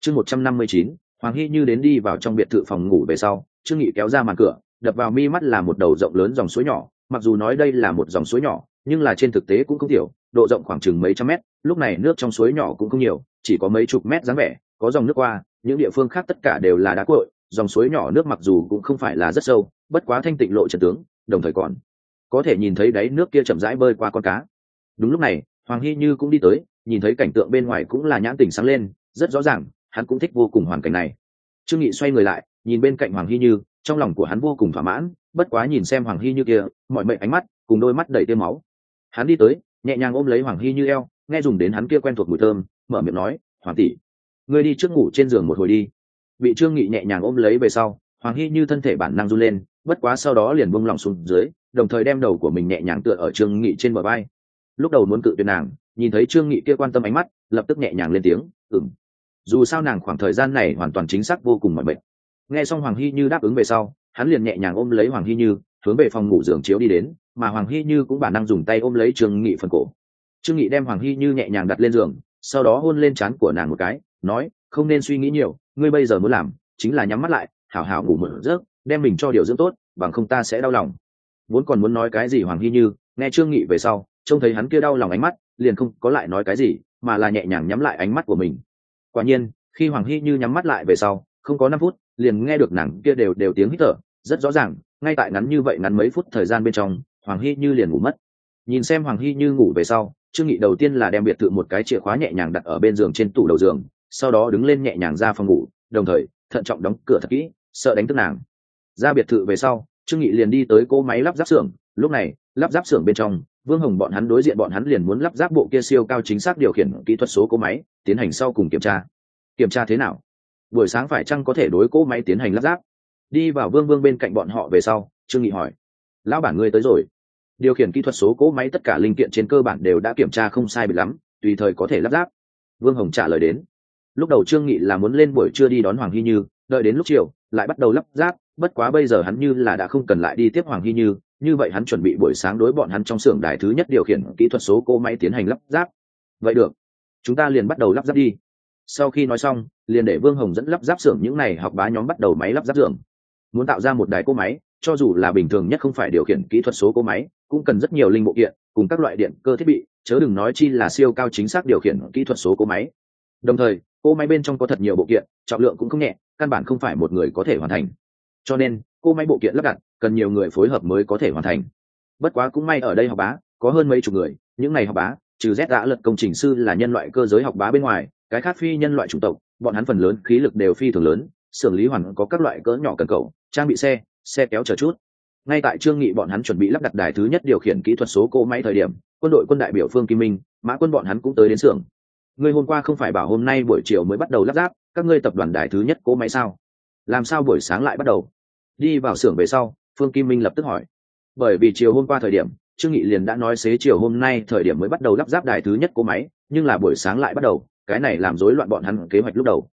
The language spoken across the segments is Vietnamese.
Chương 159, Hoàng Hy Như đến đi vào trong biệt thự phòng ngủ về sau, Trương Nghị kéo ra màn cửa, đập vào mi mắt là một đầu rộng lớn dòng suối nhỏ, mặc dù nói đây là một dòng suối nhỏ, nhưng là trên thực tế cũng không tiểu, độ rộng khoảng chừng mấy trăm mét, lúc này nước trong suối nhỏ cũng không nhiều, chỉ có mấy chục mét dáng vẻ, có dòng nước qua, những địa phương khác tất cả đều là đá cuội, dòng suối nhỏ nước mặc dù cũng không phải là rất sâu, bất quá thanh tịnh lộ trận tướng, đồng thời còn có thể nhìn thấy đáy nước kia chậm rãi bơi qua con cá. Đúng lúc này, Hoàng Hy Như cũng đi tới, nhìn thấy cảnh tượng bên ngoài cũng là nhãn tỉnh sáng lên, rất rõ ràng, hắn cũng thích vô cùng hoàn cảnh này. Trương Nghị xoay người lại, nhìn bên cạnh Hoàng Hy Như, trong lòng của hắn vô cùng thỏa mãn, bất quá nhìn xem Hoàng Hy Như kia, mọi mệnh ánh mắt, cùng đôi mắt đầy tia máu. Hắn đi tới, nhẹ nhàng ôm lấy Hoàng Hy Như eo, nghe dùng đến hắn kia quen thuộc mùi thơm, mở miệng nói, "Hoàng tỷ, ngươi đi trước ngủ trên giường một hồi đi." Bị Trương Nghị nhẹ nhàng ôm lấy về sau, Hoàng Hy Như thân thể bản năng run lên, bất quá sau đó liền buông lòng xuống dưới, đồng thời đem đầu của mình nhẹ nhàng tựa ở Trương Nghị trên bờ vai. Lúc đầu muốn cự tuyệt nàng, nhìn thấy Trương Nghị kia quan tâm ánh mắt, lập tức nhẹ nhàng lên tiếng, "Ừm." Dù sao nàng khoảng thời gian này hoàn toàn chính xác vô cùng mỏi mệt. Nghe xong Hoàng Hy Như đáp ứng về sau, hắn liền nhẹ nhàng ôm lấy Hoàng Hy Như, hướng về phòng ngủ giường chiếu đi đến, mà Hoàng Hy Như cũng bản năng dùng tay ôm lấy Trương Nghị phần cổ. Trương Nghị đem Hoàng Hy Như nhẹ nhàng đặt lên giường, sau đó hôn lên trán của nàng một cái, nói, "Không nên suy nghĩ nhiều, ngươi bây giờ muốn làm chính là nhắm mắt lại, hảo hảo ngủ một giấc, đem mình cho điều dưỡng tốt, bằng không ta sẽ đau lòng." Vốn còn muốn nói cái gì Hoàng Hy Như, nghe Trương Nghị về sau, trông thấy hắn kia đau lòng ánh mắt, liền không có lại nói cái gì, mà là nhẹ nhàng nhắm lại ánh mắt của mình. Quả nhiên, khi Hoàng Hy Như nhắm mắt lại về sau, không có 5 phút, liền nghe được nàng kia đều tiếng hít thở, rất rõ ràng, ngay tại ngắn như vậy ngắn mấy phút thời gian bên trong, Hoàng Hy Như liền ngủ mất. Nhìn xem Hoàng Hy Như ngủ về sau, Trương Nghị đầu tiên là đem biệt thự một cái chìa khóa nhẹ nhàng đặt ở bên giường trên tủ đầu giường, sau đó đứng lên nhẹ nhàng ra phòng ngủ, đồng thời thận trọng đóng cửa thật kỹ, sợ đánh thức nàng. Ra biệt thự về sau, Trương Nghị liền đi tới cỗ máy lắp ráp xưởng, lúc này, lắp ráp xưởng bên trong, Vương Hồng bọn hắn đối diện bọn hắn liền muốn lắp ráp bộ kia siêu cao chính xác điều khiển kỹ thuật số cỗ máy, tiến hành sau cùng kiểm tra. Kiểm tra thế nào? Buổi sáng phải chăng có thể đối cỗ máy tiến hành lắp ráp? Đi vào Vương bên cạnh bọn họ về sau, Trương Nghị hỏi, "Lão bản ngươi tới rồi." Điều khiển kỹ thuật số cỗ máy tất cả linh kiện trên cơ bản đều đã kiểm tra không sai biệt lắm, tùy thời có thể lắp ráp. Vương Hồng trả lời đến. Lúc đầu Trương Nghị là muốn lên buổi trưa đi đón Hoàng Hy Như, đợi đến lúc chiều lại bắt đầu lắp ráp, bất quá bây giờ hắn như là đã không cần lại đi tiếp Hoàng Hy như vậy hắn chuẩn bị buổi sáng đối bọn hắn trong xưởng đài thứ nhất điều khiển kỹ thuật số cỗ máy tiến hành lắp ráp. Vậy được, chúng ta liền bắt đầu lắp ráp đi. Sau khi nói xong, liền để Vương Hồng dẫn lắp ráp xưởng những này học bá nhóm bắt đầu máy lắp ráp xưởng. Muốn tạo ra một đài cỗ máy, cho dù là bình thường nhất không phải điều khiển kỹ thuật số cỗ máy, cũng cần rất nhiều linh bộ kiện cùng các loại điện cơ thiết bị, chớ đừng nói chi là siêu cao chính xác điều khiển kỹ thuật số cỗ máy. Đồng thời, cỗ máy bên trong có thật nhiều bộ kiện, trọng lượng cũng không nhẹ, căn bản không phải một người có thể hoàn thành. Cho nên, cỗ máy bộ kiện lắp đặt cần nhiều người phối hợp mới có thể hoàn thành. Bất quá cũng may ở đây học bá có hơn mấy chục người, những này học bá, trừ Z đã lật công trình sư là nhân loại cơ giới học bá bên ngoài, cái khác phi nhân loại chủng tộc, bọn hắn phần lớn khí lực đều phi thường lớn, xưởng lý hoàn có các loại cỡ nhỏ cần cầu, trang bị xe kéo chờ chút. Ngay tại Trương Nghị bọn hắn chuẩn bị lắp đặt đài thứ nhất điều khiển kỹ thuật số cỗ máy thời điểm, quân đại biểu Phương Kim Minh, Mã Quân bọn hắn cũng tới đến xưởng. Ngươi hôm qua không phải bảo hôm nay buổi chiều mới bắt đầu lắp ráp, các ngươi tập đoàn đài thứ nhất cỗ máy sao? Làm sao buổi sáng lại bắt đầu? Đi vào xưởng về sau, Phương Kim Minh lập tức hỏi. Bởi vì chiều hôm qua thời điểm, Trương Nghị liền đã nói xế chiều hôm nay thời điểm mới bắt đầu lắp ráp đài thứ nhất cỗ máy, nhưng là buổi sáng lại bắt đầu, cái này làm rối loạn bọn hắn kế hoạch lúc đầu.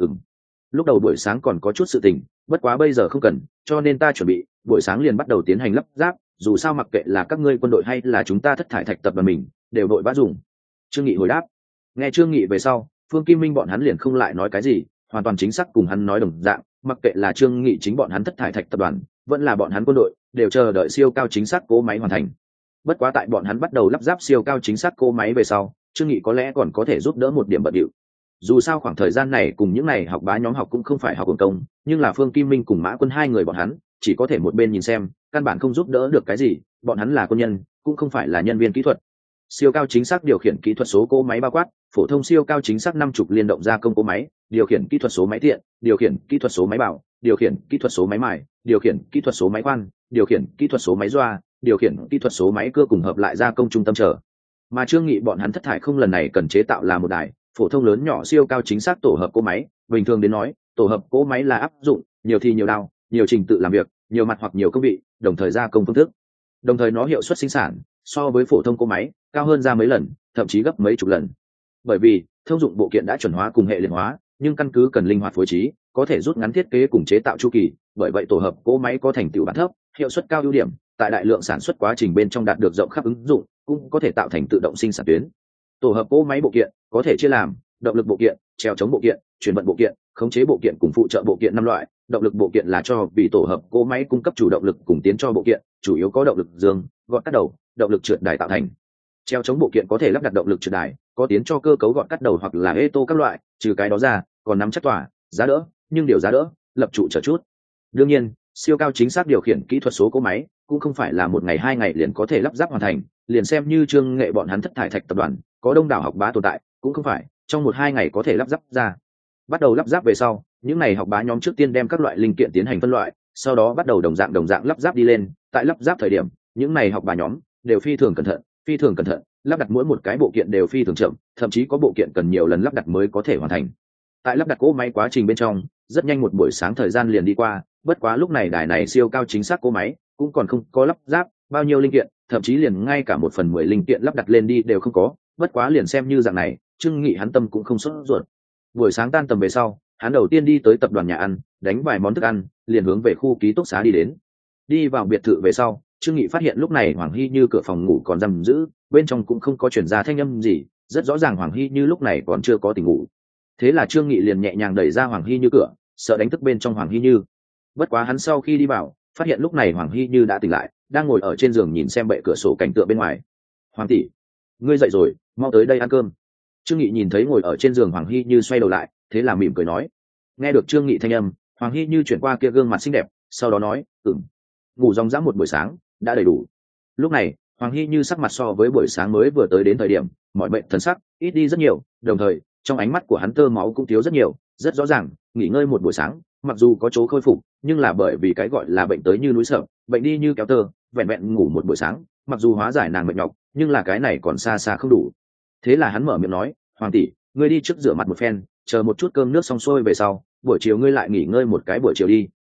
Lúc đầu buổi sáng còn có chút sự tình, bất quá bây giờ không cần, cho nên ta chuẩn bị buổi sáng liền bắt đầu tiến hành lắp ráp, dù sao mặc kệ là các ngươi quân đội hay là chúng ta Thất Thải Thạch tập đoàn mình, đều đội vã dùng. Trương Nghị hồi đáp. Nghe Trương Nghị về sau, Phương Kim Minh bọn hắn liền không lại nói cái gì, hoàn toàn chính xác cùng hắn nói đồng dạng, mặc kệ là Trương Nghị chính bọn hắn Thất Thải Thạch tập đoàn, vẫn là bọn hắn quân đội, đều chờ đợi siêu cao chính xác cỗ máy hoàn thành. Bất quá tại bọn hắn bắt đầu lắp ráp siêu cao chính xác cỗ máy về sau, Trương Nghị có lẽ còn có thể giúp đỡ một điểm bận điệu. Dù sao khoảng thời gian này cùng những này học bá nhóm học cũng không phải học công, nhưng là Phương Kim Minh cùng Mã Quân hai người bọn hắn chỉ có thể một bên nhìn xem, căn bản không giúp đỡ được cái gì, bọn hắn là quân nhân, cũng không phải là nhân viên kỹ thuật. Siêu cao chính xác điều khiển kỹ thuật số cỗ máy bao quát, phổ thông siêu cao chính xác 50 liên động gia công cỗ máy, điều khiển kỹ thuật số máy tiện, điều khiển kỹ thuật số máy bảo, điều khiển kỹ thuật số máy mài, điều khiển kỹ thuật số máy khoan, điều khiển kỹ thuật số máy doa, điều khiển kỹ thuật số máy cưa cùng hợp lại gia công trung tâm trở. Mà Trương Nghị bọn hắn Thất Thải không lần này cần chế tạo là một đài phổ thông lớn nhỏ siêu cao chính xác tổ hợp cỗ máy, bình thường đến nói, tổ hợp cỗ máy là áp dụng nhiều thì nhiều đao, nhiều trình tự làm việc, nhiều mặt hoặc nhiều công vị, đồng thời gia công phương thức. Đồng thời nó hiệu suất sinh sản so với phổ thông cỗ máy cao hơn ra mấy lần, thậm chí gấp mấy chục lần. Bởi vì thông dụng bộ kiện đã chuẩn hóa cùng hệ liệt hóa, nhưng căn cứ cần linh hoạt phối trí, có thể rút ngắn thiết kế cùng chế tạo chu kỳ, bởi vậy tổ hợp cỗ máy có thành tựu bản thấp, hiệu suất cao ưu điểm, tại đại lượng sản xuất quá trình bên trong đạt được rộng khắp ứng dụng, cũng có thể tạo thành tự động sinh sản tuyến. Tổ hợp cỗ máy bộ kiện có thể chia làm động lực bộ kiện, treo chống bộ kiện, chuyển vận bộ kiện, khống chế bộ kiện cùng phụ trợ bộ kiện 5 loại. Động lực bộ kiện là cho vì tổ hợp cỗ máy cung cấp chủ động lực cùng tiến cho bộ kiện, chủ yếu có động lực dương, gọt cắt đầu, động lực trượt đài tạo thành. Treo chống bộ kiện có thể lắp đặt động lực trượt đài, có tiến cho cơ cấu gọt cắt đầu hoặc là ê tô các loại, trừ cái đó ra, còn nắm chắc tỏa, giá đỡ, nhưng điều giá đỡ, lập trụ chờ chút. Đương nhiên, siêu cao chính xác điều khiển kỹ thuật số cỗ máy cũng không phải là một ngày 2 ngày liền có thể lắp ráp hoàn thành, liền xem như Trương Nghệ bọn hắn Thất Thải Thạch tập đoàn có đông đảo học bá tồn tại, cũng không phải trong 1-2 ngày có thể lắp ráp ra. Bắt đầu lắp ráp về sau, những này học bá nhóm trước tiên đem các loại linh kiện tiến hành phân loại, sau đó bắt đầu đồng dạng lắp ráp đi lên. Tại lắp ráp thời điểm, những này học bá nhóm đều phi thường cẩn thận, lắp đặt mỗi một cái bộ kiện đều phi thường chậm, thậm chí có bộ kiện cần nhiều lần lắp đặt mới có thể hoàn thành. Tại lắp đặt cỗ máy quá trình bên trong, rất nhanh một buổi sáng thời gian liền đi qua, bất quá lúc này đài này siêu cao chính xác cỗ máy cũng còn không có lắp ráp bao nhiêu linh kiện, thậm chí liền ngay cả 1/10 linh kiện lắp đặt lên đi đều không có. Bất quá liền xem như dạng này, Trương Nghị hắn tâm cũng không sốt ruột. Buổi sáng tan tầm về sau, hắn đầu tiên đi tới tập đoàn nhà ăn, đánh vài món thức ăn, liền hướng về khu ký túc xá đi đến. Đi vào biệt thự về sau, Trương Nghị phát hiện lúc này Hoàng Hy Như cửa phòng ngủ còn giam giữ, bên trong cũng không có truyền ra thanh âm gì, rất rõ ràng Hoàng Hy Như lúc này còn chưa có tỉnh ngủ. Thế là Trương Nghị liền nhẹ nhàng đẩy ra Hoàng Hy Như cửa, sợ đánh thức bên trong Hoàng Hy Như. Bất quá hắn sau khi đi vào, phát hiện lúc này Hoàng Hy Như đã tỉnh lại, đang ngồi ở trên giường nhìn xem bệ cửa sổ cảnh tượng bên ngoài. "Hoàng tỷ, ngươi dậy rồi, mau tới đây ăn cơm." Trương Nghị nhìn thấy ngồi ở trên giường Hoàng Hy Như xoay đầu lại, thế là mỉm cười nói. Nghe được Trương Nghị thanh âm, Hoàng Hy Như chuyển qua kia gương mặt xinh đẹp, sau đó nói, ngủ ròng rã một buổi sáng, đã đầy đủ." Lúc này, Hoàng Hy Như sắc mặt so với buổi sáng mới vừa tới đến thời điểm, mọi bệnh thần sắc ít đi rất nhiều, đồng thời, trong ánh mắt của hắn tơ máu cũng thiếu rất nhiều, rất rõ ràng, nghỉ ngơi một buổi sáng, mặc dù có chỗ khôi phục, nhưng là bởi vì cái gọi là bệnh tới như núi sợ, bệnh đi như kéo tơ, vẹn vẹn ngủ một buổi sáng, mặc dù hóa giải nàng mệt nhọc, nhưng là cái này còn xa xa không đủ. Thế là hắn mở miệng nói, "Hoàng tỷ, ngươi đi trước rửa mặt một phen, chờ một chút cơm nước xong xuôi về sau, buổi chiều ngươi lại nghỉ ngơi một cái buổi chiều đi."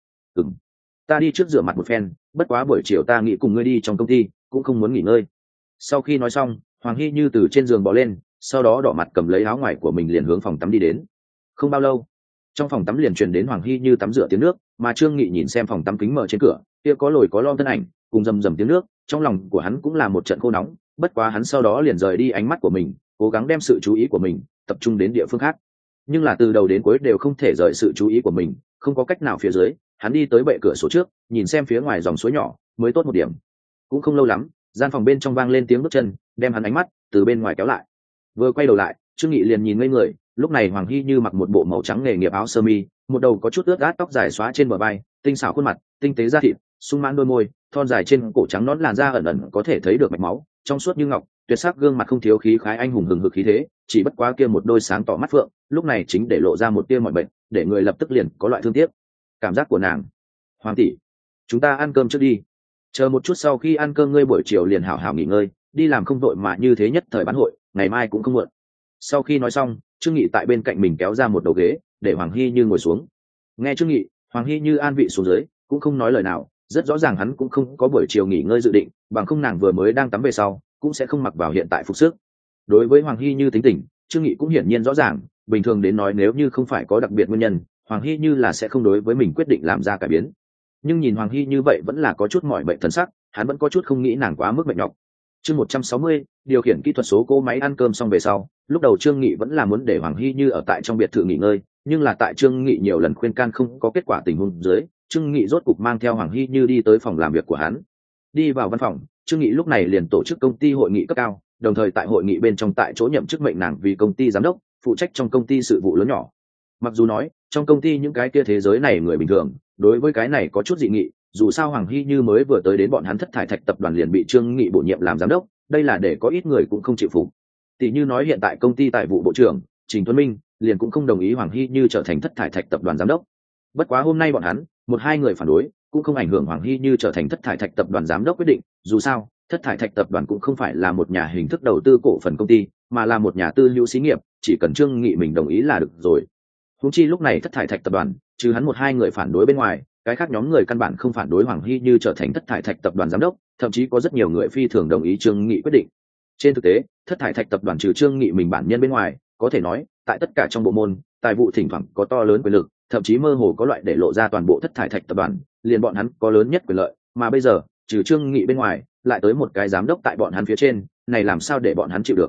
Ta đi trước rửa mặt một phen, bất quá buổi chiều ta nghĩ cùng ngươi đi trong công ty, cũng không muốn nghỉ ngơi." Sau khi nói xong, Hoàng Hy Như từ trên giường bò lên, sau đó đỏ mặt cầm lấy áo ngoài của mình liền hướng phòng tắm đi đến. Không bao lâu, trong phòng tắm liền truyền đến Hoàng Hy Như tắm rửa tiếng nước, mà Trương Nghị nhìn xem phòng tắm kính mở trên cửa, kia có lồi có lõm thân ảnh, cùng rầm rầm tiếng nước, trong lòng của hắn cũng là một trận khô nóng, bất quá hắn sau đó liền rời đi ánh mắt của mình, cố gắng đem sự chú ý của mình tập trung đến địa phương khác. Nhưng là từ đầu đến cuối đều không thể rời sự chú ý của mình, không có cách nào phía dưới, hắn đi tới bệ cửa sổ trước, nhìn xem phía ngoài dòng suối nhỏ, mới tốt một điểm. Cũng không lâu lắm, gian phòng bên trong vang lên tiếng bước chân, đem hắn ánh mắt từ bên ngoài kéo lại. Vừa quay đầu lại, Trương Nghị liền nhìn ngây người, lúc này Hoàng Hy Như mặc một bộ màu trắng nghề nghiệp áo sơ mi, một đầu có chút ướt át tóc dài xóa trên bờ vai, tinh xảo khuôn mặt, tinh tế da thịt, sung mãn đôi môi, thon dài trên cổ trắng nõn làn da ẩn ẩn có thể thấy được mạch máu, trong suốt như ngọc, tuyệt sắc gương mặt không thiếu khí khái anh hùng hừng hực khí thế, chỉ bất quá kia một đôi sáng tỏ mắt phượng, lúc này chính để lộ ra một tia mọi bệnh, để người lập tức liền có loại thương tiếc. Cảm giác của nàng, "Hoàng tỷ, chúng ta ăn cơm trước đi. Chờ một chút sau khi ăn cơm ngươi buổi chiều liền hảo hảo nghỉ ngơi, đi làm không vội mà như thế nhất thời bán hội, ngày mai cũng không muộn." Sau khi nói xong, Trương Nghị tại bên cạnh mình kéo ra một đầu ghế, để Hoàng Hy Như ngồi xuống. Nghe Trương Nghị, Hoàng Hy Như an vị xuống dưới, cũng không nói lời nào, rất rõ ràng hắn cũng không có buổi chiều nghỉ ngơi dự định, bằng không nàng vừa mới đang tắm về sau, cũng sẽ không mặc vào hiện tại phục sức. Đối với Hoàng Hy Như tính tình, Trương Nghị cũng hiển nhiên rõ ràng, bình thường đến nói nếu như không phải có đặc biệt nguyên nhân, Hoàng Hy Như là sẽ không đối với mình quyết định làm ra cải biến. Nhưng nhìn Hoàng Hy như vậy vẫn là có chút mỏi mệt thần sắc, hắn vẫn có chút không nghĩ nàng quá mức mệt nhọc. Chương 160, điều khiển kỹ thuật số cỗ máy ăn cơm xong về sau, lúc đầu Trương Nghị vẫn là muốn để Hoàng Hy Như ở tại trong biệt thự nghỉ ngơi, nhưng là tại Trương Nghị nhiều lần khuyên can không có kết quả tình huống dưới, Trương Nghị rốt cục mang theo Hoàng Hy Như đi tới phòng làm việc của hắn. Đi vào văn phòng, Trương Nghị lúc này liền tổ chức công ty hội nghị cấp cao, đồng thời tại hội nghị bên trong tại chỗ nhậm chức mệnh nàng vì công ty giám đốc, phụ trách trong công ty sự vụ lớn nhỏ. Mặc dù nói, trong công ty những cái kia thế giới này người bình thường, đối với cái này có chút dị nghị, dù sao Hoàng Hy Như mới vừa tới đến bọn hắn Thất Thải Thạch tập đoàn liền bị Trương Nghị bổ nhiệm làm giám đốc, đây là để có ít người cũng không chịu phục. Tỷ như nói hiện tại công ty tài vụ bộ trưởng Trình Tuấn Minh liền cũng không đồng ý Hoàng Hy Như trở thành Thất Thải Thạch tập đoàn giám đốc. Bất quá hôm nay bọn hắn, một hai người phản đối, cũng không ảnh hưởng Hoàng Hy Như trở thành Thất Thải Thạch tập đoàn giám đốc quyết định, dù sao, Thất Thải Thạch tập đoàn cũng không phải là một nhà hình thức đầu tư cổ phần công ty, mà là một nhà tư hữu xí nghiệp, chỉ cần Trương Nghị mình đồng ý là được rồi. Huống chi lúc này Thất Thải Thạch tập đoàn, trừ hắn một hai người phản đối bên ngoài, cái khác nhóm người căn bản không phản đối Hoàng Hy Như trở thành Thất Thải Thạch tập đoàn giám đốc, thậm chí có rất nhiều người phi thường đồng ý Trương Nghị quyết định. Trên thực tế, Thất Thải Thạch tập đoàn trừ Trương Nghị mình bản nhân bên ngoài, có thể nói, tại tất cả trong bộ môn, tài vụ thỉnh thoảng có to lớn quyền lực, thậm chí mơ hồ có loại để lộ ra toàn bộ Thất Thải Thạch tập đoàn, liền bọn hắn có lớn nhất quyền lợi, mà bây giờ, trừ Trương Nghị bên ngoài, lại tới một cái giám đốc tại bọn hắn phía trên, này làm sao để bọn hắn chịu được.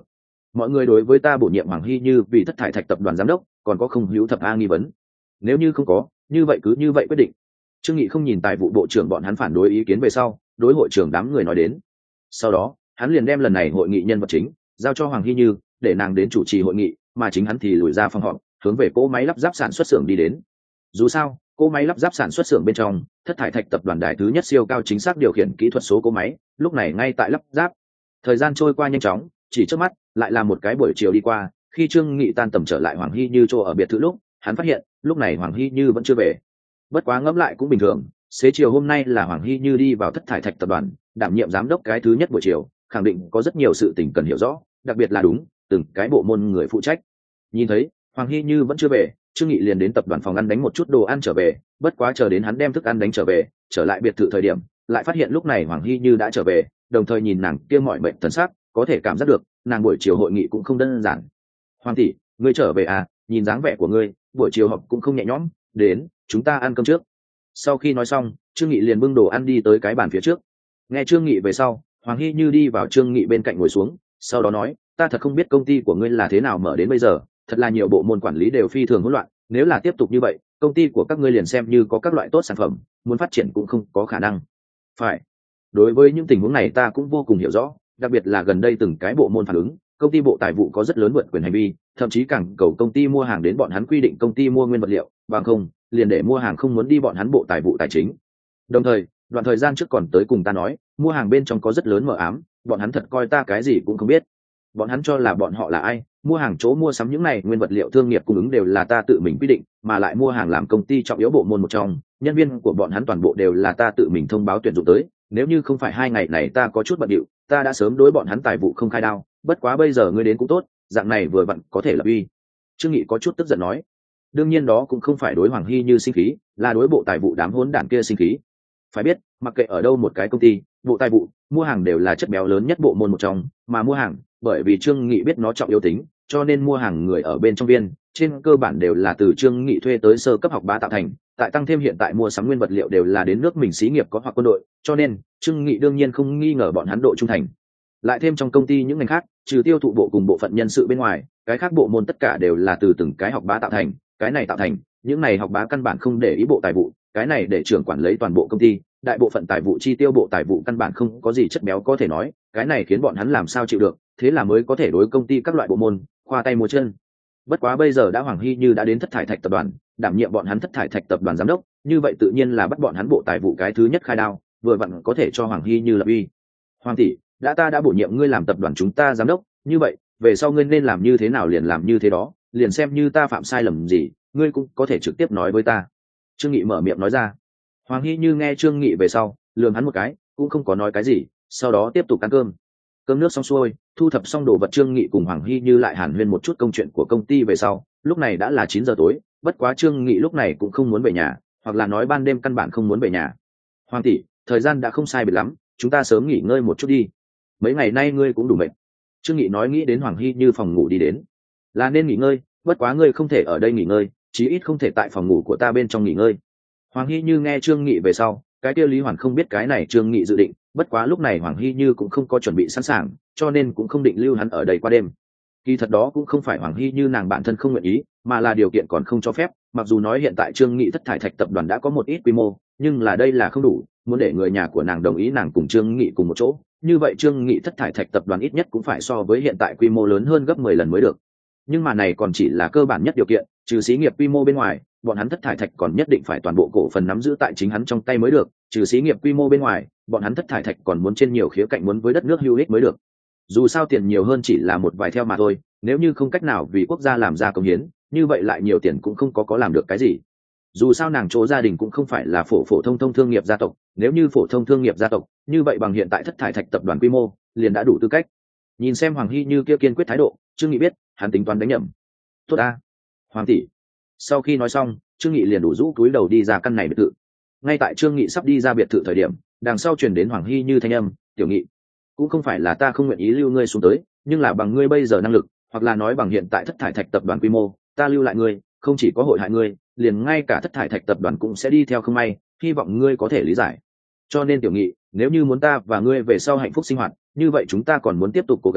mọi người đối với ta bổ nhiệm Hoàng Hy Như vì thất thải thạch tập đoàn giám đốc còn có không hữu thập a nghi vấn? Nếu như không có, như vậy cứ như vậy quyết định. Trương Nghị không nhìn tài vụ bộ trưởng bọn hắn phản đối ý kiến về sau, đối hội trưởng đám người nói đến. Sau đó, hắn liền đem lần này hội nghị nhân vật chính giao cho Hoàng Hy Như, để nàng đến chủ trì hội nghị, mà chính hắn thì lùi ra phòng họp, hướng về cỗ máy lắp ráp sản xuất xưởng đi đến. Dù sao, cỗ máy lắp ráp sản xuất xưởng bên trong, thất thải thạch tập đoàn đài thứ nhất siêu cao chính xác điều khiển kỹ thuật số cỗ máy, lúc này ngay tại lắp ráp. Thời gian trôi qua nhanh chóng, chỉ trước mắt lại là một cái buổi chiều đi qua, khi Trương Nghị tan tầm trở lại Hoàng Hy Như chỗ ở biệt thự lúc, hắn phát hiện, lúc này Hoàng Hy Như vẫn chưa về. Bất quá ngẫm lại cũng bình thường, xế chiều hôm nay là Hoàng Hy Như đi vào thất thải thạch tập đoàn, đảm nhiệm giám đốc cái thứ nhất buổi chiều, khẳng định có rất nhiều sự tình cần hiểu rõ, đặc biệt là đúng từng cái bộ môn người phụ trách. Nhìn thấy Hoàng Hy Như vẫn chưa về, Trương Nghị liền đến tập đoàn phòng ăn đánh một chút đồ ăn trở về. Bất quá chờ đến hắn đem thức ăn đánh trở về, trở lại biệt thự thời điểm, lại phát hiện lúc này Hoàng Hy Như đã trở về, đồng thời nhìn nàng kia mọi bệnh thần sắc, có thể cảm giác được nàng buổi chiều hội nghị cũng không đơn giản. Hoàng tỷ, ngươi trở về à? Nhìn dáng vẻ của ngươi, buổi chiều họp cũng không nhẹ nhõm. Đến, chúng ta ăn cơm trước. Sau khi nói xong, Trương Nghị liền bưng đồ ăn đi tới cái bàn phía trước. Nghe Trương Nghị về sau, Hoàng Hy Như đi vào Trương Nghị bên cạnh ngồi xuống, sau đó nói, ta thật không biết công ty của ngươi là thế nào mở đến bây giờ, thật là nhiều bộ môn quản lý đều phi thường hỗn loạn, nếu là tiếp tục như vậy, công ty của các ngươi liền xem như có các loại tốt sản phẩm, muốn phát triển cũng không có khả năng. Phải. Đối với những tình huống này ta cũng vô cùng hiểu rõ, đặc biệt là gần đây từng cái bộ môn phản ứng, công ty bộ tài vụ có rất lớn vượt quyền hành vi, thậm chí càng cầu công ty mua hàng đến bọn hắn quy định công ty mua nguyên vật liệu, bằng không, liền để mua hàng không muốn đi bọn hắn bộ tài vụ tài chính. Đồng thời, đoạn thời gian trước còn tới cùng ta nói, mua hàng bên trong có rất lớn mờ ám, bọn hắn thật coi ta cái gì cũng không biết. Bọn hắn cho là bọn họ là ai, mua hàng chỗ mua sắm những này nguyên vật liệu thương nghiệp cung ứng đều là ta tự mình quyết định, mà lại mua hàng làm công ty trọng yếu bộ môn một trong, nhân viên của bọn hắn toàn bộ đều là ta tự mình thông báo tuyển dụng tới, nếu như không phải 2 ngày này ta có chút bận rộn, ta đã sớm đối bọn hắn tài vụ không khai đao, bất quá bây giờ ngươi đến cũng tốt, dạng này vừa vặn có thể lập uy. Trương Nghị có chút tức giận nói, đương nhiên đó cũng không phải đối Hoàng Hy Như sinh khí, là đối bộ tài vụ đám hỗn đản kia sinh khí. Phải biết, mặc kệ ở đâu một cái công ty, bộ tài vụ, mua hàng đều là chất béo lớn nhất bộ môn một trong, mà mua hàng, bởi vì Trương Nghị biết nó trọng yếu tính, cho nên mua hàng người ở bên trong viên, trên cơ bản đều là từ Trương Nghị thuê tới sơ cấp học bá tạo thành, tại tăng thêm hiện tại mua sắm nguyên vật liệu đều là đến nước mình xí nghiệp có hoặc quân đội, cho nên Trương Nghị đương nhiên không nghi ngờ bọn hắn độ trung thành. Lại thêm trong công ty những ngành khác, trừ tiêu thụ bộ cùng bộ phận nhân sự bên ngoài, cái khác bộ môn tất cả đều là từ từng cái học bá tạo thành, cái này tạo thành, những này học bá căn bản không để ý bộ tài vụ, cái này để trưởng quản lấy toàn bộ công ty, đại bộ phận tài vụ chi tiêu bộ tài vụ căn bản không có gì chất béo có thể nói, cái này khiến bọn hắn làm sao chịu được, thế là mới có thể đối công ty các loại bộ môn khoa tay múa chân. Bất quá bây giờ đã Hoàng Hy Như đã đến thất thải thạch tập đoàn, đảm nhiệm bọn hắn thất thải thạch tập đoàn giám đốc, như vậy tự nhiên là bắt bọn hắn bộ tài vụ cái thứ nhất khai đao, vừa vặn có thể cho Hoàng Hy Như lập uy. Hoàng tỷ, ta đã bổ nhiệm ngươi làm tập đoàn chúng ta giám đốc, như vậy về sau ngươi nên làm như thế nào liền làm như thế đó, liền xem như ta phạm sai lầm gì, ngươi cũng có thể trực tiếp nói với ta. Trương Nghị mở miệng nói ra. Hoàng Hy Như nghe Trương Nghị về sau, lườm hắn một cái, cũng không có nói cái gì, sau đó tiếp tục ăn cơm. Cơm nước xong xuôi, thu thập xong đồ vật, Trương Nghị cùng Hoàng Hy Như lại hàn huyên một chút công chuyện của công ty về sau, lúc này đã là 9 giờ tối, bất quá Trương Nghị lúc này cũng không muốn về nhà, hoặc là nói ban đêm căn bản không muốn về nhà. Hoàng tỷ, thời gian đã không sai biệt lắm, chúng ta sớm nghỉ ngơi một chút đi. Mấy ngày nay ngươi cũng đủ mệt. Trương Nghị nói nghĩ đến Hoàng Hy Như phòng ngủ đi đến. Là nên nghỉ ngơi, bất quá ngươi không thể ở đây nghỉ ngơi, chí ít không thể tại phòng ngủ của ta bên trong nghỉ ngơi. Hoàng Hy Như nghe Trương Nghị về sau, cái kia Lý Hoàn không biết cái này Trương Nghị dự định, bất quá lúc này Hoàng Hy Như cũng không có chuẩn bị sẵn sàng, cho nên cũng không định lưu hắn ở đây qua đêm. Kỳ thật đó cũng không phải Hoàng Hy Như nàng bản thân không nguyện ý, mà là điều kiện còn không cho phép, mặc dù nói hiện tại Trương Nghị thất thải thạch tập đoàn đã có một ít quy mô, nhưng là đây là không đủ, muốn để người nhà của nàng đồng ý nàng cùng Trương Nghị cùng một chỗ, như vậy Trương Nghị thất thải thạch tập đoàn ít nhất cũng phải so với hiện tại quy mô lớn hơn gấp 10 lần mới được. Nhưng mà này còn chỉ là cơ bản nhất điều kiện, trừ xí nghiệp quy mô bên ngoài, bọn hắn thất thải thạch còn nhất định phải toàn bộ cổ phần nắm giữ tại chính hắn trong tay mới được, trừ xí nghiệp quy mô bên ngoài, bọn hắn thất thải thạch còn muốn trên nhiều khía cạnh muốn với đất nước hữu ích mới được. Dù sao tiền nhiều hơn chỉ là một vài theo mà thôi, nếu như không cách nào vì quốc gia làm ra công hiến, như vậy lại nhiều tiền cũng không có làm được cái gì. Dù sao nàng chỗ gia đình cũng không phải là phổ thông thương nghiệp gia tộc, nếu như phổ thông thương nghiệp gia tộc, như vậy bằng hiện tại thất thải thạch tập đoàn quy mô, liền đã đủ tư cách. Nhìn xem Hoàng Hy Như kia kiên quyết thái độ, Trương Nghị biết, hắn tính toán đánh nhầm. Tốt a, Hoàng tỷ. Sau khi nói xong, Trương Nghị liền đủ rũ cúi đầu đi ra căn này biệt thự. Ngay tại Trương Nghị sắp đi ra biệt thự thời điểm, đằng sau truyền đến Hoàng Hy Như thanh âm, "Tiểu Nghị, cũng không phải là ta không nguyện ý lưu ngươi xuống tới, nhưng là bằng ngươi bây giờ năng lực, hoặc là nói bằng hiện tại thất thải thạch tập đoàn quy mô, ta lưu lại ngươi, không chỉ có hội hại ngươi, liền ngay cả thất thải thạch tập đoàn cũng sẽ đi theo không may, hy vọng ngươi có thể lý giải. Cho nên Tiểu Nghị, nếu như muốn ta và ngươi về sau hạnh phúc sinh hoạt, như vậy chúng ta còn muốn tiếp tục cố gắng,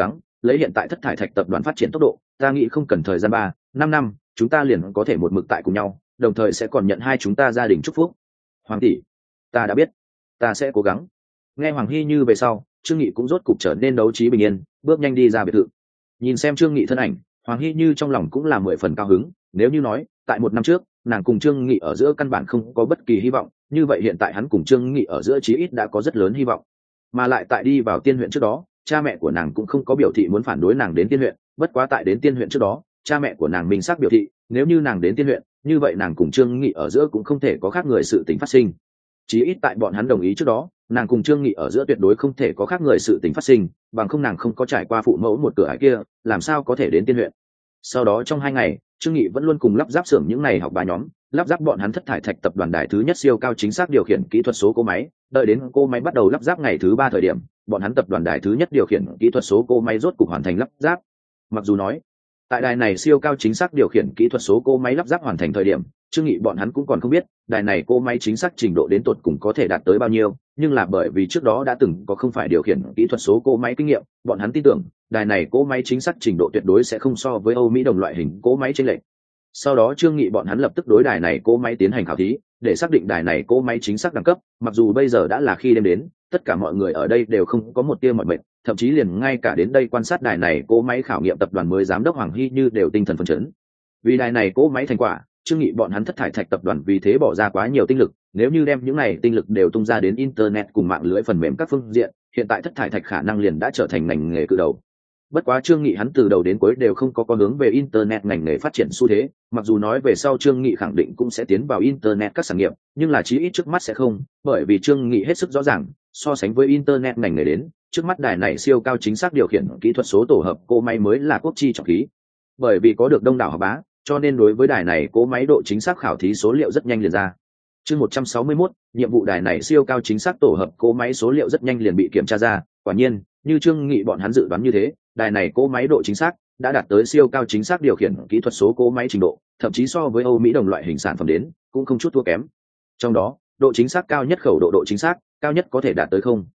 lấy hiện tại thất thải thạch tập đoàn phát triển tốc độ, ta nghĩ không cần thời gian 3-5 năm chúng ta liền có thể một mực tại cùng nhau, đồng thời sẽ còn nhận hai chúng ta gia đình chúc phúc. Hoàng tỷ, ta đã biết, ta sẽ cố gắng. Nghe Hoàng Hy Như về sau, Trương Nghị cũng rốt cục trở nên đấu trí bình yên, bước nhanh đi ra biệt thự. Nhìn xem Trương Nghị thân ảnh, Hoàng Hy Như trong lòng cũng là 10 phần cao hứng. Nếu như nói tại 1 năm trước nàng cùng Trương Nghị ở giữa căn bản không có bất kỳ hy vọng, như vậy hiện tại hắn cùng Trương Nghị ở giữa chí ít đã có rất lớn hy vọng. Mà lại tại đi vào Tiên huyện trước đó, cha mẹ của nàng cũng không có biểu thị muốn phản đối nàng đến Tiên huyện, bất quá tại đến Tiên huyện trước đó, cha mẹ của nàng minh xác biểu thị nếu như nàng đến Tiên huyện, như vậy nàng cùng Trương Nghị ở giữa cũng không thể có khác người sự tình phát sinh. Chí ít tại bọn hắn đồng ý trước đó, nàng cùng Trương Nghị ở giữa tuyệt đối không thể có khác người sự tình phát sinh, bằng không nàng không có trải qua phụ mẫu một cửa ải kia, làm sao có thể đến Tiên huyện. Sau đó trong 2 ngày, Trương Nghị vẫn luôn cùng lắp ráp xưởng những này học bà nhóm lắp ráp bọn hắn thất thải thạch tập đoàn đài thứ nhất siêu cao chính xác điều khiển kỹ thuật số cỗ máy. Đợi đến cỗ máy bắt đầu lắp ráp ngày thứ 3 thời điểm, bọn hắn tập đoàn đài thứ nhất điều khiển kỹ thuật số cỗ máy rốt cục hoàn thành lắp ráp. Mặc dù nói tại đài này siêu cao chính xác điều khiển kỹ thuật số cỗ máy lắp ráp hoàn thành thời điểm, Trương Nghị bọn hắn cũng còn không biết đài này cỗ máy chính xác trình độ đến tột cùng có thể đạt tới bao nhiêu, nhưng là bởi vì trước đó đã từng có không phải điều khiển kỹ thuật số cỗ máy kinh nghiệm, bọn hắn tin tưởng đài này cỗ máy chính xác trình độ tuyệt đối sẽ không so với Âu Mỹ đồng loại hình cỗ máy chênh lệch. Sau đó Trương Nghị bọn hắn lập tức đối đài này cỗ máy tiến hành khảo thí, để xác định đài này cỗ máy chính xác đẳng cấp. Mặc dù bây giờ đã là khi đêm đến, tất cả mọi người ở đây đều không có một tia mỏi mệt, thậm chí liền ngay cả đến đây quan sát đài này cỗ máy khảo nghiệm tập đoàn mới giám đốc Hoàng Hy Như đều tinh thần phấn chấn. Vì đài này cỗ máy thành quả, Trương Nghị bọn hắn thất thải thạch tập đoàn vì thế bỏ ra quá nhiều tinh lực, nếu như đem những này tinh lực đều tung ra đến internet cùng mạng lưới phần mềm các phương diện, hiện tại thất thải thạch khả năng liền đã trở thành ngành nghề cự đầu. Bất quá Trương Nghị hắn từ đầu đến cuối đều không có hướng về internet ngành nghề phát triển xu thế, mặc dù nói về sau Trương Nghị khẳng định cũng sẽ tiến vào internet các sản nghiệp, nhưng là chí ít trước mắt sẽ không, bởi vì Trương Nghị hết sức rõ ràng, so sánh với internet ngành nghề đến, trước mắt đài này siêu cao chính xác điều khiển kỹ thuật số tổ hợp cỗ máy mới là quốc chi trọng khí. Bởi vì có được đông đảo học bá, cho nên đối với đài này cỗ máy độ chính xác khảo thí số liệu rất nhanh liền ra. Chương 161, nhiệm vụ đài này siêu cao chính xác tổ hợp cỗ máy số liệu rất nhanh liền bị kiểm tra ra, quả nhiên, như Trương Nghị bọn hắn dự đoán như thế, đài này cỗ máy độ chính xác đã đạt tới siêu cao chính xác điều khiển kỹ thuật số cỗ máy trình độ, thậm chí so với Âu Mỹ đồng loại hình sản phẩm đến, cũng không chút thua kém. Trong đó, độ chính xác cao nhất khẩu độ chính xác, cao nhất có thể đạt tới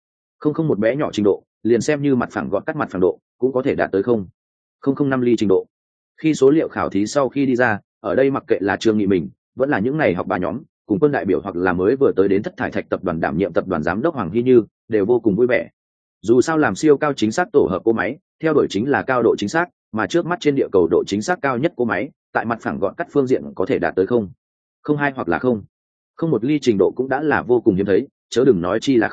0,001 bé nhỏ trình độ, liền xem như mặt phẳng gọn cắt mặt phẳng độ, cũng có thể đạt tới 0,005 ly trình độ. Khi số liệu khảo thí sau khi đi ra, ở đây mặc kệ là Trương Nghị mình, vẫn là những này học bà nhóm, cùng quân đại biểu hoặc là mới vừa tới đến thất thải thạch tập đoàn đảm nhiệm tập đoàn giám đốc Hoàng Hy Như, đều vô cùng vui vẻ. Dù sao làm siêu cao chính xác tổ hợp cỗ máy, theo đuổi chính là cao độ chính xác, mà trước mắt trên địa cầu độ chính xác cao nhất cỗ máy, tại mặt phẳng gọn cắt phương diện có thể đạt tới 0,02 hoặc là 0,01 ly trình độ cũng đã là vô cùng hiếm thấy, chớ đừng nói chi là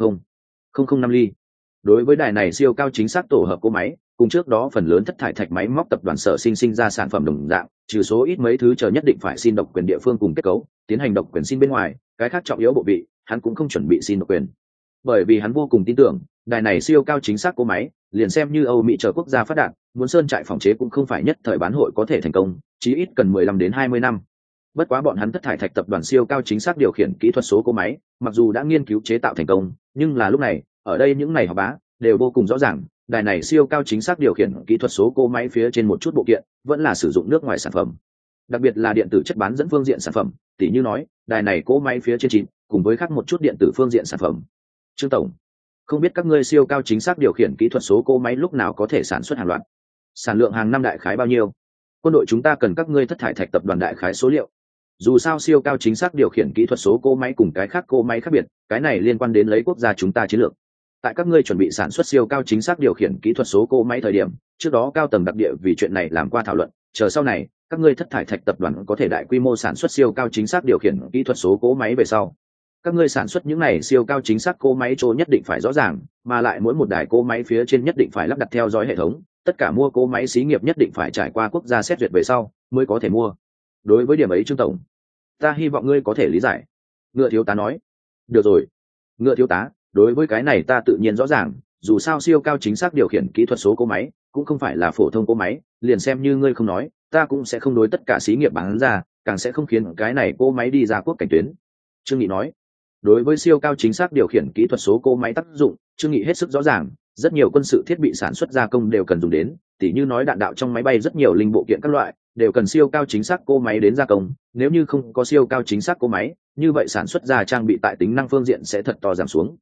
0,005 ly. Đối với đài này siêu cao chính xác tổ hợp cỗ máy, cùng trước đó phần lớn thất thải thạch máy móc tập đoàn sở sinh ra sản phẩm đồng dạng, trừ số ít mấy thứ chờ nhất định phải xin độc quyền địa phương cùng kết cấu, tiến hành độc quyền xin bên ngoài, cái khác trọng yếu bộ vị, hắn cũng không chuẩn bị xin độc quyền. Bởi vì hắn vô cùng tin tưởng, đài này siêu cao chính xác cỗ máy, liền xem như Âu Mỹ chờ quốc gia phát đạt, muốn sơn trại phòng chế cũng không phải nhất thời bán hội có thể thành công, chí ít cần 15 đến 20 năm. Bất quá bọn hắn thất thải thạch tập đoàn siêu cao chính xác điều khiển kỹ thuật số cỗ máy, mặc dù đã nghiên cứu chế tạo thành công, nhưng là lúc này, ở đây những này học bá đều vô cùng rõ ràng, đài này siêu cao chính xác điều khiển kỹ thuật số cỗ máy phía trên một chút bộ kiện vẫn là sử dụng nước ngoài sản phẩm, đặc biệt là điện tử chất bán dẫn phương diện sản phẩm, tỉ như nói đài này cỗ máy phía trên 9, cùng với khác một chút điện tử phương diện sản phẩm. Trương tổng, không biết các ngươi siêu cao chính xác điều khiển kỹ thuật số cỗ máy lúc nào có thể sản xuất hàng loạt, sản lượng hàng năm đại khái bao nhiêu? Quân đội chúng ta cần các ngươi thất thải thạch tập đoàn đại khái số liệu. Dù sao siêu cao chính xác điều khiển kỹ thuật số cỗ máy cùng cái khác cỗ máy khác biệt, cái này liên quan đến lấy quốc gia chúng ta chiến lược. Tại các ngươi chuẩn bị sản xuất siêu cao chính xác điều khiển kỹ thuật số cỗ máy thời điểm, trước đó cao tầng đặc địa vì chuyện này làm qua thảo luận, chờ sau này các ngươi thất thải thạch tập đoàn có thể đại quy mô sản xuất siêu cao chính xác điều khiển kỹ thuật số cỗ máy về sau, các ngươi sản xuất những này siêu cao chính xác cỗ máy chỗ nhất định phải rõ ràng, mà lại mỗi một đài cỗ máy phía trên nhất định phải lắp đặt theo dõi hệ thống, tất cả mua cỗ máy xí nghiệp nhất định phải trải qua quốc gia xét duyệt về sau mới có thể mua. Đối với điểm ấy Trương tổng, ta hy vọng ngươi có thể lý giải. Ngựa thiếu tá nói. Được rồi, Ngựa thiếu tá, đối với cái này ta tự nhiên rõ ràng, dù sao siêu cao chính xác điều khiển kỹ thuật số cỗ máy cũng không phải là phổ thông cỗ máy, liền xem như ngươi không nói, ta cũng sẽ không đối tất cả xí nghiệp bán ra, càng sẽ không khiến cái này cỗ máy đi ra quốc cảnh tuyến. Trương Nghị nói. Đối với siêu cao chính xác điều khiển kỹ thuật số cỗ máy tác dụng, Trương Nghị hết sức rõ ràng, rất nhiều quân sự thiết bị sản xuất gia công đều cần dùng đến, tỉ như nói đạn đạo trong máy bay rất nhiều linh bộ kiện các loại đều cần siêu cao chính xác cỗ máy đến gia công, nếu như không có siêu cao chính xác cỗ máy, như vậy sản xuất ra trang bị tại tính năng phương diện sẽ thật to giảm xuống.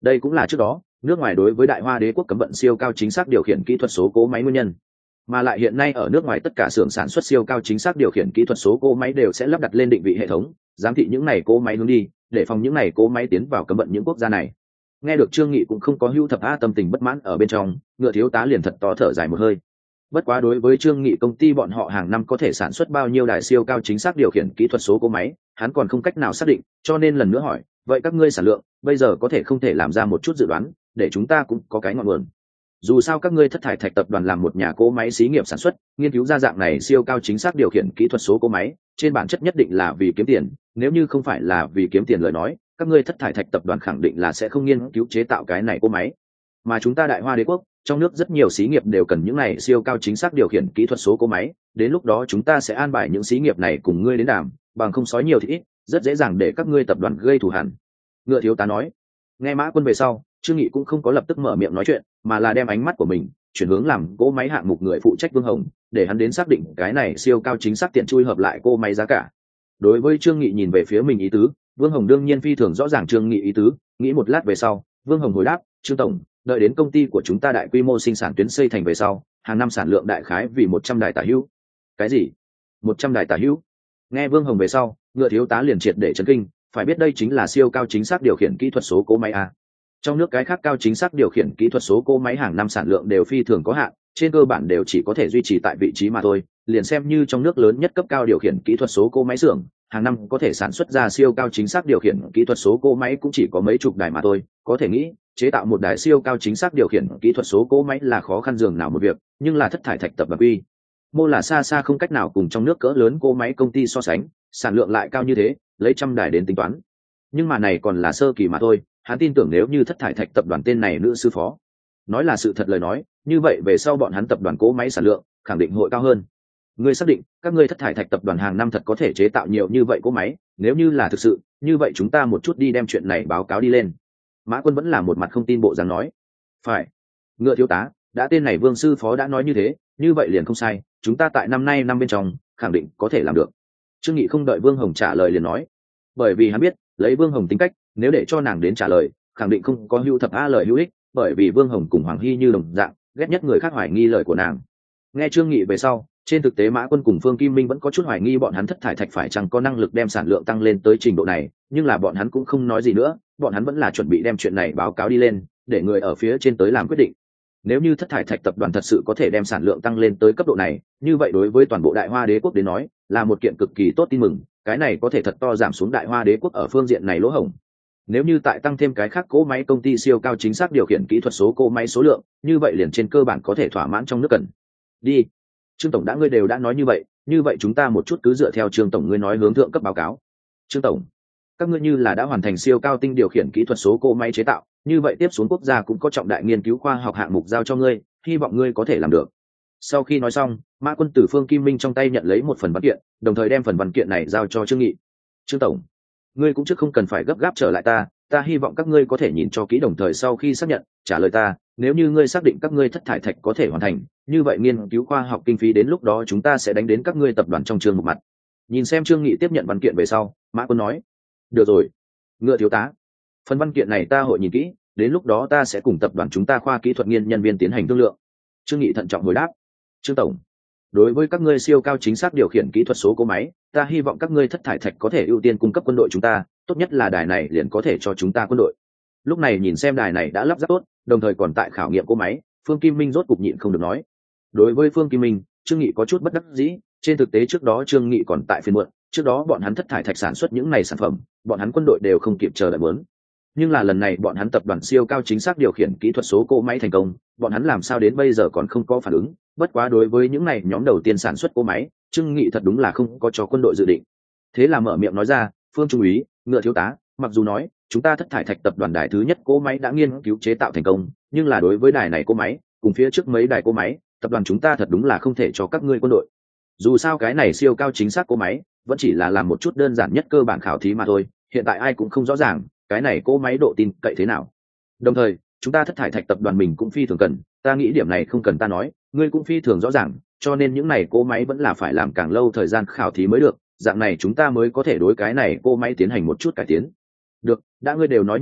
Đây cũng là trước đó nước ngoài đối với Đại Hoa Đế quốc cấm vận siêu cao chính xác điều khiển kỹ thuật số cỗ máy nguyên nhân. Mà lại hiện nay ở nước ngoài tất cả xưởng sản xuất siêu cao chính xác điều khiển kỹ thuật số cỗ máy đều sẽ lắp đặt lên định vị hệ thống, giám thị những này cỗ máy hướng đi, để phòng những này cỗ máy tiến vào cấm vận những quốc gia này. Nghe được Trương Nghị cũng không có hưu thập a tâm tình bất mãn ở bên trong, Ngựa thiếu tá liền thật to thở dài một hơi. Bất quá đối với Trương Nghị công ty bọn họ hàng năm có thể sản xuất bao nhiêu đài siêu cao chính xác điều khiển kỹ thuật số cỗ máy, hắn còn không cách nào xác định, cho nên lần nữa hỏi, vậy các ngươi sản lượng bây giờ có thể không thể làm ra một chút dự đoán, để chúng ta cũng có cái ngọn nguồn. Dù sao các ngươi Thất Thải Thạch tập đoàn làm một nhà cỗ máy xí nghiệp sản xuất, nghiên cứu ra dạng này siêu cao chính xác điều khiển kỹ thuật số cỗ máy, trên bản chất nhất định là vì kiếm tiền, nếu như không phải là vì kiếm tiền lời nói, các ngươi Thất Thải Thạch tập đoàn khẳng định là sẽ không nghiên cứu chế tạo cái này cỗ máy. Mà chúng ta Đại Hoa Đế quốc, trong nước rất nhiều xí nghiệp đều cần những này siêu cao chính xác điều khiển kỹ thuật số cỗ máy, đến lúc đó chúng ta sẽ an bài những xí nghiệp này cùng ngươi đến đàm, bằng không sói nhiều thì ít, rất dễ dàng để các ngươi tập đoàn gây thù hằn. Ngựa thiếu tá nói. Nghe Mã Quân về sau, Trương Nghị cũng không có lập tức mở miệng nói chuyện, mà là đem ánh mắt của mình chuyển hướng làm cỗ máy hạng mục người phụ trách Vương Hồng, để hắn đến xác định cái này siêu cao chính xác tiện chui hợp lại cỗ máy giá cả. Đối với Trương Nghị nhìn về phía mình ý tứ, Vương Hồng đương nhiên phi thường rõ ràng Trương Nghị ý tứ, nghĩ một lát về sau, Vương Hồng hồi đáp, "Trương tổng, đợi đến công ty của chúng ta đại quy mô sinh sản tuyến xây thành về sau, hàng năm sản lượng đại khái vì 100 đài tả hữu." Cái gì? 100 đài tả hữu? Nghe Vương Hồng về sau, Ngựa thiếu tá liền triệt để chấn kinh, phải biết đây chính là siêu cao chính xác điều khiển kỹ thuật số cỗ máy a. Trong nước cái khác cao chính xác điều khiển kỹ thuật số cỗ máy hàng năm sản lượng đều phi thường có hạn, trên cơ bản đều chỉ có thể duy trì tại vị trí mà thôi, liền xem như trong nước lớn nhất cấp cao điều khiển kỹ thuật số cỗ máy xưởng, hàng năm có thể sản xuất ra siêu cao chính xác điều khiển kỹ thuật số cỗ máy cũng chỉ có mấy chục đài mà thôi, có thể nghĩ, chế tạo một đài siêu cao chính xác điều khiển kỹ thuật số cỗ máy là khó khăn dường nào một việc, nhưng là Thất Thải Thạch tập đoàn quy mô là xa xa không cách nào cùng trong nước cỡ lớn cỗ máy công ty so sánh, sản lượng lại cao như thế, lấy trăm đài đến tính toán. Nhưng mà này còn là sơ kỳ mà thôi, hắn tin tưởng nếu như Thất Thải Thạch tập đoàn tên này nữ sư phó nói là sự thật lời nói, như vậy về sau bọn hắn tập đoàn cỗ máy sản lượng khẳng định hội cao hơn. Ngươi xác định các ngươi Thất Thải Thạch tập đoàn hàng năm thật có thể chế tạo nhiều như vậy cỗ máy, nếu như là thực sự, như vậy chúng ta một chút đi đem chuyện này báo cáo đi lên. Mã Quân vẫn là một mặt không tin bộ dáng nói. Phải. Ngựa thiếu tá, đã tên này Vương sư phó đã nói như thế, như vậy liền không sai, chúng ta tại năm nay năm bên trong khẳng định có thể làm được. Trương Nghị không đợi Vương Hồng trả lời liền nói, bởi vì hắn biết lấy Vương Hồng tính cách, nếu để cho nàng đến trả lời khẳng định không có hữu thập a lời hữu ích, bởi vì Vương Hồng cùng Hoàng Hy như đồng dạng ghét nhất người khác hoài nghi lời của nàng. Nghe Trương Nghị về sau, trên thực tế Mã Quân cùng Phương Kim Minh vẫn có chút hoài nghi bọn hắn Thất Thải Thạch phải chăng có năng lực đem sản lượng tăng lên tới trình độ này, nhưng là bọn hắn cũng không nói gì nữa, bọn hắn vẫn là chuẩn bị đem chuyện này báo cáo đi lên, để người ở phía trên tới làm quyết định. Nếu như Thất Thải Thạch tập đoàn thật sự có thể đem sản lượng tăng lên tới cấp độ này, như vậy đối với toàn bộ Đại Hoa Đế quốc đến nói, là một kiện cực kỳ tốt tin mừng, cái này có thể thật to giảm xuống Đại Hoa Đế quốc ở phương diện này lỗ hổng. Nếu như tại tăng thêm cái khác cỗ máy công ty siêu cao chính xác điều khiển kỹ thuật số cỗ máy số lượng, như vậy liền trên cơ bản có thể thỏa mãn trong nước cần. Đi. Trương tổng đã ngươi đều đã nói như vậy chúng ta một chút cứ dựa theo Trương tổng ngươi nói hướng thượng cấp báo cáo. Trương tổng, các ngươi như là đã hoàn thành siêu cao tinh điều khiển kỹ thuật số cỗ máy chế tạo, như vậy tiếp xuống quốc gia cũng có trọng đại nghiên cứu khoa học hạng mục giao cho ngươi, hy vọng ngươi có thể làm được. Sau khi nói xong, Mã Quân từ Phương Kim Minh trong tay nhận lấy một phần văn kiện, đồng thời đem phần văn kiện này giao cho Trương Nghị. Trương tổng, ngươi cũng trước không cần phải gấp gáp trở lại ta hy vọng các ngươi có thể nhìn cho kỹ, đồng thời sau khi xác nhận trả lời ta, nếu như ngươi xác định các ngươi Thất Thải Thạch có thể hoàn thành, như vậy nghiên cứu khoa học kinh phí đến lúc đó chúng ta sẽ đánh đến các ngươi tập đoàn trong trường một mặt. Nhìn xem Trương Nghị tiếp nhận văn kiện về sau, Mã Quân nói, được rồi, Ngựa thiếu tá, phần văn kiện này ta hội nhìn kỹ, đến lúc đó ta sẽ cùng tập đoàn chúng ta khoa kỹ thuật nghiên nhân viên tiến hành thương lượng. Trương Nghị thận trọng hồi đáp. Trương tổng, đối với các ngươi siêu cao chính xác điều khiển kỹ thuật số cỗ máy, ta hy vọng các ngươi Thất Thải Thạch có thể ưu tiên cung cấp quân đội chúng ta, tốt nhất là đài này liền có thể cho chúng ta quân đội. Lúc này nhìn xem đài này đã lắp ráp tốt, đồng thời còn tại khảo nghiệm cỗ máy, Phương Kim Minh rốt cục nhịn không được nói. Đối với Phương Kim Minh, Trương Nghị có chút bất đắc dĩ, trên thực tế trước đó Trương Nghị còn tại phiên muộn, trước đó bọn hắn Thất Thải Thạch sản xuất những này sản phẩm, bọn hắn quân đội đều không kịp chờ đợi muốn. Nhưng là lần này bọn hắn tập đoàn siêu cao chính xác điều khiển kỹ thuật số cỗ máy thành công, bọn hắn làm sao đến bây giờ còn không có phản ứng, bất quá đối với những này nhóm đầu tiên sản xuất cỗ máy, Trương Nghị thật đúng là không có cho quân đội dự định. Thế là mở miệng nói ra, Phương trung úy, Ngựa thiếu tá, mặc dù nói chúng ta Thất Thải Thạch tập đoàn đài thứ nhất cỗ máy đã nghiên cứu chế tạo thành công, nhưng là đối với đài này cỗ máy cùng phía trước mấy đài cỗ máy, tập đoàn chúng ta thật đúng là không thể cho các ngươi quân đội. Dù sao cái này siêu cao chính xác cỗ máy vẫn chỉ là làm một chút đơn giản nhất cơ bản khảo thí mà thôi, hiện tại ai cũng không rõ ràng cái này cỗ máy độ tin cậy thế nào. Đồng thời chúng ta Thất Thải Thạch tập đoàn mình cũng phi thường cần, ta nghĩ điểm này không cần ta nói, ngươi cũng phi thường rõ ràng, cho nên những này cỗ máy vẫn là phải làm càng lâu thời gian khảo thí mới được, dạng này chúng ta mới có thể đối cái này cỗ máy tiến hành một chút cải tiến. Được, đã ngươi đều nói như vậy,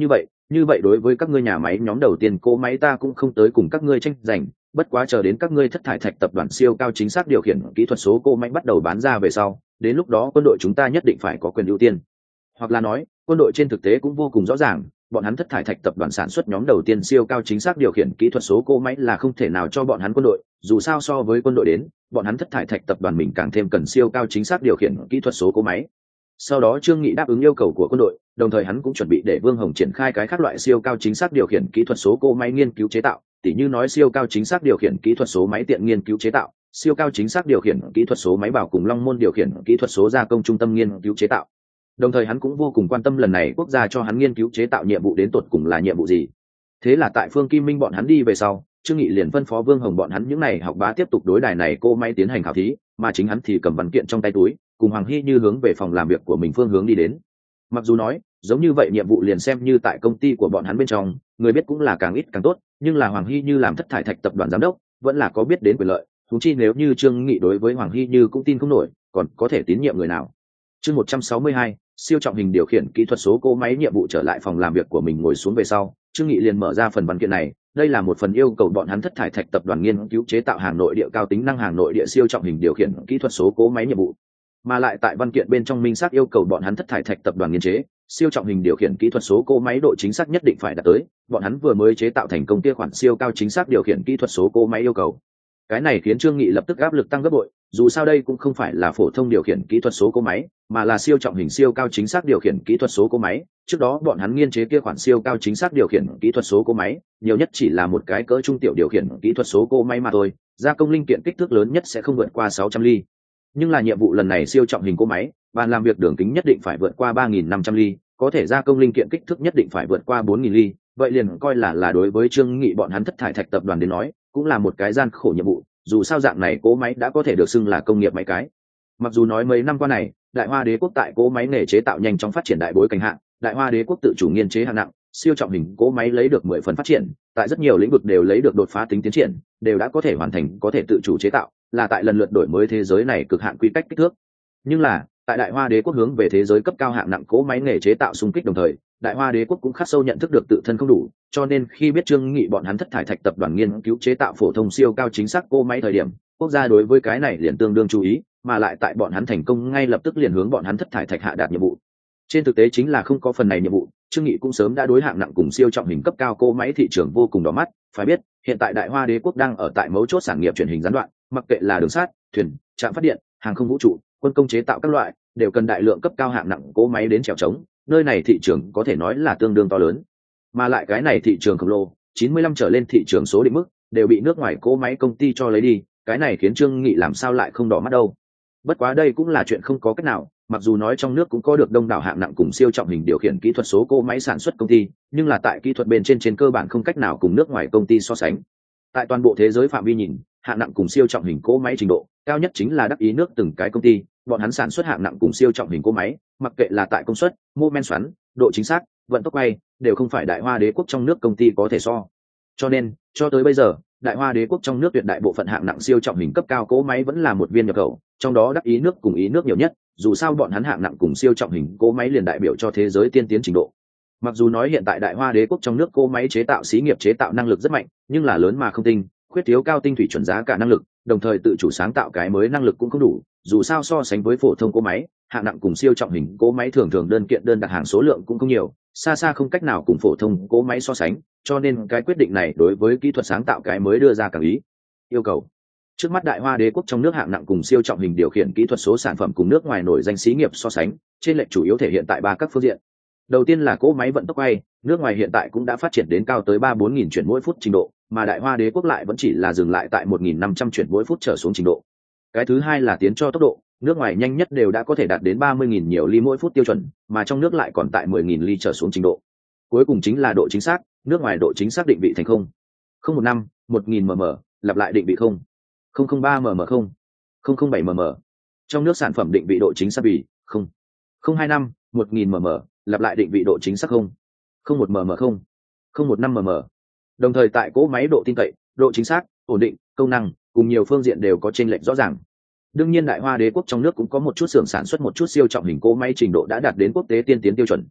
như vậy đối với các ngươi nhà máy nhóm đầu tiên cỗ máy ta cũng không tới cùng các ngươi tranh giành, bất quá chờ đến các ngươi Thất Thải Thạch tập đoàn siêu cao chính xác điều khiển kỹ thuật số cỗ máy bắt đầu bán ra về sau, đến lúc đó quân đội chúng ta nhất định phải có quyền ưu tiên. Hoặc là nói, quân đội trên thực tế cũng vô cùng rõ ràng, bọn hắn Thất Thải Thạch tập đoàn sản xuất nhóm đầu tiên siêu cao chính xác điều khiển kỹ thuật số cỗ máy là không thể nào cho bọn hắn quân đội, dù sao so với quân đội đến, bọn hắn Thất Thải Thạch tập đoàn mình càng thêm cần siêu cao chính xác điều khiển kỹ thuật số cỗ máy. Sau đó Trương Nghị đáp ứng yêu cầu của quân đội, đồng thời hắn cũng chuẩn bị để Vương Hồng triển khai cái khác loại siêu cao chính xác điều khiển kỹ thuật số cỗ máy nghiên cứu chế tạo, tỉ như nói siêu cao chính xác điều khiển kỹ thuật số máy tiện nghiên cứu chế tạo, siêu cao chính xác điều khiển kỹ thuật số máy bảo cùng Long Môn điều khiển kỹ thuật số gia công trung tâm nghiên cứu chế tạo. Đồng thời hắn cũng vô cùng quan tâm lần này quốc gia cho hắn nghiên cứu chế tạo nhiệm vụ đến tột cùng là nhiệm vụ gì. Thế là tại Phương Kim Minh bọn hắn đi về sau, Trương Nghị liền phân phó Vương Hồng bọn hắn những này học bá tiếp tục đối đài này cô máy tiến hành khảo thí, mà chính hắn thì cầm văn kiện trong tay túi, cùng Hoàng Hy Như hướng về phòng làm việc của mình phương hướng đi đến. Mặc dù nói, giống như vậy nhiệm vụ liền xem như tại công ty của bọn hắn bên trong, người biết cũng là càng ít càng tốt, nhưng là Hoàng Hy Như làm Thất Thải Thạch tập đoàn giám đốc, vẫn là có biết đến quyền lợi, huống chi nếu như Trương Nghị đối với Hoàng Hy Như cũng tin không nổi, còn có thể tín nhiệm người nào. Chương 162, siêu trọng hình điều khiển kỹ thuật số cỗ máy nhiệm vụ trở lại phòng làm việc của mình ngồi xuống về sau, Trương Nghị liền mở ra phần văn kiện này, đây là một phần yêu cầu bọn hắn Thất Thải Thạch tập đoàn nghiên cứu chế tạo hàng nội địa cao tính năng hàng nội địa siêu trọng hình điều khiển kỹ thuật số cỗ máy nhiệm vụ. Mà lại tại văn kiện bên trong minh xác yêu cầu bọn hắn Thất Thải Thạch tập đoàn nghiên chế siêu trọng hình điều khiển kỹ thuật số cỗ máy độ chính xác nhất định phải đạt tới bọn hắn vừa mới chế tạo thành công kia khoản siêu cao chính xác điều khiển kỹ thuật số cỗ máy yêu cầu. Cái này khiến Trương Nghị lập tức áp lực tăng gấp bội, dù sao đây cũng không phải là phổ thông điều khiển kỹ thuật số cỗ máy, mà là siêu trọng hình siêu cao chính xác điều khiển kỹ thuật số cỗ máy. Trước đó bọn hắn nghiên chế kia khoản siêu cao chính xác điều khiển kỹ thuật số cỗ máy, nhiều nhất chỉ là một cái cỡ trung tiểu điều khiển kỹ thuật số cỗ máy mà thôi, gia công linh kiện kích thước lớn nhất sẽ không vượt qua 600 ly. Nhưng là nhiệm vụ lần này siêu trọng hình cỗ máy, bàn làm việc đường kính nhất định phải vượt qua 3.500 ly, có thể gia công linh kiện kích thước nhất định phải vượt qua 4.000 ly, vậy liền coi là đối với Trương Nghị bọn hắn Thất Thải Thạch tập đoàn đến nói, cũng là một cái gian khổ nhiệm vụ, dù sao dạng này cỗ máy đã có thể được xưng là công nghiệp máy cái. Mặc dù nói mấy năm qua này, Đại Hoa Đế quốc tại cỗ máy nghề chế tạo nhanh chóng phát triển đại bối cảnh hạn, Đại Hoa Đế quốc tự chủ nghiên chế hạng nặng, siêu trọng hình cỗ máy lấy được 10 phần phát triển, tại rất nhiều lĩnh vực đều lấy được đột phá tính tiến triển, đều đã có thể hoàn thành có thể tự chủ chế tạo, là tại lần lượt đổi mới thế giới này cực hạn quy cách kích thước. Nhưng là, tại Đại Hoa Đế quốc hướng về thế giới cấp cao hạng nặng cỗ máy nghề chế tạo xung kích đồng thời, Đại Hoa Đế quốc cũng khắc sâu nhận thức được tự thân không đủ, cho nên khi biết Trương Nghị bọn hắn Thất Thải Thạch tập đoàn nghiên cứu chế tạo phổ thông siêu cao chính xác cỗ máy thời điểm, quốc gia đối với cái này liền tương đương chú ý, mà lại tại bọn hắn thành công ngay lập tức liền hướng bọn hắn Thất Thải Thạch hạ đạt nhiệm vụ. Trên thực tế chính là không có phần này nhiệm vụ, Trương Nghị cũng sớm đã đối hạng nặng cùng siêu trọng hình cấp cao cỗ máy thị trường vô cùng đỏ mắt, phải biết, hiện tại Đại Hoa Đế quốc đang ở tại mấu chốt sản nghiệp truyền hình gián đoạn, mặc kệ là đường sắt, thuyền, trạm phát điện, hàng không vũ trụ, quân công chế tạo các loại, đều cần đại lượng cấp cao hạng nặng cỗ máy đến chèo chống, nơi này thị trường có thể nói là tương đương to lớn. Mà lại cái này thị trường khổng lồ, 95 trở lên thị trường số định mức, đều bị nước ngoài cỗ máy công ty cho lấy đi, cái này khiến Trương Nghị làm sao lại không đỏ mắt đâu. Bất quá đây cũng là chuyện không có cách nào, mặc dù nói trong nước cũng có được đông đảo hạng nặng cùng siêu trọng hình điều khiển kỹ thuật số cỗ máy sản xuất công ty, nhưng là tại kỹ thuật bên trên cơ bản không cách nào cùng nước ngoài công ty so sánh. Tại toàn bộ thế giới phạm vi nhìn, hạng nặng cùng siêu trọng hình cỗ máy trình độ cao nhất chính là đắc ý nước từng cái công ty, bọn hắn sản xuất hạng nặng cùng siêu trọng hình cỗ máy, mặc kệ là tại công suất, mô men xoắn, độ chính xác, vận tốc bay, đều không phải Đại Hoa Đế quốc trong nước công ty có thể so. Cho nên, cho tới bây giờ, Đại Hoa Đế quốc trong nước tuyệt đại bộ phận hạng nặng siêu trọng hình cấp cao cỗ máy vẫn là một viên nhập khẩu, trong đó đắc ý nước cùng ý nước nhiều nhất, dù sao bọn hắn hạng nặng cùng siêu trọng hình cỗ máy liền đại biểu cho thế giới tiên tiến trình độ. Mặc dù nói hiện tại Đại Hoa Đế quốc trong nước cỗ máy chế tạo xí nghiệp chế tạo năng lực rất mạnh, nhưng là lớn mà không tinh, khuyết thiếu cao tinh thủy chuẩn giá cả năng lực, đồng thời tự chủ sáng tạo cái mới năng lực cũng không đủ, dù sao so sánh với phổ thông cỗ máy, hạng nặng cùng siêu trọng hình cỗ máy thường thường đơn kiện đơn đặt hàng số lượng cũng không nhiều, xa xa không cách nào cùng phổ thông cỗ máy so sánh, cho nên cái quyết định này đối với kỹ thuật sáng tạo cái mới đưa ra càng ý yêu cầu. Trước mắt Đại Hoa Đế quốc trong nước hạng nặng cùng siêu trọng hình điều khiển kỹ thuật số sản phẩm cùng nước ngoài nổi danh xí nghiệp so sánh, trên lệch chủ yếu thể hiện tại ba các phương diện. Đầu tiên là cỗ máy vận tốc bay, nước ngoài hiện tại cũng đã phát triển đến cao tới 3-4 nghìn chuyển mỗi phút trình độ, mà Đại Hoa Đế quốc lại vẫn chỉ là dừng lại tại 1.500 chuyển mỗi phút trở xuống trình độ. Cái thứ hai là tiến cho tốc độ, nước ngoài nhanh nhất đều đã có thể đạt đến 30.000 nhiều ly mỗi phút tiêu chuẩn, mà trong nước lại còn tại 10.000 ly trở xuống trình độ. Cuối cùng chính là độ chính xác, nước ngoài độ chính xác định vị thành 0,015, 1.000 mm, lặp lại định vị 0,003 mm 0,007 mm. Trong nước sản phẩm định vị độ chính xác vì 0,025, 1.000 mm, lặp lại định vị độ chính xác 0,01 mm 0,015 mm. Đồng thời tại cỗ máy độ tin cậy, độ chính xác, ổn định, công năng cùng nhiều phương diện đều có chênh lệch rõ ràng. Đương nhiên Đại Hoa Đế quốc trong nước cũng có một chút xưởng sản xuất một chút siêu trọng hình cỗ máy trình độ đã đạt đến quốc tế tiên tiến tiêu chuẩn.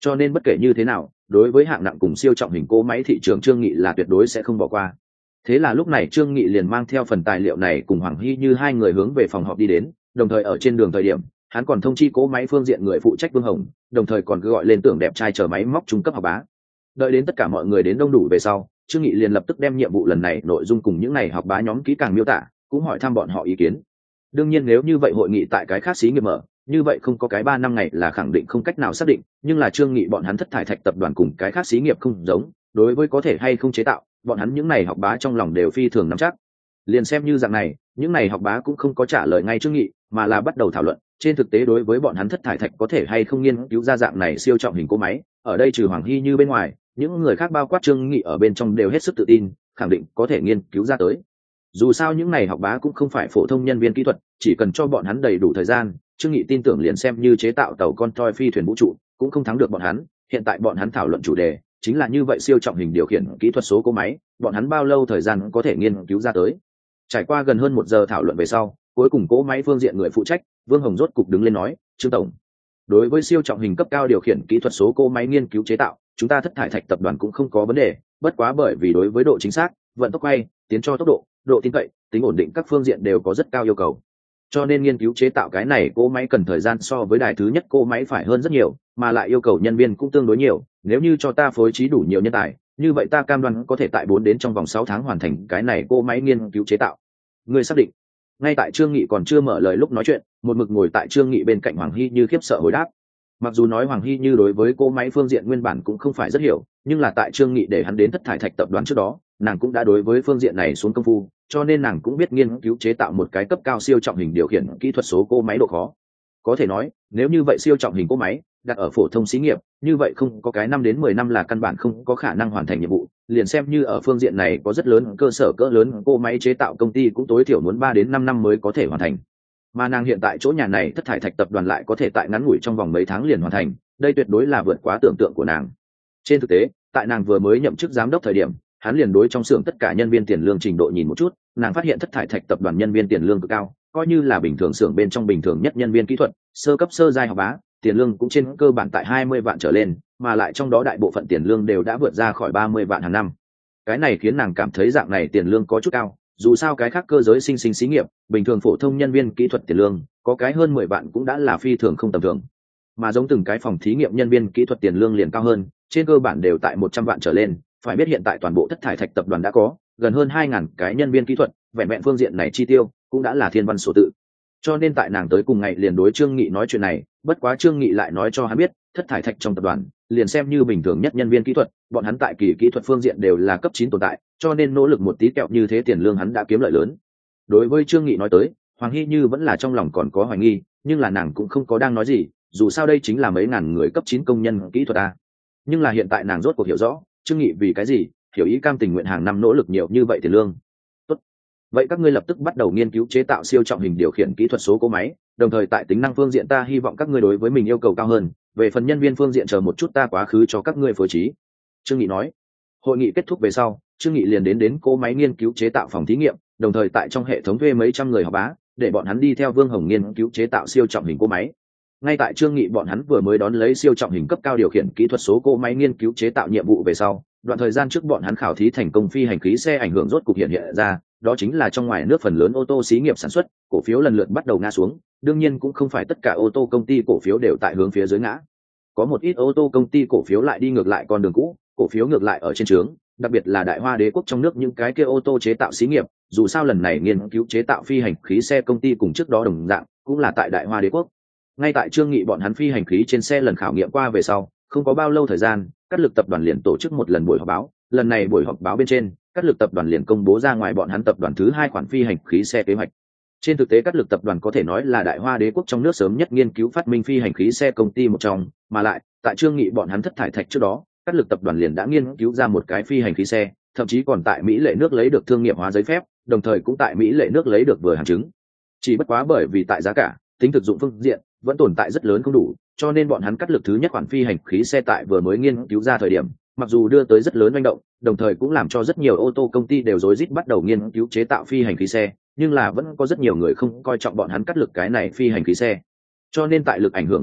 Cho nên bất kể như thế nào, đối với hạng nặng cùng siêu trọng hình cỗ máy thị trường Trương Nghị là tuyệt đối sẽ không bỏ qua. Thế là lúc này Trương Nghị liền mang theo phần tài liệu này cùng Hoàng Hy Như hai người hướng về phòng họp đi đến, đồng thời ở trên đường thời điểm, hắn còn thông chi cỗ máy phương diện người phụ trách Vương Hồng, đồng thời còn cứ gọi lên Tưởng Đẹp Trai chờ máy móc trung cấp học bá. Đợi đến tất cả mọi người đến đông đủ về sau, Trương Nghị liền lập tức đem nhiệm vụ lần này nội dung cùng những này học bá nhóm kỹ càng miêu tả, cũng hỏi thăm bọn họ ý kiến. Đương nhiên nếu như vậy hội nghị tại cái khác xí nghiệp mở, như vậy không có cái 3 năm ngày là khẳng định không cách nào xác định, nhưng là Trương Nghị bọn hắn Thất Thải Thạch tập đoàn cùng cái khác xí nghiệp không giống, đối với có thể hay không chế tạo, bọn hắn những này học bá trong lòng đều phi thường nắm chắc. Liền xem như dạng này, những này học bá cũng không có trả lời ngay Trương Nghị, mà là bắt đầu thảo luận, trên thực tế đối với bọn hắn Thất Thải Thạch có thể hay không nghiên cứu ra dạng này siêu trọng hình cỗ máy, ở đây trừ Hoàng Hy Như bên ngoài, những người khác bao quát Trương Nghị ở bên trong đều hết sức tự tin, khẳng định có thể nghiên cứu ra tới. Dù sao những này học bá cũng không phải phổ thông nhân viên kỹ thuật, chỉ cần cho bọn hắn đầy đủ thời gian, Trương Nghị tin tưởng liền xem như chế tạo tàu con toy phi thuyền vũ trụ cũng không thắng được bọn hắn. Hiện tại bọn hắn thảo luận chủ đề chính là như vậy siêu trọng hình điều khiển kỹ thuật số cỗ máy, bọn hắn bao lâu thời gian có thể nghiên cứu ra tới. Trải qua gần hơn 1 giờ thảo luận về sau, cuối cùng cỗ máy phương diện người phụ trách Vương Hồng rốt cục đứng lên nói, Trương tổng, đối với siêu trọng hình cấp cao điều khiển kỹ thuật số cỗ máy nghiên cứu chế tạo, chúng ta Thất Thải Thạch tập đoàn cũng không có vấn đề, bất quá bởi vì đối với độ chính xác, vận tốc quay, tiến cho tốc độ, độ tin cậy, tính ổn định các phương diện đều có rất cao yêu cầu, cho nên nghiên cứu chế tạo cái này cỗ máy cần thời gian so với đài thứ nhất cỗ máy phải hơn rất nhiều, mà lại yêu cầu nhân viên cũng tương đối nhiều. Nếu như cho ta phối trí đủ nhiều nhân tài, như vậy ta cam đoan có thể tại 4 đến trong vòng 6 tháng hoàn thành cái này cỗ máy nghiên cứu chế tạo. Người xác định? Ngay tại Trương Nghị còn chưa mở lời lúc nói chuyện, một mực ngồi tại Trương Nghị bên cạnh Hoàng Hy Như khiếp sợ hồi đáp. Mặc dù nói Hoàng Hy Như đối với cỗ máy phương diện nguyên bản cũng không phải rất hiểu, nhưng là tại Trương Nghị để hắn đến Thất Thải Thạch tập đoàn trước đó, nàng cũng đã đối với phương diện này xuống công phu, cho nên nàng cũng biết nghiên cứu chế tạo một cái cấp cao siêu trọng hình điều khiển kỹ thuật số cỗ máy độ khó. Có thể nói, nếu như vậy siêu trọng hình cỗ máy đặt ở phổ thông xí nghiệp, như vậy không có cái 5 đến 10 năm là căn bản không có khả năng hoàn thành nhiệm vụ, liền xem như ở phương diện này có rất lớn cơ sở cỡ lớn cỗ máy chế tạo công ty cũng tối thiểu muốn 3 đến 5 năm mới có thể hoàn thành. Mà nàng hiện tại chỗ nhà này Thất Thải Thạch tập đoàn lại có thể tại ngắn ngủi trong vòng mấy tháng liền hoàn thành, đây tuyệt đối là vượt quá tưởng tượng của nàng. Trên thực tế, tại nàng vừa mới nhậm chức giám đốc thời điểm, hắn liền đối trong xưởng tất cả nhân viên tiền lương trình độ nhìn một chút, nàng phát hiện Thất Thải Thạch tập đoàn nhân viên tiền lương cực cao, coi như là bình thường xưởng bên trong bình thường nhất nhân viên kỹ thuật, sơ cấp sơ giai học bá, tiền lương cũng trên cơ bản tại 20 vạn trở lên, mà lại trong đó đại bộ phận tiền lương đều đã vượt ra khỏi 30 vạn hàng năm. Cái này khiến nàng cảm thấy dạng này tiền lương có chút cao, dù sao cái khác cơ giới sinh xí nghiệp, bình thường phổ thông nhân viên kỹ thuật tiền lương, có cái hơn 10 vạn cũng đã là phi thường không tầm thường. Mà giống từng cái phòng thí nghiệm nhân viên kỹ thuật tiền lương liền cao hơn, trên cơ bản đều tại 100 vạn trở lên, phải biết hiện tại toàn bộ Thất Thải Thạch tập đoàn đã có gần hơn 2.000 cái nhân viên kỹ thuật, vẹn vẹn phương diện này chi tiêu cũng đã là thiên văn số tự. Cho nên tại nàng tới cùng ngày liền đối Trương Nghị nói chuyện này, bất quá Trương Nghị lại nói cho hắn biết, Thất Thải Thạch trong tập đoàn, liền xem như bình thường nhất nhân viên kỹ thuật, bọn hắn tại kỹ thuật phương diện đều là cấp 9 tồn tại, cho nên nỗ lực một tí kẹo như thế tiền lương hắn đã kiếm lợi lớn. Đối với Trương Nghị nói tới, Hoàng Hy Như vẫn là trong lòng còn có hoài nghi, nhưng là nàng cũng không có đang nói gì, dù sao đây chính là mấy ngàn người cấp 9 công nhân kỹ thuật a. Nhưng là hiện tại nàng rốt cuộc hiểu rõ, Trương Nghị vì cái gì hiểu ý cam tình nguyện hàng năm nỗ lực nhiều như vậy tiền lương. Tốt, vậy các ngươi lập tức bắt đầu nghiên cứu chế tạo siêu trọng hình điều khiển kỹ thuật số cỗ máy, đồng thời tại tính năng phương diện ta hy vọng các ngươi đối với mình yêu cầu cao hơn, về phần nhân viên phương diện chờ một chút ta quá khứ cho các ngươi phối trí. Trương Nghị nói. Hội nghị kết thúc về sau, Trương Nghị liền đến cỗ máy nghiên cứu chế tạo phòng thí nghiệm, đồng thời tại trong hệ thống thuê mấy trăm người học bá, để bọn hắn đi theo Vương Hồng nghiên cứu chế tạo siêu trọng hình cỗ máy. Ngay tại Trương Nghị bọn hắn vừa mới đón lấy siêu trọng hình cấp cao điều khiển kỹ thuật số cỗ máy nghiên cứu chế tạo nhiệm vụ về sau, đoạn thời gian trước bọn hắn khảo thí thành công phi hành khí xe ảnh hưởng rốt cục hiện ra, đó chính là trong ngoài nước phần lớn ô tô xí nghiệp sản xuất, cổ phiếu lần lượt bắt đầu ngã xuống, đương nhiên cũng không phải tất cả ô tô công ty cổ phiếu đều tại hướng phía dưới ngã. Có một ít ô tô công ty cổ phiếu lại đi ngược lại con đường cũ, cổ phiếu ngược lại ở trên trướng, đặc biệt là Đại Hoa Đế quốc trong nước những cái kia ô tô chế tạo xí nghiệp, dù sao lần này nghiên cứu chế tạo phi hành khí xe công ty cùng trước đó đồng dạng, cũng là tại Đại Hoa Đế quốc. Ngay tại Trương Nghị bọn hắn phi hành khí trên xe lần khảo nghiệm qua về sau, không có bao lâu thời gian, Cát Lực tập đoàn liền tổ chức một lần buổi họp báo, lần này buổi họp báo bên trên, Cát Lực tập đoàn liền công bố ra ngoài bọn hắn tập đoàn thứ 2 khoản phi hành khí xe kế hoạch. Trên thực tế Cát Lực tập đoàn có thể nói là Đại Hoa Đế quốc trong nước sớm nhất nghiên cứu phát minh phi hành khí xe công ty một trong, mà lại, tại Trương Nghị bọn hắn Thất Thải Thạch trước đó, Cát Lực tập đoàn liền đã nghiên cứu ra một cái phi hành khí xe, thậm chí còn tại Mỹ lệ nước lấy được thương nghiệp hóa giấy phép, đồng thời cũng tại Mỹ lệ nước lấy được vừa hàng chứng. Chỉ bất quá bởi vì tại giá cả, tính thực dụng phương diện vẫn tồn tại rất lớn không đủ, cho nên bọn hắn Cát Lực thứ nhất khoản phi hành khí xe tại vừa mới nghiên cứu ra thời điểm, mặc dù đưa tới rất lớn manh động, đồng thời cũng làm cho rất nhiều ô tô công ty đều rối rít bắt đầu nghiên cứu chế tạo phi hành khí xe, nhưng là vẫn có rất nhiều người không coi trọng bọn hắn Cát Lực cái này phi hành khí xe. Cho nên tại lực ảnh hưởng phương diện,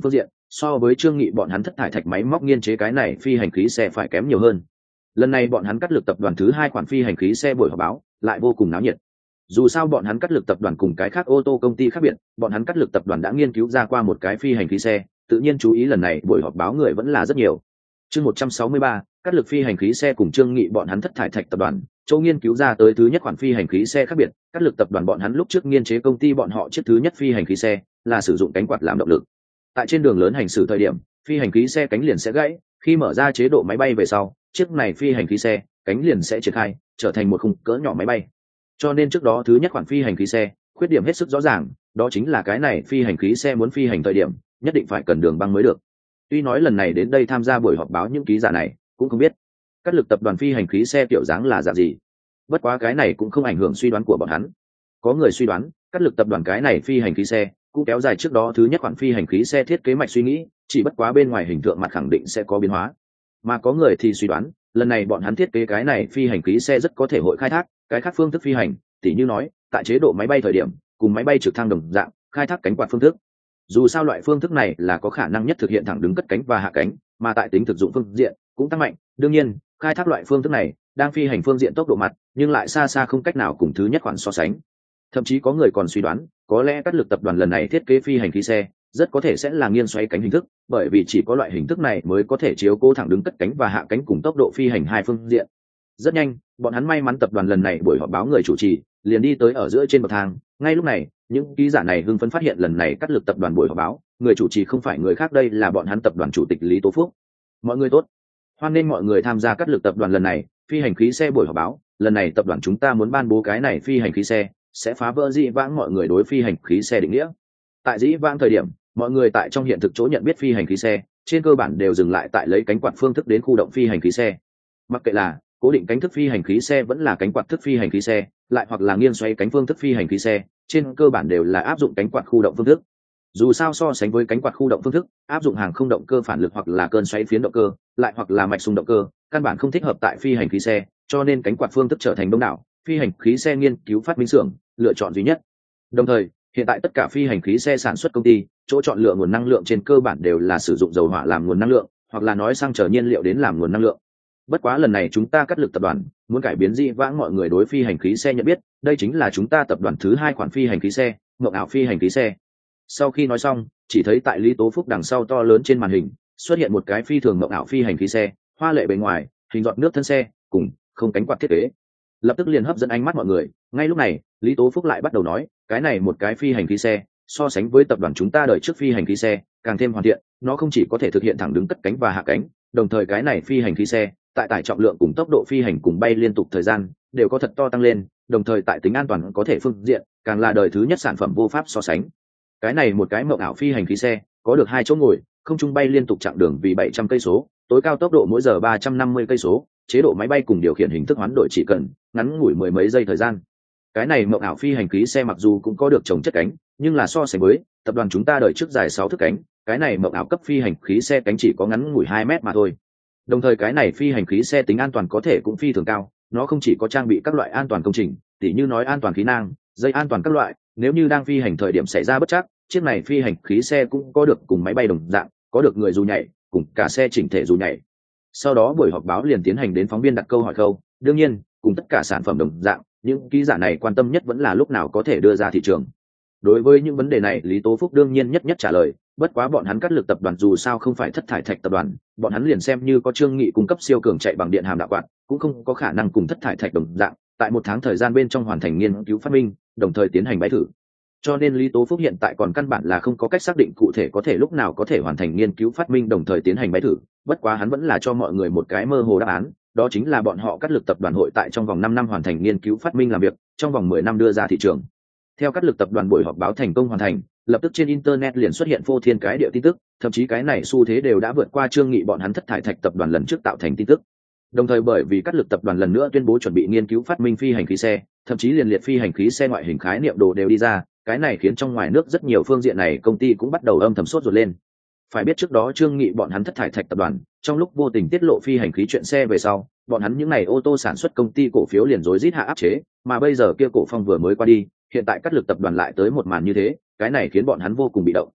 so với Trương Nghị bọn hắn thất thải thạch máy móc nghiên chế cái này phi hành khí xe phải kém nhiều hơn. Lần này bọn hắn cắt lực tập đoàn thứ hai khoản phi hành khí xe buổi họp báo lại vô cùng náo nhiệt. Dù sao bọn hắn cắt lực tập đoàn cùng cái khác ô tô công ty khác biệt, bọn hắn cắt lực tập đoàn đã nghiên cứu ra qua một cái phi hành khí xe, tự nhiên chú ý lần này buổi họp báo người vẫn là rất nhiều. Chương 163, cắt lực phi hành khí xe cùng Trương Nghị bọn hắn thất thải thạch tập đoàn, châu nghiên cứu ra tới thứ nhất khoản phi hành khí xe khác biệt, cắt lực tập đoàn bọn hắn lúc trước nghiên chế công ty bọn họ chiếc thứ nhất phi hành khí xe là sử dụng cánh quạt làm động lực. Tại trên đường lớn hành xử thời điểm, phi hành khí xe cánh liền sẽ gãy, khi mở ra chế độ máy bay về sau, chiếc này phi hành khí xe cánh liền sẽ triển khai, trở thành một khung cỡ nhỏ máy bay. Cho nên trước đó thứ nhất khoản phi hành khí xe, khuyết điểm hết sức rõ ràng, đó chính là cái này phi hành khí xe muốn phi hành thời điểm, nhất định phải cần đường băng mới được. Tuy nói lần này đến đây tham gia buổi họp báo những ký giả này cũng không biết cắt lực tập đoàn phi hành khí xe kiểu dáng là dạng gì, bất quá cái này cũng không ảnh hưởng suy đoán của bọn hắn. Có người suy đoán cắt lực tập đoàn cái này phi hành khí xe cũng kéo dài trước đó thứ nhất khoản phi hành khí xe thiết kế mạch suy nghĩ, chỉ bất quá bên ngoài hình tượng mặt khẳng định sẽ có biến hóa. Mà có người thì suy đoán lần này bọn hắn thiết kế cái này phi hành khí xe rất có thể hội khai thác cái khác phương thức phi hành, tỉ như nói tại chế độ máy bay thời điểm cùng máy bay trực thăng đồng dạng khai thác cánh quạt phương thức. Dù sao loại phương thức này là có khả năng nhất thực hiện thẳng đứng cất cánh và hạ cánh, mà tại tính thực dụng phương diện cũng tăng mạnh. Đương nhiên khai thác loại phương thức này đang phi hành phương diện tốc độ mặt nhưng lại xa xa không cách nào cùng thứ nhất khoản so sánh. Thậm chí có người còn suy đoán có lẽ cắt lực tập đoàn lần này thiết kế phi hành khí xe rất có thể sẽ là nghiêng xoay cánh hình thức, bởi vì chỉ có loại hình thức này mới có thể chiếu cố thẳng đứng cất cánh và hạ cánh cùng tốc độ phi hành hai phương diện. Rất nhanh bọn hắn may mắn tập đoàn lần này buổi họp báo người chủ trì liền đi tới ở giữa trên bậc thang. Ngay lúc này những ký giả này hưng phấn phát hiện lần này cắt lực tập đoàn buổi họp báo người chủ trì không phải người khác, đây là bọn hắn tập đoàn chủ tịch Lý Tố Phúc. Mọi người tốt, hoan nghênh mọi người tham gia cắt lực tập đoàn lần này phi hành khí xe buổi họp báo. Lần này tập đoàn chúng ta muốn ban bố cái này phi hành khí xe sẽ phá vỡ dĩ vãng mọi người đối phi hành khí xe định nghĩa. Tại dĩ vãng thời điểm mọi người tại trong hiện thực chỗ nhận biết phi hành khí xe trên cơ bản đều dừng lại tại lấy cánh quạt phương thức đến khu động phi hành khí xe, mặc kệ là cố định cánh thức phi hành khí xe vẫn là cánh quạt thức phi hành khí xe, lại hoặc là nghiêng xoay cánh phương thức phi hành khí xe, trên cơ bản đều là áp dụng cánh quạt khu động phương thức. Dù sao so sánh với cánh quạt khu động phương thức áp dụng hàng không động cơ phản lực hoặc là cơn xoáy phiến động cơ, lại hoặc là mạch xung động cơ, căn bản không thích hợp tại phi hành khí xe, cho nên cánh quạt phương thức trở thành đông đảo phi hành khí xe nghiên cứu phát minh xưởng lựa chọn duy nhất. Đồng thời hiện tại tất cả phi hành khí xe sản xuất công ty chỗ chọn lựa nguồn năng lượng trên cơ bản đều là sử dụng dầu hỏa làm nguồn năng lượng, hoặc là nói xăng chở nhiên liệu đến làm nguồn năng lượng. Bất quá lần này chúng ta cắt lực tập đoàn muốn cải biến dĩ vãng mọi người đối phi hành khí xe nhận biết, đây chính là chúng ta tập đoàn thứ hai khoản phi hành khí xe, mộng ảo phi hành khí xe. Sau khi nói xong chỉ thấy tại Lý Tố Phúc đằng sau to lớn trên màn hình xuất hiện một cái phi thường mộng ảo phi hành khí xe, hoa lệ bề ngoài, hình giọt nước thân xe cùng không cánh quạt thiết kế lập tức liền hấp dẫn ánh mắt mọi người. Ngay lúc này Lý Tố Phúc lại bắt đầu nói, cái này một cái phi hành khí xe so sánh với tập đoàn chúng ta đời trước phi hành khí xe càng thêm hoàn thiện, nó không chỉ có thể thực hiện thẳng đứng cất cánh và hạ cánh, đồng thời cái này phi hành khí xe tại tải trọng lượng cùng tốc độ phi hành cùng bay liên tục thời gian đều có thật to tăng lên, đồng thời tại tính an toàn có thể phương diện càng là đời thứ nhất sản phẩm vô pháp so sánh. Cái này một cái mộng ảo phi hành khí xe có được 2 chỗ ngồi, không trung bay liên tục chặng đường vì 700 cây số, tối cao tốc độ mỗi giờ 350 cây số, chế độ máy bay cùng điều khiển hình thức hoán đổi chỉ cần ngắn ngủi mười mấy giây thời gian. Cái này mộng ảo phi hành khí xe mặc dù cũng có được trồng chất cánh, nhưng là so sánh với tập đoàn chúng ta đời trước dài 6 thước cánh, cái này mộng ảo cấp phi hành khí xe cánh chỉ có ngắn ngủi 2 mét mà thôi. Đồng thời cái này phi hành khí xe tính an toàn có thể cũng phi thường cao, nó không chỉ có trang bị các loại an toàn công trình, tỉ như nói an toàn khí nang, dây an toàn các loại, nếu như đang phi hành thời điểm xảy ra bất trắc, chiếc này phi hành khí xe cũng có được cùng máy bay đồng dạng, có được người dù nhảy, cùng cả xe chỉnh thể dù nhảy. Sau đó buổi họp báo liền tiến hành đến phóng viên đặt câu hỏi khâu, đương nhiên cùng tất cả sản phẩm đồng dạng, những ký giả này quan tâm nhất vẫn là lúc nào có thể đưa ra thị trường. Đối với những vấn đề này Lý Tố Phúc đương nhiên nhất trả lời, bất quá bọn hắn cắt lực tập đoàn dù sao không phải thất thải thạch tập đoàn, bọn hắn liền xem như có Trương Nghị cung cấp siêu cường chạy bằng điện hàm đạo quạt cũng không có khả năng cùng thất thải thạch đồng dạng tại 1 tháng thời gian bên trong hoàn thành nghiên cứu phát minh đồng thời tiến hành bãi thử. Cho nên Lý Tố Phúc hiện tại còn căn bản là không có cách xác định cụ thể có thể lúc nào có thể hoàn thành nghiên cứu phát minh đồng thời tiến hành bãi thử, bất quá hắn vẫn là cho mọi người một cái mơ hồ đáp án, đó chính là bọn họ cắt lực tập đoàn hội tại trong vòng 5 năm hoàn thành nghiên cứu phát minh làm việc, trong vòng 10 năm đưa ra thị trường. Theo cắt lực tập đoàn buổi họp báo thành công hoàn thành, lập tức trên internet liền xuất hiện phô thiên cái địa tin tức, thậm chí cái này xu thế đều đã vượt qua Trương Nghị bọn hắn thất thải thạch tập đoàn lần trước tạo thành tin tức. Đồng thời bởi vì cắt lực tập đoàn lần nữa tuyên bố chuẩn bị nghiên cứu phát minh phi hành khí xe, thậm chí liền liệt phi hành khí xe ngoại hình khái niệm đồ đều đi ra, cái này khiến trong ngoài nước rất nhiều phương diện này công ty cũng bắt đầu âm thầm sốt ruột lên. Phải biết trước đó Trương Nghị bọn hắn thất thải thạch tập đoàn trong lúc vô tình tiết lộ phi hành khí chuyện xe về sau, bọn hắn những này ô tô sản xuất công ty cổ phiếu liền rối rít hạ áp chế, mà bây giờ kia cổ phong vừa mới qua đi, hiện tại cắt lực tập đoàn lại tới một màn như thế, cái này khiến bọn hắn vô cùng bị động.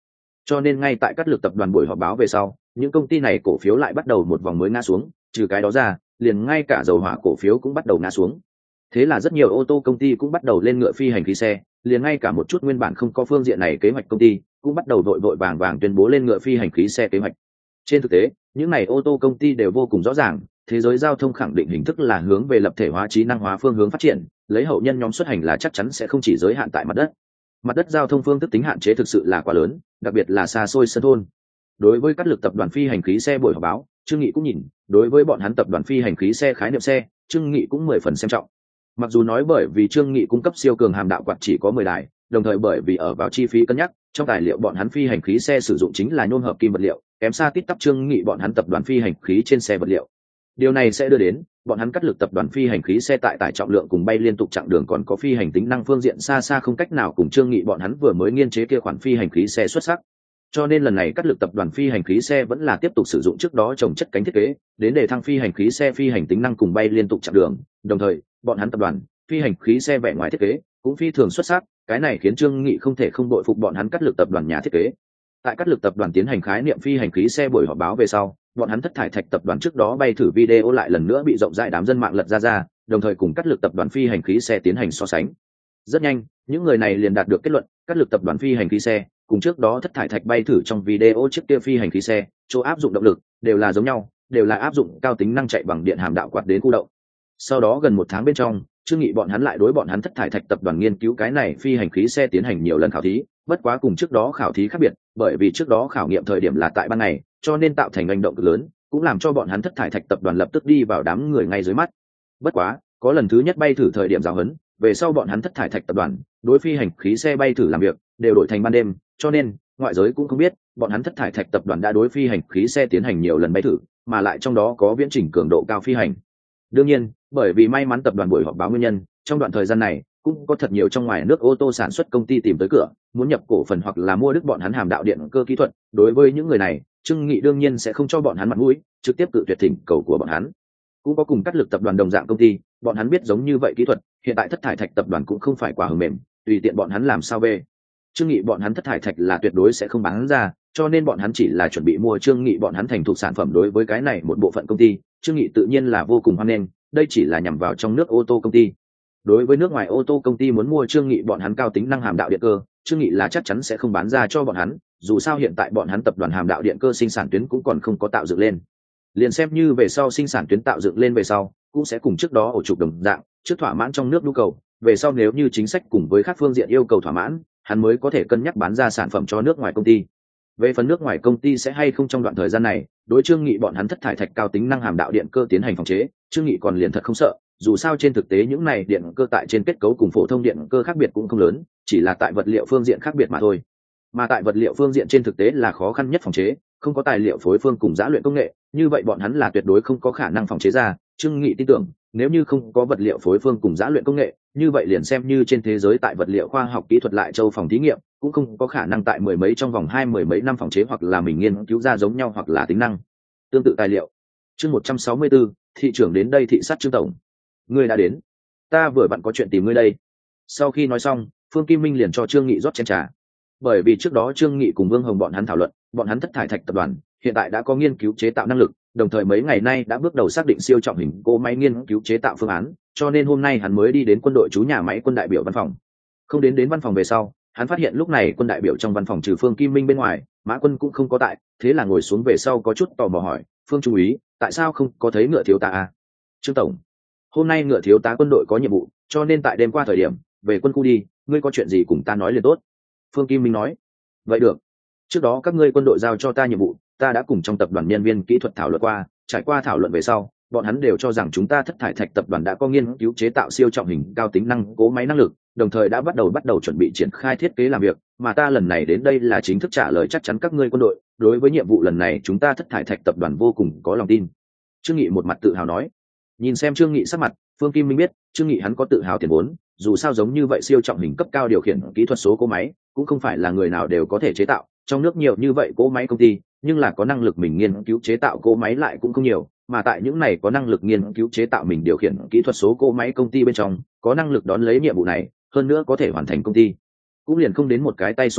Cho nên ngay tại cắt lực tập đoàn buổi họp báo về sau, những công ty này cổ phiếu lại bắt đầu một vòng mới ngã xuống, trừ cái đó ra, liền ngay cả dầu hỏa cổ phiếu cũng bắt đầu ngã xuống. Thế là rất nhiều ô tô công ty cũng bắt đầu lên ngựa phi hành khí xe, liền ngay cả một chút nguyên bản không có phương diện này kế hoạch công ty cũng bắt đầu vội vội vàng vàng tuyên bố lên ngựa phi hành khí xe kế hoạch. Trên thực tế, những này ô tô công ty đều vô cùng rõ ràng, thế giới giao thông khẳng định hình thức là hướng về lập thể hóa trí năng hóa phương hướng phát triển, lấy hậu nhân nhóm xuất hành là chắc chắn sẽ không chỉ giới hạn tại mặt đất. Mặt đất giao thông phương thức tính hạn chế thực sự là quá lớn, đặc biệt là xa xôi sân thôn. Đối với các lực tập đoàn phi hành khí xe buổi họp báo, Trương Nghị cũng nhìn, đối với bọn hắn tập đoàn phi hành khí xe khái niệm xe, Trương Nghị cũng 10 phần xem trọng. Mặc dù nói bởi vì Trương Nghị cung cấp siêu cường hàm đạo quạt chỉ có 10 đài, đồng thời bởi vì ở vào chi phí cân nhắc, trong tài liệu bọn hắn phi hành khí xe sử dụng chính là nhôm hợp kim vật liệu, kém xa tít tắp Trương Nghị bọn hắn tập đoàn phi hành khí trên xe vật liệu. Điều này sẽ đưa đến bọn hắn cắt lực tập đoàn phi hành khí xe tại tải trọng lượng cùng bay liên tục chặng đường còn có phi hành tính năng phương diện xa xa không cách nào cùng Trương Nghị bọn hắn vừa mới nghiên chế kia khoản phi hành khí xe xuất sắc. Cho nên lần này cắt lực tập đoàn phi hành khí xe vẫn là tiếp tục sử dụng trước đó trồng chất cánh thiết kế, đến để thăng phi hành khí xe phi hành tính năng cùng bay liên tục chặng đường, đồng thời, bọn hắn tập đoàn phi hành khí xe vẻ ngoài thiết kế cũng phi thường xuất sắc, cái này khiến Trương Nghị không thể không bội phục bọn hắn cắt lực tập đoàn nhà thiết kế. Tại cắt lực tập đoàn tiến hành khái niệm phi hành khí xe buổi họp báo về sau, bọn hắn thất thải thạch tập đoàn trước đó bay thử video lại lần nữa bị rộng rãi đám dân mạng lật ra, đồng thời cùng cắt lực tập đoàn phi hành khí xe tiến hành so sánh. Rất nhanh, những người này liền đạt được kết luận, cắt lực tập đoàn phi hành khí xe cùng trước đó thất thải thạch bay thử trong video chiếc kia phi hành khí xe, chỗ áp dụng động lực đều là giống nhau, đều là áp dụng cao tính năng chạy bằng điện hàm đạo quạt đến khu động. Sau đó gần một tháng bên trong, Trương Nghị bọn hắn lại đối bọn hắn thất thải thạch tập đoàn nghiên cứu cái này phi hành khí xe tiến hành nhiều lần khảo thí, bất quá cùng trước đó khảo thí khác biệt, bởi vì trước đó khảo nghiệm thời điểm là tại ban ngày, cho nên tạo thành hành động cực lớn, cũng làm cho bọn hắn thất thải thạch tập đoàn lập tức đi vào đám người ngay dưới mắt. Bất quá, có lần thứ nhất bay thử thời điểm giáo huấn, về sau bọn hắn thất thải thạch tập đoàn đối phi hành khí xe bay thử làm việc đều đổi thành ban đêm, cho nên ngoại giới cũng không biết bọn hắn thất thải thạch tập đoàn đã đối phi hành khí xe tiến hành nhiều lần bay thử, mà lại trong đó có viễn trình cường độ cao phi hành. Đương nhiên, bởi vì may mắn tập đoàn buổi họp báo nguyên nhân, trong đoạn thời gian này cũng có thật nhiều trong ngoài nước ô tô sản xuất công ty tìm tới cửa, muốn nhập cổ phần hoặc là mua đứt bọn hắn hàm đạo điện cơ kỹ thuật. Đối với những người này, Trương Nghị đương nhiên sẽ không cho bọn hắn mặt mũi, trực tiếp cự tuyệt thỉnh cầu của bọn hắn. Cũng có cùng cắt lực tập đoàn đồng dạng công ty, bọn hắn biết giống như vậy kỹ thuật, hiện tại thất thải thạch tập đoàn cũng không phải quả hờ mềm, tùy tiện bọn hắn làm sao về. Trương Nghị bọn hắn thất thải thạch là tuyệt đối sẽ không bán ra, cho nên bọn hắn chỉ là chuẩn bị mua Trương Nghị bọn hắn thành thục sản phẩm. Đối với cái này một bộ phận công ty, Trương Nghị tự nhiên là vô cùng hoan nghênh, đây chỉ là nhằm vào trong nước ô tô công ty. Đối với nước ngoài ô tô công ty muốn mua Trương Nghị bọn hắn cao tính năng hàm đạo điện cơ, Trương Nghị là chắc chắn sẽ không bán ra cho bọn hắn, dù sao hiện tại bọn hắn tập đoàn hàm đạo điện cơ sinh sản tuyến cũng còn không có tạo dựng lên. Liền xem như về sau sinh sản tuyến tạo dựng lên về sau, cũng sẽ cùng trước đó ổ trục đồng dạng, trước thỏa mãn trong nước nhu cầu, về sau nếu như chính sách cùng với các phương diện yêu cầu thỏa mãn, hắn mới có thể cân nhắc bán ra sản phẩm cho nước ngoài công ty. Về phần nước ngoài công ty sẽ hay không trong đoạn thời gian này đối Trương Nghị bọn hắn thất thải thạch cao tính năng hàm đạo điện cơ tiến hành phòng chế, Trương Nghị còn liền thật không sợ, dù sao trên thực tế những này điện cơ tại trên kết cấu cùng phổ thông điện cơ khác biệt cũng không lớn, chỉ là tại vật liệu phương diện khác biệt mà thôi. Mà tại vật liệu phương diện trên thực tế là khó khăn nhất phòng chế, không có tài liệu phối phương cùng giã luyện công nghệ, như vậy bọn hắn là tuyệt đối không có khả năng phòng chế ra. Trương Nghị tin tưởng, nếu như không có vật liệu phối phương cùng giã luyện công nghệ, như vậy liền xem như trên thế giới tại vật liệu khoa học kỹ thuật lại châu phòng thí nghiệm, cũng không có khả năng tại mười mấy trong vòng mười mấy năm phòng chế hoặc là mình nghiên cứu ra giống nhau hoặc là tính năng tương tự tài liệu. Chương 164, thị trưởng đến đây thị sát Trương tổng. Ngươi đã đến, ta vừa vặn có chuyện tìm ngươi đây. Sau khi nói xong, Phương Kim Minh liền cho Trương Nghị rót chén trà. Bởi vì trước đó Trương Nghị cùng Vương Hồng bọn hắn thảo luận, bọn hắn thất thải thạch tập đoàn hiện tại đã có nghiên cứu chế tạo năng lực, đồng thời mấy ngày nay đã bước đầu xác định siêu trọng hình cỗ máy nghiên cứu chế tạo phương án, cho nên hôm nay hắn mới đi đến quân đội chú nhà máy quân đại biểu văn phòng. Không đến văn phòng về sau, hắn phát hiện lúc này quân đại biểu trong văn phòng trừ Phương Kim Minh bên ngoài, Mã Quân cũng không có tại, thế là ngồi xuống về sau có chút tò mò hỏi, Phương trung úy, tại sao không có thấy Ngựa thiếu tá à? Trương tổng, hôm nay Ngựa thiếu tá quân đội có nhiệm vụ, cho nên tại đêm qua thời điểm về quân khu đi, ngươi có chuyện gì cùng ta nói liền tốt. Phương Kim Minh nói. Vậy được, trước đó các ngươi quân đội giao cho ta nhiệm vụ, ta đã cùng trong tập đoàn nhân viên kỹ thuật thảo luận qua, trải qua thảo luận về sau, bọn hắn đều cho rằng chúng ta thất thải thạch tập đoàn đã có nghiên cứu chế tạo siêu trọng hình cao tính năng cỗ máy năng lực, đồng thời đã bắt đầu chuẩn bị triển khai thiết kế làm việc, mà ta lần này đến đây là chính thức trả lời chắc chắn các ngươi quân đội, đối với nhiệm vụ lần này chúng ta thất thải thạch tập đoàn vô cùng có lòng tin. Trương Nghị một mặt tự hào nói. Nhìn xem Trương Nghị sắc mặt, Phương Kim Minh biết, Trương Nghị hắn có tự hào tiền vốn, dù sao giống như vậy siêu trọng hình cấp cao điều khiển kỹ thuật số cỗ máy, cũng không phải là người nào đều có thể chế tạo, trong nước nhiều như vậy cỗ máy công ty, nhưng là có năng lực mình nghiên cứu chế tạo cỗ máy lại cũng không nhiều, mà tại những này có năng lực nghiên cứu chế tạo mình điều khiển kỹ thuật số cỗ máy công ty bên trong, có năng lực đón lấy nhiệm vụ này, hơn nữa có thể hoàn thành công ty, cũng liền không đến một cái tay số lượng,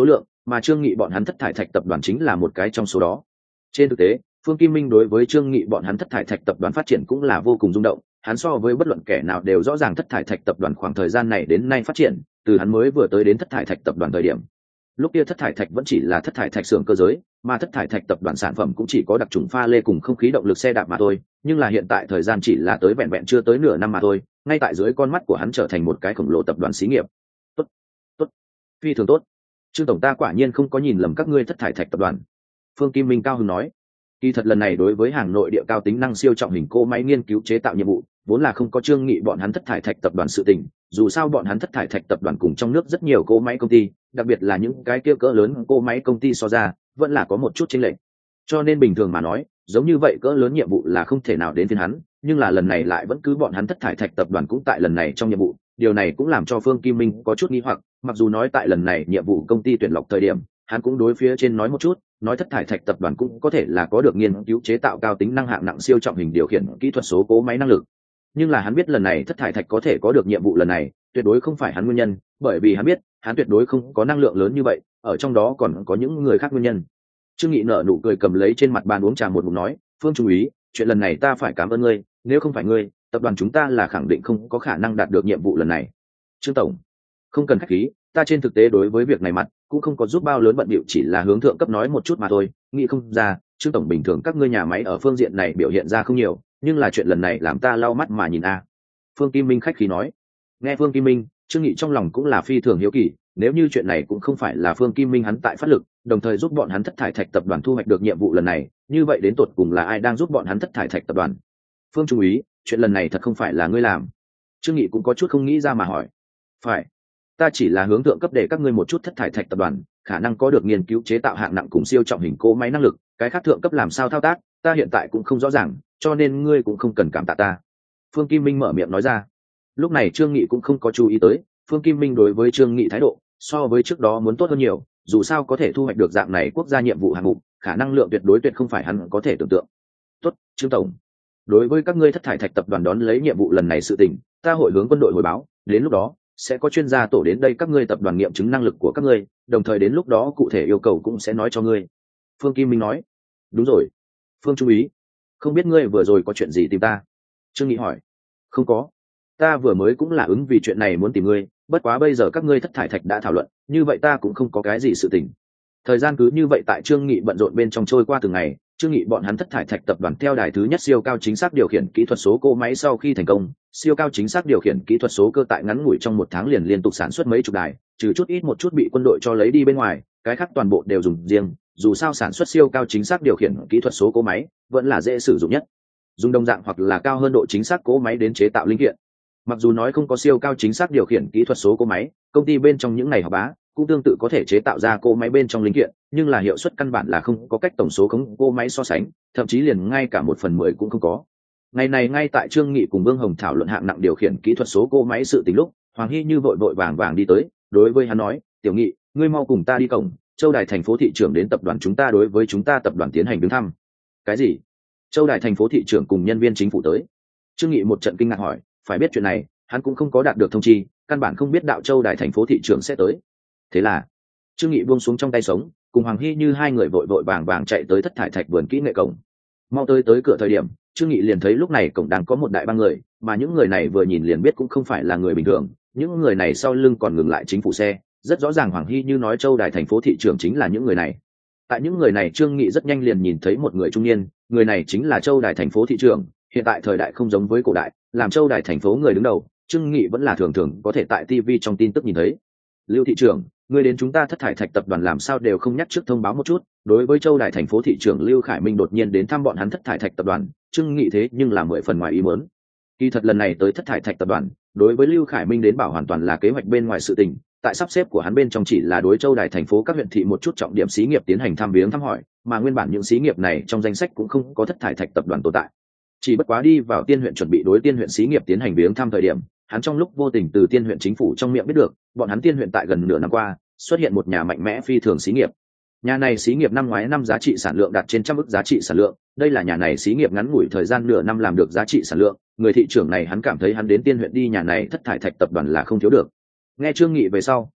mà Trương Nghị bọn hắn Thất Thải Thạch tập đoàn chính là một cái trong số đó. Trên thực tế, Phương Kim Minh đối với Trương Nghị bọn hắn Thất Thải Thạch tập đoàn phát triển cũng là vô cùng rung động, hắn so với bất luận kẻ nào đều rõ ràng Thất Thải Thạch tập đoàn khoảng thời gian này đến nay phát triển, từ hắn mới vừa tới đến Thất Thải Thạch tập đoàn thời điểm. Lúc kia Thất Thải Thạch vẫn chỉ là Thất Thải Thạch xưởng cơ giới, mà Thất Thải Thạch tập đoàn sản phẩm cũng chỉ có đặc trùng pha lê cùng không khí động lực xe đạp mà thôi, nhưng là hiện tại thời gian chỉ là tới vẹn vẹn chưa tới nửa năm mà thôi, ngay tại dưới con mắt của hắn trở thành một cái khổng lồ tập đoàn xí nghiệp. Tốt, tốt, phi thường tốt. Trương tổng, ta quả nhiên không có nhìn lầm các ngươi Thất Thải Thạch tập đoàn. Phương Kim Minh cao hứng nói. Kỳ thật lần này đối với hàng nội địa cao tính năng siêu trọng hình cỗ máy nghiên cứu chế tạo nhiệm vụ, vốn là không có Trương Nghị bọn hắn Thất Thải Thạch tập đoàn sự tình, dù sao bọn hắn Thất Thải Thạch tập đoàn cùng trong nước rất nhiều cỗ máy công ty, đặc biệt là những cái kia cỡ lớn cỗ máy công ty so ra, vẫn là có một chút chênh lệch. Cho nên bình thường mà nói, giống như vậy cỡ lớn nhiệm vụ là không thể nào đến phiên hắn, nhưng là lần này lại vẫn cứ bọn hắn Thất Thải Thạch tập đoàn cũng tại lần này trong nhiệm vụ, điều này cũng làm cho Phương Kim Minh có chút nghi hoặc, mặc dù nói tại lần này nhiệm vụ công ty tuyển lọc thời điểm, hắn cũng đối phía trên nói một chút, nói Thất Thải Thạch tập đoàn cũng có thể là có được nghiên cứu chế tạo cao tính năng hạng nặng siêu trọng hình điều khiển kỹ thuật số cỗ máy năng lực. Nhưng là hắn biết lần này Thất Thải Thạch có thể có được nhiệm vụ lần này, tuyệt đối không phải hắn nguyên nhân, bởi vì hắn biết, hắn tuyệt đối không có năng lượng lớn như vậy, ở trong đó còn có những người khác nguyên nhân. Trương Nghị nở nụ cười cầm lấy trên mặt bàn uống trà một ngụm nói, Phương Trung úy, chuyện lần này ta phải cảm ơn ngươi, nếu không phải ngươi, tập đoàn chúng ta là khẳng định không có khả năng đạt được nhiệm vụ lần này. Trương tổng, không cần khách khí, ta trên thực tế đối với việc này mặt cũng không có giúp bao lớn bận bịu, chỉ là hướng thượng cấp nói một chút mà thôi, nghĩ không ra, Trương tổng bình thường các ngươi nhà máy ở phương diện này biểu hiện ra không nhiều, nhưng là chuyện lần này làm ta lau mắt mà nhìn a. Phương Kim Minh khách khí nói. Nghe Phương Kim Minh, Trương Nghị trong lòng cũng là phi thường hiếu kỳ, nếu như chuyện này cũng không phải là Phương Kim Minh hắn tại phát lực, đồng thời giúp bọn hắn Thất Thải Thạch tập đoàn thu hoạch được nhiệm vụ lần này, như vậy đến tột cùng là ai đang giúp bọn hắn Thất Thải Thạch tập đoàn? Phương Trung úy, chuyện lần này thật không phải là ngươi làm. Trương Nghị cũng có chút không nghĩ ra mà hỏi. Phải, ta chỉ là hướng thượng cấp để các ngươi một chút Thất Thải Thạch tập đoàn khả năng có được nghiên cứu chế tạo hạng nặng cùng siêu trọng hình cỗ máy năng lực, cái khác thượng cấp làm sao thao tác, ta hiện tại cũng không rõ ràng, cho nên ngươi cũng không cần cảm tạ ta. Phương Kim Minh mở miệng nói ra. Lúc này Trương Nghị cũng không có chú ý tới, Phương Kim Minh đối với Trương Nghị thái độ so với trước đó muốn tốt hơn nhiều, dù sao có thể thu hoạch được dạng này quốc gia nhiệm vụ hạng mục, khả năng lượng tuyệt đối tuyệt không phải hắn có thể tưởng tượng. Tốt, Trương tổng, đối với các ngươi Thất Thải Thạch tập đoàn đón lấy nhiệm vụ lần này sự tình, ta hội hướng quân đội hồi báo, đến lúc đó sẽ có chuyên gia tổ đến đây các ngươi tập đoàn nghiệm chứng năng lực của các ngươi, đồng thời đến lúc đó cụ thể yêu cầu cũng sẽ nói cho ngươi. Phương Kim Minh nói. Đúng rồi, Phương Trung úy, không biết ngươi vừa rồi có chuyện gì tìm ta? Trương Nghị hỏi. Không có, ta vừa mới cũng là ứng vì chuyện này muốn tìm ngươi, bất quá bây giờ các ngươi Thất Thải Thạch đã thảo luận, như vậy ta cũng không có cái gì sự tình. Thời gian cứ như vậy tại Trương Nghị bận rộn bên trong trôi qua từng ngày. Trương Nghị bọn hắn Thất Thải Thạch tập đoàn theo đài thứ nhất siêu cao chính xác điều khiển kỹ thuật số cỗ máy sau khi thành công, siêu cao chính xác điều khiển kỹ thuật số cơ tại ngắn ngủi trong một tháng liền liên tục sản xuất mấy chục đài, trừ chút ít một chút bị quân đội cho lấy đi bên ngoài, cái khác toàn bộ đều dùng riêng, dù sao sản xuất siêu cao chính xác điều khiển kỹ thuật số cỗ máy vẫn là dễ sử dụng nhất, dùng đồng dạng hoặc là cao hơn độ chính xác cỗ máy đến chế tạo linh kiện. Mặc dù nói không có siêu cao chính xác điều khiển kỹ thuật số cỗ máy, công ty bên trong những ngày họp bá cũng tương tự có thể chế tạo ra cỗ máy bên trong linh kiện, nhưng là hiệu suất căn bản là không có cách tổng số khống cỗ máy so sánh, thậm chí liền ngay cả 1/10 cũng không có. Ngày này ngay tại Trương Nghị cùng Vương Hồng thảo luận hạng nặng điều khiển kỹ thuật số cỗ máy sự tình lúc, Hoàng Hy Như vội vội vàng vàng đi tới, đối với hắn nói, "Tiểu Nghị, ngươi mau cùng ta đi cổng, Châu Đài thành phố thị trưởng đến tập đoàn chúng ta đối với chúng ta tập đoàn tiến hành viếng thăm." Cái gì? Châu Đài thành phố thị trưởng cùng nhân viên chính phủ tới? Trương Nghị một trận kinh ngạc hỏi, phải biết chuyện này, hắn cũng không có đạt được thông chi, căn bản không biết đạo Châu Đài thành phố thị trưởng sẽ tới. Thế là, Trương Nghị buông xuống trong tay sống, cùng Hoàng Hy Như hai người vội vội vàng vàng chạy tới Thất Thải Thạch vườn kỹ nghệ cổng. Mau tới cửa thời điểm, Trương Nghị liền thấy lúc này cổng đang có một đại bang người, mà những người này vừa nhìn liền biết cũng không phải là người bình thường, những người này sau lưng còn ngừng lại chính phủ xe, rất rõ ràng Hoàng Hy Như nói Châu Đài thành phố thị trưởng chính là những người này. Tại những người này Trương Nghị rất nhanh liền nhìn thấy một người trung niên, người này chính là Châu Đài thành phố thị trưởng. Hiện tại thời đại không giống với cổ đại, làm Châu Đài thành phố người đứng đầu, Trương Nghị vẫn là thường thường có thể tại TV trong tin tức nhìn thấy. Lưu thị trưởng, người đến chúng ta Thất Thải Thạch tập đoàn làm sao đều không nhắc trước thông báo một chút? Đối với Châu Đài thành phố thị trưởng Lưu Khải Minh đột nhiên đến thăm bọn hắn Thất Thải Thạch tập đoàn, Trương Nghị thế nhưng là 10 phần ngoài ý muốn. Kỳ thật lần này tới Thất Thải Thạch tập đoàn, đối với Lưu Khải Minh đến bảo hoàn toàn là kế hoạch bên ngoài sự tình, tại sắp xếp của hắn bên trong chỉ là đối Châu Đài thành phố các huyện thị một chút trọng điểm xí nghiệp tiến hành thăm viếng thăm hỏi, mà nguyên bản những xí nghiệp này trong danh sách cũng không có Thất Thải Thạch tập đoàn tồn tại. Chỉ bất quá đi vào Tiên huyện chuẩn bị đối Tiên huyện xí nghiệp tiến hành viếng thăm thời điểm, hắn trong lúc vô tình từ Tiên huyện chính phủ trong miệng biết được, bọn hắn Tiên huyện tại gần nửa năm qua xuất hiện một nhà mạnh mẽ phi thường xí nghiệp. Nhà này xí nghiệp năm ngoái năm giá trị sản lượng đạt trên 100 ức giá trị sản lượng, đây là nhà này xí nghiệp ngắn ngủi thời gian nửa năm làm được giá trị sản lượng, người thị trưởng này hắn cảm thấy hắn đến Tiên huyện đi nhà này Thất Thải Thạch tập đoàn là không thiếu được. Nghe Trương Nghị về sau,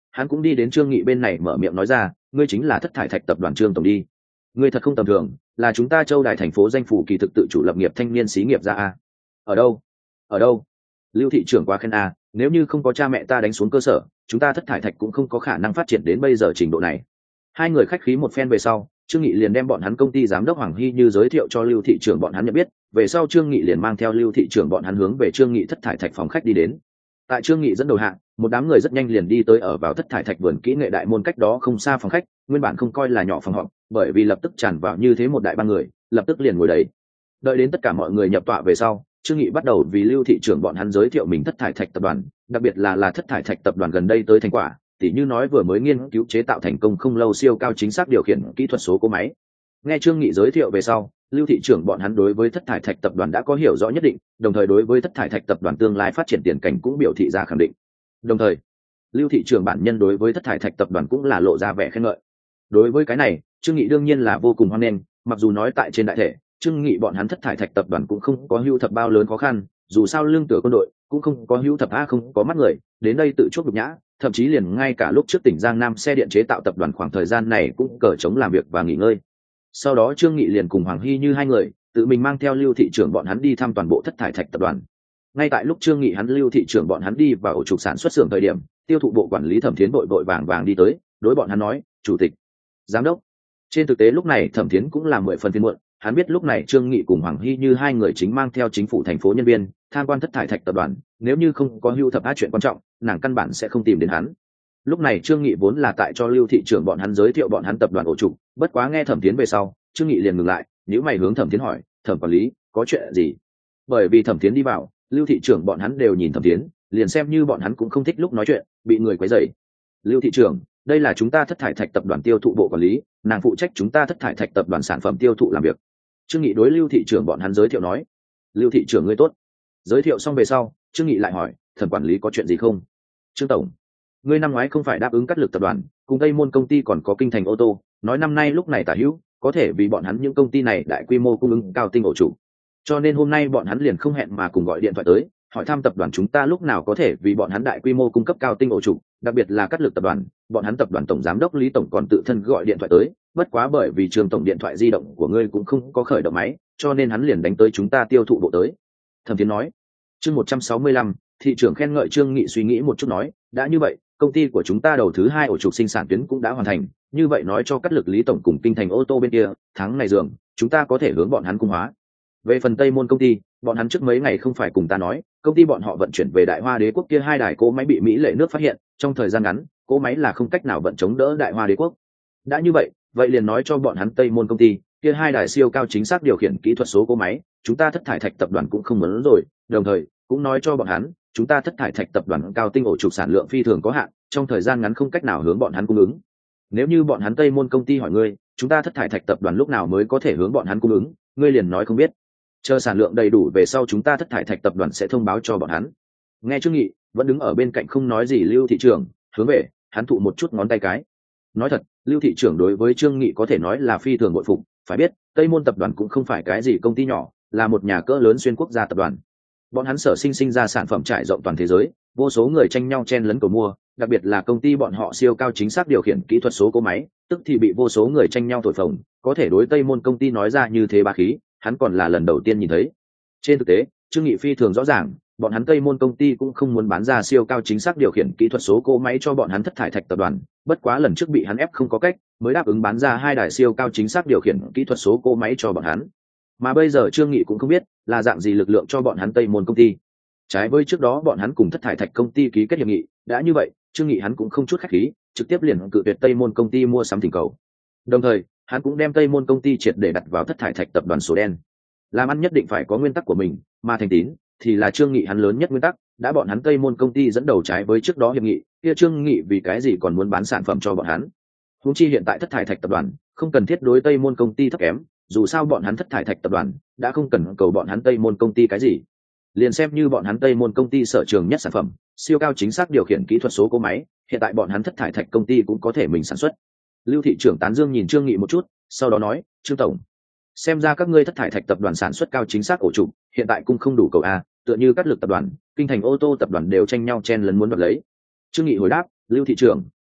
hắn cũng đi đến trương nghị bên này mở miệng nói ra, ngươi chính là Thất Thải Thạch tập đoàn Trương tổng đi. Ngươi thật không tầm thường, là chúng ta Châu Đài thành phố danh phủ kỳ thực tự chủ lập nghiệp thanh niên xí nghiệp ra a. Ở đâu? Ở đâu? Lưu thị trưởng quá khen a, nếu như không có cha mẹ ta đánh xuống cơ sở, chúng ta Thất Thải Thạch cũng không có khả năng phát triển đến bây giờ trình độ này. Hai người khách khí một phen về sau, Trương Nghị liền đem bọn hắn công ty giám đốc Hoàng Hy Như giới thiệu cho Lưu thị trưởng bọn hắn nhận biết, về sau Trương Nghị liền mang theo Lưu thị trưởng bọn hắn hướng về Trương Nghị Thất Thải Thạch phòng khách đi đến. Tại Trương Nghị dẫn đầu hạng, một đám người rất nhanh liền đi tới ở vào Thất Thải Thạch vườn kỹ nghệ đại môn cách đó không xa phòng khách, nguyên bản không coi là nhỏ phòng họp, bởi vì lập tức tràn vào như thế một đại ba người, lập tức liền ngồi đấy. Đợi đến tất cả mọi người nhập tọa về sau, Trương Nghị bắt đầu vì Lưu thị trưởng bọn hắn giới thiệu mình Thất Thải Thạch tập đoàn, đặc biệt là Thất Thải Thạch tập đoàn gần đây tới thành quả, tỉ như nói vừa mới nghiên cứu chế tạo thành công không lâu siêu cao chính xác điều khiển kỹ thuật số cỗ máy. Nghe Trương Nghị giới thiệu về sau, Lưu thị trưởng bọn hắn đối với Thất Thải Thạch tập đoàn đã có hiểu rõ nhất định, đồng thời đối với Thất Thải Thạch tập đoàn tương lai phát triển tiền cảnh cũng biểu thị ra khẳng định. Đồng thời, Lưu thị trưởng bản nhân đối với Thất Thải Thạch tập đoàn cũng là lộ ra vẻ khen ngợi. Đối với cái này, Trương Nghị đương nhiên là vô cùng hoan nghênh, mặc dù nói tại trên đại thể, Trương Nghị bọn hắn Thất Thải Thạch tập đoàn cũng không có hưu thập bao lớn khó khăn, dù sao lương tựa quân đội cũng không có hưu thập a không có mắt người, đến đây tự chuốc nhục nhã, thậm chí liền ngay cả lúc trước tỉnh Giang Nam xe điện chế tạo tập đoàn khoảng thời gian này cũng cờ chống làm việc và nghỉ ngơi. Sau đó Trương Nghị liền cùng Hoàng Hy Như hai người tự mình mang theo Lưu thị trưởng bọn hắn đi thăm toàn bộ Thất Thải Thạch tập đoàn. Ngay tại lúc Trương Nghị hắn Lưu thị trưởng bọn hắn đi vào ổ trục sản xuất xưởng thời điểm, tiêu thụ bộ quản lý Thẩm Thiến vội vàng đi tới, đối bọn hắn nói, chủ tịch, giám đốc. Trên thực tế lúc này Thẩm Thiến cũng là 10 phần phiền muộn, hắn biết lúc này Trương Nghị cùng Hoàng Hy Như hai người chính mang theo chính phủ thành phố nhân viên tham quan Thất Thải Thạch tập đoàn, nếu như không có hưu thập á chuyện quan trọng, nàng căn bản sẽ không tìm đến hắn. Lúc này Trương Nghị vốn là tại cho Lưu thị trưởng bọn hắn giới thiệu bọn hắn tập đoàn ổ trục, bất quá nghe Thẩm Thiến về sau, Trương Nghị liền ngừng lại, nếu mày hướng Thẩm Thiến hỏi, Thẩm quản lý, có chuyện gì? Bởi vì Thẩm Thiến đi vào, Lưu thị trưởng bọn hắn đều nhìn Thẩm Thiến, liền xem như bọn hắn cũng không thích lúc nói chuyện, bị người quấy rầy. Lưu thị trưởng, đây là chúng ta Thất Thải Thạch tập đoàn tiêu thụ bộ quản lý, nàng phụ trách chúng ta Thất Thải Thạch tập đoàn sản phẩm tiêu thụ làm việc. Trương Nghị đối Lưu thị trưởng bọn hắn giới thiệu nói, Lưu thị trưởng ngươi tốt. Giới thiệu xong về sau, Trương Nghị lại hỏi, Thẩm quản lý có chuyện gì không? Trương tổng, ngươi năm ngoái không phải đáp ứng cắt lực tập đoàn, cùng Tây Môn công ty còn có Kinh Thành ô tô, nói năm nay lúc này tả hữu, có thể vì bọn hắn những công ty này đại quy mô cung ứng cao tinh ổ chủ. Cho nên hôm nay bọn hắn liền không hẹn mà cùng gọi điện thoại tới, hỏi thăm tập đoàn chúng ta lúc nào có thể vì bọn hắn đại quy mô cung cấp cao tinh ổ chủ, đặc biệt là cắt lực tập đoàn, bọn hắn tập đoàn tổng giám đốc Lý tổng còn tự thân gọi điện thoại tới, bất quá bởi vì Trương tổng điện thoại di động của ngươi cũng không có khởi động máy, cho nên hắn liền đánh tới chúng ta tiêu thụ bộ tới. Thẩm Thiến nói. Chương 165, thị trưởng khen ngợi Trương Nghị suy nghĩ một chút nói, đã như vậy, công ty của chúng ta đầu thứ 2 ổ trục sinh sản tuyến cũng đã hoàn thành, như vậy nói cho cắt lực Lý tổng cùng Kinh Thành ô tô bên kia, tháng này dường, chúng ta có thể hướng bọn hắn cung hóa. Về phần Tây Môn công ty, bọn hắn trước mấy ngày không phải cùng ta nói, công ty bọn họ vận chuyển về Đại Hoa Đế quốc kia 2 đài cỗ máy bị Mỹ lệ nước phát hiện, trong thời gian ngắn, cỗ máy là không cách nào vận chống đỡ Đại Hoa Đế quốc. Đã như vậy, vậy liền nói cho bọn hắn Tây Môn công ty, kia 2 đài siêu cao chính xác điều khiển kỹ thuật số cỗ máy, chúng ta Thất Thải Thạch tập đoàn cũng không muốn rồi, đồng thời cũng nói cho bọn hắn, chúng ta Thất Thải Thạch tập đoàn cao tinh ổ trục sản lượng phi thường có hạn, trong thời gian ngắn không cách nào hướng bọn hắn cung ứng. Nếu như bọn hắn Tây Môn công ty hỏi ngươi, chúng ta Thất Thải Thạch tập đoàn lúc nào mới có thể hướng bọn hắn cung ứng, ngươi liền nói không biết. Chờ sản lượng đầy đủ về sau chúng ta Thất Thải Thạch tập đoàn sẽ thông báo cho bọn hắn. Nghe Trương Nghị vẫn đứng ở bên cạnh không nói gì Lưu thị trưởng, hướng về hắn thụ một chút ngón tay cái. Nói thật, Lưu thị trưởng đối với Trương Nghị có thể nói là phi thường bội phục, phải biết Tây Môn tập đoàn cũng không phải cái gì công ty nhỏ, là một nhà cỡ lớn xuyên quốc gia tập đoàn. Bọn hắn sở sinh ra sản phẩm trải rộng toàn thế giới, vô số người tranh nhau chen lấn cầu mua, đặc biệt là công ty bọn họ siêu cao chính xác điều khiển kỹ thuật số cỗ máy, tức thì bị vô số người tranh nhau thổi phồng, có thể đối Tây Môn công ty nói ra như thế bá khí, hắn còn là lần đầu tiên nhìn thấy. Trên thực tế, Trương Nghị phi thường rõ ràng, bọn hắn Tây Môn công ty cũng không muốn bán ra siêu cao chính xác điều khiển kỹ thuật số cỗ máy cho bọn hắn Thất Thải Thạch tập đoàn, bất quá lần trước bị hắn ép không có cách, mới đáp ứng bán ra 2 đài siêu cao chính xác điều khiển kỹ thuật số cỗ máy cho bọn hắn. Mà bây giờ Trương Nghị cũng không biết là dạng gì lực lượng cho bọn hắn Tây Môn công ty. Trái với trước đó bọn hắn cùng Thất Thải Thạch công ty ký kết hiệp nghị, đã như vậy, Trương Nghị hắn cũng không chút khách khí, trực tiếp liền cự tuyệt Tây Môn công ty mua sắm thỉnh cầu. Đồng thời, hắn cũng đem Tây Môn công ty triệt để đặt vào Thất Thải Thạch tập đoàn số đen. Làm ăn nhất định phải có nguyên tắc của mình, mà thành tín thì là Trương Nghị hắn lớn nhất nguyên tắc, đã bọn hắn Tây Môn công ty dẫn đầu trái với trước đó hiệp nghị, kia Trương Nghị vì cái gì còn muốn bán sản phẩm cho bọn hắn? Huống chi hiện tại Thất Thải Thạch tập đoàn không cần thiết đối Tây Môn công ty thấp kém, dù sao bọn hắn Thất Thải Thạch tập đoàn đã không cần cầu bọn hắn Tây Môn công ty cái gì. Liền xem như bọn hắn Tây Môn công ty sở trường nhất sản phẩm, siêu cao chính xác điều khiển kỹ thuật số cỗ máy, hiện tại bọn hắn Thất Thải Thạch công ty cũng có thể mình sản xuất. Lưu thị trưởng tán dương nhìn Trương Nghị một chút, sau đó nói, Trương tổng, xem ra các ngươi Thất Thải Thạch tập đoàn sản xuất cao chính xác ổ trục, hiện tại cũng không đủ cầu a, tựa như Cát Lực tập đoàn, Kinh Thành ô tô tập đoàn đều tranh nhau chen lấn muốn đoạt lấy. Trương Nghị hồi đáp, Lưu thị trưởng,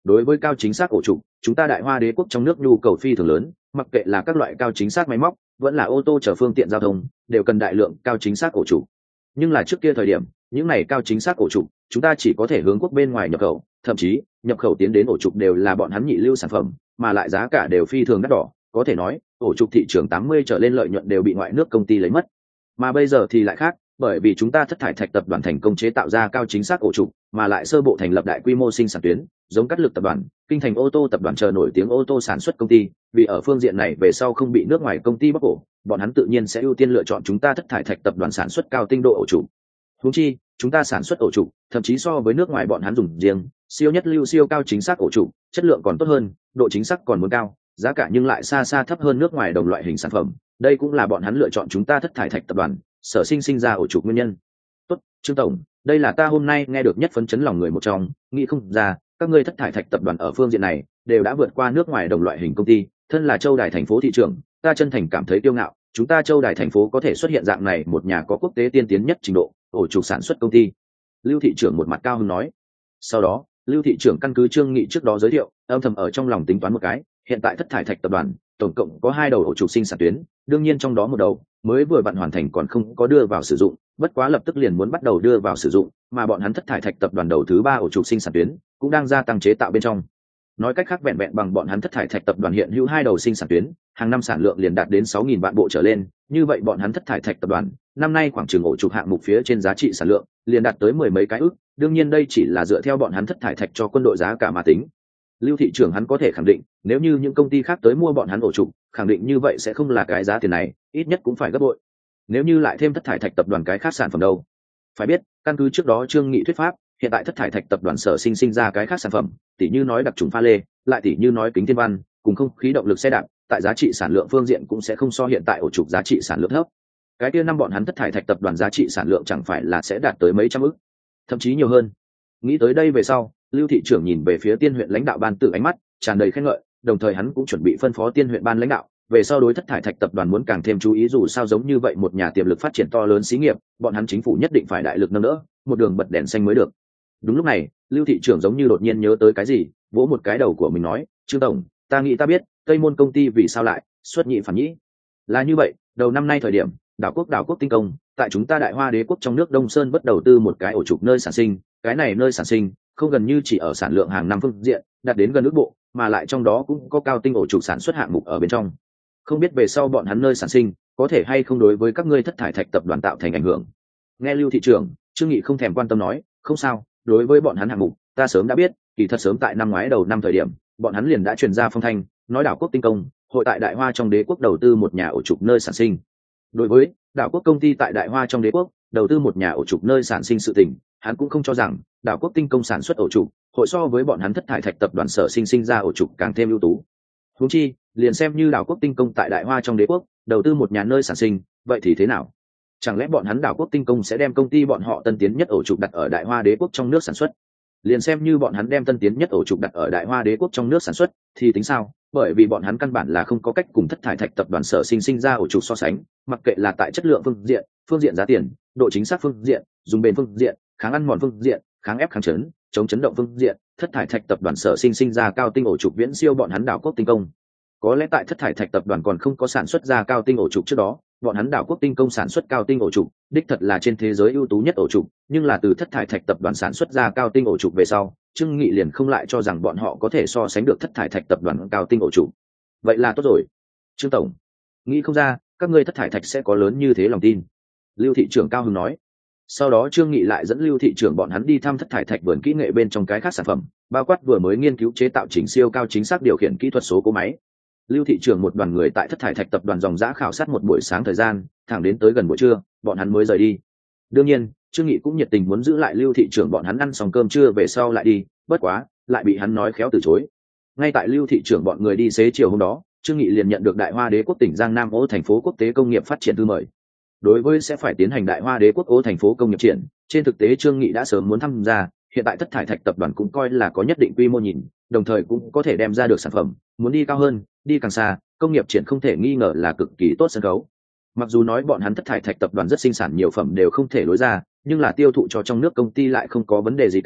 Đối với cao chính xác ổ trục, chúng ta Đại Hoa Đế quốc trong nước nhu cầu phi thường lớn, mặc kệ là các loại cao chính xác máy móc, vẫn là ô tô chở phương tiện giao thông, đều cần đại lượng cao chính xác ổ trục. Nhưng là trước kia thời điểm, những này cao chính xác ổ trục, chúng ta chỉ có thể hướng quốc bên ngoài nhập khẩu, thậm chí nhập khẩu tiến đến ổ trục đều là bọn hắn nhị lưu sản phẩm, mà lại giá cả đều phi thường đắt đỏ, có thể nói, ổ trục thị trường 80 trở lên lợi nhuận đều bị ngoại nước công ty lấy mất. Mà bây giờ thì lại khác, bởi vì chúng ta Thất Thải Thạch tập đoàn thành công chế tạo ra cao chính xác ổ trục, mà lại sơ bộ thành lập đại quy mô sinh sản tuyến, giống Cát Lực tập đoàn, Kinh Thành ô tô tập đoàn chờ nổi tiếng ô tô sản xuất công ty, vì ở phương diện này về sau không bị nước ngoài công ty bóc cổ, bọn hắn tự nhiên sẽ ưu tiên lựa chọn chúng ta Thất Thải Thạch tập đoàn sản xuất cao tinh độ ổ trục. Huống chi, chúng ta sản xuất ổ trục, thậm chí so với nước ngoài bọn hắn dùng riêng, siêu nhất lưu siêu cao chính xác ổ trục, chất lượng còn tốt hơn, độ chính xác còn muốn cao, giá cả nhưng lại xa xa thấp hơn nước ngoài đồng loại hình sản phẩm. Đây cũng là bọn hắn lựa chọn chúng ta Thất Thải Thạch tập đoàn sở sinh ra ổ trục nguyên nhân. Tốt, Trương tổng, đây là ta hôm nay nghe được nhất phấn chấn lòng người một trong, nghĩ không ra các ngươi Thất Thải Thạch tập đoàn ở phương diện này đều đã vượt qua nước ngoài đồng loại hình công ty. Thân là Châu Đài thành phố thị trưởng, ta chân thành cảm thấy kiêu ngạo, chúng ta Châu Đài thành phố có thể xuất hiện dạng này một nhà có quốc tế tiên tiến nhất trình độ ổ trục sản xuất công ty. Lưu thị trưởng một mặt cao hứng nói. Sau đó, Lưu thị trưởng căn cứ Trương Nghị trước đó giới thiệu, âm thầm ở trong lòng tính toán một cái, hiện tại Thất Thải Thạch tập đoàn tổng cộng có 2 đầu ổ trục sinh sản tuyến, đương nhiên trong đó một đầu mới vừa vặn hoàn thành còn không có đưa vào sử dụng, bất quá lập tức liền muốn bắt đầu đưa vào sử dụng, mà bọn hắn Thất Thải Thạch tập đoàn đầu thứ 3 ổ trục sinh sản tuyến cũng đang gia tăng chế tạo bên trong. Nói cách khác, vẹn vẹn bằng bọn hắn Thất Thải Thạch tập đoàn hiện hữu 2 đầu sinh sản tuyến, hàng năm sản lượng liền đạt đến 6.000 vạn bộ trở lên, như vậy bọn hắn Thất Thải Thạch tập đoàn năm nay khoảng chừng ổ trục hạng mục phía trên giá trị sản lượng liền đạt tới 10 mấy cái ức, đương nhiên đây chỉ là dựa theo bọn hắn Thất Thải Thạch cho quân đội giá cả mà tính. Lưu thị trưởng hắn có thể khẳng định, nếu như những công ty khác tới mua bọn hắn ổ trục, khẳng định như vậy sẽ không là cái giá tiền này, ít nhất cũng phải gấp bội. Nếu như lại thêm Thất Thải Thạch tập đoàn cái khác sản phẩm đâu? Phải biết, căn cứ trước đó Trương Nghị thuyết pháp, hiện tại Thất Thải Thạch tập đoàn sở sinh ra cái khác sản phẩm, tỉ như nói đặc trùng pha lê, lại tỉ như nói kính thiên văn, cùng không khí động lực xe đạp, tại giá trị sản lượng phương diện cũng sẽ không so hiện tại ổ trục giá trị sản lượng thấp. Cái kia năm bọn hắn Thất Thải Thạch tập đoàn giá trị sản lượng chẳng phải là sẽ đạt tới mấy trăm ức, thậm chí nhiều hơn. Nghĩ tới đây về sau, Lưu thị trưởng nhìn về phía Tiên huyện lãnh đạo ban, tự ánh mắt tràn đầy khen ngợi, đồng thời hắn cũng chuẩn bị phân phó Tiên huyện ban lãnh đạo về sau đối Thất Thải Thạch tập đoàn muốn càng thêm chú ý, dù sao giống như vậy một nhà tiềm lực phát triển to lớn xí nghiệp, bọn hắn chính phủ nhất định phải đại lực nâng đỡ, một đường bật đèn xanh mới được. Đúng lúc này, Lưu thị trưởng giống như đột nhiên nhớ tới cái gì, vỗ một cái đầu của mình nói, Trương tổng, ta nghĩ ta biết Tây Môn công ty vì sao lại xuất nhị phản nhĩ. Là như vậy, đầu năm nay thời điểm đảo quốc tinh công tại chúng ta Đại Hoa Đế quốc trong nước Đông Sơn bất đầu tư một cái ổ trục nơi sản sinh, cái này nơi sản sinh không gần như chỉ ở sản lượng hàng năm phương diện đạt đến gần ước bộ, mà lại trong đó cũng có cao tinh ổ trục sản xuất hạng mục ở bên trong. Không biết về sau bọn hắn nơi sản sinh có thể hay không đối với các ngươi Thất Thải Thạch tập đoàn tạo thành ảnh hưởng. Nghe Lưu thị trưởng, Trương Nghị không thèm quan tâm nói, không sao, đối với bọn hắn hạng mục ta sớm đã biết, kỳ thật sớm tại năm ngoái đầu năm thời điểm bọn hắn liền đã truyền ra phong thanh, nói đảo quốc tinh công hội tại Đại Hoa trong đế quốc đầu tư một nhà ổ trục nơi sản sinh. Đối với đảo quốc công ty tại Đại Hoa trong đế quốc đầu tư một nhà ổ trục nơi sản sinh sự tình, hắn cũng không cho rằng đảo quốc tinh công sản xuất ổ trục hội so với bọn hắn Thất Thải Thạch tập đoàn sở sinh ra ổ trục càng thêm ưu tú. Huống chi, liền xem như đảo quốc tinh công tại Đại Hoa trong đế quốc đầu tư một nhà nơi sản sinh, vậy thì thế nào? Chẳng lẽ bọn hắn đảo quốc tinh công sẽ đem công ty bọn họ tân tiến nhất ổ trục đặt ở Đại Hoa đế quốc trong nước sản xuất? Liền xem như bọn hắn đem tân tiến nhất ổ trục đặt ở Đại Hoa đế quốc trong nước sản xuất thì tính sao? Bởi vì bọn hắn căn bản là không có cách cùng Thất Thải Thạch tập đoàn sở sinh ra ổ trục so sánh, mặc kệ là tại chất lượng phương diện giá tiền, độ chính xác phương diện, dùng bền phương diện, kháng ăn mòn phương diện, kháng ép kháng chấn, chống chấn động phương diện, Thất Thải Thạch tập đoàn sở sinh ra cao tinh ổ trục viễn siêu bọn hắn đảo quốc tinh công. Có lẽ tại Thất Thải Thạch tập đoàn còn không có sản xuất ra cao tinh ổ trục trước đó, bọn hắn đảo quốc tinh công sản xuất cao tinh ổ trục đích thật là trên thế giới ưu tú nhất ổ trục, nhưng là từ Thất Thải Thạch tập đoàn sản xuất ra cao tinh ổ trục về sau, Trương Nghị liền không lại cho rằng bọn họ có thể so sánh được Thất Thải Thạch tập đoàn cao tinh ổ trục. Vậy là tốt rồi, Trương tổng, nghĩ không ra các ngươi Thất Thải Thạch sẽ có lớn như thế lòng tin. Lưu thị trưởng cao hứng nói. Sau đó Trương Nghị lại dẫn Lưu thị trưởng bọn hắn đi thăm Thất Thải Thạch vườn kỹ nghệ bên trong cái khác sản phẩm, bao quát vừa mới nghiên cứu chế tạo chỉnh siêu cao chính xác điều khiển kỹ thuật số cỗ máy. Lưu thị trưởng một đoàn người tại Thất Thải Thạch tập đoàn dòng dã khảo sát một buổi sáng thời gian, thẳng đến tới gần buổi trưa, bọn hắn mới rời đi. Đương nhiên, Trương Nghị cũng nhiệt tình muốn giữ lại Lưu thị trưởng bọn hắn ăn xong cơm trưa về sau lại đi, bất quá, lại bị hắn nói khéo từ chối. Ngay tại Lưu thị trưởng bọn người đi xế chiều hôm đó, Trương Nghị liền nhận được Đại Hoa Đế quốc tỉnh Giang Nam Ô thành phố quốc tế công nghiệp phát triển thư mời. Đối với sẽ phải tiến hành Đại Hoa Đế quốc Ô thành phố công nghiệp triển, trên thực tế Trương Nghị đã sớm muốn tham gia, hiện tại Thất Thải Thạch tập đoàn cũng coi là có nhất định quy mô nhìn, đồng thời cũng có thể đem ra được sản phẩm, muốn đi cao hơn, đi càng xa, công nghiệp triển không thể nghi ngờ là cực kỳ tốt sân khấu. Mặc dù nói bọn hắn Thất Thải Thạch tập đoàn rất sinh sản nhiều phẩm đều không thể lối ra, nhưng là tiêu thụ cho trong nước công ty lại không có vấn đề gì cả.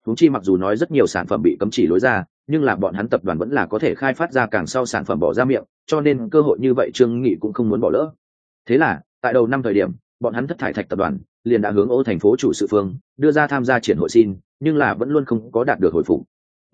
huống chi mặc dù nói rất nhiều sản phẩm bị cấm chỉ lối ra, nhưng là bọn hắn tập đoàn vẫn là có thể khai phát ra càng sau sản phẩm bỏ ra miệng, cho nên cơ hội như vậy Trương Nghị cũng không muốn bỏ lỡ. Thế là tại đầu năm thời điểm, bọn hắn Thất Thải Thạch tập đoàn liền đã hướng Ô thành phố chủ sự phương đưa ra tham gia triển hội xin, nhưng là vẫn luôn không có đạt được hồi phục.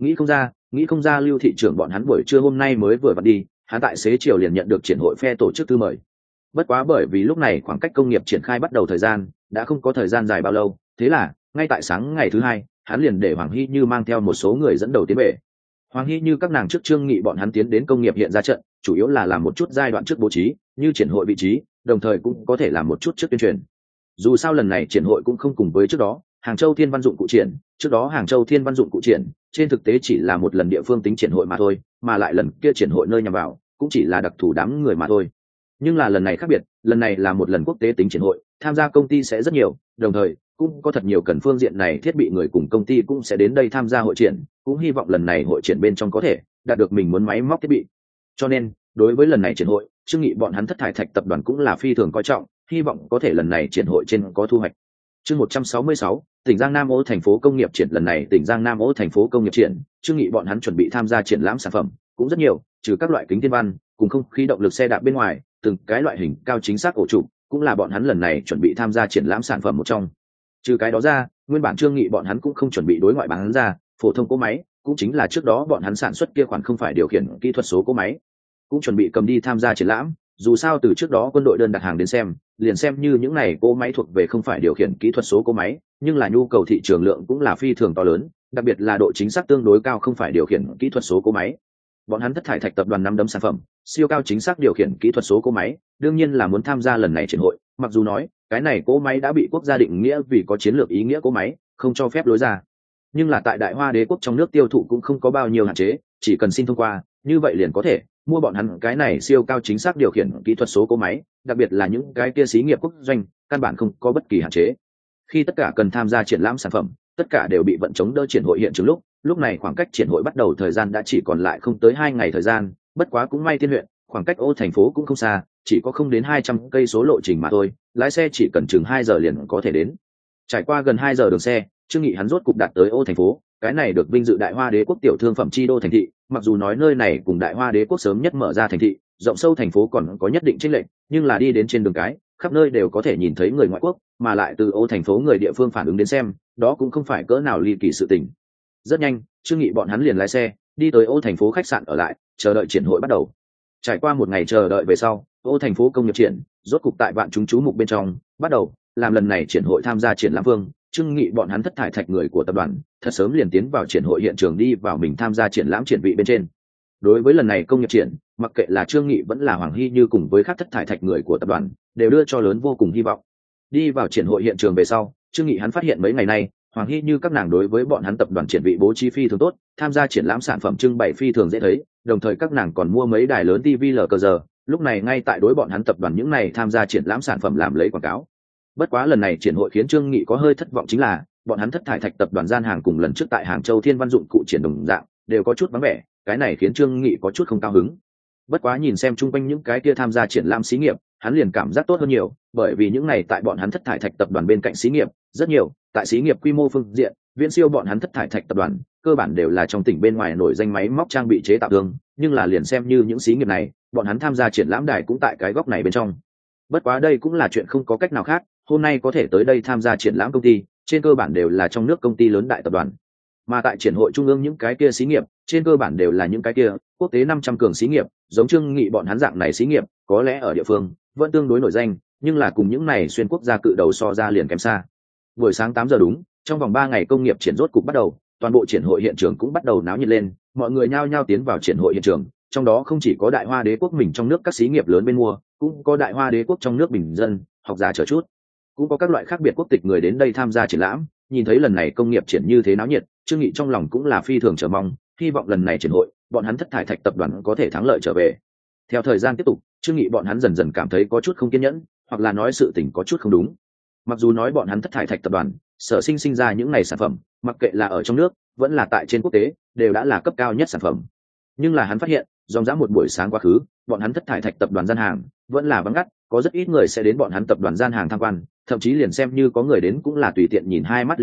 Nghĩ không ra Lưu thị trưởng bọn hắn buổi trưa hôm nay mới vừa vặn đi, hắn tại xế chiều liền nhận được triển hội phe tổ chức thư mời. Bất quá bởi vì lúc này khoảng cách công nghiệp triển khai bắt đầu thời gian đã không có thời gian dài bao lâu, thế là ngay tại sáng ngày thứ hai, hắn liền để Hoàng Hy Như mang theo một số người dẫn đầu tiến về. Hoàng Hy Như các nàng trước Trương Nghị bọn hắn tiến đến công nghiệp hiện ra trận, chủ yếu là làm một chút giai đoạn trước bố trí, như triển hội vị trí, đồng thời cũng có thể làm một chút trước tuyên truyền. Dù sao lần này triển hội cũng không cùng với trước đó, Hàng Châu Thiên Văn Dụng Cụ Triển, trước đó Hàng Châu Thiên Văn Dụng Cụ Triển, trên thực tế chỉ là một lần địa phương tính triển hội mà thôi, mà lại lần kia triển hội nơi nhằm vào cũng chỉ là đặc thù đám người mà thôi. Nhưng là lần này khác biệt, lần này là một lần quốc tế tính triển hội, tham gia công ty sẽ rất nhiều, đồng thời cũng có thật nhiều cần phương diện này thiết bị người cùng công ty cũng sẽ đến đây tham gia hội triển, cũng hy vọng lần này hội triển bên trong có thể đạt được mình muốn máy móc thiết bị. Cho nên đối với lần này triển hội, Trương Nghị bọn hắn Thất Thải Thạch tập đoàn cũng là phi thường coi trọng, hy vọng có thể lần này triển hội trên có thu hoạch. Chương 166, tỉnh Giang Nam Ô thành phố công nghiệp triển. Lần này tỉnh Giang Nam Ô thành phố công nghiệp triển, Trương Nghị bọn hắn chuẩn bị tham gia triển lãm sản phẩm cũng rất nhiều, trừ các loại kính thiên văn cùng không khí động lực xe đạp bên ngoài, từng cái loại hình cao chính xác ổ trụ cũng là bọn hắn lần này chuẩn bị tham gia triển lãm sản phẩm một trong. Trừ cái đó ra, nguyên bản Trương Nghị bọn hắn cũng không chuẩn bị đối ngoại bán ra phổ thông cỗ máy, cũng chính là trước đó bọn hắn sản xuất kia khoản không phải điều khiển kỹ thuật số cỗ máy, cũng chuẩn bị cầm đi tham gia triển lãm. Dù sao từ trước đó quân đội đơn đặt hàng đến xem, liền xem như những này cỗ máy thuộc về không phải điều khiển kỹ thuật số cỗ máy, nhưng là nhu cầu thị trường lượng cũng là phi thường to lớn, đặc biệt là độ chính xác tương đối cao không phải điều khiển kỹ thuật số cỗ máy. Bọn hắn Thất Thải Thạch tập đoàn nắm đấm sản phẩm siêu cao chính xác điều khiển kỹ thuật số cỗ máy, đương nhiên là muốn tham gia lần này triển hội. Mặc dù nói cái này cỗ máy đã bị quốc gia định nghĩa vì có chiến lược ý nghĩa cỗ máy, không cho phép lối ra, nhưng là tại Đại Hoa Đế quốc trong nước tiêu thụ cũng không có bao nhiêu hạn chế, chỉ cần xin thông qua, như vậy liền có thể mua bọn hắn cái này siêu cao chính xác điều khiển kỹ thuật số cỗ máy, đặc biệt là những cái kia xí nghiệp quốc doanh, căn bản không có bất kỳ hạn chế. Khi tất cả cần tham gia triển lãm sản phẩm, tất cả đều bị vận chống đỡ triển hội hiện trường lúc này khoảng cách triển hội bắt đầu thời gian đã chỉ còn lại không tới 2 ngày thời gian, bất quá cũng may Tiên huyện, khoảng cách Ô thành phố cũng không xa, chỉ có không đến 200 cây số lộ trình mà thôi, lái xe chỉ cần chừng 2 giờ liền có thể đến. Trải qua gần 2 giờ đường xe, Trương Nghị hắn rốt cục đạt tới Ô thành phố, cái này được vinh dự Đại Hoa Đế quốc tiểu thương phẩm chi đô thành thị, mặc dù nói nơi này cùng Đại Hoa Đế quốc sớm nhất mở ra thành thị, rộng sâu thành phố còn có nhất định chênh lệch, nhưng là đi đến trên đường cái, khắp nơi đều có thể nhìn thấy người ngoại quốc, mà lại từ Ô thành phố người địa phương phản ứng đến xem, đó cũng không phải cỡ nào ly kỳ sự tình. Rất nhanh, Trương Nghị bọn hắn liền lái xe đi tới Ô thành phố khách sạn ở lại, chờ đợi triển hội bắt đầu. Trải qua một ngày chờ đợi về sau, Ô thành phố công nghiệp triển rốt cục tại vạn chúng chú mục bên trong bắt đầu làm lần này triển hội tham gia triển lãm vương. Trương Nghị bọn hắn Thất Thải Thạch người của tập đoàn thật sớm liền tiến vào triển hội hiện trường, đi vào mình tham gia triển lãm triển vị bên trên. Đối với lần này công nghiệp triển, mặc kệ là Trương Nghị vẫn là Hoàng Hy Như cùng với các Thất Thải Thạch người của tập đoàn đều đưa cho lớn vô cùng hy vọng. Đi vào triển hội hiện trường về sau, Trương Nghị hắn phát hiện mấy ngày nay Hoàng Hy Như các nàng đối với bọn hắn tập đoàn triển vị bố trí phi thường tốt, tham gia triển lãm sản phẩm trưng bày phi thường dễ thấy, đồng thời các nàng còn mua mấy đài lớn TV LCD, lúc này ngay tại đối bọn hắn tập đoàn những này tham gia triển lãm sản phẩm làm lấy quảng cáo. Bất quá lần này triển hội khiến Trương Nghị có hơi thất vọng chính là, bọn hắn Thất Thải Thạch tập đoàn gian hàng cùng lần trước tại Hàng Châu Thiên Văn Dụng Cụ Triển đồng dạng, đều có chút vắng vẻ, cái này khiến Trương Nghị có chút không cao hứng. Bất quá nhìn xem chung quanh những cái kia tham gia triển lãm xí nghiệp, hắn liền cảm giác tốt hơn nhiều, bởi vì những này tại bọn hắn Thất Thải Thạch tập đoàn bên cạnh xí nghiệp rất nhiều, tại xí nghiệp quy mô phương diện, viễn siêu bọn hắn Thất Thải Thạch tập đoàn, cơ bản đều là trong tỉnh bên ngoài nổi danh máy móc trang bị chế tạo thương, nhưng là liền xem như những xí nghiệp này, bọn hắn tham gia triển lãm đài cũng tại cái góc này bên trong. Bất quá đây cũng là chuyện không có cách nào khác, hôm nay có thể tới đây tham gia triển lãm công ty, trên cơ bản đều là trong nước công ty lớn đại tập đoàn. Mà tại triển hội trung ương những cái kia xí nghiệp, trên cơ bản đều là những cái kia quốc tế 500 cường xí nghiệp, giống Trương Nghị bọn hắn dạng này xí nghiệp, có lẽ ở địa phương vẫn tương đối nổi danh, nhưng là cùng những này xuyên quốc gia cự đầu so ra liền kém xa. Buổi sáng 8 giờ đúng, trong vòng 3 ngày công nghiệp triển rốt cục bắt đầu, toàn bộ triển hội hiện trường cũng bắt đầu náo nhiệt lên, mọi người nhao nhao tiến vào triển hội hiện trường, trong đó không chỉ có Đại Hoa Đế quốc mình trong nước các xí nghiệp lớn bên mua, cũng có Đại Hoa Đế quốc trong nước bình dân, học giả chờ chút, cũng có các loại khác biệt quốc tịch người đến đây tham gia triển lãm. Nhìn thấy lần này công nghiệp triển như thế náo nhiệt, Trương Nghị trong lòng cũng là phi thường chờ mong, hy vọng lần này triển hội bọn hắn Thất Thải Thạch tập đoàn có thể thắng lợi trở về. Theo thời gian tiếp tục, Trương Nghị bọn hắn dần dần cảm thấy có chút không kiên nhẫn, hoặc là nói sự tình có chút không đúng. Mặc dù nói bọn hắn Thất Thải Thạch tập đoàn sở sinh ra những này sản phẩm, mặc kệ là ở trong nước vẫn là tại trên quốc tế, đều đã là cấp cao nhất sản phẩm, nhưng là hắn phát hiện dòng dã một buổi sáng quá khứ, bọn hắn Thất Thải Thạch tập đoàn gian hàng vẫn là vắng ngắt, có rất ít người sẽ đến bọn hắn tập đoàn gian hàng tham quan, thậm chí liền xem như có người đến cũng là tùy tiện nhìn 2 mắt liền đi,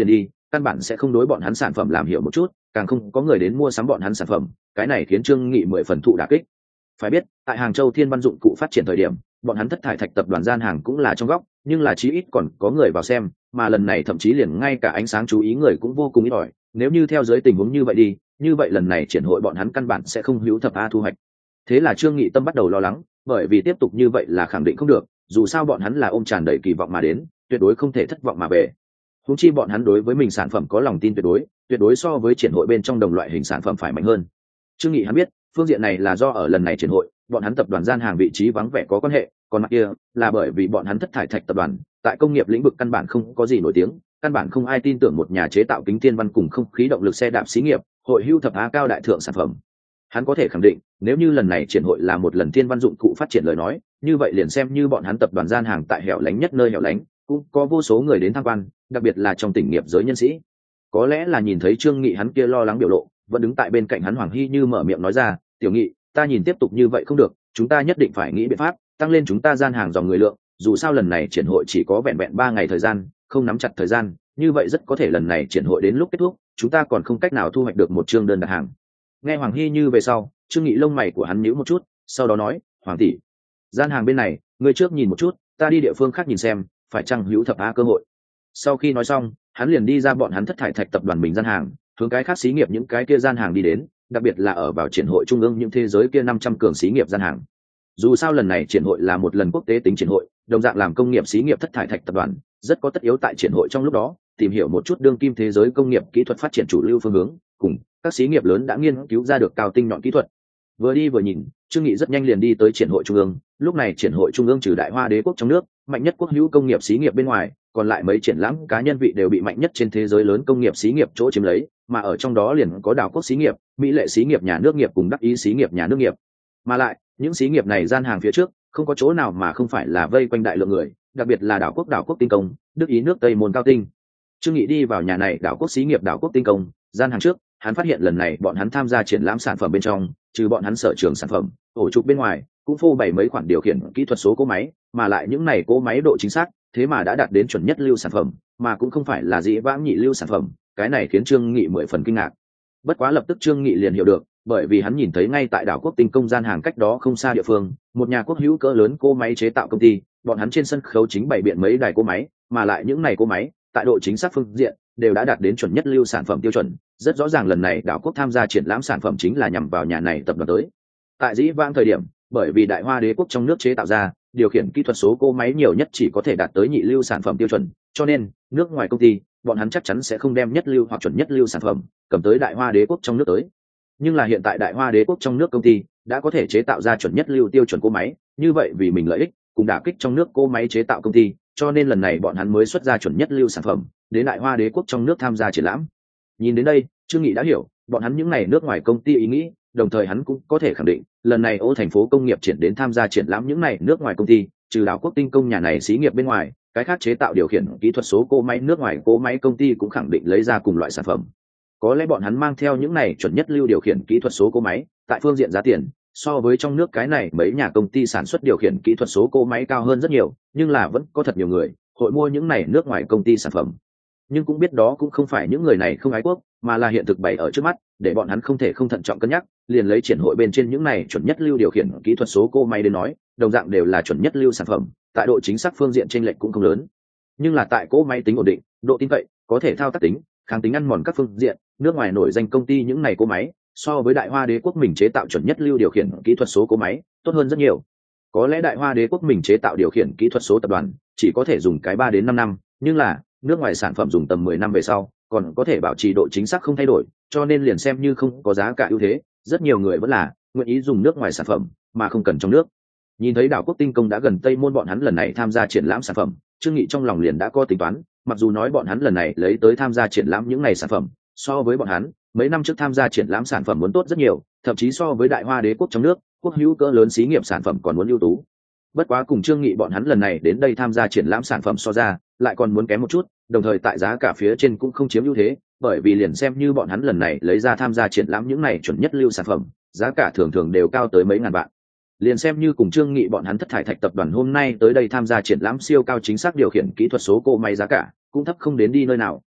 căn bản sẽ không đối bọn hắn sản phẩm làm hiểu một chút, càng không có người đến mua sắm bọn hắn sản phẩm. Cái này khiến Trương Nghị 10 phần thụ đả kích. Phải biết, tại Hàng Châu Thiên Văn dụng cụ phát triển thời điểm, bọn hắn Thất Thải Thạch tập đoàn gian hàng cũng là trong góc, nhưng là chí ít còn có người vào xem, mà lần này thậm chí liền ngay cả ánh sáng chú ý người cũng vô cùng ít ỏi. Nếu như theo dưới tình huống như vậy đi, như vậy lần này triển hội bọn hắn căn bản sẽ không hữu thập a thu hoạch. Thế là Trương Nghị tâm bắt đầu lo lắng, bởi vì tiếp tục như vậy là khẳng định không được, dù sao bọn hắn là ôm tràn đầy kỳ vọng mà đến, tuyệt đối không thể thất vọng mà về. Huống chi bọn hắn đối với mình sản phẩm có lòng tin tuyệt đối so với triển hội bên trong đồng loại hình sản phẩm phải mạnh hơn. Trương Nghị hắn biết, phương diện này là do ở lần này triển hội, bọn hắn tập đoàn gian hàng vị trí vắng vẻ có quan hệ, còn mặt kia là bởi vì bọn hắn Thất Thải Thạch tập đoàn tại công nghiệp lĩnh vực căn bản không có gì nổi tiếng, căn bản không ai tin tưởng một nhà chế tạo kính thiên văn cùng không khí động lực xe đạp xí nghiệp hội hưu thập á cao đại thượng sản phẩm. Hắn có thể khẳng định, nếu như lần này triển hội là một lần thiên văn dụng cụ phát triển lời nói, như vậy liền xem như bọn hắn tập đoàn gian hàng tại hẻo lánh nhất nơi hẻo lánh, cũng có vô số người đến tham quan, đặc biệt là trong tỉnh nghiệp giới nhân sĩ. Có lẽ là nhìn thấy Trương Nghị hắn kia lo lắng biểu lộ, vẫn đứng tại bên cạnh hắn Hoàng Hy Như mở miệng nói ra, "Tiểu Nghị, ta nhìn tiếp tục như vậy không được, chúng ta nhất định phải nghĩ biện pháp tăng lên chúng ta gian hàng dòng người lượng, dù sao lần này triển hội chỉ có vẹn vẹn 3 ngày thời gian, không nắm chặt thời gian, như vậy rất có thể lần này triển hội đến lúc kết thúc, chúng ta còn không cách nào thu hoạch được một chương đơn đặt hàng." Nghe Hoàng Hy Như về sau, Trương Nghị lông mày của hắn nhíu một chút, sau đó nói, "Hoàng tỷ, gian hàng bên này, ngươi trước nhìn một chút, ta đi địa phương khác nhìn xem, phải chăng hữu thập á cơ hội." Sau khi nói xong, hắn liền đi ra bọn hắn Thất Thải Thạch tập đoàn mình gian hàng, hướng cái khác xí nghiệp những cái kia gian hàng đi đến, đặc biệt là ở vào triển hội trung ương những thế giới kia 500 cường xí nghiệp gian hàng. Dù sao lần này triển hội là một lần quốc tế tính triển hội, đồng dạng làm công nghiệp xí nghiệp Thất Thải Thạch tập đoàn, rất có tất yếu tại triển hội trong lúc đó tìm hiểu một chút đương kim thế giới công nghiệp kỹ thuật phát triển chủ lưu phương hướng, cùng các xí nghiệp lớn đã nghiên cứu ra được cao tinh nhọn kỹ thuật. Vừa đi vừa nhìn, Trương Nghị rất nhanh liền đi tới triển hội trung ương. Lúc này triển hội trung ương trừ Đại Hoa Đế quốc trong nước mạnh nhất quốc hữu công nghiệp xí nghiệp bên ngoài, còn lại mấy triển lãm cá nhân vị đều bị mạnh nhất trên thế giới lớn công nghiệp xí nghiệp chỗ chiếm lấy, mà ở trong đó liền có đảo quốc xí nghiệp, mỹ lệ xí nghiệp nhà nước nghiệp cùng đắc ý xí nghiệp nhà nước nghiệp. Mà lại, những xí nghiệp này gian hàng phía trước, không có chỗ nào mà không phải là vây quanh đại lượng người, đặc biệt là đảo quốc tinh công, đức ý nước Tây môn cao tinh. Trương Nghị đi vào nhà này đảo quốc xí nghiệp đảo quốc tinh công, gian hàng trước, hắn phát hiện lần này bọn hắn tham gia triển lãm sản phẩm bên trong, trừ bọn hắn sở trường sản phẩm, ổ trục bên ngoài, cũng phô bày mấy khoản điều khiển kỹ thuật số cỗ máy, mà lại những này cỗ máy độ chính xác, thế mà đã đạt đến chuẩn nhất lưu sản phẩm, mà cũng không phải là dĩ vãng nhị lưu sản phẩm, cái này khiến Trương Nghị 10 phần kinh ngạc. Bất quá lập tức Trương Nghị liền hiểu được, bởi vì hắn nhìn thấy ngay tại đảo quốc tinh công gian hàng cách đó không xa địa phương, một nhà quốc hữu cỡ lớn cỗ máy chế tạo công ty, bọn hắn trên sân khấu chính bày biện mấy đài cỗ máy, mà lại những này cỗ máy, tại độ chính xác phương diện đều đã đạt đến chuẩn nhất lưu sản phẩm tiêu chuẩn, rất rõ ràng lần này đảo quốc tham gia triển lãm sản phẩm chính là nhằm vào nhà này tập đoàn tới. Tại dĩ vãng thời điểm, bởi vì Đại Hoa Đế quốc trong nước chế tạo ra, điều khiển kỹ thuật số cỗ máy nhiều nhất chỉ có thể đạt tới nhị lưu sản phẩm tiêu chuẩn, cho nên nước ngoài công ty, bọn hắn chắc chắn sẽ không đem nhất lưu hoặc chuẩn nhất lưu sản phẩm cầm tới Đại Hoa Đế quốc trong nước tới. Nhưng là hiện tại Đại Hoa Đế quốc trong nước công ty đã có thể chế tạo ra chuẩn nhất lưu tiêu chuẩn cỗ máy, như vậy vì mình lợi ích cùng đả kích trong nước cỗ máy chế tạo công ty, cho nên lần này bọn hắn mới xuất ra chuẩn nhất lưu sản phẩm đến Đại Hoa Đế quốc trong nước tham gia triển lãm. Nhìn đến đây, Trương Nghị đã hiểu bọn hắn những này nước ngoài công ty ý nghĩ, đồng thời hắn cũng có thể khẳng định lần này Ô thành phố công nghiệp triển đến tham gia triển lãm những này nước ngoài công ty, trừ đảo quốc tinh công nhà này xí nghiệp bên ngoài, cái khác chế tạo điều khiển kỹ thuật số cỗ máy nước ngoài cỗ máy công ty cũng khẳng định lấy ra cùng loại sản phẩm. Có lẽ bọn hắn mang theo những này chuẩn nhất lưu điều khiển kỹ thuật số cỗ máy, tại phương diện giá tiền so với trong nước cái này mấy nhà công ty sản xuất điều khiển kỹ thuật số cỗ máy cao hơn rất nhiều, nhưng là vẫn có thật nhiều người hội mua những này nước ngoài công ty sản phẩm. Nhưng cũng biết đó cũng không phải những người này không ái quốc, mà là hiện thực bày ở trước mắt, để bọn hắn không thể không thận trọng cân nhắc, liền lấy triển hội bên trên những này chuẩn nhất lưu điều khiển kỹ thuật số cỗ máy đến nói, đồng dạng đều là chuẩn nhất lưu sản phẩm, tại độ chính xác phương diện chênh lệch cũng không lớn. Nhưng là tại cỗ máy tính ổn định, độ tin cậy, có thể thao tác tính, kháng tính ăn mòn các phương diện, nước ngoài nổi danh công ty những này cỗ máy, so với Đại Hoa Đế quốc mình chế tạo chuẩn nhất lưu điều khiển kỹ thuật số cỗ máy, tốt hơn rất nhiều. Có lẽ Đại Hoa Đế quốc mình chế tạo điều khiển kỹ thuật số tập đoàn chỉ có thể dùng cái 3 đến 5 năm, nhưng là nước ngoài sản phẩm dùng tầm 10 năm về sau, còn có thể bảo trì độ chính xác không thay đổi, cho nên liền xem như không có giá cả ưu thế, rất nhiều người vẫn là nguyện ý dùng nước ngoài sản phẩm mà không cần trong nước. Nhìn thấy đảo quốc tinh công đã gần Tây môn bọn hắn lần này tham gia triển lãm sản phẩm, Trương Nghị trong lòng liền đã có tính toán, mặc dù nói bọn hắn lần này lấy tới tham gia triển lãm những này sản phẩm, so với bọn hắn mấy năm trước tham gia triển lãm sản phẩm muốn tốt rất nhiều, thậm chí so với Đại Hoa Đế quốc trong nước, quốc hữu cỡ lớn xí nghiệp sản phẩm còn muốn ưu tú. Bất quá cùng Trương Nghị bọn hắn lần này đến đây tham gia triển lãm sản phẩm so ra, lại còn muốn kém một chút, đồng thời tại giá cả phía trên cũng không chiếm ưu thế, bởi vì liền xem như bọn hắn lần này lấy ra tham gia triển lãm những này chuẩn nhất lưu sản phẩm, giá cả thường thường đều cao tới mấy ngàn vạn. Liền xem như cùng Trương Nghị bọn hắn Thất Thải Thạch tập đoàn hôm nay tới đây tham gia triển lãm siêu cao chính xác điều khiển kỹ thuật số cỗ máy giá cả, cũng thấp không đến đi nơi nào, phải biết,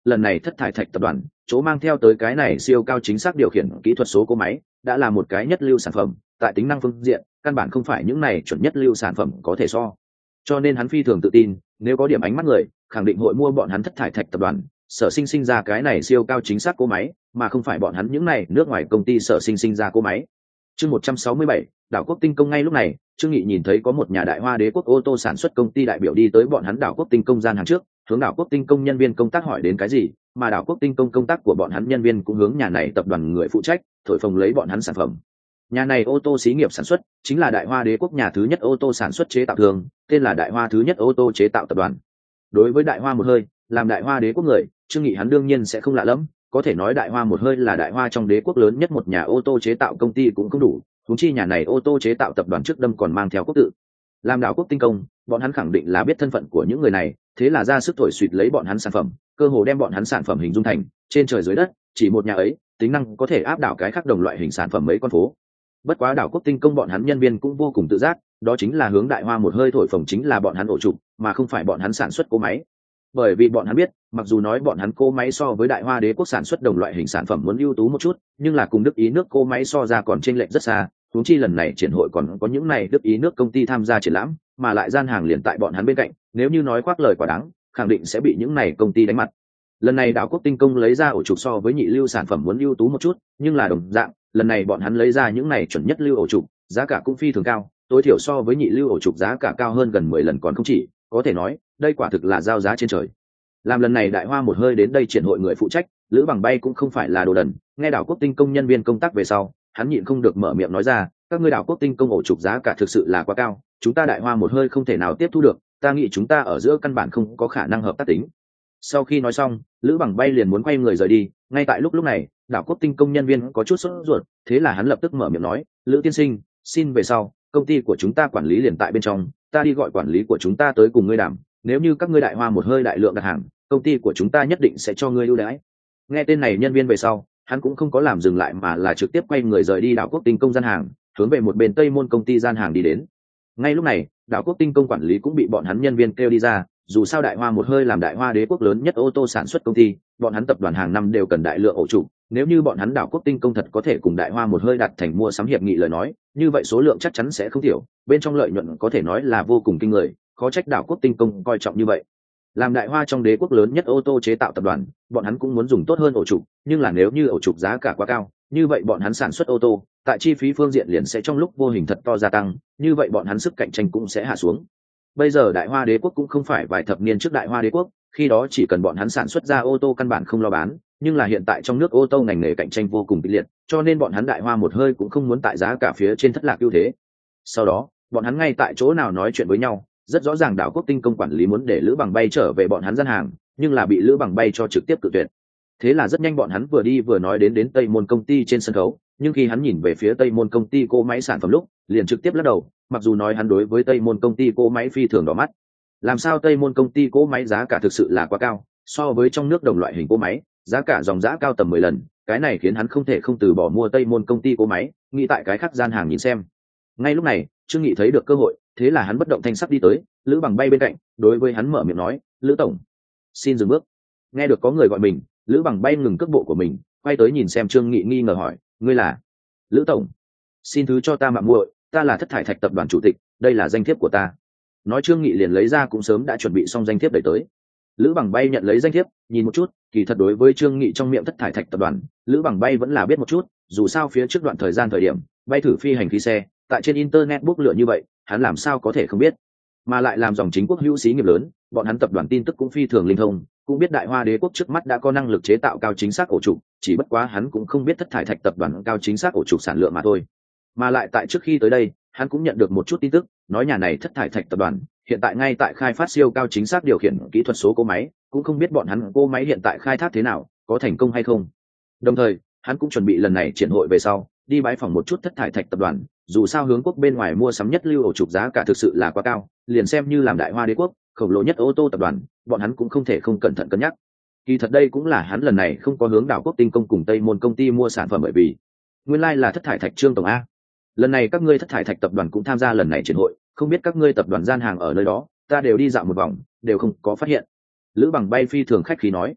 lần này thất thải thạch tập đoàn chỗ mang theo tới cái này siêu cao chính xác điều khiển kỹ thuật số cỗ máy đã là một cái nhất lưu sản phẩm, tại tính năng phương diện căn bản không phải những này chuẩn nhất lưu sản phẩm có thể so. Cho nên hắn phi thường tự tin, nếu có điểm ánh mắt người khẳng định hội mua bọn hắn thất thải thạch tập đoàn sở sinh ra cái này siêu cao chính xác cỗ máy, mà không phải bọn hắn những này nước ngoài công ty sở sinh ra cỗ máy. Chương 167, đảo quốc tinh công. Ngay lúc này, Trương Nghị nhìn thấy có một nhà Đại Hoa Đế quốc ô tô sản xuất công ty đại biểu đi tới bọn hắn đảo quốc tinh công gian hàng trước, hướng đảo quốc tinh công nhân viên công tác hỏi đến cái gì, mà đảo quốc tinh công công tác của bọn hắn nhân viên cũng hướng nhà này tập đoàn người phụ trách thổi phồng lấy bọn hắn sản phẩm. Nhà này ô tô xí nghiệp sản xuất chính là Đại Hoa Đế quốc nhà thứ nhất ô tô sản xuất chế tạo thường, tên là Đại Hoa thứ nhất ô tô chế tạo tập đoàn. Đối với Đại Hoa một hơi, làm Đại Hoa Đế quốc người, Trương Nghị hắn đương nhiên sẽ không lạ lẫm, có thể nói Đại Hoa một hơi là Đại Hoa trong đế quốc lớn nhất một nhà ô tô chế tạo công ty cũng không đủ, huống chi nhà này ô tô chế tạo tập đoàn trước đâm còn mang theo quốc tự. Làm đảo quốc tinh công, bọn hắn khẳng định là biết thân phận của những người này, thế là ra sức thổi suýt lấy bọn hắn sản phẩm, cơ hồ đem bọn hắn sản phẩm hình dung thành trên trời dưới đất, chỉ một nhà ấy, tính năng có thể áp đảo cái khác đồng loại hình sản phẩm mấy con phố. Bất quá đảo quốc tinh công bọn hắn nhân viên cũng vô cùng tự giác, đó chính là hướng Đại Hoa một hơi thổi phồng chính là bọn hắn ổ trục, mà không phải bọn hắn sản xuất cỗ máy. Bởi vì bọn hắn biết, mặc dù nói bọn hắn cỗ máy so với Đại Hoa Đế quốc sản xuất đồng loại hình sản phẩm muốn ưu tú một chút, nhưng là cùng Đức Ý nước cỗ máy so ra còn chênh lệch rất xa. Huống chi lần này triển hội còn có những này Đức Ý nước công ty tham gia triển lãm, mà lại gian hàng liền tại bọn hắn bên cạnh, nếu như nói khoác lời quá đáng, khẳng định sẽ bị những này công ty đánh mặt. Lần này đảo quốc tinh công lấy ra ổ trục so với nhị lưu sản phẩm muốn ưu tú một chút, nhưng là đồng dạng, lần này bọn hắn lấy ra những này chuẩn nhất lưu ổ trục, giá cả cũng phi thường cao, tối thiểu so với nhị lưu ổ trục giá cả cao hơn gần 10 lần còn không chỉ, có thể nói, đây quả thực là giao giá trên trời. Làm lần này Đại Hoa một hơi đến đây triển hội người phụ trách, Lữ Bằng Bay cũng không phải là đồ đần, nghe đảo quốc tinh công nhân viên công tác về sau, hắn nhịn không được mở miệng nói ra, các ngươi đảo quốc tinh công ổ trục giá cả thực sự là quá cao, chúng ta Đại Hoa một hơi không thể nào tiếp thu được, ta nghĩ chúng ta ở giữa căn bản không có khả năng hợp tác tính. Sau khi nói xong, Lữ Bằng Bay liền muốn quay người rời đi, ngay tại lúc này, đảo quốc tinh công nhân viên có chút sốt ruột, thế là hắn lập tức mở miệng nói, Lữ tiên sinh, xin về sau, công ty của chúng ta quản lý liền tại bên trong, ta đi gọi quản lý của chúng ta tới cùng ngươi đàm, nếu như các ngươi Đại Hoa một hơi đại lượng đặt hàng, công ty của chúng ta nhất định sẽ cho ngươi ưu đãi. Nghe tên này nhân viên về sau, hắn cũng không có làm dừng lại mà là trực tiếp quay người rời đi đảo quốc tinh công gian hàng, hướng về một bên Tây Môn công ty gian hàng đi đến. Ngay lúc này, đảo quốc tinh công quản lý cũng bị bọn hắn nhân viên kêu đi ra, dù sao Đại Hoa một hơi làm Đại Hoa Đế quốc lớn nhất ô tô sản xuất công ty, bọn hắn tập đoàn hàng năm đều cần đại lượng ổ trụ, nếu như bọn hắn đảo quốc tinh công thật có thể cùng Đại Hoa một hơi đạt thành mua sắm hiệp nghị lời nói, như vậy số lượng chắc chắn sẽ không thiểu, bên trong lợi nhuận có thể nói là vô cùng kinh người, khó trách đảo quốc tinh công coi trọng như vậy. Làm Đại Hoa trong đế quốc lớn nhất ô tô chế tạo tập đoàn, bọn hắn cũng muốn dùng tốt hơn ổ trục, nhưng là nếu như ổ trục giá cả quá cao, như vậy bọn hắn sản xuất ô tô, tại chi phí phương diện liền sẽ trong lúc vô hình thật to gia tăng, như vậy bọn hắn sức cạnh tranh cũng sẽ hạ xuống. Bây giờ Đại Hoa Đế quốc cũng không phải vài thập niên trước Đại Hoa Đế quốc, khi đó chỉ cần bọn hắn sản xuất ra ô tô căn bản không lo bán, nhưng là hiện tại trong nước ô tô ngành nghề cạnh tranh vô cùng kịch liệt, cho nên bọn hắn Đại Hoa một hơi cũng không muốn tại giá cả phía trên thất lạc ưu thế. Sau đó, bọn hắn ngay tại chỗ nào nói chuyện với nhau, rất rõ ràng đảo quốc tinh công quản lý muốn để Lữ Bằng Bay trở về bọn hắn gian hàng, nhưng là bị Lữ Bằng Bay cho trực tiếp cự tuyệt. Thế là rất nhanh bọn hắn vừa đi vừa nói đến Tây Môn công ty trên sân khấu, nhưng khi hắn nhìn về phía Tây Môn công ty cỗ máy sản phẩm lúc, liền trực tiếp lắc đầu, mặc dù nói hắn đối với Tây Môn công ty cỗ máy phi thường đỏ mắt. Làm sao Tây Môn công ty cỗ máy giá cả thực sự là quá cao, so với trong nước đồng loại hình cỗ máy, giá cả dòng giá cao tầm 10 lần, cái này khiến hắn không thể không từ bỏ mua Tây Môn công ty cỗ máy, nghĩ tại cái khác gian hàng nhìn xem. Ngay lúc này, Trương Nghị thấy được cơ hội, thế là hắn bất động thanh sắc đi tới, Lữ Bằng Bay bên cạnh, đối với hắn mở miệng nói, Lữ tổng, xin dừng bước. Nghe được có người gọi mình, Lữ Bằng Bay ngừng cước bộ của mình, quay tới nhìn xem Trương Nghị nghi ngờ hỏi, ngươi là? Lữ tổng, xin thứ cho ta mạo muội, ta là Thất Thải Thạch tập đoàn chủ tịch, đây là danh thiếp của ta. Nói Trương Nghị liền lấy ra cũng sớm đã chuẩn bị xong danh thiếp đẩy tới. Lữ Bằng Bay nhận lấy danh thiếp, nhìn một chút, kỳ thật đối với Trương Nghị trong miệng Thất Thải Thạch tập đoàn, Lữ Bằng Bay vẫn là biết một chút, dù sao phía trước đoạn thời gian thời điểm, bay thử phi hành khí xe, tại trên internet bốc lửa như vậy, hắn làm sao có thể không biết. Mà lại làm dòng chính quốc hữu xí nghiệp lớn, bọn hắn tập đoàn tin tức cũng phi thường linh thông, cũng biết Đại Hoa Đế quốc trước mắt đã có năng lực chế tạo cao chính xác ổ trục, chỉ bất quá hắn cũng không biết Thất Thải Thạch tập đoàn cao chính xác ổ trục sản lượng mà thôi. Mà lại tại trước khi tới đây, hắn cũng nhận được một chút tin tức, nói nhà này Thất Thải Thạch tập đoàn hiện tại ngay tại khai phát siêu cao chính xác điều khiển kỹ thuật số cỗ máy, cũng không biết bọn hắn cỗ máy hiện tại khai thác thế nào, có thành công hay không. Đồng thời, hắn cũng chuẩn bị lần này triển hội về sau, đi bái phỏng một chút Thất Thải Thạch tập đoàn, dù sao hướng quốc bên ngoài mua sắm nhất lưu ổ trục giá cả thực sự là quá cao, liền xem như làm Đại Hoa Đế quốc khổng lồ nhất ô tô tập đoàn, bọn hắn cũng không thể không cẩn thận cân nhắc. Kỳ thật đây cũng là hắn lần này không có hướng đảo quốc tinh công cùng Tây Môn công ty mua sản phẩm, bởi vì nguyên lai là Thất Thải Thạch Trương tổng a. Lần này các ngươi Thất Thải Thạch tập đoàn cũng tham gia lần này triển hội, không biết các ngươi tập đoàn gian hàng ở nơi đó, ta đều đi dạo một vòng, đều không có phát hiện. Lữ Bằng Bay phi thường khách khí nói.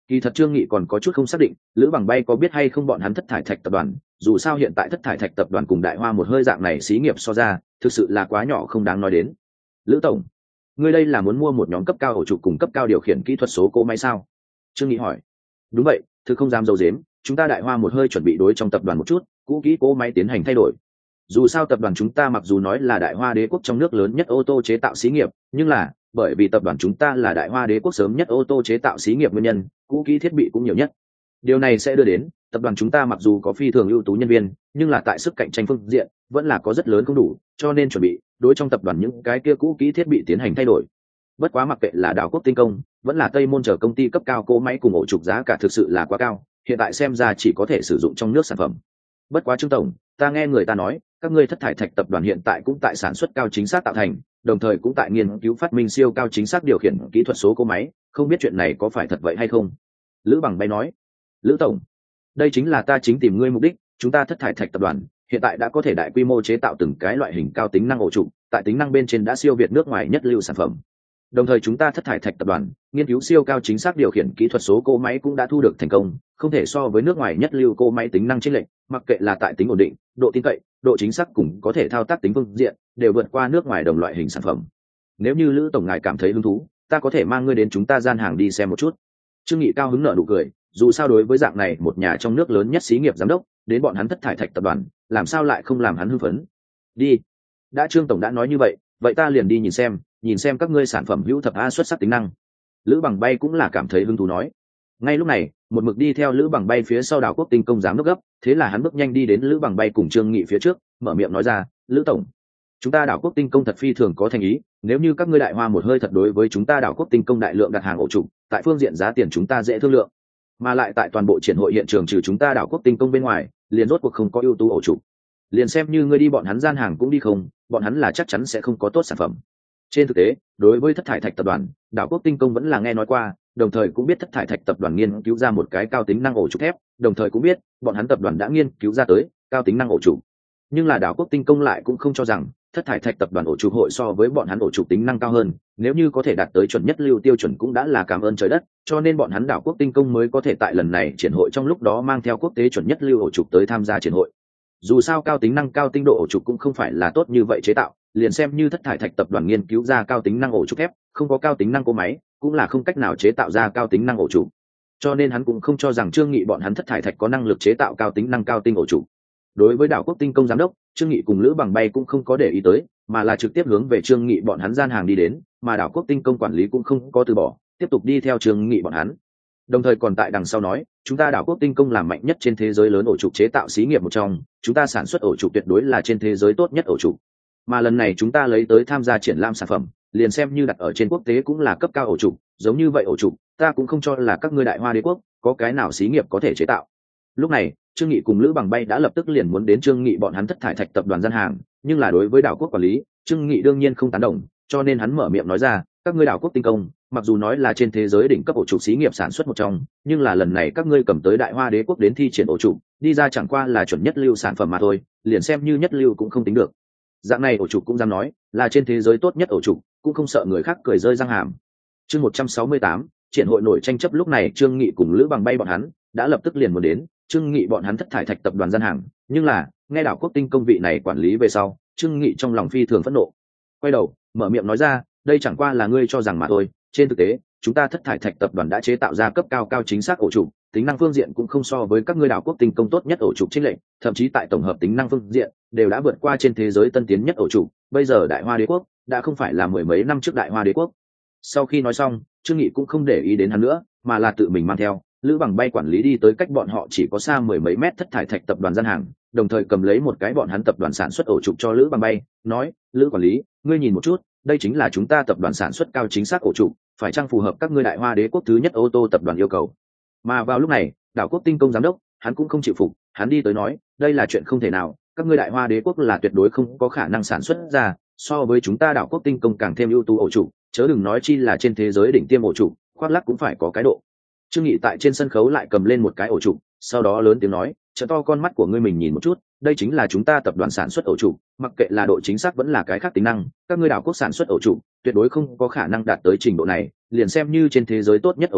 Kỳ thật Trương Nghị còn có chút không xác định, Lữ Bằng Bay có biết hay không bọn hắn Thất Thải Thạch tập đoàn, dù sao hiện tại Thất Thải Thạch tập đoàn cùng Đại Hoa một hơi dạng này xí nghiệp so ra, thực sự là quá nhỏ không đáng nói đến. Lữ tổng, ngươi đây là muốn mua một nhóm cấp cao ổ trục cùng cấp cao điều khiển kỹ thuật số cỗ máy sao? Trương Nghị hỏi. Đúng vậy, thứ không dám dâu dếm, chúng ta Đại Hoa một hơi chuẩn bị đối trong tập đoàn một chút, cũ kỹ cỗ máy tiến hành thay đổi. Dù sao tập đoàn chúng ta mặc dù nói là Đại Hoa đế quốc trong nước lớn nhất ô tô chế tạo xí nghiệp, nhưng là bởi vì tập đoàn chúng ta là Đại Hoa đế quốc sớm nhất ô tô chế tạo xí nghiệp nguyên nhân, cũ kỹ thiết bị cũng nhiều nhất. Điều này sẽ đưa đến tập đoàn chúng ta mặc dù có phi thường ưu tú nhân viên, nhưng là tại sức cạnh tranh phương diện vẫn là có rất lớn không đủ, cho nên chuẩn bị đối trong tập đoàn những cái kia cũ kỹ thiết bị tiến hành thay đổi. Bất quá mặc kệ là Đảo Quốc Tinh Công vẫn là Tây Môn chờ công ty cấp cao cỗ máy cùng ổ trục giá cả thực sự là quá cao, hiện tại xem ra chỉ có thể sử dụng trong nước sản phẩm. Bất quá Trương tổng, ta nghe người ta nói các ngươi Thất Thải Thạch tập đoàn hiện tại cũng tại sản xuất cao chính xác tạo thành, đồng thời cũng tại nghiên cứu phát minh siêu cao chính xác điều khiển kỹ thuật số cỗ máy, không biết chuyện này có phải thật vậy hay không? Lữ Bằng Bay nói. Lữ tổng, đây chính là ta chính tìm ngươi mục đích, chúng ta Thất Thải Thạch tập đoàn hiện tại đã có thể đại quy mô chế tạo từng cái loại hình cao tính năng ổ trục, tại tính năng bên trên đã siêu việt nước ngoài nhất lưu sản phẩm. Đồng thời chúng ta Thất Thải Thạch tập đoàn nghiên cứu siêu cao chính xác điều khiển kỹ thuật số cỗ máy cũng đã thu được thành công, không thể so với nước ngoài nhất lưu cỗ máy tính năng chênh lệch, mặc kệ là tại tính ổn định, độ tin cậy, độ chính xác cùng có thể thao tác tính phương diện, đều vượt qua nước ngoài đồng loại hình sản phẩm. Nếu như Lữ tổng ngài cảm thấy hứng thú, ta có thể mang ngươi đến chúng ta gian hàng đi xem một chút. Trương Nghị cao hứng nở nụ cười, dù sao đối với dạng này một nhà trong nước lớn nhất xí nghiệp giám đốc, đến bọn hắn Thất Thải Thạch tập đoàn, làm sao lại không làm hắn hưng phấn. Đi. Đã Trương tổng đã nói như vậy, vậy ta liền đi nhìn xem các ngươi sản phẩm hữu thập a xuất sắc tính năng. Lữ Bằng Bay cũng là cảm thấy hứng thú nói. Ngay lúc này, một mực đi theo Lữ Bằng Bay phía sau Đảo Quốc Tinh Công giám đốc gấp, thế là hắn bước nhanh đi đến Lữ Bằng Bay cùng Trương Nghị phía trước, mở miệng nói ra, Lữ tổng, chúng ta Đảo Quốc Tinh Công thật phi thường có thành ý, nếu như các ngươi Đại Hoa một hơi thật đối với chúng ta Đảo Quốc Tinh Công đại lượng đặt hàng ổ trục, tại phương diện giá tiền chúng ta dễ thương lượng, mà lại tại toàn bộ triển hội hiện trường trừ chúng ta Đảo Quốc Tinh Công bên ngoài, liền rốt cuộc không có ưu tú ổ trục, liền xem như ngươi đi bọn hắn gian hàng cũng đi không, bọn hắn là chắc chắn sẽ không có tốt sản phẩm. Trên thực tế, đối với Thất Thải Thạch tập đoàn, Đảo Quốc Tinh Công vẫn là nghe nói qua, đồng thời cũng biết Thất Thải Thạch tập đoàn nghiên cứu ra một cái cao tính năng ổ trục thép, đồng thời cũng biết bọn hắn tập đoàn đã nghiên cứu ra tới cao tính năng ổ trục. Nhưng là Đảo Quốc Tinh Công lại cũng không cho rằng Thất Thải Thạch tập đoàn ổ trục hội so với bọn hắn ổ trục tính năng cao hơn, nếu như có thể đạt tới chuẩn nhất lưu tiêu chuẩn cũng đã là cảm ơn trời đất, cho nên bọn hắn Đảo Quốc Tinh Công mới có thể tại lần này triển hội trong lúc đó mang theo quốc tế chuẩn nhất lưu ổ trục tới tham gia triển hội. Dù sao cao tính năng cao tinh độ ổ trục cũng không phải là tốt như vậy chế tạo, liền xem như Thất Thải Thạch tập đoàn nghiên cứu ra cao tính năng ổ trục thép, không có cao tính năng cỗ máy cũng là không cách nào chế tạo ra cao tính năng ổ trục, cho nên hắn cũng không cho rằng Trương Nghị bọn hắn Thất Thải Thạch có năng lực chế tạo cao tính năng cao tinh ổ trục. Đối với Đảo Quốc Tinh Công giám đốc, Trương Nghị cùng Lữ Bằng Bay cũng không có để ý tới, mà là trực tiếp hướng về Trương Nghị bọn hắn gian hàng đi đến, mà Đảo Quốc Tinh Công quản lý cũng không có từ bỏ, tiếp tục đi theo Trương Nghị bọn hắn. Đồng thời còn tại đằng sau nói, chúng ta Đảo Quốc Tinh Công làm mạnh nhất trên thế giới lớn ổ trục chế tạo xí nghiệp một trong, chúng ta sản xuất ổ trục tuyệt đối là trên thế giới tốt nhất ổ trục. Mà lần này chúng ta lấy tới tham gia triển lãm sản phẩm, liền xem như đặt ở trên quốc tế cũng là cấp cao ổ trục, giống như vậy ổ trục, ta cũng không cho là các ngươi Đại Hoa đế quốc có cái nào xí nghiệp có thể chế tạo. Lúc này, Trương Nghị cùng Lữ Bằng Bay đã lập tức liền muốn đến Trương Nghị bọn hắn Thất Thải Thạch tập đoàn gian hàng, nhưng là đối với Đảo Quốc quản lý, Trương Nghị đương nhiên không tán đồng, cho nên hắn mở miệng nói ra, các ngươi Đảo Quốc Tinh Công, mặc dù nói là trên thế giới đỉnh cấp ổ trục xí nghiệp sản xuất một trong, nhưng là lần này các ngươi cầm tới Đại Hoa đế quốc đến thi triển ổ trục, đi ra chẳng qua là chuẩn nhất lưu sản phẩm mà thôi, liền xem như nhất lưu cũng không tính được. Dạng này ổ trục cũng dám nói là trên thế giới tốt nhất ổ trục, cũng không sợ người khác cười rơi răng hàm. Chương 168, triển hội nổi tranh chấp. Lúc này Trương Nghị cùng Lữ Bằng Bay bọn hắn đã lập tức liền muốn đến Trương Nghị bọn hắn Thất Thải Thạch tập đoàn gian hàng, nhưng là nghe Đảo Quốc Tinh Công vị này quản lý về sau, Trương Nghị trong lòng phi thường phẫn nộ, quay đầu mở miệng nói ra, đây chẳng qua là ngươi cho rằng mà thôi, trên thực tế chúng ta Thất Thải Thạch tập đoàn đã chế tạo ra cấp cao chính xác ổ trục, tính năng phương diện cũng không so với các ngươi Đảo Quốc Tinh Công tốt nhất ổ trục chênh lệch, thậm chí tại tổng hợp tính năng phương diện đều đã vượt qua trên thế giới tân tiến nhất ổ trục, bây giờ Đại Hoa đế quốc đã không phải là mười mấy năm trước Đại Hoa đế quốc. Sau khi nói xong, Trương Nghị cũng không để ý đến hắn nữa, mà là tự mình mang theo Lữ Bằng Bay quản lý đi tới cách bọn họ chỉ có xa mười mấy mét Thất Thải Thạch tập đoàn gian hàng, đồng thời cầm lấy một cái bọn hắn tập đoàn sản xuất ổ trục cho Lữ Bằng Bay, nói, Lữ quản lý, ngươi nhìn một chút, đây chính là chúng ta tập đoàn sản xuất cao chính xác ổ trục, phải chăng phù hợp các ngươi Đại Hoa đế quốc thứ nhất ô tô tập đoàn yêu cầu. Mà vào lúc này, Đảo Quốc Tinh Công giám đốc, hắn cũng không chịu phục, hắn đi tới nói, đây là chuyện không thể nào, các ngươi Đại Hoa đế quốc là tuyệt đối không có khả năng sản xuất ra so với chúng ta Đảo Quốc Tinh Công càng thêm ưu tú ổ trục, chớ đừng nói chi là trên thế giới đỉnh tiêm ổ trục, khoác lác cũng phải có cái độ. Trương Nghị tại trên sân khấu lại cầm lên một cái ổ trục, sau đó lớn tiếng nói, trợ to con mắt của ngươi mình nhìn một chút, đây chính là chúng ta tập đoàn sản xuất ổ trục, mặc kệ là độ chính xác vẫn là cái khác tính năng, các ngươi Đảo Quốc sản xuất ổ trục tuyệt đối không có khả năng đạt tới trình độ này, liền xem như trên thế giới tốt nhất ổ trục,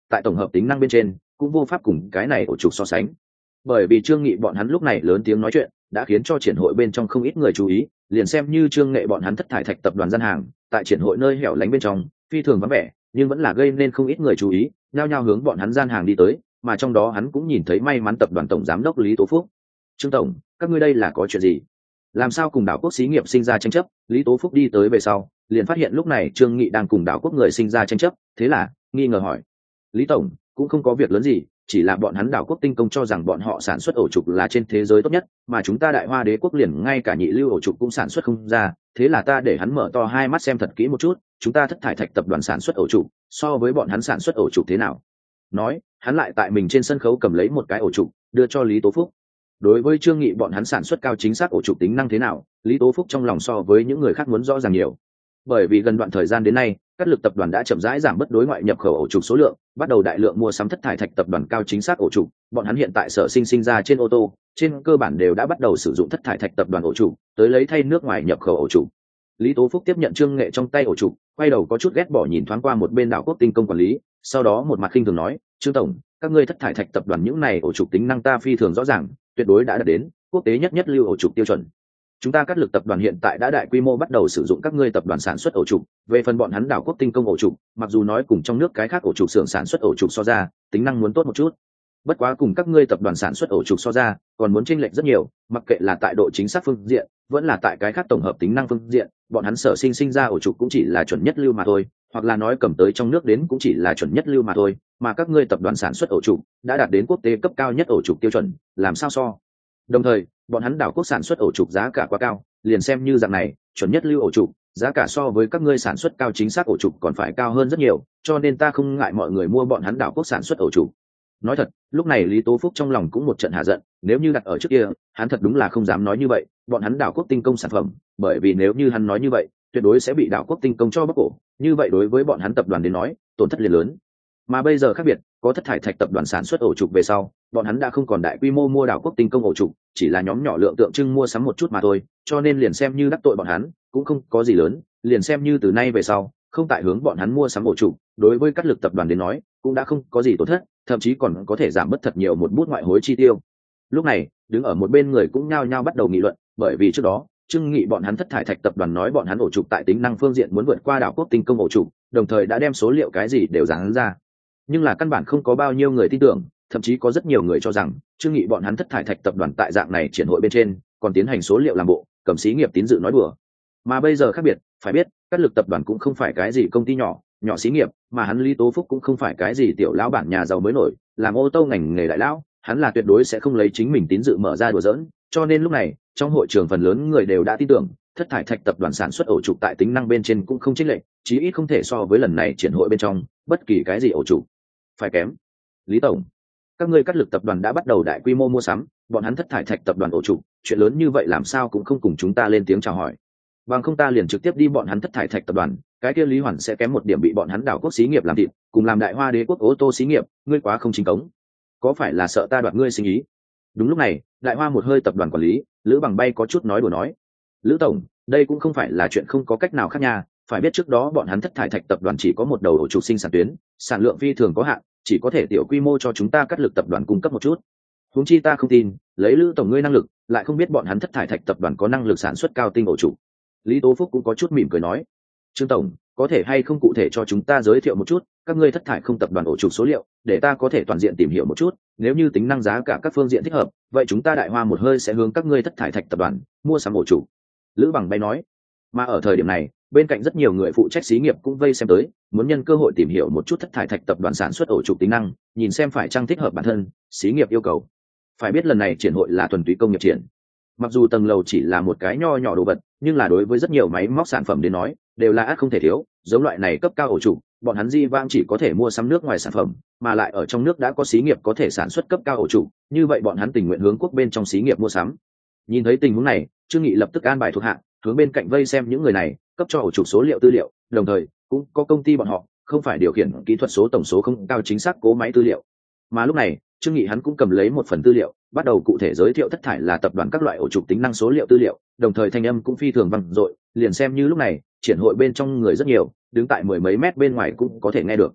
tại tổng hợp tính năng bên trên cũng vô pháp cùng cái này ổ trục so sánh. Bởi vì Trương Nghị bọn hắn lúc này lớn tiếng nói chuyện đã khiến cho triển hội bên trong không ít người chú ý, liền xem như Trương Nghệ bọn hắn thất thải thạch tập đoàn gian hàng tại triển hội nơi hẻo lánh bên trong phi thường vắng vẻ, nhưng vẫn là gây nên không ít người chú ý, nhao nhao hướng bọn hắn gian hàng đi tới, mà trong đó hắn cũng nhìn thấy may mắn tập đoàn tổng giám đốc Lý Tố Phúc. Trương tổng, các ngươi đây là có chuyện gì? Làm sao cùng đảo quốc xí nghiệp sinh ra tranh chấp? Lý Tố Phúc đi tới về sau liền phát hiện lúc này Trương Nghị đang cùng đảo quốc người sinh ra tranh chấp, thế là nghi ngờ hỏi: Lý tổng, cũng không có việc lớn gì, chỉ là bọn hắn đảo quốc tinh công cho rằng bọn họ sản xuất ổ trục là trên thế giới tốt nhất, mà chúng ta Đại Hoa Đế quốc liền ngay cả nhị lưu ổ trục cũng sản xuất không ra, thế là ta để hắn mở to hai mắt xem thật kỹ một chút, chúng ta thất thải thạch tập đoàn sản xuất ổ trục so với bọn hắn sản xuất ổ trục thế nào. Nói, hắn lại tại mình trên sân khấu cầm lấy một cái ổ trục đưa cho Lý Tố Phúc. Đối với Trương Nghị bọn hắn sản xuất cao chính xác ổ trục tính năng thế nào, Lý Tố Phúc trong lòng so với những người khác muốn rõ ràng nhiều. Bởi vì gần đoạn thời gian đến nay, các lực tập đoàn đã chậm rãi giảm bớt đối ngoại nhập khẩu ổ trục số lượng, bắt đầu đại lượng mua sắm thất thải thạch tập đoàn cao chính xác ổ trục. Bọn hắn hiện tại sở sinh ra trên ô tô, trên cơ bản đều đã bắt đầu sử dụng thất thải thạch tập đoàn ổ trục, tới lấy thay nước ngoài nhập khẩu ổ trục. Lý Tố Phúc tiếp nhận Trương Nghệ trong tay ổ trục, quay đầu có chút ghét bỏ nhìn thoáng qua một bên đảo quốc tinh công quản lý, sau đó một mặt khinh thường nói: Trương tổng, các ngươi thất thải thạch tập đoàn những này ổ trục tính năng ta phi thường rõ ràng, tuyệt đối đã đạt đến quốc tế nhất lưu ổ trục tiêu chuẩn. Chúng ta cắt lực tập đoàn hiện tại đã đại quy mô bắt đầu sử dụng các ngươi tập đoàn sản xuất ổ trục. Về phần bọn hắn đảo quốc tinh công ổ trục, mặc dù nói cùng trong nước cái khác ổ trục xưởng sản xuất ổ trục so ra tính năng muốn tốt một chút, bất quá cùng các ngươi tập đoàn sản xuất ổ trục so ra còn muốn chênh lệch rất nhiều, mặc kệ là tại độ chính xác phương diện vẫn là tại cái khác tổng hợp tính năng phương diện, bọn hắn sở sinh ra ổ trục cũng chỉ là chuẩn nhất lưu mà thôi, hoặc là nói cầm tới trong nước đến cũng chỉ là chuẩn nhất lưu mà thôi, mà các ngươi tập đoàn sản xuất ổ trục đã đạt đến quốc tế cấp cao nhất ổ trục tiêu chuẩn, làm sao so. Đồng thời bọn hắn đảo quốc sản xuất ổ trục giá cả quá cao, liền xem như dạng này chuẩn nhất lưu ổ trục giá cả so với các ngươi sản xuất cao chính xác ổ trục còn phải cao hơn rất nhiều, cho nên ta không ngại mọi người mua bọn hắn đảo quốc sản xuất ổ trục. Nói thật, lúc này Lý Tố Phúc trong lòng cũng một trận hạ giận, nếu như đặt ở trước kia hắn thật đúng là không dám nói như vậy bọn hắn đảo quốc tinh công sản phẩm, bởi vì nếu như hắn nói như vậy tuyệt đối sẽ bị đảo quốc tinh công cho bóc cổ, như vậy đối với bọn hắn tập đoàn đến nói tổn thất liền lớn. Mà bây giờ khác biệt, có thất thải thạch tập đoàn sản xuất ổ trục về sau, bọn hắn đã không còn đại quy mô mua đảo quốc tinh công ổ trục, chỉ là nhóm nhỏ lượng tượng trưng mua sắm một chút mà thôi, cho nên liền xem như đắc tội bọn hắn cũng không có gì lớn, liền xem như từ nay về sau không tại hướng bọn hắn mua sắm ổ trục, đối với các lực tập đoàn đến nói cũng đã không có gì tổn thất, thậm chí còn có thể giảm bớt thật nhiều một bút ngoại hối chi tiêu. Lúc này đứng ở một bên người cũng nhao nhao bắt đầu nghị luận, bởi vì trước đó Trương Nghị bọn hắn thất thải thạch tập đoàn nói bọn hắn ổ trục tại tính năng phương diện muốn vượt qua đảo quốc tinh công ổ trục, đồng thời đã đem số liệu cái gì đều dán ra, nhưng là căn bản không có bao nhiêu người tin tưởng, thậm chí có rất nhiều người cho rằng Trương Nghị bọn hắn thất thải thạch tập đoàn tại dạng này triển hội bên trên còn tiến hành số liệu làm bộ, cầm xí nghiệp tín dự nói đùa. Mà bây giờ khác biệt, phải biết các lực tập đoàn cũng không phải cái gì công ty nhỏ xí nghiệp, mà hắn Lý Tố Phúc cũng không phải cái gì tiểu lão bản nhà giàu mới nổi, làm ô tô ngành nghề đại lão, hắn là tuyệt đối sẽ không lấy chính mình tín dự mở ra đùa giỡn. Cho nên lúc này trong hội trường phần lớn người đều đã tin tưởng thất thải thạch tập đoàn sản xuất ổ trục tại tính năng bên trên cũng không chênh lệch, chí ít không thể so với lần này triển hội bên trong bất kỳ cái gì ổ trục phải kém. Lý tổng, các ngươi cắt lực tập đoàn đã bắt đầu đại quy mô mua sắm bọn hắn thất thải thạch tập đoàn ổ trục, chuyện lớn như vậy làm sao cũng không cùng chúng ta lên tiếng chào hỏi, bằng không ta liền trực tiếp đi bọn hắn thất thải thạch tập đoàn, cái kia Lý Hoàn sẽ kém một điểm bị bọn hắn đảo quốc xí nghiệp làm thịt, cùng làm Đại Hoa Đế quốc ô tô xí nghiệp, ngươi quá không chính cống, có phải là sợ ta đoạt ngươi sinh ý? Đúng lúc này Đại Hoa một hơi tập đoàn quản lý Lữ Bằng Bay có chút nói đùa nói: Lữ tổng, đây cũng không phải là chuyện không có cách nào khác nha, phải biết trước đó bọn hắn thất thải thạch tập đoàn chỉ có một đầu ổ trục sinh sản tuyến, sản lượng phi thường có hạn, chỉ có thể tiểu quy mô cho chúng ta cắt lực tập đoàn cung cấp một chút. Huống chi ta không tin lấy Lữ tổng ngươi năng lực lại không biết bọn hắn thất thải thạch tập đoàn có năng lực sản xuất cao tinh ổ trục. Lý Tố Phúc cũng có chút mỉm cười nói: Trương tổng, có thể hay không cụ thể cho chúng ta giới thiệu một chút các ngươi thất thải không tập đoàn ổ trục số liệu, để ta có thể toàn diện tìm hiểu một chút, nếu như tính năng giá cả các phương diện thích hợp, vậy chúng ta Đại Hoa một hơi sẽ hướng các ngươi thất thải thạch tập đoàn mua sắm ổ trục. Lữ Bằng Bay nói. Mà ở thời điểm này bên cạnh rất nhiều người phụ trách xí nghiệp cũng vây xem tới, muốn nhân cơ hội tìm hiểu một chút thất thải thạch tập đoàn sản xuất ổ trục tính năng, nhìn xem phải chăng thích hợp bản thân xí nghiệp yêu cầu. Phải biết lần này triển hội là thuần túy công nghiệp triển, mặc dù tầng lầu chỉ là một cái nho nhỏ đồ vật, nhưng là đối với rất nhiều máy móc sản phẩm đến nói đều là ắt không thể thiếu, giống loại này cấp cao ổ trục bọn hắn di vang chỉ có thể mua sắm nước ngoài sản phẩm, mà lại ở trong nước đã có xí nghiệp có thể sản xuất cấp cao ổ trục, như vậy bọn hắn tình nguyện hướng quốc bên trong xí nghiệp mua sắm. Nhìn thấy tình huống này Trương Nghị lập tức an bài thuộc hạ hướng bên cạnh vây xem những người này cấp cho ổ trục số liệu tư liệu, đồng thời cũng có công ty bọn họ không phải điều khiển kỹ thuật số tổng số không cao chính xác cố máy tư liệu. Mà lúc này Trương Nghị hắn cũng cầm lấy một phần tư liệu, bắt đầu cụ thể giới thiệu thất thải là tập đoàn các loại ổ trục tính năng số liệu tư liệu, đồng thời thanh âm cũng phi thường vang dội, liền xem như lúc này triển hội bên trong người rất nhiều, đứng tại mười mấy mét bên ngoài cũng có thể nghe được.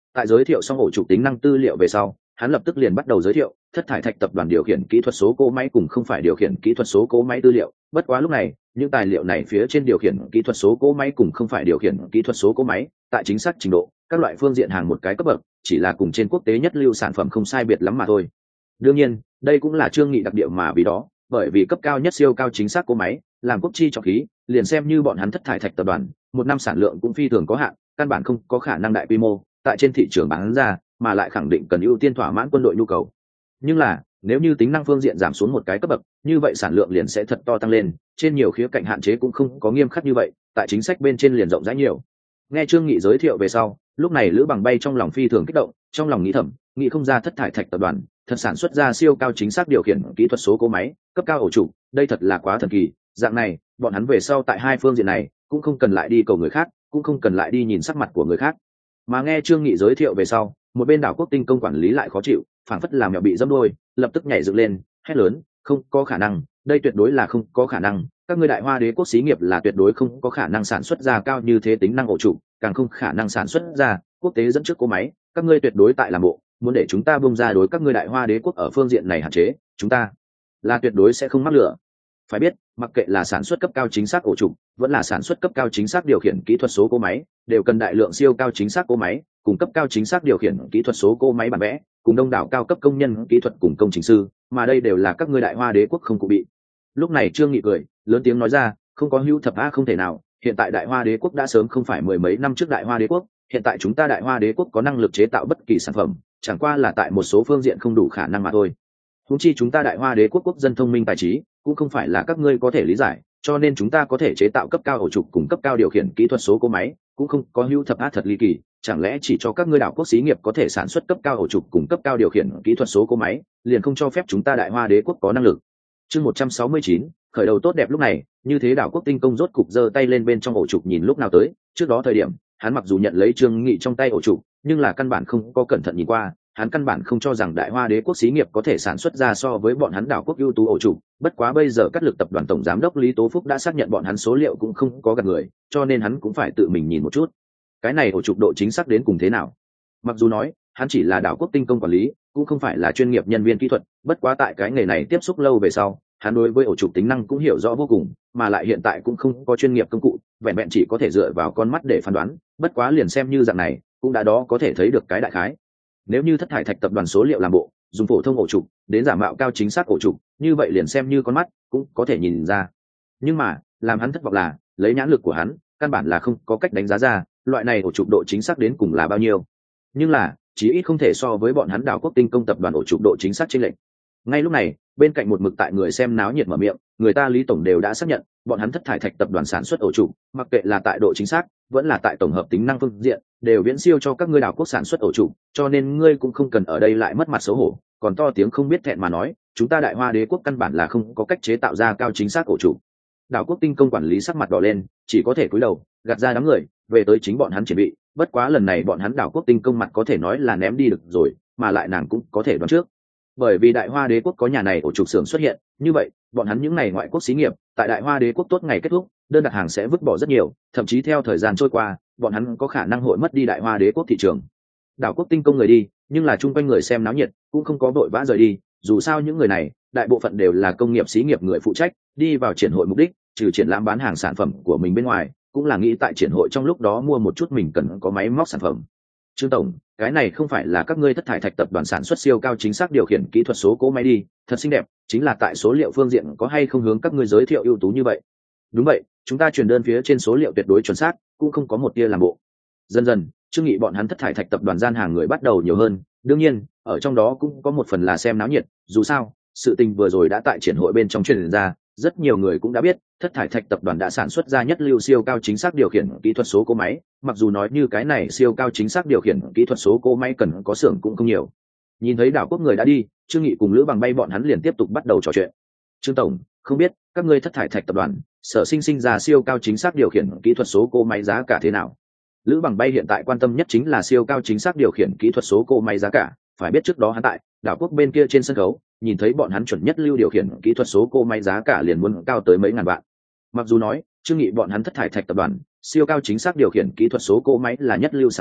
Tại giới thiệu xong ổ trục tính năng tư liệu về sau, hắn lập tức liền bắt đầu giới thiệu thất thải thạch tập đoàn điều khiển kỹ thuật số cỗ máy cùng không phải điều khiển kỹ thuật số cỗ máy tư liệu. Bất quá lúc này, những tài liệu này phía trên điều khiển kỹ thuật số cỗ máy cùng không phải điều khiển kỹ thuật số cỗ máy, tại chính xác trình độ, các loại phương diện hàng một cái cấp bậc, chỉ là cùng trên quốc tế nhất lưu sản phẩm không sai biệt lắm mà thôi. Đương nhiên, đây cũng là Trương Nghị đặc điểm mà vì đó, bởi vì cấp cao nhất siêu cao chính xác cỗ máy, làm quốc chi trọng khí, liền xem như bọn hắn thất thải thạch tập đoàn, một năm sản lượng cũng phi thường có hạn, căn bản không có khả năng đại quy mô tại trên thị trường bán ra, mà lại khẳng định cần ưu tiên thỏa mãn quân đội nhu cầu. Nhưng là, nếu như tính năng phương diện giảm xuống một cái cấp bậc, như vậy sản lượng liền sẽ thật to tăng lên, trên nhiều khía cạnh hạn chế cũng không có nghiêm khắc như vậy, tại chính sách bên trên liền rộng rãi nhiều. Nghe Trương Nghị giới thiệu về sau, lúc này Lữ Bằng Bay trong lòng phi thường kích động, trong lòng nghĩ thầm, nghĩ không ra thất thải thạch tập đoàn thật sản xuất ra siêu cao chính xác điều khiển kỹ thuật số cỗ máy, cấp cao ổ trụ, đây thật là quá thần kỳ, dạng này, bọn hắn về sau tại hai phương diện này cũng không cần lại đi cầu người khác, cũng không cần lại đi nhìn sắc mặt của người khác. Mà nghe Trương Nghị giới thiệu về sau, một bên đảo quốc tinh công quản lý lại khó chịu, phảng phất làm mèo bị dẫm đuôi, lập tức nhảy dựng lên, hét lớn, không có khả năng, đây tuyệt đối là không có khả năng, các ngươi Đại Hoa Đế quốc xí nghiệp là tuyệt đối không có khả năng sản xuất ra cao như thế tính năng ổ trụ, càng không khả năng sản xuất ra quốc tế dẫn trước cỗ máy, các ngươi tuyệt đối tại làm bộ, muốn để chúng ta bung ra đối các ngươi Đại Hoa Đế quốc ở phương diện này hạn chế, chúng ta là tuyệt đối sẽ không mắc lửa. Phải biết, mặc kệ là sản xuất cấp cao chính xác ổ trục, vẫn là sản xuất cấp cao chính xác điều khiển kỹ thuật số cỗ máy, đều cần đại lượng siêu cao chính xác cỗ máy, cùng cấp cao chính xác điều khiển kỹ thuật số cỗ máy bản vẽ, cùng đông đảo cao cấp công nhân kỹ thuật cùng công trình sư, mà đây đều là các ngươi Đại Hoa Đế quốc không cụ bị. Lúc này Trương Nghị cười, lớn tiếng nói ra, không có hữu thập a không thể nào, hiện tại Đại Hoa Đế quốc đã sớm không phải mười mấy năm trước Đại Hoa Đế quốc, hiện tại chúng ta Đại Hoa Đế quốc có năng lực chế tạo bất kỳ sản phẩm, chẳng qua là tại một số phương diện không đủ khả năng mà thôi. Huống chi chúng ta Đại Hoa Đế quốc quốc dân thông minh tài trí, cũng không phải là các ngươi có thể lý giải, cho nên chúng ta có thể chế tạo cấp cao ổ trục cùng cấp cao điều khiển kỹ thuật số cỗ máy, cũng không có hữu thập ác thật ly kỳ, chẳng lẽ chỉ cho các ngươi đảo quốc xí nghiệp có thể sản xuất cấp cao ổ trục cùng cấp cao điều khiển kỹ thuật số cỗ máy, liền không cho phép chúng ta Đại Hoa Đế quốc có năng lực. Chương 169, khởi đầu tốt đẹp lúc này, như thế đảo quốc tinh công rốt cục giơ tay lên bên trong ổ trục nhìn lúc nào tới, trước đó thời điểm, hắn mặc dù nhận lấy Trương Nghị trong tay ổ trục, nhưng là căn bản không có cẩn thận nhìn qua, hắn căn bản không cho rằng Đại Hoa Đế quốc xí nghiệp có thể sản xuất ra so với bọn hắn đảo quốc ưu tú ổ trục, bất quá bây giờ Cát Lực tập đoàn tổng giám đốc Lý Tố Phúc đã xác nhận bọn hắn số liệu cũng không có gạt người, cho nên hắn cũng phải tự mình nhìn một chút. Cái này ổ trục độ chính xác đến cùng thế nào? Mặc dù nói, hắn chỉ là đảo quốc tinh công quản lý, cũng không phải là chuyên nghiệp nhân viên kỹ thuật, bất quá tại cái nghề này tiếp xúc lâu về sau, hắn đối với ổ trục tính năng cũng hiểu rõ vô cùng, mà lại hiện tại cũng không có chuyên nghiệp công cụ, vẹn vẹn chỉ có thể dựa vào con mắt để phán đoán, bất quá liền xem như dạng này, cũng đã đó có thể thấy được cái đại khái. Nếu như thất thải thạch tập đoàn số liệu làm bộ, dùng phổ thông ổ trục đến giả mạo cao chính xác ổ trục, như vậy liền xem như con mắt cũng có thể nhìn ra. Nhưng mà, làm hắn thất vọng là, lấy nhãn lực của hắn, căn bản là không có cách đánh giá ra, loại này ổ trục độ chính xác đến cùng là bao nhiêu. Nhưng là, chí ít không thể so với bọn hắn đảo quốc tinh công tập đoàn ổ trục độ chính xác chênh lệch. Ngay lúc này, bên cạnh một mực tại người xem náo nhiệt mở miệng, người ta Lý tổng đều đã xác nhận, bọn hắn thất thải thạch tập đoàn sản xuất ổ trục, mặc kệ là tại độ chính xác, vẫn là tại tổng hợp tính năng phương diện, đều viễn siêu cho các ngươi đảo quốc sản xuất ổ trục, cho nên ngươi cũng không cần ở đây lại mất mặt xấu hổ, còn to tiếng không biết thẹn mà nói, chúng ta Đại Hoa Đế quốc căn bản là không có cách chế tạo ra cao chính xác ổ trục. Đảo quốc tinh công quản lý sắc mặt đỏ lên, chỉ có thể cúi đầu, gạt ra đám người, về tới chính bọn hắn chuẩn bị, bất quá lần này bọn hắn đảo quốc tinh công mặt có thể nói là ném đi được rồi, mà lại nàng cũng có thể đoán trước. Bởi vì Đại Hoa Đế quốc có nhà này ổ trục xưởng xuất hiện, như vậy, bọn hắn những này ngoại quốc xí nghiệp, tại Đại Hoa Đế quốc tốt ngày kết thúc, đơn đặt hàng sẽ vứt bỏ rất nhiều, thậm chí theo thời gian trôi qua, bọn hắn có khả năng hội mất đi Đại Hoa Đế quốc thị trường. Đảo quốc tinh công người đi, nhưng là chung quanh người xem náo nhiệt, cũng không có vội vã rời đi, dù sao những người này, đại bộ phận đều là công nghiệp xí nghiệp người phụ trách, đi vào triển hội mục đích, trừ triển lãm bán hàng sản phẩm của mình bên ngoài, cũng là nghĩ tại triển hội trong lúc đó mua một chút mình cần có máy móc sản phẩm. Trương tổng, cái này không phải là các ngươi thất thải thạch tập đoàn sản xuất siêu cao chính xác điều khiển kỹ thuật số cỗ máy đi, thật xinh đẹp, chính là tại số liệu phương diện có hay không hướng các ngươi giới thiệu ưu tú như vậy? Đúng vậy, chúng ta truyền đơn phía trên số liệu tuyệt đối chuẩn xác, cũng không có một tia làm bộ. Dần dần, Trương Nghị bọn hắn thất thải thạch tập đoàn gian hàng người bắt đầu nhiều hơn, đương nhiên, ở trong đó cũng có một phần là xem náo nhiệt, dù sao, sự tình vừa rồi đã tại triển hội bên trong truyền ra, rất nhiều người cũng đã biết, thất thải thạch tập đoàn đã sản xuất ra nhất lưu siêu cao chính xác điều khiển kỹ thuật số cỗ máy, mặc dù nói như cái này siêu cao chính xác điều khiển kỹ thuật số cỗ máy cần có xưởng cũng không nhiều. Nhìn thấy đảo quốc người đã đi, Trương Nghị cùng Lữ Bằng Bay bọn hắn liền tiếp tục bắt đầu trò chuyện. Trương tổng, không biết các ngươi thất thải thạch tập đoàn sở sinh ra siêu cao chính xác điều khiển kỹ thuật số cỗ máy giá cả thế nào? Lữ Bằng Bay hiện tại quan tâm nhất chính là siêu cao chính xác điều khiển kỹ thuật số cỗ máy giá cả, phải biết trước đó hắn tại đảo quốc bên kia trên sân khấu, nhìn thấy bọn hắn chuẩn nhất lưu điều khiển kỹ thuật số cỗ máy giá cả liền muốn cao tới mấy ngàn vạn. Mặc dù nói, Trương Nghị bọn hắn thất thải thạch tập đoàn siêu cao chính xác điều khiển kỹ thuật số cỗ máy là nhất lưu sản phẩm,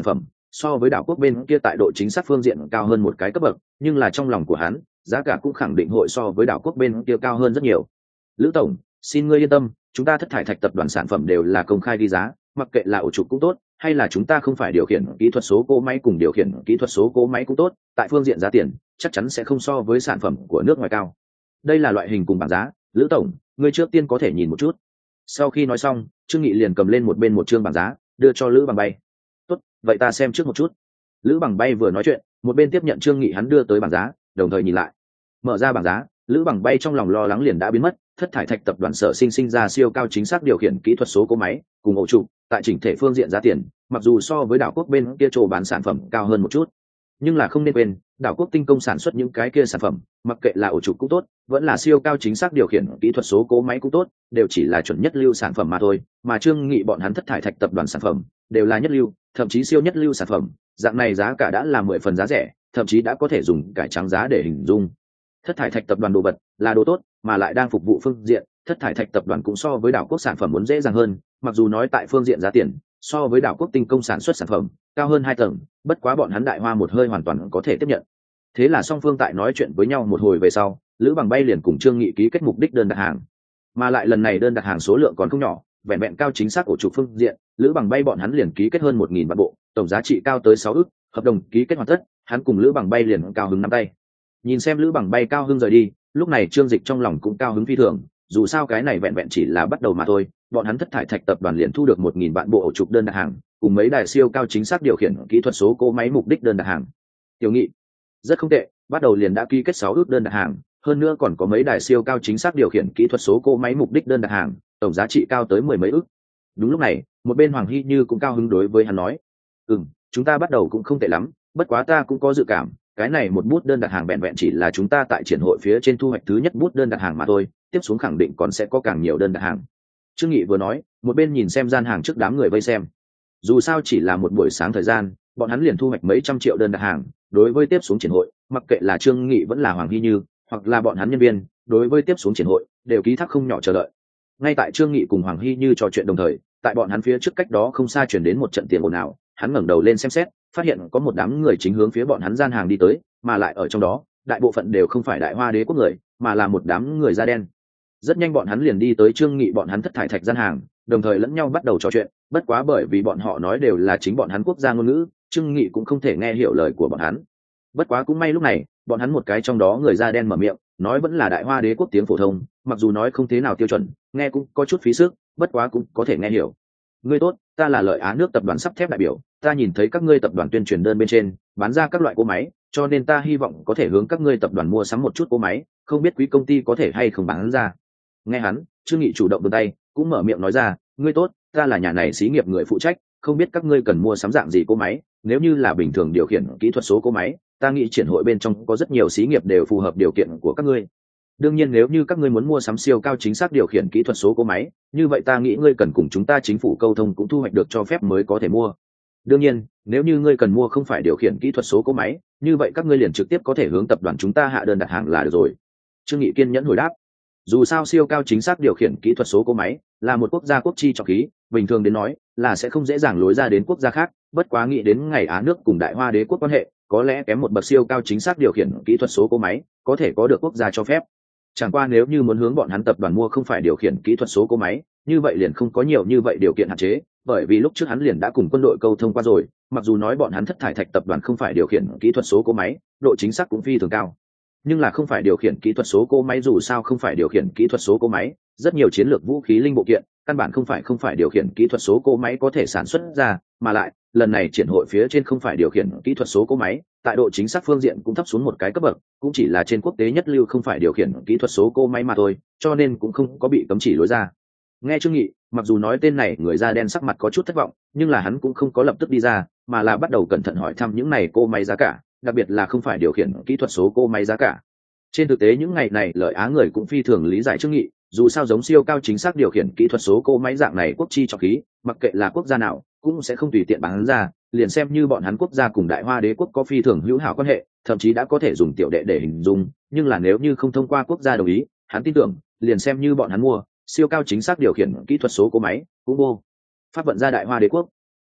so với đảo quốc bên kia tại độ chính xác phương diện cao hơn một cái cấp bậc, nhưng là trong lòng của hắn giá cả cũng khẳng định hội so với đảo quốc bên kia cao hơn rất nhiều. Lữ tổng, xin ngươi yên tâm, chúng ta Thất Thải Thạch tập đoàn sản phẩm đều là công khai ghi giá, mặc kệ là ổ trục cũng tốt, hay là chúng ta không phải điều khiển kỹ thuật số cỗ máy cùng điều khiển kỹ thuật số cỗ máy cũng tốt, tại phương diện giá tiền chắc chắn sẽ không so với sản phẩm của nước ngoài cao. Đây là loại hình cùng bảng giá, Lữ tổng, ngươi trước tiên có thể nhìn một chút. Sau khi nói xong, Trương Nghị liền cầm lên một bên một chương bảng giá, đưa cho Lữ Bằng Bay. Tốt, vậy ta xem trước một chút. Lữ Bằng Bay vừa nói chuyện, một bên tiếp nhận Trương Nghị hắn đưa tới bảng giá, đồng thời nhìn lại. Mở ra bảng giá, Lữ Bằng Bay trong lòng lo lắng liền đã biến mất. Thất Thải Thạch tập đoàn sở sinh ra siêu cao chính xác điều khiển kỹ thuật số cỗ máy cùng ổ trụ, tại chỉnh thể phương diện giá tiền, mặc dù so với đảo quốc bên kia chỗ bán sản phẩm cao hơn một chút, nhưng là không nên quên, đảo quốc tinh công sản xuất những cái kia sản phẩm, mặc kệ là ổ trụ cũng tốt, vẫn là siêu cao chính xác điều khiển kỹ thuật số cỗ máy cũng tốt, đều chỉ là chuẩn nhất lưu sản phẩm mà thôi, mà Trương Nghị bọn hắn Thất Thải Thạch tập đoàn sản phẩm đều là nhất lưu, thậm chí siêu nhất lưu sản phẩm, dạng này giá cả đã là 10 phần giá rẻ, thậm chí đã có thể dùng cải trắng giá để hình dung. Thất Thải Thạch tập đoàn đồ vật là đồ tốt, mà lại đang phục vụ phương diện, Thất Thải Thạch tập đoàn cũng so với đảo quốc sản phẩm muốn dễ dàng hơn, mặc dù nói tại phương diện giá tiền so với đảo quốc tinh công sản xuất sản phẩm cao hơn 2 tầng, bất quá bọn hắn Đại Hoa một hơi hoàn toàn có thể tiếp nhận. Thế là song phương tại nói chuyện với nhau một hồi về sau, Lữ Bằng Bay liền cùng Trương Nghị ký kết mục đích đơn đặt hàng, mà lại lần này đơn đặt hàng số lượng còn không nhỏ, vẹn vẹn cao chính xác ổ trục phương diện, Lữ Bằng Bay bọn hắn liền ký kết hơn 1.000 vạn bộ, tổng giá trị cao tới 6 ức, hợp đồng ký kết hoàn tất, hắn cùng Lữ Bằng Bay liền cao hứng nắm tay. Nhìn xem Lữ Bằng Bay cao hứng rời đi, lúc này Trương Dịch trong lòng cũng cao hứng phi thường, dù sao cái này vẹn vẹn chỉ là bắt đầu mà thôi, bọn hắn Thất Thải Thạch tập đoàn liền thu được 1.000 vạn bộ ổ trục đơn đặt hàng, cùng mấy đài siêu cao chính xác điều khiển kỹ thuật số cỗ máy mục đích đơn đặt hàng. Tiểu Nghị, rất không tệ, bắt đầu liền đã ký kết 6 ước đơn đặt hàng, hơn nữa còn có mấy đài siêu cao chính xác điều khiển kỹ thuật số cỗ máy mục đích đơn đặt hàng, tổng giá trị cao tới 10 mấy ước. Đúng lúc này, một bên Hoàng Hy Như cũng cao hứng đối với hắn nói, chúng ta bắt đầu cũng không tệ lắm, bất quá ta cũng có dự cảm, cái này một bút đơn đặt hàng vẹn vẹn chỉ là chúng ta tại triển hội phía trên thu hoạch thứ nhất bút đơn đặt hàng mà thôi, tiếp xuống khẳng định còn sẽ có càng nhiều đơn đặt hàng. Trương Nghị vừa nói, một bên nhìn xem gian hàng trước đám người vây xem. Dù sao chỉ là một buổi sáng thời gian, bọn hắn liền thu hoạch mấy trăm triệu đơn đặt hàng, đối với tiếp xuống triển hội, mặc kệ là Trương Nghị vẫn là Hoàng Hy Như, hoặc là bọn hắn nhân viên, đối với tiếp xuống triển hội đều ký thác không nhỏ chờ đợi. Ngay tại Trương Nghị cùng Hoàng Hy Như trò chuyện đồng thời, tại bọn hắn phía trước cách đó không xa truyền đến một trận tiếng ồn ào, hắn ngẩng đầu lên xem xét, phát hiện có một đám người chính hướng phía bọn hắn gian hàng đi tới, mà lại ở trong đó, đại bộ phận đều không phải Đại Hoa đế quốc người, mà là một đám người da đen. Rất nhanh bọn hắn liền đi tới Trương Nghị bọn hắn Thất Thải Thạch gian hàng, đồng thời lẫn nhau bắt đầu trò chuyện, bất quá bởi vì bọn họ nói đều là chính bọn hắn quốc gia ngôn ngữ, Trương Nghị cũng không thể nghe hiểu lời của bọn hắn. Bất quá cũng may lúc này, bọn hắn một cái trong đó người da đen mở miệng, nói vẫn là Đại Hoa đế quốc tiếng phổ thông, mặc dù nói không thế nào tiêu chuẩn, nghe cũng có chút phí sức, bất quá cũng có thể nghe hiểu. Ngươi tốt, ta là Lợi Á nước tập đoàn sắt thép đại biểu, ta nhìn thấy các ngươi tập đoàn tuyên truyền đơn bên trên bán ra các loại cỗ máy, cho nên ta hy vọng có thể hướng các ngươi tập đoàn mua sắm một chút cỗ máy, không biết quý công ty có thể hay không bán ra. Nghe hắn, Trương Nghị chủ động vươn tay, cũng mở miệng nói ra, ngươi tốt, ta là nhà này xí nghiệp người phụ trách, không biết các ngươi cần mua sắm dạng gì cỗ máy, nếu như là bình thường điều khiển kỹ thuật số cỗ máy, ta nghĩ triển hội bên trong có rất nhiều xí nghiệp đều phù hợp điều kiện của các ngươi. Đương nhiên nếu như các ngươi muốn mua sắm siêu cao chính xác điều khiển kỹ thuật số cỗ máy, như vậy ta nghĩ ngươi cần cùng chúng ta chính phủ câu thông cũng thu hoạch được cho phép mới có thể mua. Đương nhiên, nếu như ngươi cần mua không phải điều khiển kỹ thuật số cỗ máy, như vậy các ngươi liền trực tiếp có thể hướng tập đoàn chúng ta hạ đơn đặt hàng là được rồi. Trương Nghị kiên nhẫn hồi đáp. Dù sao siêu cao chính xác điều khiển kỹ thuật số cỗ máy là một quốc gia quốc chi trọng khí, bình thường đến nói là sẽ không dễ dàng lối ra đến quốc gia khác, bất quá nghĩ đến ngày Á nước cùng Đại Hoa đế quốc quan hệ, có lẽ kém một bậc siêu cao chính xác điều khiển kỹ thuật số cỗ máy có thể có được quốc gia cho phép. Chẳng qua nếu như muốn hướng bọn hắn tập đoàn mua không phải điều khiển kỹ thuật số cỗ máy, như vậy liền không có nhiều như vậy điều kiện hạn chế, bởi vì lúc trước hắn liền đã cùng quân đội câu thông qua rồi, mặc dù nói bọn hắn Thất Thải Thạch tập đoàn không phải điều khiển kỹ thuật số cỗ máy, độ chính xác cũng phi thường cao, nhưng là không phải điều khiển kỹ thuật số cỗ máy dù sao không phải điều khiển kỹ thuật số cỗ máy, rất nhiều chiến lược vũ khí linh bộ kiện căn bản không phải điều khiển kỹ thuật số cỗ máy có thể sản xuất ra, mà lại lần này triển hội phía trên không phải điều khiển kỹ thuật số cỗ máy, tại độ chính xác phương diện cũng thấp xuống một cái cấp bậc, cũng chỉ là trên quốc tế nhất lưu không phải điều khiển kỹ thuật số cỗ máy mà thôi, cho nên cũng không có bị cấm chỉ lối ra. Nghe Trương Nghị, mặc dù nói tên này người da đen sắc mặt có chút thất vọng, nhưng là hắn cũng không có lập tức đi ra, mà là bắt đầu cẩn thận hỏi thăm những này cỗ máy giá cả, đặc biệt là không phải điều khiển kỹ thuật số cỗ máy giá cả. Trên thực tế những ngày này Lợi Á người cũng phi thường lý giải Trương Nghị, dù sao giống siêu cao chính xác điều khiển kỹ thuật số cỗ máy dạng này quốc chi trọng khí, mặc kệ là quốc gia nào cũng sẽ không tùy tiện bán ra, liền xem như bọn hắn quốc gia cùng Đại Hoa đế quốc có phi thường hữu hảo quan hệ, thậm chí đã có thể dùng tiểu đệ để hình dung, nhưng là nếu như không thông qua quốc gia đồng ý, hắn tin tưởng liền xem như bọn hắn mua siêu cao chính xác điều khiển kỹ thuật số cỗ máy cũng vô pháp vận ra Đại Hoa đế quốc.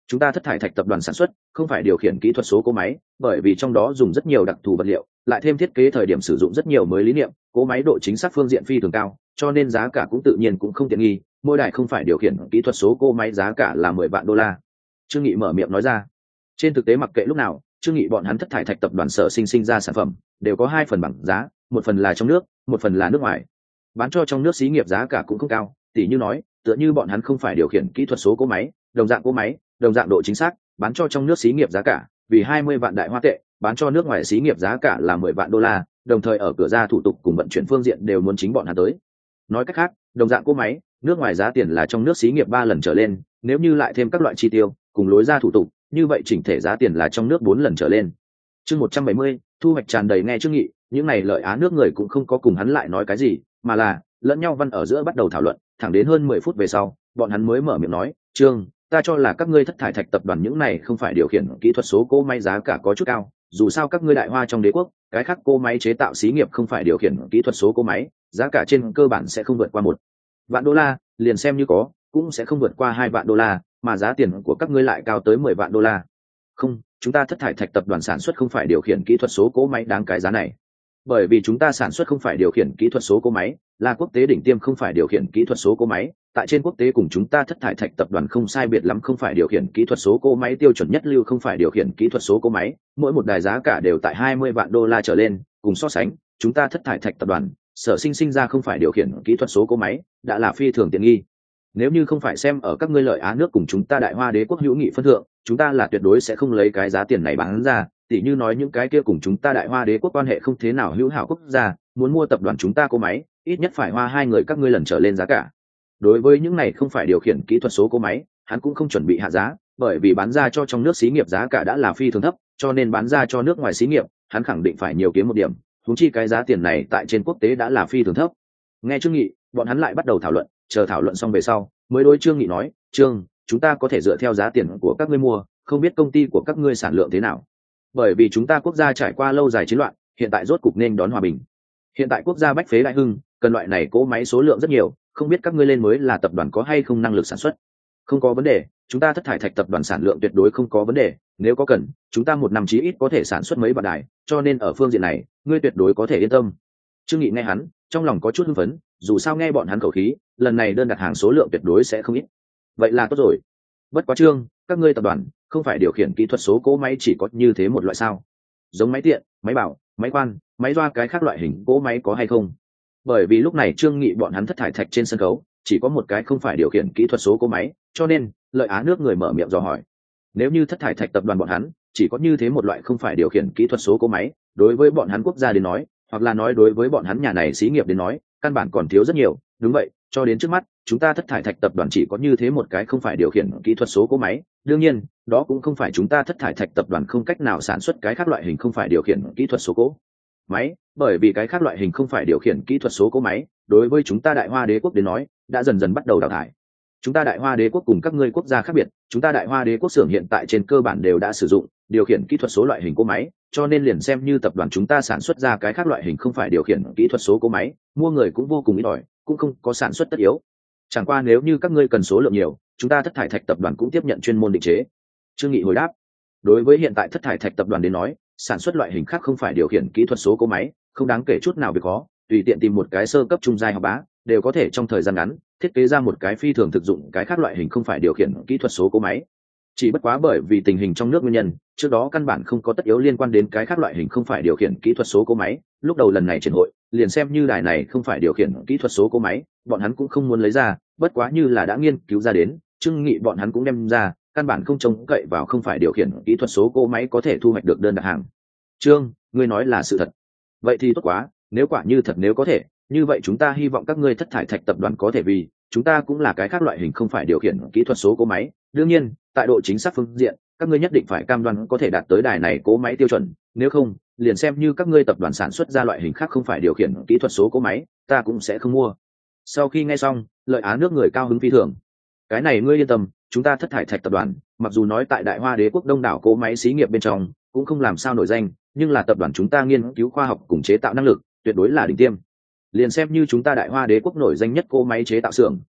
chúng ta thất thải thạch tập đoàn sản xuất không phải điều khiển kỹ thuật số cỗ máy, bởi vì trong đó dùng rất nhiều đặc thù vật liệu, lại thêm thiết kế thời điểm sử dụng rất nhiều mới lý niệm, cỗ máy độ chính xác phương diện phi thường cao, cho nên giá cả cũng tự nhiên cũng không tiện nghi. Mỗi đài không phải điều khiển kỹ thuật số cỗ máy giá cả là 10 vạn đô la. Trương Nghị mở miệng nói ra. Trên thực tế mặc kệ lúc nào, Trương Nghị bọn hắn thất thải thạch tập đoàn sở sinh ra sản phẩm đều có hai phần bằng giá, một phần là trong nước, một phần là nước ngoài. Bán cho trong nước xí nghiệp giá cả cũng không cao, tỷ như nói, tựa như bọn hắn không phải điều khiển kỹ thuật số cỗ máy, đồng dạng cỗ máy, đồng dạng độ chính xác, bán cho trong nước xí nghiệp giá cả vì 20 vạn đại hoa tệ, bán cho nước ngoài xí nghiệp giá cả là 10 vạn đô la, đồng thời ở cửa ra thủ tục cùng vận chuyển phương diện đều muốn chính bọn hắn tới. Nói cách khác, đồng dạng cỗ máy, nước ngoài giá tiền là trong nước xí nghiệp 3 lần trở lên, nếu như lại thêm các loại chi tiêu cùng lối ra thủ tục, như vậy chỉnh thể giá tiền là trong nước 4 lần trở lên. Chương 170, thu hoạch tràn đầy. Nghe Trương Nghị, những này lợi á nước người cũng không có cùng hắn lại nói cái gì, mà là lẫn nhau văn ở giữa bắt đầu thảo luận, thẳng đến hơn 10 phút về sau, bọn hắn mới mở miệng nói, "Trương, ta cho là các ngươi thất thải thạch tập đoàn những này không phải điều khiển kỹ thuật số cỗ máy giá cả có chút cao, dù sao các ngươi đại hoa trong đế quốc, cái khác cỗ máy chế tạo xí nghiệp không phải điều khiển kỹ thuật số cỗ máy, giá cả trên cơ bản sẽ không vượt qua 1 vạn đô la, liền xem như có, cũng sẽ không vượt qua 2 vạn đô la, mà giá tiền của các ngươi lại cao tới 10 vạn đô la. Không, chúng ta thất thải thạch tập đoàn sản xuất không phải điều khiển kỹ thuật số cỗ máy đáng cái giá này. Bởi vì chúng ta sản xuất không phải điều khiển kỹ thuật số cỗ máy, là quốc tế đỉnh tiêm không phải điều khiển kỹ thuật số cỗ máy, tại trên quốc tế cùng chúng ta thất thải thạch tập đoàn không sai biệt lắm, không phải điều khiển kỹ thuật số cỗ máy tiêu chuẩn nhất lưu không phải điều khiển kỹ thuật số cỗ máy, mỗi một đài giá cả đều tại 20 vạn đô la trở lên, cùng so sánh, chúng ta thất thải thạch tập đoàn sở sinh ra không phải điều khiển kỹ thuật số cỗ máy, đã là phi thường tiện nghi. Nếu như không phải xem ở các ngươi lợi á nước cùng chúng ta đại hoa đế quốc hữu nghị phân thượng, chúng ta là tuyệt đối sẽ không lấy cái giá tiền này bán ra. Tỷ như nói những cái kia cùng chúng ta đại hoa đế quốc quan hệ không thế nào hữu hảo quốc gia muốn mua tập đoàn chúng ta cỗ máy, ít nhất phải hoa 2 người các ngươi lần trở lên giá cả. Đối với những này không phải điều khiển kỹ thuật số cỗ máy, hắn cũng không chuẩn bị hạ giá, bởi vì bán ra cho trong nước xí nghiệp giá cả đã là phi thường thấp, cho nên bán ra cho nước ngoài xí nghiệp, hắn khẳng định phải nhiều kiếm một điểm, huống chi cái giá tiền này tại trên quốc tế đã là phi thường thấp. Nghe Trương Nghị, bọn hắn lại bắt đầu thảo luận, chờ thảo luận xong về sau, mới đối Trương Nghị nói, "Trương, chúng ta có thể dựa theo giá tiền của các ngươi mua, không biết công ty của các ngươi sản lượng thế nào? Bởi vì chúng ta quốc gia trải qua lâu dài chiến loạn, hiện tại rốt cục nên đón hòa bình. Hiện tại quốc gia bách phế đại hưng, cần loại này cỗ máy số lượng rất nhiều, không biết các ngươi lên mới là tập đoàn có hay không năng lực sản xuất?" "Không có vấn đề, chúng ta thất thải thạch tập đoàn sản lượng tuyệt đối không có vấn đề, nếu có cần, chúng ta một năm chí ít có thể sản xuất mấy vạn đài, cho nên ở phương diện này, ngươi tuyệt đối có thể yên tâm." Trương Nghị nghe hắn, trong lòng có chút hưng phấn, dù sao nghe bọn hắn khẩu khí, lần này đơn đặt hàng số lượng tuyệt đối sẽ không ít. Vậy là tốt rồi. Bất quá Trương, các ngươi tập đoàn không phải điều khiển kỹ thuật số cỗ máy chỉ có như thế một loại sao? Giống máy tiện, máy bảo, máy khoan, máy doa cái khác loại hình cỗ máy có hay không? Bởi vì lúc này Trương Nghị bọn hắn thất thải thạch trên sân khấu chỉ có một cái không phải điều khiển kỹ thuật số cỗ máy, cho nên lợi á nước người mở miệng dò hỏi. Nếu như thất thải thạch tập đoàn bọn hắn chỉ có như thế một loại không phải điều khiển kỹ thuật số cỗ máy, đối với bọn hắn quốc gia đến nói, hoặc là nói đối với bọn hắn nhà này xí nghiệp đến nói, căn bản còn thiếu rất nhiều. Đúng vậy, cho đến trước mắt, chúng ta thất thải thạch tập đoàn chỉ có như thế một cái không phải điều khiển kỹ thuật số cỗ máy. Đương nhiên, đó cũng không phải chúng ta thất thải thạch tập đoàn không cách nào sản xuất cái khác loại hình không phải điều khiển kỹ thuật số cỗ máy, bởi vì cái khác loại hình không phải điều khiển kỹ thuật số cỗ máy, đối với chúng ta đại hoa đế quốc đến nói, đã dần dần bắt đầu đào thải. Chúng ta đại hoa đế quốc cùng các ngươi quốc gia khác biệt, chúng ta đại hoa đế quốc xưởng hiện tại trên cơ bản đều đã sử dụng điều khiển kỹ thuật số loại hình cỗ máy, cho nên liền xem như tập đoàn chúng ta sản xuất ra cái khác loại hình không phải điều khiển kỹ thuật số cỗ máy, mua người cũng vô cùng ít ỏi, cũng không có sản xuất tất yếu. Chẳng qua nếu như các ngươi cần số lượng nhiều, chúng ta thất thải thạch tập đoàn cũng tiếp nhận chuyên môn định chế. Trương Nghị hồi đáp. Đối với hiện tại thất thải thạch tập đoàn đến nói, sản xuất loại hình khác không phải điều khiển kỹ thuật số cỗ máy, không đáng kể chút nào việc khó, tùy tiện tìm một cái sơ cấp trung giai học bá, đều có thể trong thời gian ngắn thiết kế ra một cái phi thường thực dụng cái khác loại hình không phải điều khiển kỹ thuật số cỗ máy. Chỉ bất quá bởi vì tình hình trong nước nguyên nhân, trước đó căn bản không có tất yếu liên quan đến cái khác loại hình không phải điều khiển kỹ thuật số cỗ máy, lúc đầu lần này triển hội, liền xem như đài này không phải điều khiển kỹ thuật số cỗ máy, bọn hắn cũng không muốn lấy ra, bất quá như là đã nghiên cứu ra đến, Trương Nghị bọn hắn cũng đem ra, căn bản không trông cậy vào không phải điều khiển kỹ thuật số cỗ máy có thể thu hoạch được đơn đặt hàng. Trương, ngươi nói là sự thật. Vậy thì tốt quá, nếu quả như thật nếu có thể, như vậy chúng ta hy vọng các ngươi thất thải thạch tập đoàn có thể, vì chúng ta cũng là cái khác loại hình không phải điều khiển kỹ thuật số cỗ máy. Đương nhiên, tại độ chính xác phương diện, các ngươi nhất định phải cam đoan có thể đạt tới đài này cỗ máy tiêu chuẩn, nếu không, liền xem như các ngươi tập đoàn sản xuất ra loại hình khác không phải điều khiển kỹ thuật số cỗ máy, ta cũng sẽ không mua. Sau khi nghe xong, lợi á nước người cao hứng phi thường. Cái này ngươi yên tâm, chúng ta thất thải thạch tập đoàn, mặc dù nói tại đại hoa đế quốc đông đảo cỗ máy xí nghiệp bên trong cũng không làm sao nổi danh, nhưng là tập đoàn chúng ta nghiên cứu khoa học cùng chế tạo năng lực tuyệt đối là đỉnh tiêm. Liền xem như chúng ta đại hoa đế quốc nổi danh nhất cỗ máy chế tạo xưởng,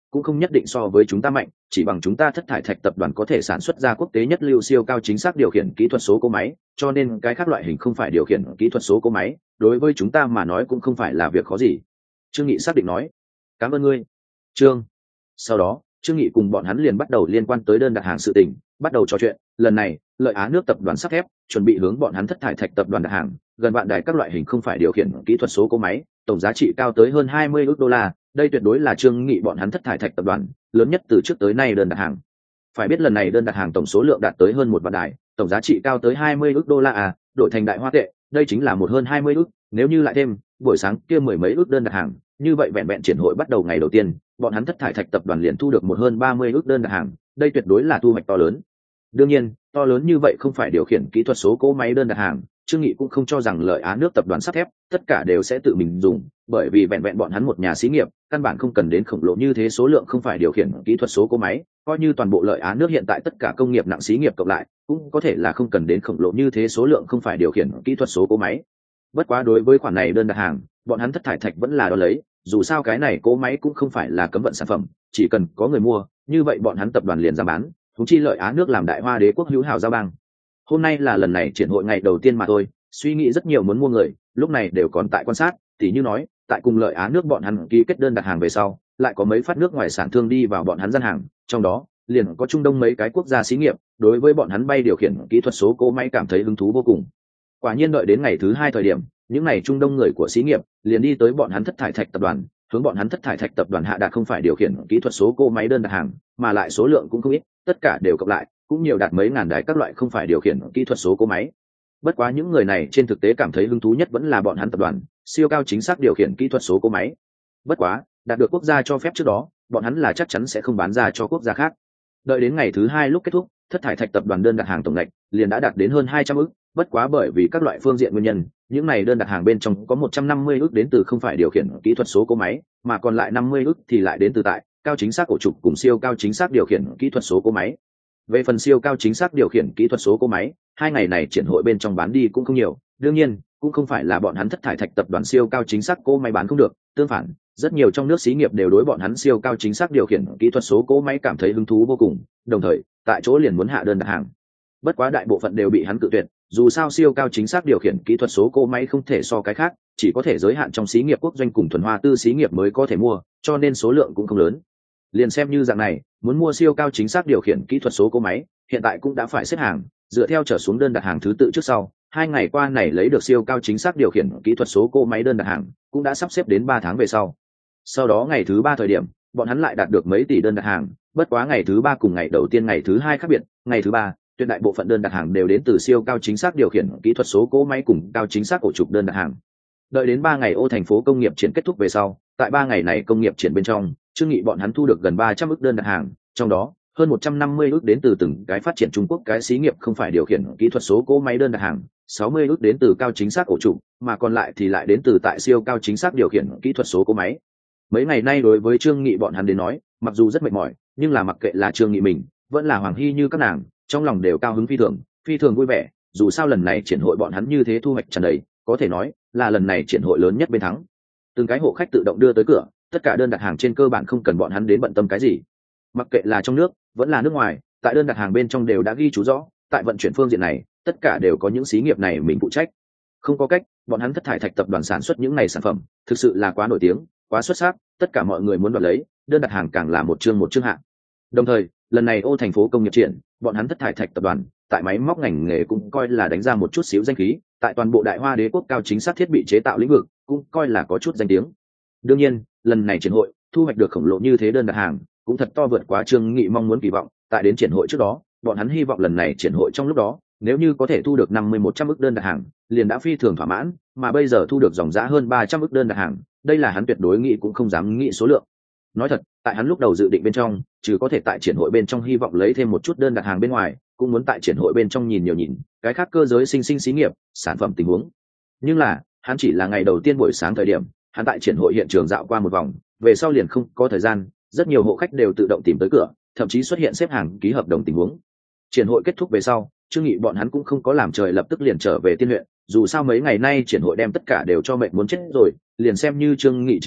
cũng không nhất định so với chúng ta mạnh, chỉ bằng chúng ta Thất Thải Thạch tập đoàn có thể sản xuất ra quốc tế nhất lưu siêu cao chính xác điều khiển kỹ thuật số cỗ máy, cho nên cái khác loại hình không phải điều khiển kỹ thuật số cỗ máy, đối với chúng ta mà nói cũng không phải là việc khó gì. Trương Nghị xác định nói. Cảm ơn ngươi, Trương. Sau đó, Trương Nghị cùng bọn hắn liền bắt đầu liên quan tới đơn đặt hàng sự tình, bắt đầu trò chuyện. Lần này, Lợi Á nước tập đoàn sắt thép chuẩn bị hướng bọn hắn Thất Thải Thạch tập đoàn đặt hàng, gần vạn đài các loại hình không phải điều khiển kỹ thuật số cỗ máy, tổng giá trị cao tới hơn 20 ức đô la. Đây tuyệt đối là Trương Nghị bọn hắn Thất Thải Thạch tập đoàn lớn nhất từ trước tới nay đơn đặt hàng. Phải biết lần này đơn đặt hàng tổng số lượng đạt tới hơn 1 vạn đài, tổng giá trị cao tới 20 ức đô la à, đổi thành đại hoa tệ, đây chính là một hơn 20 ức, nếu như lại thêm buổi sáng kia mười mấy ức đơn đặt hàng, như vậy vẹn vẹn triển hội bắt đầu ngày đầu tiên, bọn hắn Thất Thải Thạch tập đoàn liền thu được một hơn 30 ức đơn đặt hàng, đây tuyệt đối là thu hoạch to lớn. Đương nhiên, to lớn như vậy không phải điều khiển kỹ thuật số cỗ máy đơn đặt hàng, Trương Nghị cũng không cho rằng Lợi Á nước tập đoàn sắt thép tất cả đều sẽ tự mình dùng, bởi vì vẹn vẹn bọn hắn một nhà xí nghiệp, căn bản không cần đến khổng lồ như thế số lượng không phải điều khiển kỹ thuật số cỗ máy, coi như toàn bộ Lợi Á nước hiện tại tất cả công nghiệp nặng xí nghiệp cộng lại, cũng có thể là không cần đến khổng lồ như thế số lượng không phải điều khiển kỹ thuật số cỗ máy. Bất quá đối với khoản này đơn đặt hàng, bọn hắn Thất Thải Thạch vẫn là đo lấy, dù sao cái này cỗ máy cũng không phải là cấm vận sản phẩm, chỉ cần có người mua, như vậy bọn hắn tập đoàn liền ra bán, thúng chi Lợi Á nước làm đại hoa đế quốc hữu hảo giao bang. Hôm nay là lần này triển hội ngày đầu tiên mà thôi, suy nghĩ rất nhiều muốn mua người, lúc này đều còn tại quan sát, tỉ như nói, tại cùng Lợi Á nước bọn hắn ký kết đơn đặt hàng về sau, lại có mấy phát nước ngoài sản thương đi vào bọn hắn gian hàng, trong đó liền có Trung Đông mấy cái quốc gia xí nghiệp, đối với bọn hắn bay điều khiển kỹ thuật số cỗ máy cảm thấy hứng thú vô cùng. Quả nhiên đợi đến ngày thứ 2 thời điểm, những này Trung Đông người của xí nghiệp liền đi tới bọn hắn Thất Thải Thạch tập đoàn, hướng bọn hắn Thất Thải Thạch tập đoàn hạ đạt không phải điều khiển kỹ thuật số cỗ máy đơn đặt hàng, mà lại số lượng cũng không ít, tất cả đều cộng lại cũng nhiều đạt mấy ngàn đài các loại không phải điều khiển kỹ thuật số cỗ máy. Bất quá những người này trên thực tế cảm thấy hứng thú nhất vẫn là bọn hắn tập đoàn siêu cao chính xác điều khiển kỹ thuật số cỗ máy. Bất quá đạt được quốc gia cho phép trước đó, bọn hắn là chắc chắn sẽ không bán ra cho quốc gia khác. Đợi đến ngày thứ 2 lúc kết thúc, Thất Thải Thạch tập đoàn đơn đặt hàng tổng ngạch liền đã đạt đến hơn 200 ức, bất quá bởi vì các loại phương diện nguyên nhân, những này đơn đặt hàng bên trong có 150 ức đến từ không phải điều khiển kỹ thuật số cỗ máy, mà còn lại 50 ức thì lại đến từ tại cao chính xác ổ trục cùng siêu cao chính xác điều khiển kỹ thuật số cỗ máy. Về phần siêu cao chính xác điều khiển kỹ thuật số cỗ máy, 2 ngày này triển hội bên trong bán đi cũng không nhiều, đương nhiên cũng không phải là bọn hắn Thất Thải Thạch tập đoàn siêu cao chính xác cỗ máy bán không được, tương phản, rất nhiều trong nước xí nghiệp đều đối bọn hắn siêu cao chính xác điều khiển kỹ thuật số cỗ máy cảm thấy hứng thú vô cùng, đồng thời tại chỗ liền muốn hạ đơn đặt hàng. Bất quá đại bộ phận đều bị hắn cự tuyệt, dù sao siêu cao chính xác điều khiển kỹ thuật số cỗ máy không thể so cái khác, chỉ có thể giới hạn trong xí nghiệp quốc doanh cùng thuần hoa tư xí nghiệp mới có thể mua, cho nên số lượng cũng không lớn. Liền xem như dạng này, muốn mua siêu cao chính xác điều khiển kỹ thuật số cỗ máy, hiện tại cũng đã phải xếp hàng, dựa theo trở xuống đơn đặt hàng thứ tự trước sau, 2 ngày qua này lấy được siêu cao chính xác điều khiển kỹ thuật số cỗ máy đơn đặt hàng, cũng đã sắp xếp đến 3 tháng về sau. Sau đó ngày thứ 3 thời điểm, bọn hắn lại đạt được mấy tỷ đơn đặt hàng, bất quá ngày thứ 3 cùng ngày đầu tiên ngày thứ 2 khác biệt, ngày thứ 3, tuyệt đại bộ phận đơn đặt hàng đều đến từ siêu cao chính xác điều khiển kỹ thuật số cỗ máy cùng cao chính xác ổ trục đơn đặt hàng. Đợi đến 3 ngày ô thành phố công nghiệp triển kết thúc về sau, tại 3 ngày này công nghiệp triển bên trong, Trương Nghị bọn hắn thu được gần 300 ức đơn đặt hàng, trong đó hơn 150 ức đến từ từng cái phát triển Trung Quốc cái xí nghiệp không phải điều khiển kỹ thuật số cỗ máy đơn đặt hàng, 60 ức đến từ cao chính xác ổ trục, mà còn lại thì lại đến từ tại siêu cao chính xác điều khiển kỹ thuật số cỗ máy. Mấy ngày nay đối với Trương Nghị bọn hắn đến nói, mặc dù rất mệt mỏi, nhưng là mặc kệ là Trương Nghị mình, vẫn là Hoàng Hy như các nàng, trong lòng đều cao hứng phi thường vui vẻ, dù sao lần này triển hội bọn hắn như thế thu hoạch tràn đầy, có thể nói là lần này triển hội lớn nhất bên thắng. Từng cái hộ khách tự động đưa tới cửa, tất cả đơn đặt hàng trên cơ bản không cần bọn hắn đến bận tâm cái gì. Mặc kệ là trong nước vẫn là nước ngoài, tại đơn đặt hàng bên trong đều đã ghi chú rõ, tại vận chuyển phương diện này, tất cả đều có những xí nghiệp này mình phụ trách. Không có cách, bọn hắn Thất Thải Thạch tập đoàn sản xuất những này sản phẩm, thực sự là quá nổi tiếng, quá xuất sắc, tất cả mọi người muốn đoạt lấy, đơn đặt hàng càng là một chương hạng. Đồng thời, lần này ô thành phố công nghiệp triển, bọn hắn Thất Thải Thạch tập đoàn tại máy móc ngành nghề cũng coi là đánh ra một chút xíu danh khí, tại toàn bộ Đại Hoa đế quốc cao chính xác thiết bị chế tạo lĩnh vực cũng coi là có chút danh tiếng. Đương nhiên, lần này triển hội thu hoạch được khổng lồ như thế đơn đặt hàng, cũng thật to vượt quá Trương Nghị mong muốn kỳ vọng. Tại đến triển hội trước đó, bọn hắn hy vọng lần này triển hội trong lúc đó, nếu như có thể thu được 50-100 ức đơn đặt hàng, liền đã phi thường thỏa mãn, mà bây giờ thu được dòng giá hơn 300 ức đơn đặt hàng, đây là hắn tuyệt đối nghĩ cũng không dám nghĩ số lượng. Nói thật, tại hắn lúc đầu dự định bên trong, trừ có thể tại triển hội bên trong hy vọng lấy thêm một chút đơn đặt hàng bên ngoài, cũng muốn tại triển hội bên trong nhìn nhiều nhìn cái khác cơ giới sinh xí nghiệp, sản phẩm tình huống. Nhưng là, hắn chỉ là ngày đầu tiên buổi sáng thời điểm, hắn tại triển hội hiện trường dạo qua một vòng, về sau liền không có thời gian, rất nhiều hộ khách đều tự động tìm tới cửa, thậm chí xuất hiện xếp hàng ký hợp đồng tình huống. Triển hội kết thúc về sau, Trương Nghị bọn hắn cũng không có làm trời lập tức liền trở về Tiên huyện, dù sao mấy ngày nay triển hội đem tất cả đều cho mệt muốn chết rồi, liền xem như Trương Nghị chính hắn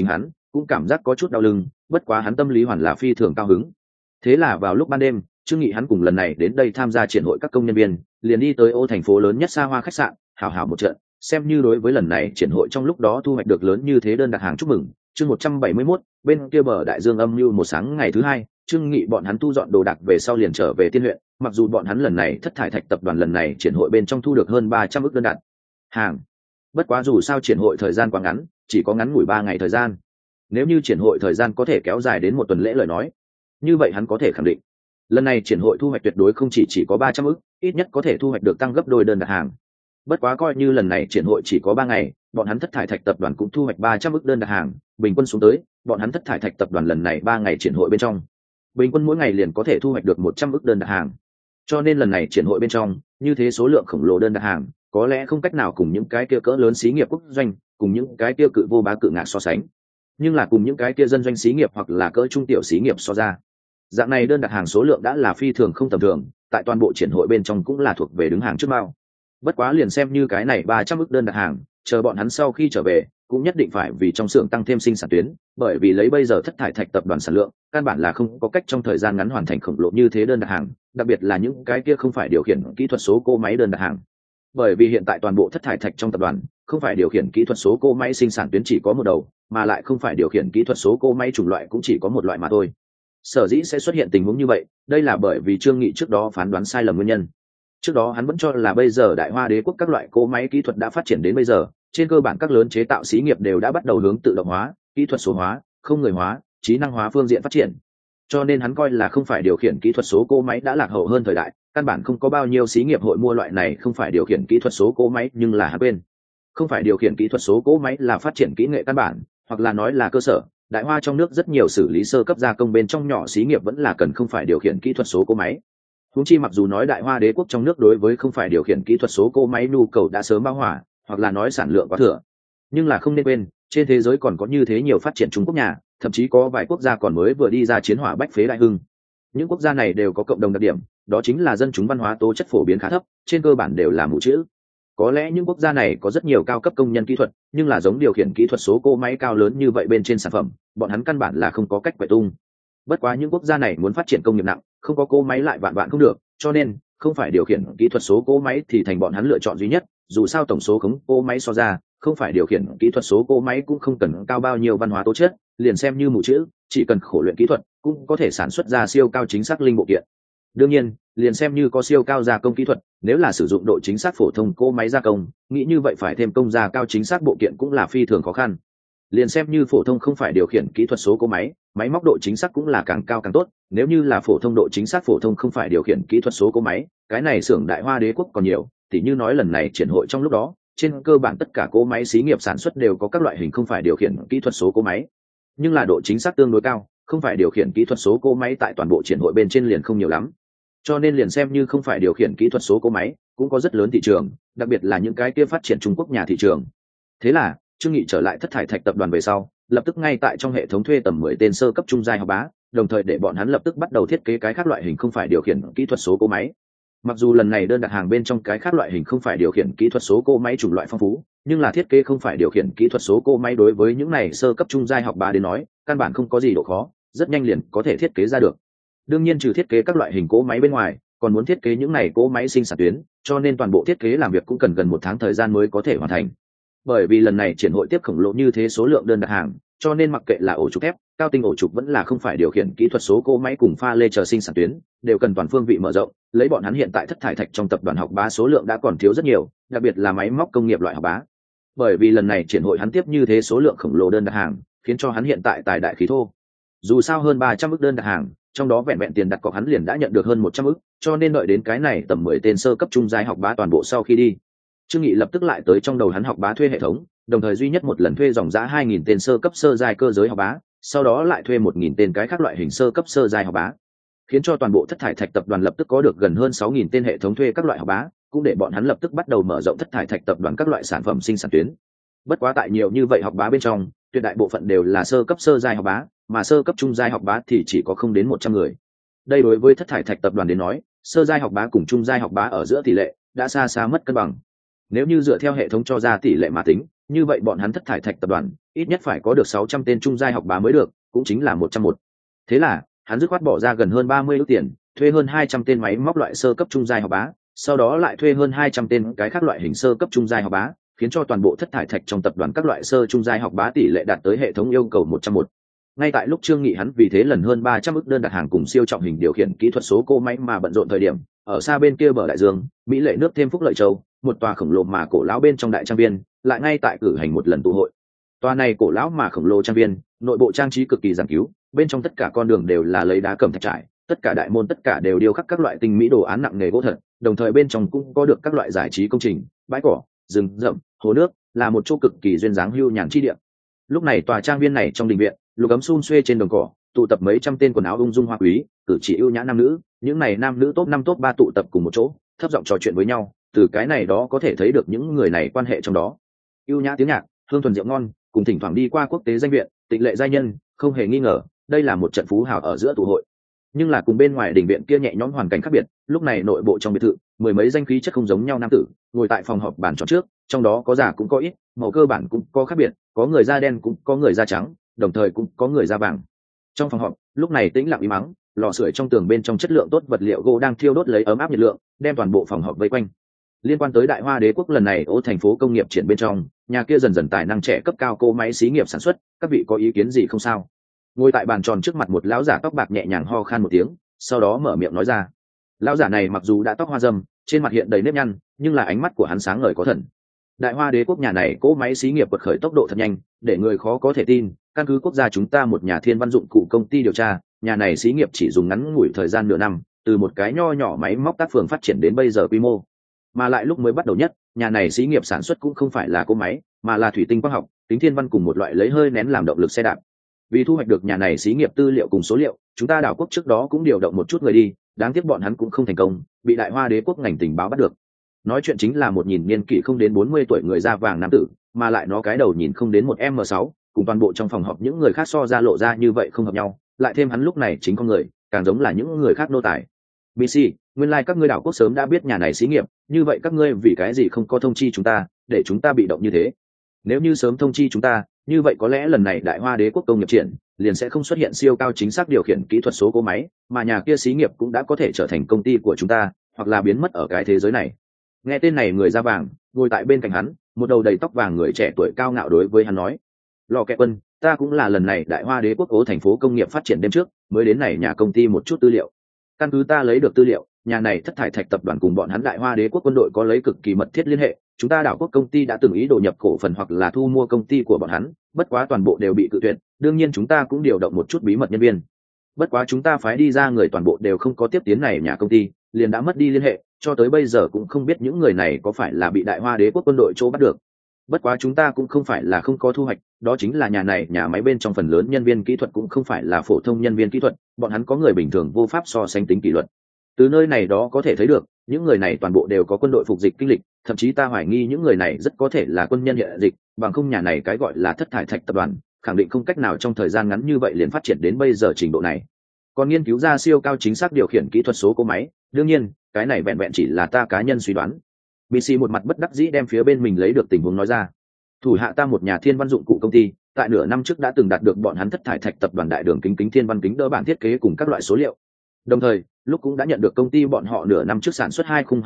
cũng cảm giác có chút đau lưng, bất quá hắn tâm lý hoàn là phi thường cao hứng. Thế là vào lúc ban đêm, Trương Nghị hắn cùng lần này đến đây tham gia triển hội các công nhân viên, liền đi tới ô thành phố lớn nhất xa hoa khách sạn, hào hào một trận, xem như đối với lần này triển hội trong lúc đó thu hoạch được lớn như thế đơn đặt hàng chúc mừng. Chương 171, bên kia bờ đại dương âm mưu một sáng ngày thứ hai, Trương Nghị bọn hắn thu dọn đồ đạc về sau liền trở về Tiên huyện, mặc dù bọn hắn lần này thất thải thạch tập đoàn lần này triển hội bên trong thu được hơn 300 ức đơn đặt hàng. Bất quá dù sao triển hội thời gian quá ngắn, chỉ có ngắn ngủi 3 ngày thời gian. Nếu như triển hội thời gian có thể kéo dài đến 1 tuần lễ lời nói, như vậy hắn có thể khẳng định, lần này triển hội thu hoạch tuyệt đối không chỉ có 300 ức, ít nhất có thể thu hoạch được tăng gấp đôi đơn đặt hàng. Bất quá coi như lần này triển hội chỉ có 3 ngày, bọn hắn thất thải thạch tập đoàn cũng thu hoạch 300 ức đơn đặt hàng, bình quân xuống tới, bọn hắn thất thải thạch tập đoàn lần này 3 ngày triển hội bên trong, bình quân mỗi ngày liền có thể thu hoạch được 100 ức đơn đặt hàng. Cho nên lần này triển hội bên trong, như thế số lượng khổng lồ đơn đặt hàng, có lẽ không cách nào cùng những cái kia cỡ lớn xí nghiệp quốc doanh, cùng những cái kia cự vô bá cự ngạc so sánh, nhưng là cùng những cái kia dân doanh xí nghiệp hoặc là cỡ trung tiểu xí nghiệp so ra, dạng này đơn đặt hàng số lượng đã là phi thường không tầm thường, tại toàn bộ triển hội bên trong cũng là thuộc về đứng hàng trước mao. Bất quá liền xem như cái này 300 ức đơn đặt hàng, chờ bọn hắn sau khi trở về, cũng nhất định phải vì trong xưởng tăng thêm sinh sản tuyến, bởi vì lấy bây giờ thất thải thạch tập đoàn sản lượng, căn bản là không có cách trong thời gian ngắn hoàn thành khổng lồ như thế đơn đặt hàng, đặc biệt là những cái kia không phải điều khiển kỹ thuật số cỗ máy đơn đặt hàng. Bởi vì hiện tại toàn bộ thất thải thạch trong tập đoàn, không phải điều khiển kỹ thuật số cỗ máy sinh sản tuyến chỉ có một đầu, mà lại không phải điều khiển kỹ thuật số cỗ máy chủng loại cũng chỉ có một loại mà thôi. Sở dĩ sẽ xuất hiện tình huống như vậy, đây là bởi vì Trương Nghị trước đó phán đoán sai lầm nguyên nhân. Trước đó hắn vẫn cho là bây giờ Đại Hoa Đế quốc các loại cỗ máy kỹ thuật đã phát triển đến bây giờ, trên cơ bản các lớn chế tạo xí nghiệp đều đã bắt đầu hướng tự động hóa, kỹ thuật số hóa, không người hóa, trí năng hóa phương diện phát triển. Cho nên hắn coi là không phải điều khiển kỹ thuật số cỗ máy đã lạc hậu hơn thời đại, căn bản không có bao nhiêu xí nghiệp hội mua loại này không phải điều khiển kỹ thuật số cỗ máy, nhưng là hắn quên, không phải điều khiển kỹ thuật số cỗ máy là phát triển kỹ nghệ căn bản, hoặc là nói là cơ sở. Đại Hoa trong nước rất nhiều xử lý sơ cấp gia công bên trong nhỏ xí nghiệp vẫn là cần không phải điều khiển kỹ thuật số cỗ máy. Huống chi mặc dù nói Đại Hoa Đế quốc trong nước đối với không phải điều khiển kỹ thuật số cỗ máy nhu cầu đã sớm bão hòa, hoặc là nói sản lượng quá thừa, nhưng là không nên quên, trên thế giới còn có như thế nhiều phát triển Trung Quốc nhà, thậm chí có vài quốc gia còn mới vừa đi ra chiến hỏa bách phế đại hưng. Những quốc gia này đều có cộng đồng đặc điểm, đó chính là dân chúng văn hóa tố chất phổ biến khá thấp, trên cơ bản đều là mù chữ. Có lẽ những quốc gia này có rất nhiều cao cấp công nhân kỹ thuật, nhưng là giống điều khiển kỹ thuật số cỗ máy cao lớn như vậy bên trên sản phẩm, bọn hắn căn bản là không có cách quậy tung. Bất quá những quốc gia này muốn phát triển công nghiệp nặng, không có cỗ máy lại vạn vạn không được, cho nên không phải điều khiển kỹ thuật số cỗ máy thì thành bọn hắn lựa chọn duy nhất. Dù sao tổng số khống cỗ máy so ra, không phải điều khiển kỹ thuật số cỗ máy cũng không cần cao bao nhiêu văn hóa tố chất, liền xem như mù chữ, chỉ cần khổ luyện kỹ thuật cũng có thể sản xuất ra siêu cao chính xác linh bộ kiện. Đương nhiên, liền xem như có siêu cao gia công kỹ thuật, nếu là sử dụng độ chính xác phổ thông cỗ máy gia công, nghĩ như vậy phải thêm công gia cao chính xác bộ kiện cũng là phi thường khó khăn. Liền xem như phổ thông không phải điều khiển kỹ thuật số cỗ máy, máy móc độ chính xác cũng là càng cao càng tốt. Nếu như là phổ thông độ chính xác phổ thông không phải điều khiển kỹ thuật số cỗ máy, cái này xưởng Đại Hoa Đế quốc còn nhiều. Tỉ như nói lần này triển hội trong lúc đó, trên cơ bản tất cả cỗ máy xí nghiệp sản xuất đều có các loại hình không phải điều khiển kỹ thuật số cỗ máy, nhưng là độ chính xác tương đối cao, không phải điều khiển kỹ thuật số cỗ máy tại toàn bộ triển hội bên trên liền không nhiều lắm. Cho nên liền xem như không phải điều khiển kỹ thuật số cỗ máy, cũng có rất lớn thị trường, đặc biệt là những cái kia phát triển Trung Quốc nhà thị trường. Thế là Trương Nghị trở lại thất thải thạch tập đoàn về sau, lập tức ngay tại trong hệ thống thuê tầm 10 tên sơ cấp trung giai học bá, đồng thời để bọn hắn lập tức bắt đầu thiết kế cái khác loại hình không phải điều khiển kỹ thuật số cỗ máy. Mặc dù lần này đơn đặt hàng bên trong cái khác loại hình không phải điều khiển kỹ thuật số cỗ máy chủng loại phong phú, nhưng là thiết kế không phải điều khiển kỹ thuật số cỗ máy đối với những này sơ cấp trung giai học bá đến nói, căn bản không có gì độ khó, rất nhanh liền có thể thiết kế ra được. Đương nhiên trừ thiết kế các loại hình cỗ máy bên ngoài, còn muốn thiết kế những này cỗ máy sinh sản tuyến, cho nên toàn bộ thiết kế làm việc cũng cần gần 1 tháng thời gian mới có thể hoàn thành. Bởi vì lần này triển hội tiếp khổng lồ như thế số lượng đơn đặt hàng, cho nên mặc kệ là ổ trục thép, cao tinh ổ trục vẫn là không phải điều khiển kỹ thuật số cỗ máy cùng pha lê chờ sinh sản tuyến, đều cần toàn phương vị mở rộng. Lấy bọn hắn hiện tại thất thải thạch trong tập đoàn học bá số lượng đã còn thiếu rất nhiều, đặc biệt là máy móc công nghiệp loại học bá. Bởi vì lần này triển hội hắn tiếp như thế số lượng khổng lồ đơn đặt hàng, khiến cho hắn hiện tại tài đại khí thô. Dù sao hơn 300 ức đơn đặt hàng, trong đó vẹn vẹn tiền đặt cọc hắn liền đã nhận được hơn 100 ức, cho nên đợi đến cái này tầm 10 tên sơ cấp trung giai học bá toàn bộ sau khi đi, Trương Nghị lập tức lại tới trong đầu hắn học bá thuê hệ thống, đồng thời duy nhất một lần thuê dòng giá 2000 tên sơ cấp sơ giai cơ giới học bá, sau đó lại thuê 1000 tên cái khác loại hình sơ cấp sơ giai học bá, khiến cho toàn bộ thất thải thạch tập đoàn lập tức có được gần hơn 6000 tên hệ thống thuê các loại học bá, cũng để bọn hắn lập tức bắt đầu mở rộng thất thải thạch tập đoàn các loại sản phẩm sinh sản tuyến. Bất quá tại nhiều như vậy học bá bên trong, tuyệt đại bộ phận đều là sơ cấp sơ giai học bá, mà sơ cấp trung giai học bá thì chỉ có không đến 100 người. Đây đối với thất thải thạch tập đoàn đến nói, sơ giai học bá cùng trung giai học bá ở giữa tỷ lệ đã xa xa mất cân bằng. Nếu như dựa theo hệ thống cho ra tỷ lệ mà tính, như vậy bọn hắn thất thải thạch tập đoàn ít nhất phải có được 600 tên trung giai học bá mới được, cũng chính là 101. Thế là hắn dứt khoát bỏ ra gần hơn 30 ức tiền, thuê hơn 200 tên máy móc loại sơ cấp trung giai học bá, sau đó lại thuê hơn 200 tên cái khác loại hình sơ cấp trung giai học bá, khiến cho toàn bộ thất thải thạch trong tập đoàn các loại sơ trung giai học bá tỷ lệ đạt tới hệ thống yêu cầu 101. Ngay tại lúc Trương Nghị hắn vì thế lần hơn 300 ức đơn đặt hàng cùng siêu trọng hình điều khiển kỹ thuật số cô máy mà bận rộn thời điểm, ở xa bên kia bờ đại dương, Mỹ lệ nước thêm Phúc Lợi Châu, một tòa khổng lồ mà cổ lão bên trong đại trang viên, lại ngay tại cử hành một lần tụ hội. Tòa này cổ lão mà khổng lồ trang viên, nội bộ trang trí cực kỳ giản cứu, bên trong tất cả con đường đều là lấy đá cẩm thạch trải, tất cả đại môn tất cả đều điêu khắc các loại tinh mỹ đồ án nặng nghề gỗ thật, đồng thời bên trong cũng có được các loại giải trí công trình, bãi cỏ, rừng rậm, hồ nước, là một chỗ cực kỳ duyên dáng hưu nhàn chi địa. Lúc này tòa trang viên này trong đình viện, lục ấm xun xuê trên đồng cỏ, tụ tập mấy trăm tên quần áo ung dung hoa quý, cử chỉ ưu nhã nam nữ, những này nam nữ top 5 top 3 tụ tập cùng một chỗ, thấp giọng trò chuyện với nhau, từ cái này đó có thể thấy được những người này quan hệ trong đó. Ưu nhã tiếng nhạc, hương thuần rượu ngon, cùng thỉnh thoảng đi qua quốc tế danh viện, tịnh lệ giai nhân, không hề nghi ngờ, đây là một trận phú hào ở giữa tụ hội. Nhưng là cùng bên ngoài đình viện kia nhẹ nhõm hoàn cảnh khác biệt, lúc này nội bộ trong biệt thự, mười mấy danh khí chất không giống nhau nam tử, ngồi tại phòng họp bàn tròn trước, trong đó có già cũng có ít, màu cơ bản cũng có khác biệt, có người da đen cũng có người da trắng, đồng thời cũng có người da vàng. Trong phòng họp, lúc này tĩnh lặng im mắng, lò sưởi trong tường bên trong chất lượng tốt vật liệu gỗ đang thiêu đốt lấy ấm áp nhiệt lượng, đem toàn bộ phòng họp vây quanh. Liên quan tới Đại Hoa Đế quốc lần này ô thành phố công nghiệp triển bên trong, nhà kia dần dần tài năng trẻ cấp cao cô máy xí nghiệp sản xuất, các vị có ý kiến gì không sao? Ngồi tại bàn tròn trước mặt một lão giả tóc bạc nhẹ nhàng ho khan một tiếng, sau đó mở miệng nói ra. Lão giả này mặc dù đã tóc hoa râm, trên mặt hiện đầy nếp nhăn, nhưng là ánh mắt của hắn sáng ngời có thần. Đại Hoa Đế quốc nhà này cỗ máy xí nghiệp quật khởi tốc độ thật nhanh, để người khó có thể tin. Căn cứ quốc gia chúng ta một nhà thiên văn dụng cụ công ty điều tra, nhà này xí nghiệp chỉ dùng ngắn ngủi thời gian nửa năm, từ một cái nho nhỏ máy móc tác phường phát triển đến bây giờ quy mô. Mà lại lúc mới bắt đầu nhất, nhà này xí nghiệp sản xuất cũng không phải là cỗ máy, mà là thủy tinh quang học, tính thiên văn cùng một loại lấy hơi nén làm động lực xe đạp. Vì thu hoạch được nhà này xí nghiệp tư liệu cùng số liệu, chúng ta đảo quốc trước đó cũng điều động một chút người đi, đáng tiếc bọn hắn cũng không thành công, bị Đại Hoa Đế quốc ngành tình báo bắt được. Nói chuyện chính là một nhìn niên kỷ không đến 40 tuổi người da vàng nam tử, mà lại nó cái đầu nhìn không đến một M6, cùng toàn bộ trong phòng họp những người khác so ra lộ ra như vậy không hợp nhau, lại thêm hắn lúc này chính con người, càng giống là những người khác nô tài. BC, nguyên lai các ngươi đảo quốc sớm đã biết nhà này xí nghiệp, như vậy các ngươi vì cái gì không có thông chi chúng ta, để chúng ta bị động như thế? Nếu như sớm thông chi chúng ta, như vậy có lẽ lần này Đại Hoa Đế quốc công nghiệp triển liền sẽ không xuất hiện siêu cao chính xác điều khiển kỹ thuật số cỗ máy, mà nhà kia xí nghiệp cũng đã có thể trở thành công ty của chúng ta, hoặc là biến mất ở cái thế giới này. Nghe tên này người da vàng, ngồi tại bên cạnh hắn, một đầu đầy tóc vàng người trẻ tuổi cao ngạo đối với hắn nói: Lò Kẹ Quân, ta cũng là lần này Đại Hoa Đế quốc cố thành phố công nghiệp phát triển đêm trước mới đến này nhà công ty một chút tư liệu. Căn cứ ta lấy được tư liệu, nhà này thất thải thạch tập đoàn cùng bọn hắn Đại Hoa Đế quốc quân đội có lấy cực kỳ mật thiết liên hệ, chúng ta đảo quốc công ty đã từng ý đồ nhập cổ phần hoặc là thu mua công ty của bọn hắn, bất quá toàn bộ đều bị cự tuyệt, đương nhiên chúng ta cũng điều động một chút bí mật nhân viên. Bất quá chúng ta phái đi ra người toàn bộ đều không có tiếp tiến này nhà công ty, liền đã mất đi liên hệ, cho tới bây giờ cũng không biết những người này có phải là bị Đại Hoa Đế quốc quân đội chỗ bắt được. Bất quá chúng ta cũng không phải là không có thu hoạch, đó chính là nhà này nhà máy bên trong phần lớn nhân viên kỹ thuật cũng không phải là phổ thông nhân viên kỹ thuật, bọn hắn có người bình thường vô pháp so sánh tính kỷ luật. Từ nơi này đó có thể thấy được, những người này toàn bộ đều có quân đội phục dịch kinh lịch, thậm chí ta hoài nghi những người này rất có thể là quân nhân hiện dịch, bằng không nhà này cái gọi là thất thải thạch tập đoàn, khẳng định không cách nào trong thời gian ngắn như vậy liền phát triển đến bây giờ trình độ này. Còn nghiên cứu ra siêu cao chính xác điều khiển kỹ thuật số cỗ máy, đương nhiên, cái này vẹn vẹn chỉ là ta cá nhân suy đoán. BC một mặt bất đắc dĩ đem phía bên mình lấy được tình huống nói ra. Thủ hạ ta một nhà thiên văn dụng cụ công ty, tại nửa năm trước đã từng đạt được bọn hắn thất thải thạch tập đoàn đại đường kính thiên văn kính đỡ bản thiết kế cùng các loại số liệu. Đồng thời, lúc cũng đã nhận được công ty bọn họ nửa năm trước sản xuất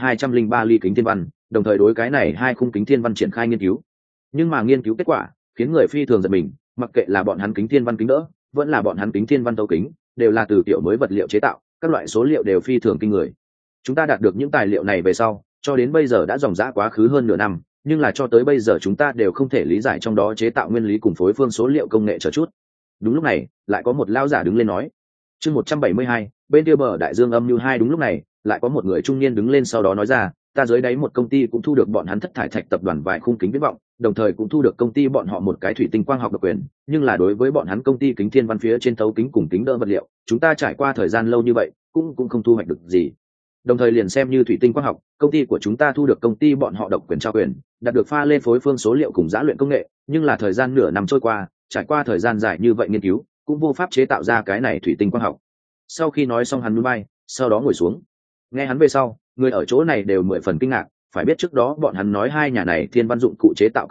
203 ly kính thiên văn, đồng thời đối cái này hai khung kính thiên văn triển khai nghiên cứu. Nhưng mà nghiên cứu kết quả khiến người phi thường giật mình, mặc kệ là bọn hắn kính thiên văn kính đỡ, vẫn là bọn hắn kính thiên văn tấu kính, đều là từ tiểu mới vật liệu chế tạo, các loại số liệu đều phi thường kinh người. Chúng ta đạt được những tài liệu này về sau, cho đến bây giờ đã dòng dã quá khứ hơn nửa năm, nhưng là cho tới bây giờ chúng ta đều không thể lý giải trong đó chế tạo nguyên lý cùng phối phương số liệu công nghệ chờ chút. Đúng lúc này, lại có một lão giả đứng lên nói. Chương 172, bên kia bờ đại dương âm như hai. Đúng lúc này, lại có một người trung niên đứng lên sau đó nói ra, ta dưới đáy một công ty cũng thu được bọn hắn thất thải thạch tập đoàn vài khung kính viễn vọng, đồng thời cũng thu được công ty bọn họ một cái thủy tinh quang học độc quyền, nhưng là đối với bọn hắn công ty kính thiên văn phía trên tấu kính cùng kính đỡ vật liệu, chúng ta trải qua thời gian lâu như vậy, cũng không thu hoạch được gì. Đồng thời liền xem như thủy tinh quang học, công ty của chúng ta thu được công ty bọn họ độc quyền trao quyền, đạt được pha lên phối phương số liệu cùng giã luyện công nghệ, nhưng là thời gian nửa năm trôi qua, trải qua thời gian dài như vậy nghiên cứu, cũng vô pháp chế tạo ra cái này thủy tinh quang học. Sau khi nói xong hắn núi bay, sau đó ngồi xuống. Nghe hắn về sau, người ở chỗ này đều mười phần kinh ngạc, phải biết trước đó bọn hắn nói hai nhà này thiên văn dụng cụ chế tạo công ty,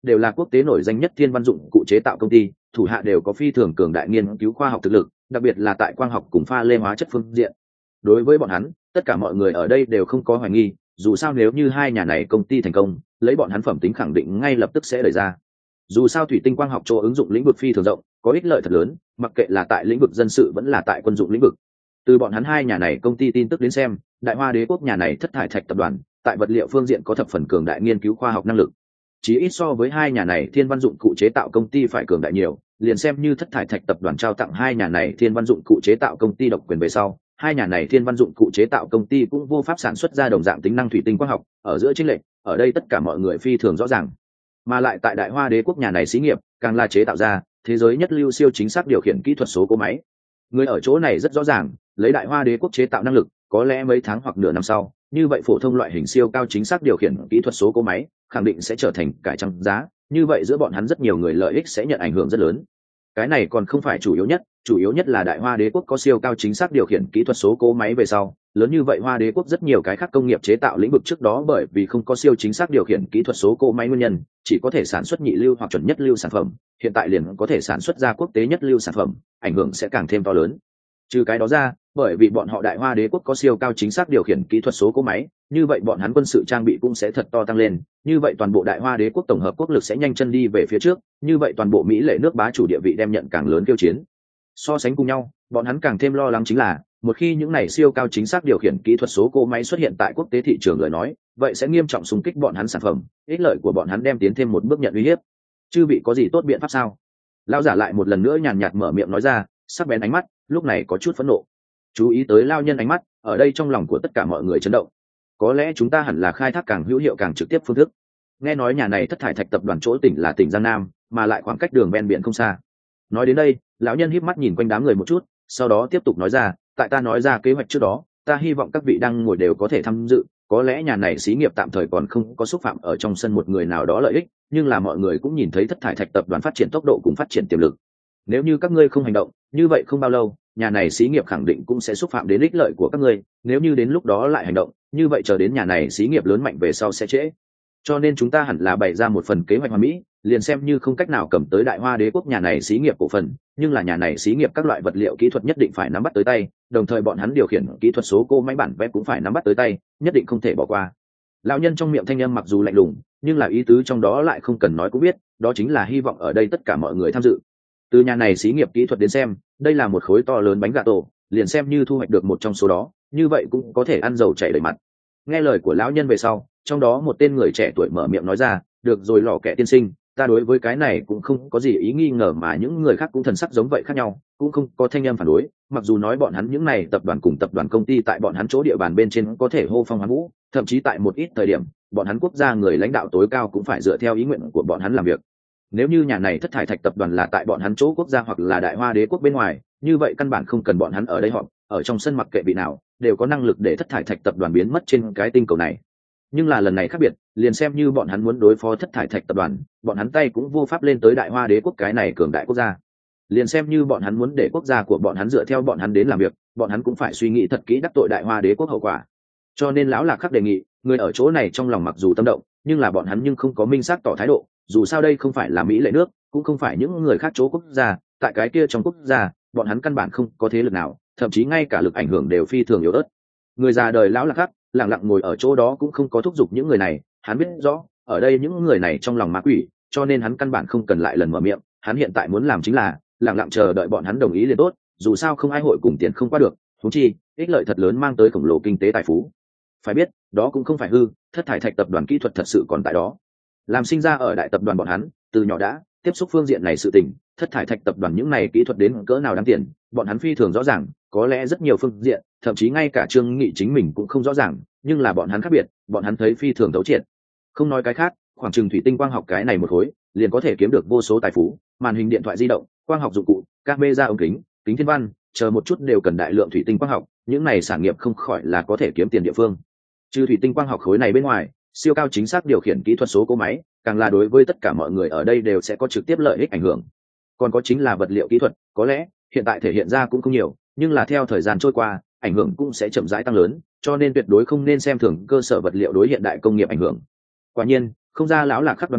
đều là quốc tế nổi danh nhất thiên văn dụng cụ chế tạo công ty, thủ hạ đều có phi thường cường đại nghiên cứu khoa học thực lực, đặc biệt là tại quang học cùng pha lê hóa chất phương diện. Đối với bọn hắn, tất cả mọi người ở đây đều không có hoài nghi, dù sao nếu như hai nhà này công ty thành công, lấy bọn hắn phẩm tính khẳng định ngay lập tức sẽ đẩy ra. Dù sao thủy tinh quang học chỗ ứng dụng lĩnh vực phi thường rộng, có ích lợi thật lớn, mặc kệ là tại lĩnh vực dân sự vẫn là tại quân dụng lĩnh vực. Từ bọn hắn hai nhà này công ty tin tức đến xem, Đại Hoa Đế quốc nhà này Thất Thải Thạch tập đoàn tại vật liệu phương diện có thập phần cường đại nghiên cứu khoa học năng lực, chỉ ít so với hai nhà này thiên văn dụng cụ chế tạo công ty phải cường đại nhiều. Liền xem như Thất Thải Thạch tập đoàn trao tặng hai nhà này thiên văn dụng cụ chế tạo công ty độc quyền về sau, hai nhà này thiên văn dụng cụ chế tạo công ty cũng vô pháp sản xuất ra đồng dạng tính năng thủy tinh quang học, ở giữa chênh lệch, ở đây tất cả mọi người phi thường rõ ràng. Mà lại tại Đại Hoa Đế quốc nhà này xí nghiệp, càng là chế tạo ra thế giới nhất lưu siêu chính xác điều khiển kỹ thuật số cỗ máy. Người ở chỗ này rất rõ ràng, lấy Đại Hoa Đế quốc chế tạo năng lực, có lẽ mấy tháng hoặc nửa năm sau, như vậy phổ thông loại hình siêu cao chính xác điều khiển kỹ thuật số cỗ máy khẳng định sẽ trở thành cải trang giá, như vậy giữa bọn hắn rất nhiều người lợi ích sẽ nhận ảnh hưởng rất lớn. Cái này còn không phải chủ yếu nhất là Đại Hoa Đế quốc có siêu cao chính xác điều khiển kỹ thuật số cỗ máy về sau, lớn như vậy Hoa Đế quốc rất nhiều cái khác công nghiệp chế tạo lĩnh vực trước đó bởi vì không có siêu chính xác điều khiển kỹ thuật số cỗ máy nguyên nhân, chỉ có thể sản xuất nhị lưu hoặc chuẩn nhất lưu sản phẩm, hiện tại liền có thể sản xuất ra quốc tế nhất lưu sản phẩm, ảnh hưởng sẽ càng thêm to lớn. Trừ cái đó ra, bởi vì bọn họ Đại Hoa Đế quốc có siêu cao chính xác điều khiển kỹ thuật số cỗ máy, như vậy bọn hắn quân sự trang bị cũng sẽ thật to tăng lên, như vậy toàn bộ Đại Hoa Đế quốc tổng hợp quốc lực sẽ nhanh chân đi về phía trước, như vậy toàn bộ Mỹ lệ nước bá chủ địa vị đem nhận càng lớn khiêu chiến. So sánh cùng nhau, bọn hắn càng thêm lo lắng chính là, một khi những này siêu cao chính xác điều khiển kỹ thuật số cỗ máy xuất hiện tại quốc tế thị trường lời nói, vậy sẽ nghiêm trọng xung kích bọn hắn sản phẩm, ích lợi của bọn hắn đem tiến thêm một bước nhận uy hiếp. Chư vị có gì tốt biện pháp sao? Lão giả lại một lần nữa nhàn nhạt mở miệng nói ra, sắc bén ánh mắt, lúc này có chút phẫn nộ. Chú ý tới lao nhân ánh mắt, ở đây trong lòng của tất cả mọi người chấn động. Có lẽ chúng ta hẳn là khai thác càng hữu hiệu càng trực tiếp phương thức. Nghe nói nhà này Thất Thải Thạch tập đoàn chỗ tỉnh là tỉnh Giang Nam, mà lại khoảng cách đường ven biển không xa. Nói đến đây, lão nhân híp mắt nhìn quanh đám người một chút, sau đó tiếp tục nói ra, tại ta nói ra kế hoạch trước đó, ta hy vọng các vị đang ngồi đều có thể tham dự. Có lẽ nhà này xí nghiệp tạm thời còn không có xúc phạm ở trong sân một người nào đó lợi ích, nhưng là mọi người cũng nhìn thấy Thất Thải Thạch tập đoàn phát triển tốc độ cùng phát triển tiềm lực. Nếu như các ngươi không hành động, như vậy không bao lâu, nhà này xí nghiệp khẳng định cũng sẽ xúc phạm đến ích lợi của các ngươi, nếu như đến lúc đó lại hành động, như vậy chờ đến nhà này xí nghiệp lớn mạnh về sau sẽ trễ. Cho nên chúng ta hẳn là bày ra một phần kế hoạch hoàn mỹ, liền xem như không cách nào cầm tới Đại Hoa Đế quốc nhà này xí nghiệp cổ phần, nhưng là nhà này xí nghiệp các loại vật liệu kỹ thuật nhất định phải nắm bắt tới tay, đồng thời bọn hắn điều khiển kỹ thuật số cô máy bản vẽ cũng phải nắm bắt tới tay, nhất định không thể bỏ qua. Lão nhân trong miệng thanh âm mặc dù lạnh lùng, nhưng là ý tứ trong đó lại không cần nói cũng biết, đó chính là hy vọng ở đây tất cả mọi người tham dự. Từ nhà này xí nghiệp kỹ thuật đến xem, đây là một khối to lớn bánh gà tổ, liền xem như thu hoạch được một trong số đó, như vậy cũng có thể ăn dầu chảy đầy mặt. Nghe lời của lão nhân về sau, trong đó một tên người trẻ tuổi mở miệng nói ra, được rồi Lò Kẹ tiên sinh, ta đối với cái này cũng không có gì ý nghi ngờ, mà những người khác cũng thần sắc giống vậy khác nhau, cũng không có thanh âm phản đối. Mặc dù nói bọn hắn những này tập đoàn cùng tập đoàn công ty tại bọn hắn chỗ địa bàn bên trên có thể hô phong hoán vũ, thậm chí tại một ít thời điểm, bọn hắn quốc gia người lãnh đạo tối cao cũng phải dựa theo ý nguyện của bọn hắn làm việc. Nếu như nhà này Thất Thải Thạch tập đoàn là tại bọn hắn chỗ quốc gia hoặc là Đại Hoa Đế quốc bên ngoài, như vậy căn bản không cần bọn hắn ở đây họp, ở trong sân mặc kệ vị nào đều có năng lực để Thất Thải Thạch tập đoàn biến mất trên cái tinh cầu này. Nhưng là lần này khác biệt, liền xem như bọn hắn muốn đối phó Thất Thải Thạch tập đoàn, bọn hắn tay cũng vô pháp lên tới Đại Hoa Đế quốc cái này cường đại quốc gia. Liền xem như bọn hắn muốn để quốc gia của bọn hắn dựa theo bọn hắn đến làm việc, bọn hắn cũng phải suy nghĩ thật kỹ đắc tội Đại Hoa Đế quốc hậu quả. Cho nên lão Lạc Khắc đề nghị, người ở chỗ này trong lòng mặc dù tâm động, nhưng là bọn hắn nhưng không có minh xác tỏ thái độ, dù sao đây không phải là Mỹ lệ nước, cũng không phải những người khác chỗ quốc gia, tại cái kia trong quốc gia, bọn hắn căn bản không có thế lực nào, thậm chí ngay cả lực ảnh hưởng đều phi thường yếu ớt. Người già đời lão Lạc Khắc lặng lặng ngồi ở chỗ đó cũng không có thúc giục những người này, hắn biết rõ, ở đây những người này trong lòng ma quỷ, cho nên hắn căn bản không cần lại lần mở miệng, hắn hiện tại muốn làm chính là lặng lặng chờ đợi bọn hắn đồng ý liền tốt, dù sao không ai hội cùng tiền không qua được, huống chi, ích lợi thật lớn mang tới khổng lồ kinh tế tài phú. Phải biết, đó cũng không phải hư, Thất Thải Thạch tập đoàn kỹ thuật thật sự còn tại đó. Làm sinh ra ở đại tập đoàn bọn hắn, từ nhỏ đã tiếp xúc phương diện này sự tình, Thất Thải Thạch tập đoàn những này kỹ thuật đến cỡ nào đáng tiền, bọn hắn phi thường rõ ràng, có lẽ rất nhiều phương diện, thậm chí ngay cả Trương Nghị chính mình cũng không rõ ràng, nhưng là bọn hắn khác biệt, bọn hắn thấy phi thường thấu triệt. Không nói cái khác, khoảng chừng thủy tinh quang học cái này một khối, liền có thể kiếm được vô số tài phú, màn hình điện thoại di động, quang học dụng cụ, camera ống kính, kính thiên văn, chờ một chút đều cần đại lượng thủy tinh quang học, những này sản nghiệp không khỏi là có thể kiếm tiền địa phương. Trừ thủy tinh quang học khối này bên ngoài, siêu cao chính xác điều khiển kỹ thuật số cỗ máy, càng là đối với tất cả mọi người ở đây đều sẽ có trực tiếp lợi ích ảnh hưởng. Còn có chính là vật liệu kỹ thuật, có lẽ hiện tại thể hiện ra cũng không nhiều, nhưng là theo thời gian trôi qua, ảnh hưởng cũng sẽ chậm rãi tăng lớn, cho nên tuyệt đối không nên xem thường cơ sở vật liệu đối hiện đại công nghiệp ảnh hưởng. Quả nhiên, không ra lão Lạc Khắc đoán trước,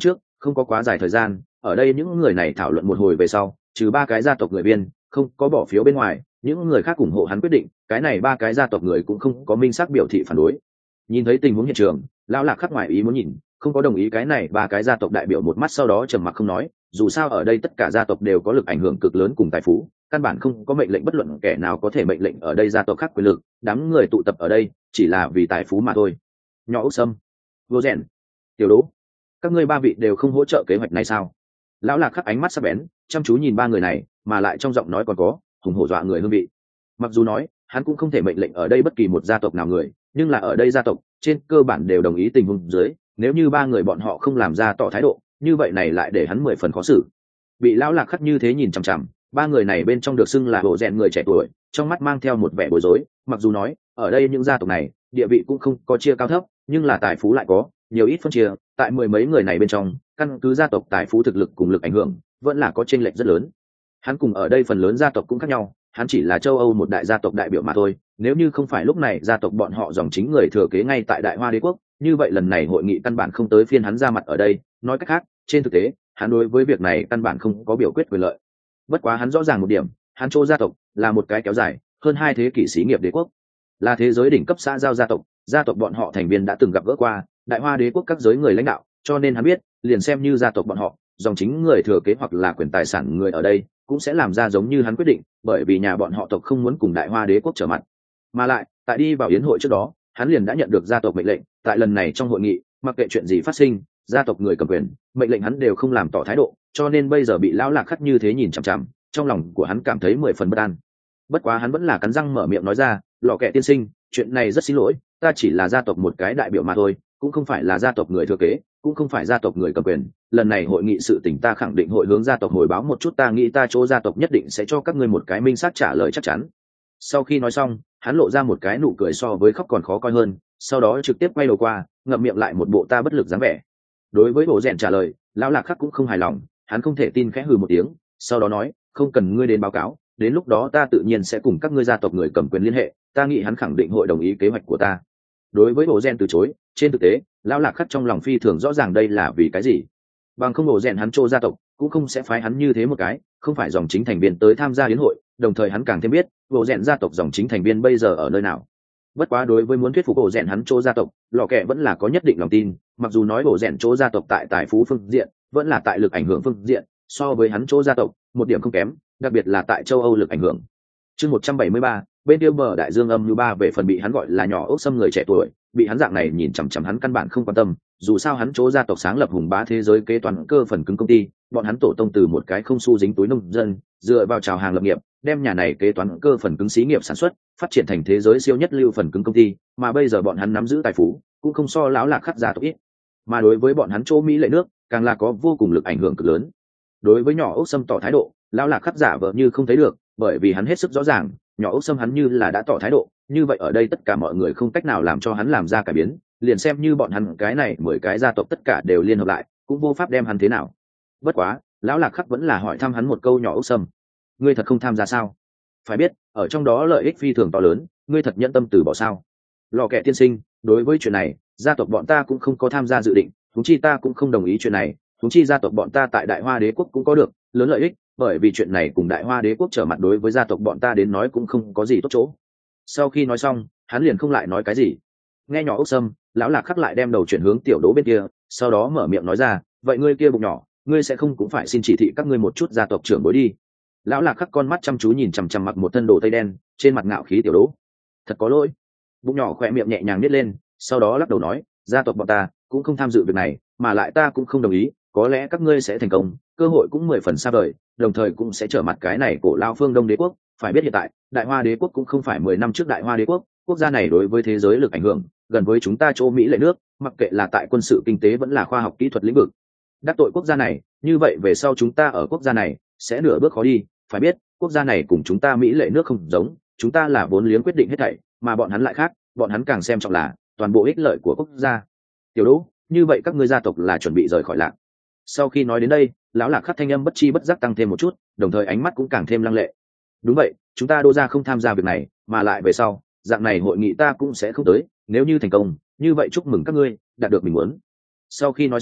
không có quá dài thời gian, ở đây những người này thảo luận một hồi về sau, trừ 3 cái gia tộc người viên không có bỏ phiếu bên ngoài, những người khác ủng hộ hắn quyết định, cái này 3 cái gia tộc người cũng không có minh xác biểu thị phản đối. Nhìn thấy tình huống hiện trường, lão lạc khắc ngoài ý muốn nhìn, không có đồng ý cái này 3 cái gia tộc đại biểu một mắt sau đó trầm mặc không nói, dù sao ở đây tất cả gia tộc đều có lực ảnh hưởng cực lớn cùng tài phú, căn bản không có mệnh lệnh bất luận kẻ nào có thể mệnh lệnh ở đây gia tộc khác quyền lực, đám người tụ tập ở đây chỉ là vì tài phú mà thôi. Nhỏ Úc Sâm, Vô Rèn, Tiểu Đỗ, các ngươi 3 vị đều không hỗ trợ kế hoạch này sao? Lão lạc khắc ánh mắt sắc bén, chăm chú nhìn 3 người này, mà lại trong giọng nói còn có hùng hổ dọa người hương vị. Mặc dù nói hắn cũng không thể mệnh lệnh ở đây bất kỳ một gia tộc nào người, nhưng là ở đây gia tộc trên cơ bản đều đồng ý tình huống dưới, nếu như 3 người bọn họ không làm ra tỏ thái độ, như vậy này lại để hắn 10 phần khó xử. Bị lão lạc khắc như thế nhìn chằm chằm, 3 người này bên trong được xưng là bộ rèn người trẻ tuổi, trong mắt mang theo một vẻ bối rối. Mặc dù nói ở đây những gia tộc này địa vị cũng không có chia cao thấp, nhưng là tài phú lại có nhiều ít phân chia, tại 10 mấy người này bên trong, căn cứ gia tộc tài phú thực lực cùng lực ảnh hưởng vẫn là có chênh lệch rất lớn. Hắn cùng ở đây phần lớn gia tộc cũng khác nhau, hắn chỉ là châu Âu một đại gia tộc đại biểu mà thôi, nếu như không phải lúc này gia tộc bọn họ dòng chính người thừa kế ngay tại Đại Hoa Đế quốc, như vậy lần này hội nghị căn bản không tới phiên hắn ra mặt ở đây. Nói cách khác, trên thực tế hắn đối với việc này căn bản không có biểu quyết quyền lợi. Bất quá hắn rõ ràng một điểm, hắn Châu gia tộc là một cái kéo dài hơn 2 thế kỷ xí nghiệp đế quốc, là thế giới đỉnh cấp xã giao gia tộc bọn họ thành viên đã từng gặp gỡ qua Đại Hoa Đế quốc các giới người lãnh đạo, cho nên hắn biết, liền xem như gia tộc bọn họ dòng chính người thừa kế hoặc là quyền tài sản người ở đây cũng sẽ làm ra giống như hắn quyết định, bởi vì nhà bọn họ tộc không muốn cùng Đại Hoa Đế quốc trở mặt. Mà lại tại đi vào yến hội trước đó, hắn liền đã nhận được gia tộc mệnh lệnh, tại lần này trong hội nghị, mặc kệ chuyện gì phát sinh, gia tộc người cầm quyền mệnh lệnh hắn đều không làm tỏ thái độ, cho nên bây giờ bị lão lạc khắc như thế nhìn chằm chằm, trong lòng của hắn cảm thấy 10 phần bất an. Bất quá hắn vẫn là cắn răng mở miệng nói ra, Lò Kẹ tiên sinh, chuyện này rất xin lỗi, ta chỉ là gia tộc một cái đại biểu mà thôi, cũng không phải là gia tộc người thừa kế, cũng không phải gia tộc người cầm quyền. Lần này hội nghị sự tình ta khẳng định hội hướng gia tộc hồi báo một chút, ta nghĩ ta chỗ gia tộc nhất định sẽ cho các ngươi một cái minh xác trả lời chắc chắn. Sau khi nói xong, hắn lộ ra một cái nụ cười so với khóc còn khó coi hơn, sau đó trực tiếp quay đầu qua, ngậm miệng lại một bộ ta bất lực dáng vẻ. Đối với bộ rèn trả lời, lão lạc khắc cũng không hài lòng, hắn không thể tin, khẽ hừ một tiếng, sau đó nói, không cần ngươi đến báo cáo, đến lúc đó ta tự nhiên sẽ cùng các ngươi gia tộc người cầm quyền liên hệ, ta nghĩ hắn khẳng định hội đồng ý kế hoạch của ta. Đối với bộ rèn từ chối, trên thực tế lão lạc khắc trong lòng phi thường rõ ràng đây là vì cái gì. Bằng không bộ rèn hắn Châu gia tộc cũng không sẽ phái hắn như thế một cái không phải dòng chính thành viên tới tham gia yến hội, đồng thời hắn càng thêm biết bộ rèn gia tộc dòng chính thành viên bây giờ ở nơi nào. Bất quá đối với muốn thuyết phục bộ rèn hắn Châu gia tộc, Lò Kẹ vẫn là có nhất định lòng tin, mặc dù nói bộ rèn Châu gia tộc tại tài phú phương diện vẫn là tại lực ảnh hưởng phương diện so với hắn Châu gia tộc một điểm không kém, đặc biệt là tại châu Âu lực ảnh hưởng. Chương 173, bên kia bờ đại dương âm như ba về phần bị hắn gọi là Nhỏ Ốc Sâm người trẻ tuổi, bị hắn dạng này nhìn chằm chằm hắn căn bản không quan tâm, dù sao hắn Chỗ gia tộc sáng lập hùng bá thế giới kế toán cơ phần cứng công ty, bọn hắn tổ tông từ một cái không xu dính túi nông dân, dựa vào chào hàng lập nghiệp, đem nhà này kế toán cơ phần cứng xí nghiệp sản xuất, phát triển thành thế giới siêu nhất lưu phần cứng công ty, mà bây giờ bọn hắn nắm giữ tài phú, cũng không so lão lạc khắc gia tộc ít. Mà đối với bọn hắn Chỗ Mỹ lệ nước, càng là có vô cùng lực ảnh hưởng cực lớn. Đối với Nhỏ Ốc Sâm tỏ thái độ, lão lạc khắc giả vờ như không thấy được, bởi vì hắn hết sức rõ ràng, Nhỏ Ốc Sâm hắn như là đã tỏ thái độ, như vậy ở đây tất cả mọi người không cách nào làm cho hắn làm ra cải biến, liền xem như bọn hắn cái này 10 cái gia tộc tất cả đều liên hợp lại, cũng vô pháp đem hắn thế nào. Bất quá, lão lạc khắc vẫn là hỏi thăm hắn một câu, Nhỏ Ốc Sâm, ngươi thật không tham gia sao? Phải biết, ở trong đó lợi ích phi thường to lớn, ngươi thật nhẫn tâm từ bỏ sao? Lò Kẹ tiên sinh, đối với chuyện này, gia tộc bọn ta cũng không có tham gia dự định, huống chi ta cũng không đồng ý chuyện này, huống chi gia tộc bọn ta tại Đại Hoa Đế quốc cũng có được lớn lợi ích, bởi vì chuyện này cùng Đại Hoa Đế quốc trở mặt đối với gia tộc bọn ta đến nói cũng không có gì tốt chỗ. Sau khi nói xong, hắn liền không lại nói cái gì. Nghe Nhỏ Ốc Sâm, lão lạc khắc lại đem đầu chuyển hướng Tiểu Đỗ bên kia, sau đó mở miệng nói ra, vậy ngươi kia bụng nhỏ, ngươi sẽ không cũng phải xin chỉ thị các ngươi một chút gia tộc trưởng bối đi. Lão lạc khắc con mắt chăm chú nhìn chằm chằm mặc một thân đồ tây đen, trên mặt ngạo khí Tiểu Đỗ. Thật có lỗi. Bụng nhỏ khỏe miệng nhẹ nhàng nít lên, sau đó lắc đầu nói, gia tộc bọn ta cũng không tham dự việc này, mà lại ta cũng không đồng ý, có lẽ các ngươi sẽ thành công, cơ hội cũng 10 phần xa vời, đồng thời cũng sẽ trở mặt cái này cổ lao phương Đông Đế quốc. Phải biết hiện tại Đại Hoa Đế quốc cũng không phải 10 năm trước Đại Hoa Đế quốc, quốc gia này đối với thế giới lực ảnh hưởng gần với chúng ta Chỗ Mỹ lệ nước, mặc kệ là tại quân sự kinh tế vẫn là khoa học kỹ thuật lĩnh vực. Đắc tội quốc gia này, như vậy về sau chúng ta ở quốc gia này sẽ nửa bước khó đi. Phải biết quốc gia này cùng chúng ta Mỹ lệ nước không giống, chúng ta là vốn liếng quyết định hết thảy, mà bọn hắn lại khác, bọn hắn càng xem trọng là toàn bộ ích lợi của quốc gia. Tiểu Đỗ, như vậy các ngươi gia tộc là chuẩn bị rời khỏi Lạc. Sau khi nói đến đây, lão lạc khắc thanh âm bất chi bất giác tăng thêm một chút, đồng thời ánh mắt cũng càng thêm lăng lệ. Đúng vậy, chúng ta Đỗ gia không tham gia việc này, mà lại về sau dạng này hội nghị ta cũng sẽ không tới, nếu như thành công, như vậy chúc mừng các ngươi đạt được mình muốn. Sau khi nói xong,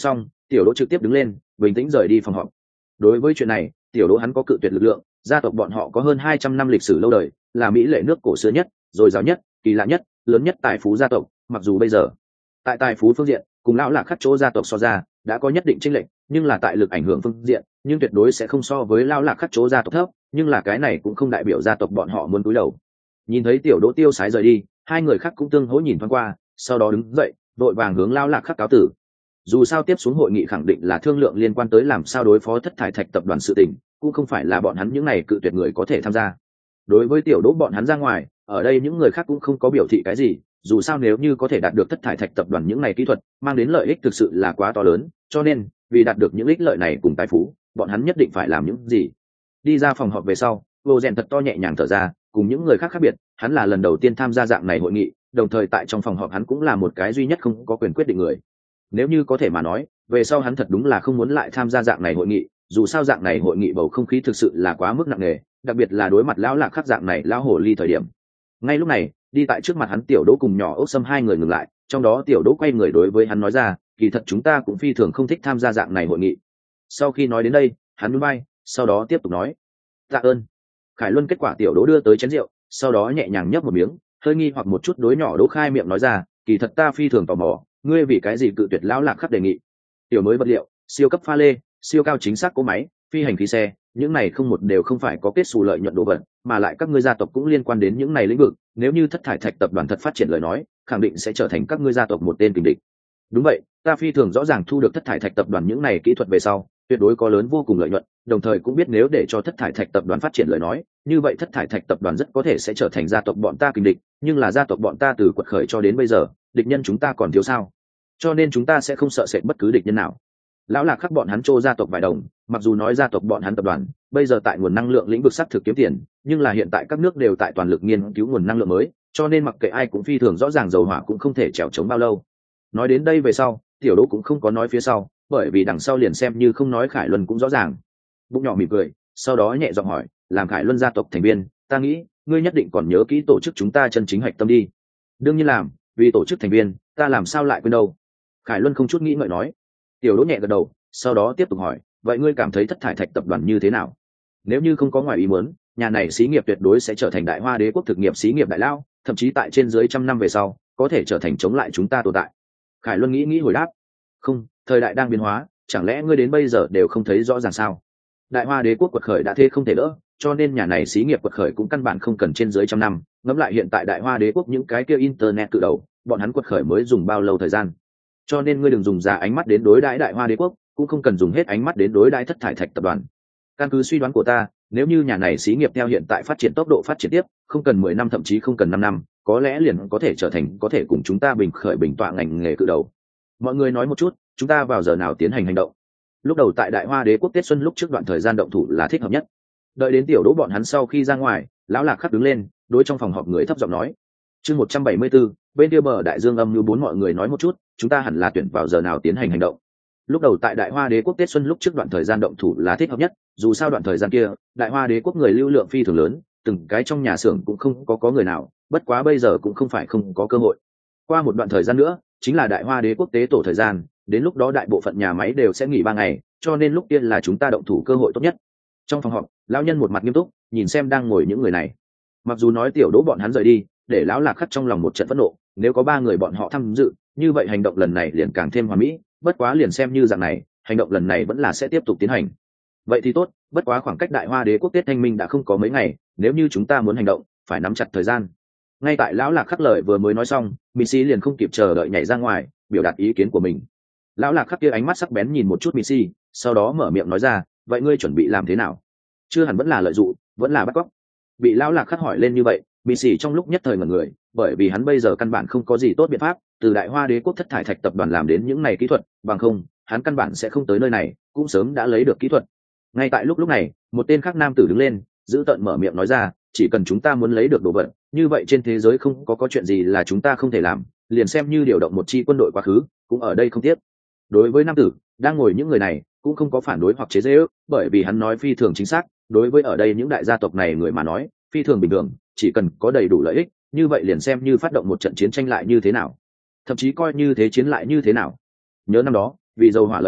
Tiểu Đỗ trực tiếp đứng lên bình tĩnh rời đi phòng họp. Đối với chuyện này, Tiểu Đỗ hắn có cự tuyệt lực lượng, gia tộc bọn họ có hơn 200 năm lịch sử lâu đời, là mỹ lệ nước cổ xưa nhất, dồi dào nhất, kỳ lạ nhất, lớn nhất tài phú gia tộc. Mặc dù bây giờ tại tài phú phương diện cùng lão lạc khắc chỗ gia tộc so ra đã có nhất định chênh lệch, nhưng là tại lực ảnh hưởng phương diện nhưng tuyệt đối sẽ không so với lão lạc khắc chỗ gia tộc thấp, nhưng là cái này cũng không đại biểu gia tộc bọn họ muốn cúi đầu. Nhìn thấy Tiểu Đỗ tiêu sái rời đi, hai người khác cũng tương hỗ nhìn thoáng qua, sau đó đứng dậy vội vàng hướng lão lạc khắc cáo tử. Dù sao tiếp xuống hội nghị khẳng định là thương lượng liên quan tới làm sao đối phó Thất Thải Thạch tập đoàn sự tình, cũng không phải là bọn hắn những này cự tuyệt người có thể tham gia. Đối với Tiểu Đỗ bọn hắn ra ngoài, ở đây những người khác cũng không có biểu thị cái gì, dù sao nếu như có thể đạt được Thất Thải Thạch tập đoàn những này kỹ thuật mang đến lợi ích thực sự là quá to lớn, cho nên vì đạt được những ích lợi này cùng tài phú, bọn hắn nhất định phải làm những gì. Đi ra phòng họp về sau, Vô Rèn thật to nhẹ nhàng thở ra, cùng những người khác khác biệt, hắn là lần đầu tiên tham gia dạng này hội nghị, đồng thời tại trong phòng họp hắn cũng là một cái duy nhất không có quyền quyết định người. Nếu như có thể mà nói, về sau hắn thật đúng là không muốn lại tham gia dạng này hội nghị, dù sao dạng này hội nghị bầu không khí thực sự là quá mức nặng nề, đặc biệt là đối mặt lão lạc khắc dạng này lão hồ ly thời điểm. Ngay lúc này, đi tại trước mặt hắn Tiểu Đỗ cùng nhỏ Ốc Sâm hai người ngừng lại, trong đó Tiểu Đỗ quay người đối với hắn nói ra, kỳ thật chúng ta cũng phi thường không thích tham gia dạng này hội nghị. Sau khi nói đến đây, hắn nhún vai, sau đó tiếp tục nói, tạ ơn. Khải Luân kết quả Tiểu Đỗ đưa tới chén rượu, sau đó nhẹ nhàng nhấp một miếng, hơi nghi hoặc một chút đối nhỏ Đỗ khai miệng nói ra, kỳ thật ta phi thường tò mò, ngươi vì cái gì cự tuyệt lão lạc khắc đề nghị? Tiểu mới vật liệu, siêu cấp pha lê, siêu cao chính xác cỗ máy, phi hành khí xe, những này không một đều không phải có kết xù lợi nhuận đồ vật, mà lại các ngươi gia tộc cũng liên quan đến những này lĩnh vực, nếu như Thất Thải Thạch tập đoàn thật phát triển lời nói, khẳng định sẽ trở thành các ngươi gia tộc một tên kình địch. Đúng vậy, ta phi thường rõ ràng thu được Thất Thải Thạch tập đoàn những này kỹ thuật về sau, tuyệt đối có lớn vô cùng lợi nhuận, đồng thời cũng biết nếu để cho Thất Thải Thạch tập đoàn phát triển lời nói, như vậy Thất Thải Thạch tập đoàn rất có thể sẽ trở thành gia tộc bọn ta kình địch, nhưng là gia tộc bọn ta từ quật khởi cho đến bây giờ, địch nhân chúng ta còn thiếu sao? Cho nên chúng ta sẽ không sợ sệt bất cứ địch nhân nào. Lão lạc khắc bọn hắn Trô gia tộc vài đồng, mặc dù nói gia tộc bọn hắn tập đoàn bây giờ tại nguồn năng lượng lĩnh vực sắp thực kiếm tiền, nhưng là hiện tại các nước đều tại toàn lực nghiên cứu nguồn năng lượng mới, cho nên mặc kệ ai cũng phi thường rõ ràng dầu hỏa cũng không thể trèo chống bao lâu. Nói đến đây về sau, Tiểu Đỗ cũng không có nói phía sau, bởi vì đằng sau liền xem như không nói Khải Luân cũng rõ ràng. Bụng nhỏ mỉm cười, sau đó nhẹ giọng hỏi, làm Khải Luân gia tộc thành viên, ta nghĩ ngươi nhất định còn nhớ kỹ tổ chức chúng ta chân chính hạch tâm đi. Đương nhiên làm, vì tổ chức thành viên, ta làm sao lại quên đâu. Khải Luân không chút nghĩ ngợi nói. Tiểu Đỗ nhẹ gật đầu, sau đó tiếp tục hỏi, vậy ngươi cảm thấy Thất Thải Thạch tập đoàn như thế nào? Nếu như không có ngoài ý muốn, nhà này xí nghiệp tuyệt đối sẽ trở thành Đại Hoa Đế quốc thực nghiệp xí nghiệp đại lao, thậm chí tại trên dưới trăm năm về sau có thể trở thành chống lại chúng ta tồn tại. Khải Luân nghĩ hồi đáp, không, thời đại đang biến hóa, chẳng lẽ ngươi đến bây giờ đều không thấy rõ ràng sao? Đại Hoa Đế quốc quật khởi đã thế không thể đỡ, cho nên nhà này xí nghiệp quật khởi cũng căn bản không cần trên dưới trăm năm. Ngẫm lại hiện tại Đại Hoa Đế quốc những cái kia internet cự đầu, bọn hắn quật khởi mới dùng bao lâu thời gian? Cho nên ngươi đừng dùng ra ánh mắt đến đối đãi Đại Hoa Đế quốc, cũng không cần dùng hết ánh mắt đến đối đãi Thất Thải Thạch tập đoàn. Căn cứ suy đoán của ta, nếu như nhà này xí nghiệp theo hiện tại phát triển tốc độ phát triển tiếp, không cần 10 năm thậm chí không cần 5 năm, có lẽ liền có thể trở thành có thể cùng chúng ta bình khởi bình tọa ngành nghề cự đầu. Mọi người nói một chút, chúng ta vào giờ nào tiến hành hành động? Lúc đầu tại Đại Hoa Đế quốc Tết xuân lúc trước đoạn thời gian động thủ là thích hợp nhất. Đợi đến Tiểu Đỗ bọn hắn sau khi ra ngoài, lão lạc khắc đứng lên, đối trong phòng họp người thấp giọng nói, chương 174, bên kia bờ đại dương âm như bốn mọi người nói một chút, chúng ta hẳn là tuyển vào giờ nào tiến hành hành động. Lúc đầu tại Đại Hoa Đế quốc Tết xuân lúc trước đoạn thời gian động thủ là thích hợp nhất, dù sao đoạn thời gian kia Đại Hoa Đế quốc người lưu lượng phi thường lớn, từng cái trong nhà xưởng cũng không có người nào, bất quá bây giờ cũng không phải không có cơ hội. Qua một đoạn thời gian nữa chính là Đại Hoa Đế quốc tế tổ thời gian, đến lúc đó đại bộ phận nhà máy đều sẽ nghỉ 3 ngày, cho nên lúc kia là chúng ta động thủ cơ hội tốt nhất. Trong phòng họp, lão nhân một mặt nghiêm túc nhìn xem đang ngồi những người này. Mặc dù nói Tiểu Đỗ bọn hắn rời đi để lão lạc khắc trong lòng một trận phẫn nộ, nếu có 3 người bọn họ tham dự, như vậy hành động lần này liền càng thêm hoàn mỹ, bất quá liền xem như dạng này, hành động lần này vẫn là sẽ tiếp tục tiến hành. Vậy thì tốt, bất quá khoảng cách Đại Hoa Đế quốc Tết Thanh Minh đã không có mấy ngày, nếu như chúng ta muốn hành động, phải nắm chặt thời gian. Ngay tại lão lạc khắc lời vừa mới nói xong, Missy liền không kịp chờ đợi nhảy ra ngoài, biểu đạt ý kiến của mình. Lão lạc khắc kia ánh mắt sắc bén nhìn một chút Missy, sau đó mở miệng nói ra, vậy ngươi chuẩn bị làm thế nào? Chưa hẳn vẫn là lợi dụng, vẫn là bắt cóc. Bị lão lạc khắc hỏi lên như vậy, Missy trong lúc nhất thời ngẩn người, bởi vì hắn bây giờ căn bản không có gì tốt biện pháp, từ Đại Hoa Đế quốc Thất Thải Thạch tập đoàn làm đến những này kỹ thuật, bằng không, hắn căn bản sẽ không tới nơi này, cũng sớm đã lấy được kỹ thuật. Ngay tại lúc này, một tên khác nam tử đứng lên, giữ tợn mở miệng nói ra, chỉ cần chúng ta muốn lấy được đồ vật, như vậy trên thế giới không có chuyện gì là chúng ta không thể làm, liền xem như điều động một chi quân đội quá khứ, cũng ở đây không tiếc. Đối với nam tử đang ngồi những người này cũng không có phản đối hoặc chế giễu, bởi vì hắn nói phi thường chính xác, đối với ở đây những đại gia tộc này người mà nói, phi thường bình thường, chỉ cần có đầy đủ lợi ích, như vậy liền xem như phát động một trận chiến tranh lại như thế nào, thậm chí coi như thế chiến lại như thế nào. Nhớ năm đó, vì dầu hỏa lợi ích,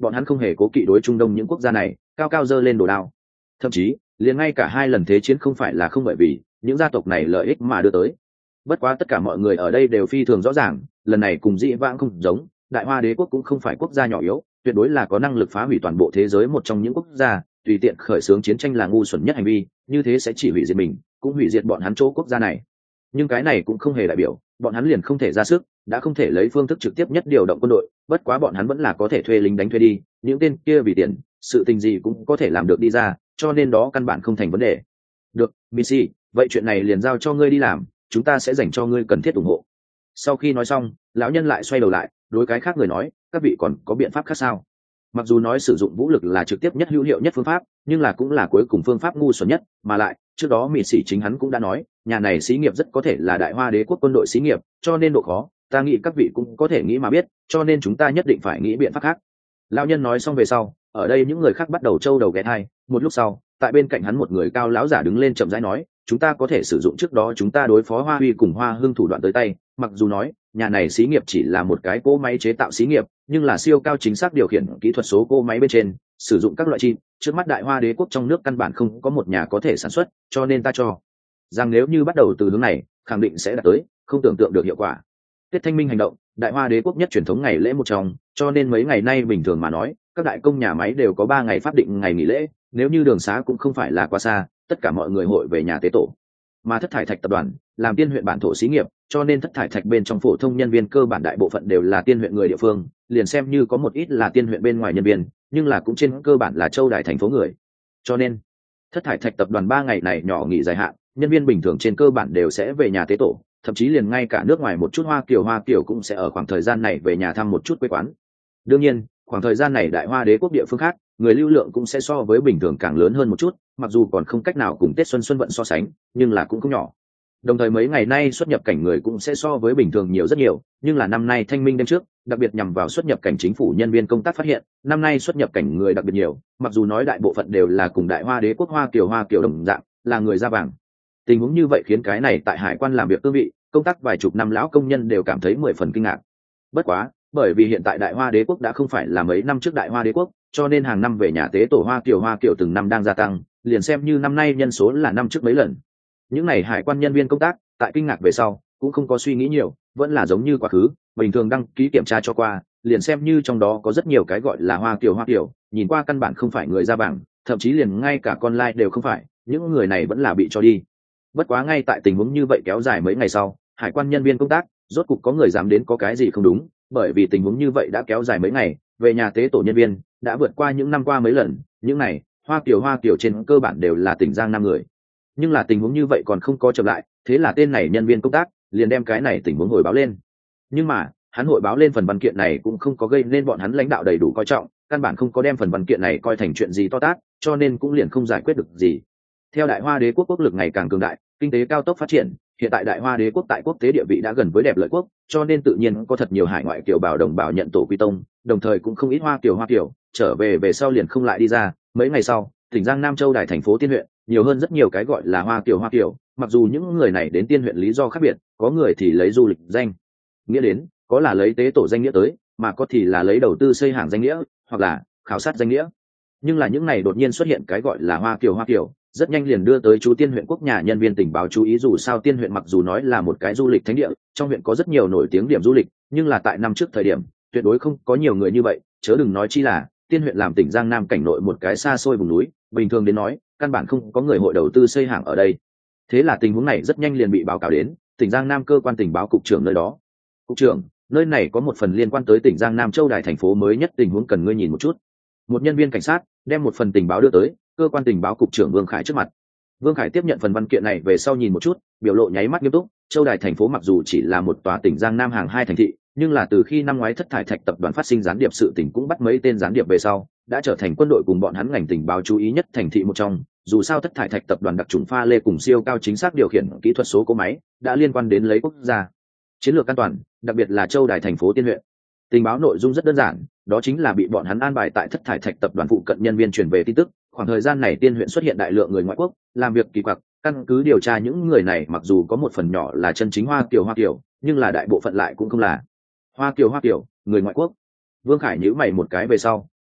bọn hắn không hề cố kỵ đối Trung Đông những quốc gia này cao cao dơ lên đồ đao. Thậm chí liền ngay cả 2 lần thế chiến không phải là không bởi vì những gia tộc này lợi ích mà đưa tới. Bất quá tất cả mọi người ở đây đều phi thường rõ ràng, lần này cùng dĩ vãng không giống, Đại Hoa Đế quốc cũng không phải quốc gia nhỏ yếu, tuyệt đối là có năng lực phá hủy toàn bộ thế giới một trong những quốc gia, tùy tiện khởi xướng chiến tranh là ngu xuẩn nhất hành vi, như thế sẽ chỉ hủy diệt mình, cũng hủy diệt bọn hắn chỗ quốc gia này. Nhưng cái này cũng không hề đại biểu bọn hắn liền không thể ra sức, đã không thể lấy phương thức trực tiếp nhất điều động quân đội, bất quá bọn hắn vẫn là có thể thuê lính đánh thuê đi, những tên kia vì tiền, sự tình gì cũng có thể làm được đi ra, cho nên đó căn bản không thành vấn đề. Được, Missy, vậy chuyện này liền giao cho ngươi đi làm, chúng ta sẽ dành cho ngươi cần thiết ủng hộ. Sau khi nói xong, lão nhân lại xoay đầu lại, đối cái khác người nói, các vị còn có biện pháp khác sao? Mặc dù nói sử dụng vũ lực là trực tiếp nhất hữu hiệu nhất phương pháp, nhưng là cũng là cuối cùng phương pháp ngu xuẩn nhất, mà lại trước đó Mị Sĩ chính hắn cũng đã nói, nhà này xí nghiệp rất có thể là Đại Hoa Đế quốc quân đội xí nghiệp, cho nên độ khó, ta nghĩ các vị cũng có thể nghĩ mà biết, cho nên chúng ta nhất định phải nghĩ biện pháp khác. Lão nhân nói xong về sau, ở đây những người khác bắt đầu trâu đầu ghé thai, một lúc sau, tại bên cạnh hắn một người cao lão giả đứng lên chậm rãi nói, chúng ta có thể sử dụng trước đó chúng ta đối phó Hoa Huy cùng Hoa Hưng thủ đoạn tới tay, mặc dù nói nhà này xí nghiệp chỉ là một cái cỗ máy chế tạo xí nghiệp, nhưng là siêu cao chính xác điều khiển kỹ thuật số cỗ máy bên trên sử dụng các loại chip, trước mắt Đại Hoa Đế quốc trong nước căn bản không có một nhà có thể sản xuất, cho nên ta cho rằng nếu như bắt đầu từ hướng này, khẳng định sẽ đạt tới không tưởng tượng được hiệu quả. Tết Thanh Minh hành động, Đại Hoa Đế quốc nhất truyền thống ngày lễ một trong, cho nên mấy ngày nay bình thường mà nói, các đại công nhà máy đều có 3 ngày pháp định ngày nghỉ lễ, nếu như đường xá cũng không phải là quá xa, tất cả mọi người hội về nhà tế tổ. Mà Thất Thải Thạch tập đoàn làm Tiên huyện bản thổ xí nghiệp, cho nên Thất Thải Thạch bên trong phổ thông nhân viên cơ bản đại bộ phận đều là Tiên huyện người địa phương, liền xem như có một ít là Tiên huyện bên ngoài nhân viên, nhưng là cũng trên cơ bản là châu đại thành phố người. Cho nên Thất Thải Thạch tập đoàn 3 ngày này nhỏ nghỉ dài hạn, nhân viên bình thường trên cơ bản đều sẽ về nhà tế tổ, thậm chí liền ngay cả nước ngoài một chút Hoa Kiều cũng sẽ ở khoảng thời gian này về nhà thăm một chút quê quán. Đương nhiên, khoảng thời gian này Đại Hoa Đế quốc địa phương khác, người lưu lượng cũng sẽ so với bình thường càng lớn hơn một chút, mặc dù còn không cách nào cùng Tết Xuân Vận so sánh, nhưng là cũng không nhỏ. Đồng thời mấy ngày nay xuất nhập cảnh người cũng sẽ so với bình thường nhiều rất nhiều, nhưng là năm nay Thanh Minh đêm trước, đặc biệt nhằm vào xuất nhập cảnh chính phủ nhân viên công tác phát hiện, năm nay xuất nhập cảnh người đặc biệt nhiều, mặc dù nói đại bộ phận đều là cùng Đại Hoa Đế quốc Hoa Kiều đồng dạng, là người da vàng. Tình huống như vậy khiến cái này tại hải quan làm việc cương vị, công tác vài chục năm lão công nhân đều cảm thấy 10 phần kinh ngạc. Bất quá, bởi vì hiện tại Đại Hoa Đế quốc đã không phải là mấy năm trước Đại Hoa Đế quốc, cho nên hàng năm về nhà tế tổ Hoa Kiều từng năm đang gia tăng, liền xem như năm nay nhân số là năm trước mấy lần. Những này hải quan nhân viên công tác tại kinh ngạc về sau cũng không có suy nghĩ nhiều, vẫn là giống như quá khứ bình thường đăng ký kiểm tra cho qua, liền xem như trong đó có rất nhiều cái gọi là Hoa Kiều, nhìn qua căn bản không phải người da vàng, thậm chí liền ngay cả con lai đều không phải, những người này vẫn là bị cho đi. Bất quá ngay tại tình huống như vậy kéo dài mấy ngày sau, hải quan nhân viên công tác rốt cục có người dám đến có cái gì không đúng, bởi vì tình huống như vậy đã kéo dài mấy ngày, về nhà tế tổ nhân viên đã vượt qua những năm qua mấy lần, những này Hoa Kiều trên cơ bản đều là tỉnh Giang Nam người. Nhưng là tình huống như vậy còn không có chậm lại, thế là tên này nhân viên công tác liền đem cái này tình huống hồi báo lên. Nhưng mà hắn hội báo lên phần văn kiện này cũng không có gây nên bọn hắn lãnh đạo đầy đủ coi trọng, căn bản không có đem phần văn kiện này coi thành chuyện gì to tát, cho nên cũng liền không giải quyết được gì. Theo Đại Hoa Đế quốc quốc lực ngày càng cường đại, kinh tế cao tốc phát triển, hiện tại Đại Hoa Đế quốc tại quốc tế địa vị đã gần với đẹp lợi quốc, cho nên tự nhiên có thật nhiều hải ngoại kiều bào đồng bào nhận tổ quy tông, đồng thời cũng không ít Hoa Kiều trở về sau liền không lại đi ra. Mấy ngày sau, tỉnh Giang Nam Châu đại thành phố Tiên huyện nhiều hơn rất nhiều cái gọi là Hoa Kiều, mặc dù những người này đến Tiên huyện lý do khác biệt, có người thì lấy du lịch danh nghĩa đến, có là lấy tế tổ danh nghĩa tới, mà có thì là lấy đầu tư xây hàng danh nghĩa, hoặc là khảo sát danh nghĩa. Nhưng là những này đột nhiên xuất hiện cái gọi là Hoa Kiều rất nhanh liền đưa tới chú Tiên huyện quốc nhà nhân viên tình báo chú ý, dù sao Tiên huyện mặc dù nói là một cái du lịch thánh địa, trong huyện có rất nhiều nổi tiếng điểm du lịch, nhưng là tại năm trước thời điểm tuyệt đối không có nhiều người như vậy, chớ đừng nói chi là Tiên huyện làm tỉnh Giang Nam cảnh nội một cái xa xôi vùng núi, bình thường đến nói căn bản không có người hội đầu tư xây hàng ở đây. Thế là tình huống này rất nhanh liền bị báo cáo đến tỉnh Giang Nam cơ quan tình báo cục trưởng nơi đó. Cục trưởng, nơi này có một phần liên quan tới tỉnh Giang Nam Châu đại thành phố mới nhất tình huống cần ngươi nhìn một chút. Một nhân viên cảnh sát đem một phần tình báo đưa tới cơ quan tình báo cục trưởng Vương Khải trước mặt. Vương Khải tiếp nhận phần văn kiện này về sau nhìn một chút, biểu lộ nháy mắt nghiêm túc. Châu đại thành phố mặc dù chỉ là một tòa tỉnh Giang Nam hàng 2 thành thị, nhưng là từ khi năm ngoái Thất Thải Thạch tập đoàn phát sinh gián điệp sự tình cũng bắt mấy tên gián điệp về sau, đã trở thành quân đội cùng bọn hắn ngành tình báo chú ý nhất thành thị một trong. Dù sao Thất Thải Thạch tập đoàn đặc trùng pha lê cùng siêu cao chính xác điều khiển kỹ thuật số cỗ máy đã liên quan đến lấy quốc gia chiến lược an toàn, đặc biệt là Châu đại thành phố Tiên huyện. Tình báo nội dung rất đơn giản, đó chính là bị bọn hắn an bài tại Thất Thải Thạch tập đoàn phụ cận nhân viên truyền về tin tức, khoảng thời gian này Tiên huyện xuất hiện đại lượng người ngoại quốc làm việc kỳ quặc, căn cứ điều tra những người này mặc dù có một phần nhỏ là chân chính Hoa Kiều, nhưng là đại bộ phận lại cũng không là Hoa Kiều, người ngoại quốc. Vương Khải nhíu mày một cái về sau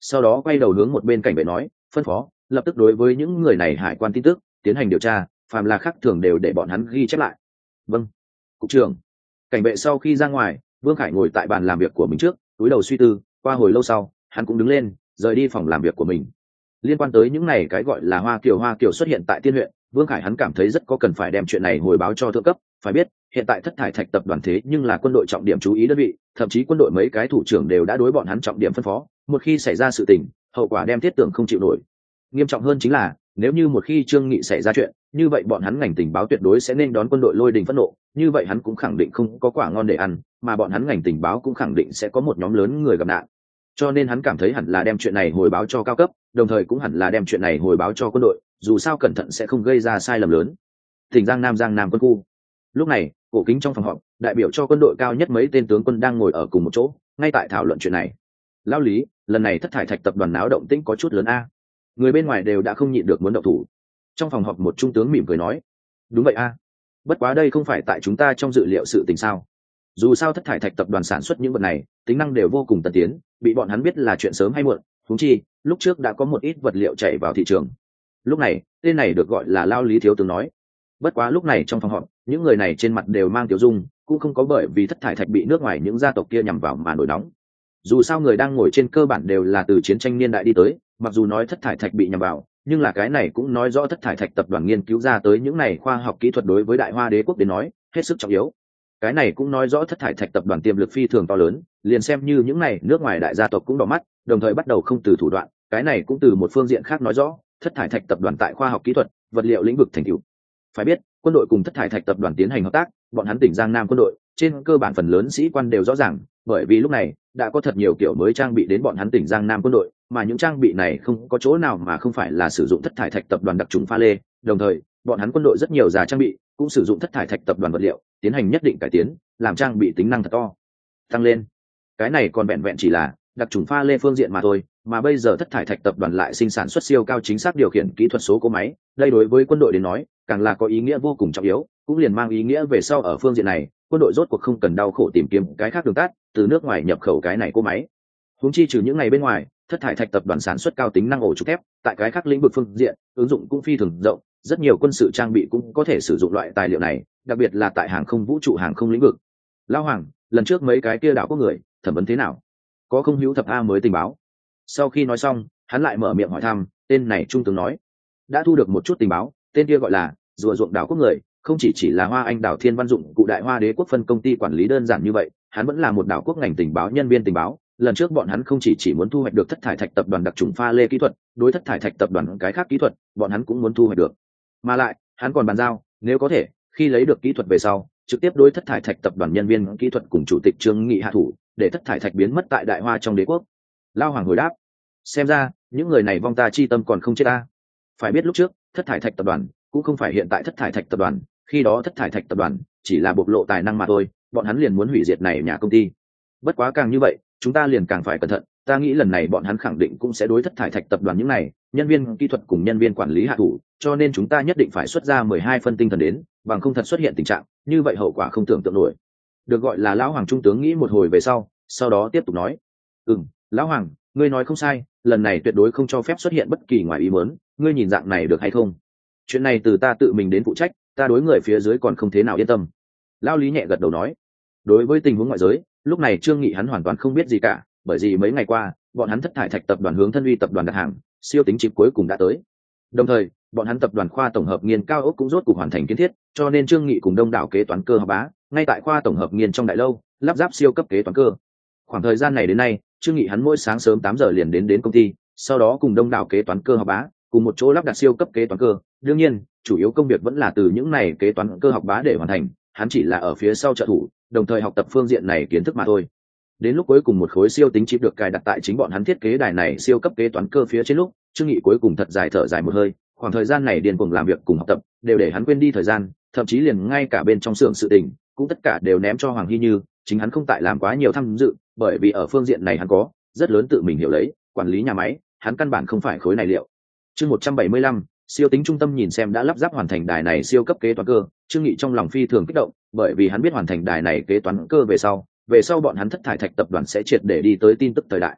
sau đó quay đầu hướng một bên cảnh vệ nói, phân phó lập tức đối với những người này hải quan tin tức tiến hành điều tra, phàm là khác thường đều để bọn hắn ghi chép lại. Vâng, cục trưởng. Cảnh vệ sau khi ra ngoài, Vương Khải ngồi tại bàn làm việc của mình trước, túi đầu suy tư. Qua hồi lâu sau, hắn cũng đứng lên rời đi phòng làm việc của mình. Liên quan tới những này cái gọi là Hoa Kiều xuất hiện tại Tiên huyện, Vương Khải hắn cảm thấy rất có cần phải đem chuyện này hồi báo cho thượng cấp. Phải biết hiện tại Thất Thải Thạch tập đoàn thế nhưng là quân đội trọng điểm chú ý đơn vị, thậm chí quân đội mấy cái thủ trưởng đều đã đối bọn hắn trọng điểm phân phó, một khi xảy ra sự tình, hậu quả đem thiết tưởng không chịu nổi. Nghiêm trọng hơn chính là nếu như một khi Trương Nghị xảy ra chuyện, như vậy bọn hắn ngành tình báo tuyệt đối sẽ nên đón quân đội lôi đình phẫn nộ, như vậy hắn cũng khẳng định không có quả ngon để ăn, mà bọn hắn ngành tình báo cũng khẳng định sẽ có một nhóm lớn người gặp nạn. Cho nên hắn cảm thấy hẳn là đem chuyện này hồi báo cho cao cấp, đồng thời cũng hẳn là đem chuyện này hồi báo cho quân đội, dù sao cẩn thận sẽ không gây ra sai lầm lớn. Tỉnh Giang Nam quân khu. Lúc này, cổ kính trong phòng họp, đại biểu cho quân đội cao nhất mấy tên tướng quân đang ngồi ở cùng một chỗ, ngay tại thảo luận chuyện này. Lão Lý, lần này Thất Thải Thạch tập đoàn náo động tĩnh có chút lớn a. Người bên ngoài đều đã không nhịn được muốn động thủ. Trong phòng họp một trung tướng mỉm cười nói, đúng vậy a. Bất quá đây không phải tại chúng ta trong dự liệu sự tình sao? Dù sao Thất Thải Thạch tập đoàn sản xuất những vật này, tính năng đều vô cùng tân tiến, bị bọn hắn biết là chuyện sớm hay muộn. Huống chi, lúc trước đã có một ít vật liệu chảy vào thị trường. Lúc này, tên này được gọi là Lao Lý thiếu tướng nói. Bất quá lúc này trong phòng họp, những người này trên mặt đều mang tiểu dung, cũng không có bởi vì Thất Thải Thạch bị nước ngoài những gia tộc kia nhằm vào mà nổi nóng. Dù sao người đang ngồi trên cơ bản đều là từ chiến tranh niên đại đi tới, mặc dù nói Thất Thải Thạch bị nhằm vào, nhưng là cái này cũng nói rõ Thất Thải Thạch tập đoàn nghiên cứu ra tới những này khoa học kỹ thuật đối với Đại Hoa Đế quốc đến nói hết sức trọng yếu. Cái này cũng nói rõ Thất Thải Thạch tập đoàn tiềm lực phi thường to lớn, liền xem như những này nước ngoài đại gia tộc cũng đỏ mắt, đồng thời bắt đầu không từ thủ đoạn. Cái này cũng từ một phương diện khác nói rõ Thất Thải Thạch tập đoàn tại khoa học kỹ thuật, vật liệu lĩnh vực thành tựu. Phải biết quân đội cùng Thất Thải Thạch tập đoàn tiến hành hợp tác, bọn hắn tỉnh Giang Nam quân đội trên cơ bản phần lớn sĩ quan đều rõ ràng, bởi vì lúc này đã có thật nhiều kiểu mới trang bị đến bọn hắn tỉnh Giang Nam quân đội, mà những trang bị này không có chỗ nào mà không phải là sử dụng Thất Thải Thạch tập đoàn đặc trùng pha lê. Đồng thời bọn hắn quân đội rất nhiều giả trang bị cũng sử dụng Thất Thải Thạch tập đoàn vật liệu tiến hành nhất định cải tiến, làm trang bị tính năng thật to tăng lên. Cái này còn vẹn vẹn chỉ là đặc trùng pha lê phương diện mà thôi, mà bây giờ Thất Thải Thạch tập đoàn lại sinh sản xuất siêu cao chính xác điều khiển kỹ thuật số cỗ máy, đây đối với quân đội đến nói càng là có ý nghĩa vô cùng trọng yếu, cũng liền mang ý nghĩa về sau ở phương diện này quân đội rốt cuộc không cần đau khổ tìm kiếm cái khác đường tắt từ nước ngoài nhập khẩu cái này cỗ máy. Huống chi trừ những ngày bên ngoài, Thất Thải Thạch tập đoàn sản xuất cao tính năng ổ trục thép, tại cái khác lĩnh vực phương diện ứng dụng cũng phi thường rộng, rất nhiều quân sự trang bị cũng có thể sử dụng loại tài liệu này, đặc biệt là tại hàng không vũ trụ hàng không lĩnh vực. Lão Hoàng, lần trước mấy cái kia đảo có người thẩm vấn thế nào, có không hữu thập a mới tình báo? Sau khi nói xong hắn lại mở miệng hỏi thăm. Tên này trung tướng nói đã thu được một chút tình báo, tên kia gọi là rùa ruộng đảo quốc người, không chỉ là Hoa Anh đảo Thiên Văn Dụng cụ Đại Hoa Đế quốc phân công ty quản lý đơn giản như vậy, hắn vẫn là một đảo quốc ngành tình báo nhân viên tình báo. Lần trước bọn hắn không chỉ muốn thu hoạch được Thất Thải Thạch tập đoàn đặc trùng pha lê kỹ thuật, đối Thất Thải Thạch tập đoàn cái khác kỹ thuật bọn hắn cũng muốn thu hoạch được, mà lại hắn còn bàn giao nếu có thể khi lấy được kỹ thuật về sau trực tiếp đối Thất Thải Thạch tập đoàn nhân viên kỹ thuật cùng chủ tịch Trương Nghị hạ thủ, để Thất Thải Thạch biến mất tại Đại Hoa trong đế quốc. Lao Hoàng hồi đáp, xem ra những người này vong ta chi tâm còn không chết ta. Phải biết lúc trước Thất Thải Thạch tập đoàn cũng không phải hiện tại Thất Thải Thạch tập đoàn, khi đó Thất Thải Thạch tập đoàn chỉ là bộc lộ tài năng mà thôi, bọn hắn liền muốn hủy diệt này nhà công ty. Bất quá càng như vậy chúng ta liền càng phải cẩn thận, ta nghĩ lần này bọn hắn khẳng định cũng sẽ đối Thất Thải Thạch tập đoàn những này nhân viên kỹ thuật cùng nhân viên quản lý hạ thủ, cho nên chúng ta nhất định phải xuất ra 12 phân tinh thần đến, bằng không thật xuất hiện tình trạng như vậy hậu quả không tưởng tượng nổi. Được gọi là Lão Hoàng trung tướng nghĩ một hồi về sau đó tiếp tục nói, Lão Hoàng, ngươi nói không sai, lần này tuyệt đối không cho phép xuất hiện bất kỳ ngoài ý muốn, ngươi nhìn dạng này được hay không? Chuyện này từ ta tự mình đến phụ trách, ta đối người phía dưới còn không thế nào yên tâm. Lão Lý nhẹ gật đầu nói. Đối với tình huống ngoại giới lúc này Trương Nghị hắn hoàn toàn không biết gì cả, bởi vì mấy ngày qua bọn hắn Thất Thải Thạch tập đoàn hướng Thân Uy tập đoàn đặt hàng siêu tính chip cuối cùng đã tới, đồng thời bọn hắn tập đoàn khoa tổng hợp nghiên cao ốc cũng rốt cuộc hoàn thành kiến thiết, cho nên Trương Nghị cùng đông đảo kế toán cơ học bá ngay tại khoa tổng hợp nghiên trong đại lâu lắp ráp siêu cấp kế toán cơ. Khoảng thời gian này đến nay Trương Nghị hắn mỗi sáng sớm 8 giờ liền đến công ty, sau đó cùng đông đảo kế toán cơ học bá cùng một chỗ lắp đặt siêu cấp kế toán cơ. Đương nhiên chủ yếu công việc vẫn là từ những này kế toán cơ học bá để hoàn thành, hắn chỉ là ở phía sau trợ thủ, đồng thời học tập phương diện này kiến thức mà thôi. Đến lúc cuối cùng một khối siêu tính chip được cài đặt tại chính bọn hắn thiết kế đài này siêu cấp kế toán cơ phía trên lúc, Trương Nghị cuối cùng thật dài thở dài một hơi, khoảng thời gian này điên cuồng làm việc cùng học tập đều để hắn quên đi thời gian, thậm chí liền ngay cả bên trong xưởng sự tình cũng tất cả đều ném cho Hoàng Hy Như, chính hắn không tại làm quá nhiều tham dự, bởi vì ở phương diện này hắn có rất lớn tự mình hiểu lấy, quản lý nhà máy, hắn căn bản không phải khối này liệu. Chương 175, siêu tính trung tâm nhìn xem đã lắp ráp hoàn thành đài này siêu cấp kế toán cơ, Trương Nghị trong lòng phi thường kích động, bởi vì hắn biết hoàn thành đài này kế toán cơ về sau bọn hắn Thất Thải Thạch tập đoàn sẽ triệt để đi tới tin tức thời đại.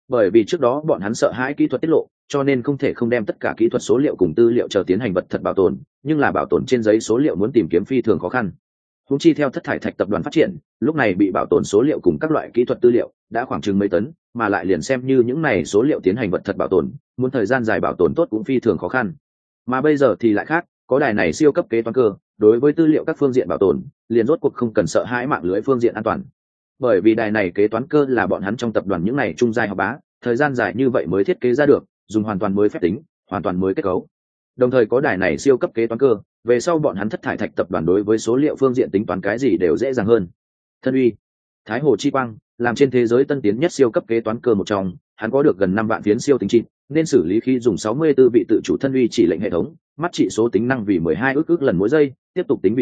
bởi vì trước đó bọn hắn sợ hãi kỹ thuật tiết lộ, cho nên không thể không đem tất cả kỹ thuật số liệu cùng tư liệu chờ tiến hành vật thật bảo tồn, nhưng là bảo tồn trên giấy số liệu muốn tìm kiếm phi thường khó khăn. Húng chi theo thất thải thạch tập đoàn phát triển, lúc này bị bảo tồn số liệu cùng các loại kỹ thuật tư liệu đã khoảng chừng mấy tấn, mà lại liền xem như những này số liệu tiến hành vật thật bảo tồn, muốn thời gian dài bảo tồn tốt cũng phi thường khó khăn. Mà bây giờ thì lại khác, có đài này siêu cấp kế toán cơ, đối với tư liệu các phương diện bảo tồn, liền rốt cuộc không cần sợ hãi mạng lưới phương diện an toàn. Bởi vì đài này kế toán cơ là bọn hắn trong tập đoàn những này trung giai học bá, thời gian dài như vậy mới thiết kế ra được, dùng hoàn toàn mới phép tính, hoàn toàn mới kết cấu. Đồng thời có đài này siêu cấp kế toán cơ, về sau bọn hắn thất thải thạch tập đoàn đối với số liệu phương diện tính toán cái gì đều dễ dàng hơn. Thân uy, Thái Hồ Chi Quang, làm trên thế giới tân tiến nhất siêu cấp kế toán cơ một trong, hắn có được gần 5 vạn phiến siêu tính trị, nên xử lý khi dùng 64 vị tự chủ thân uy chỉ lệnh hệ thống, mắt trị số tính năng vì 12 ức lần mỗi giây, tiếp tục tính vì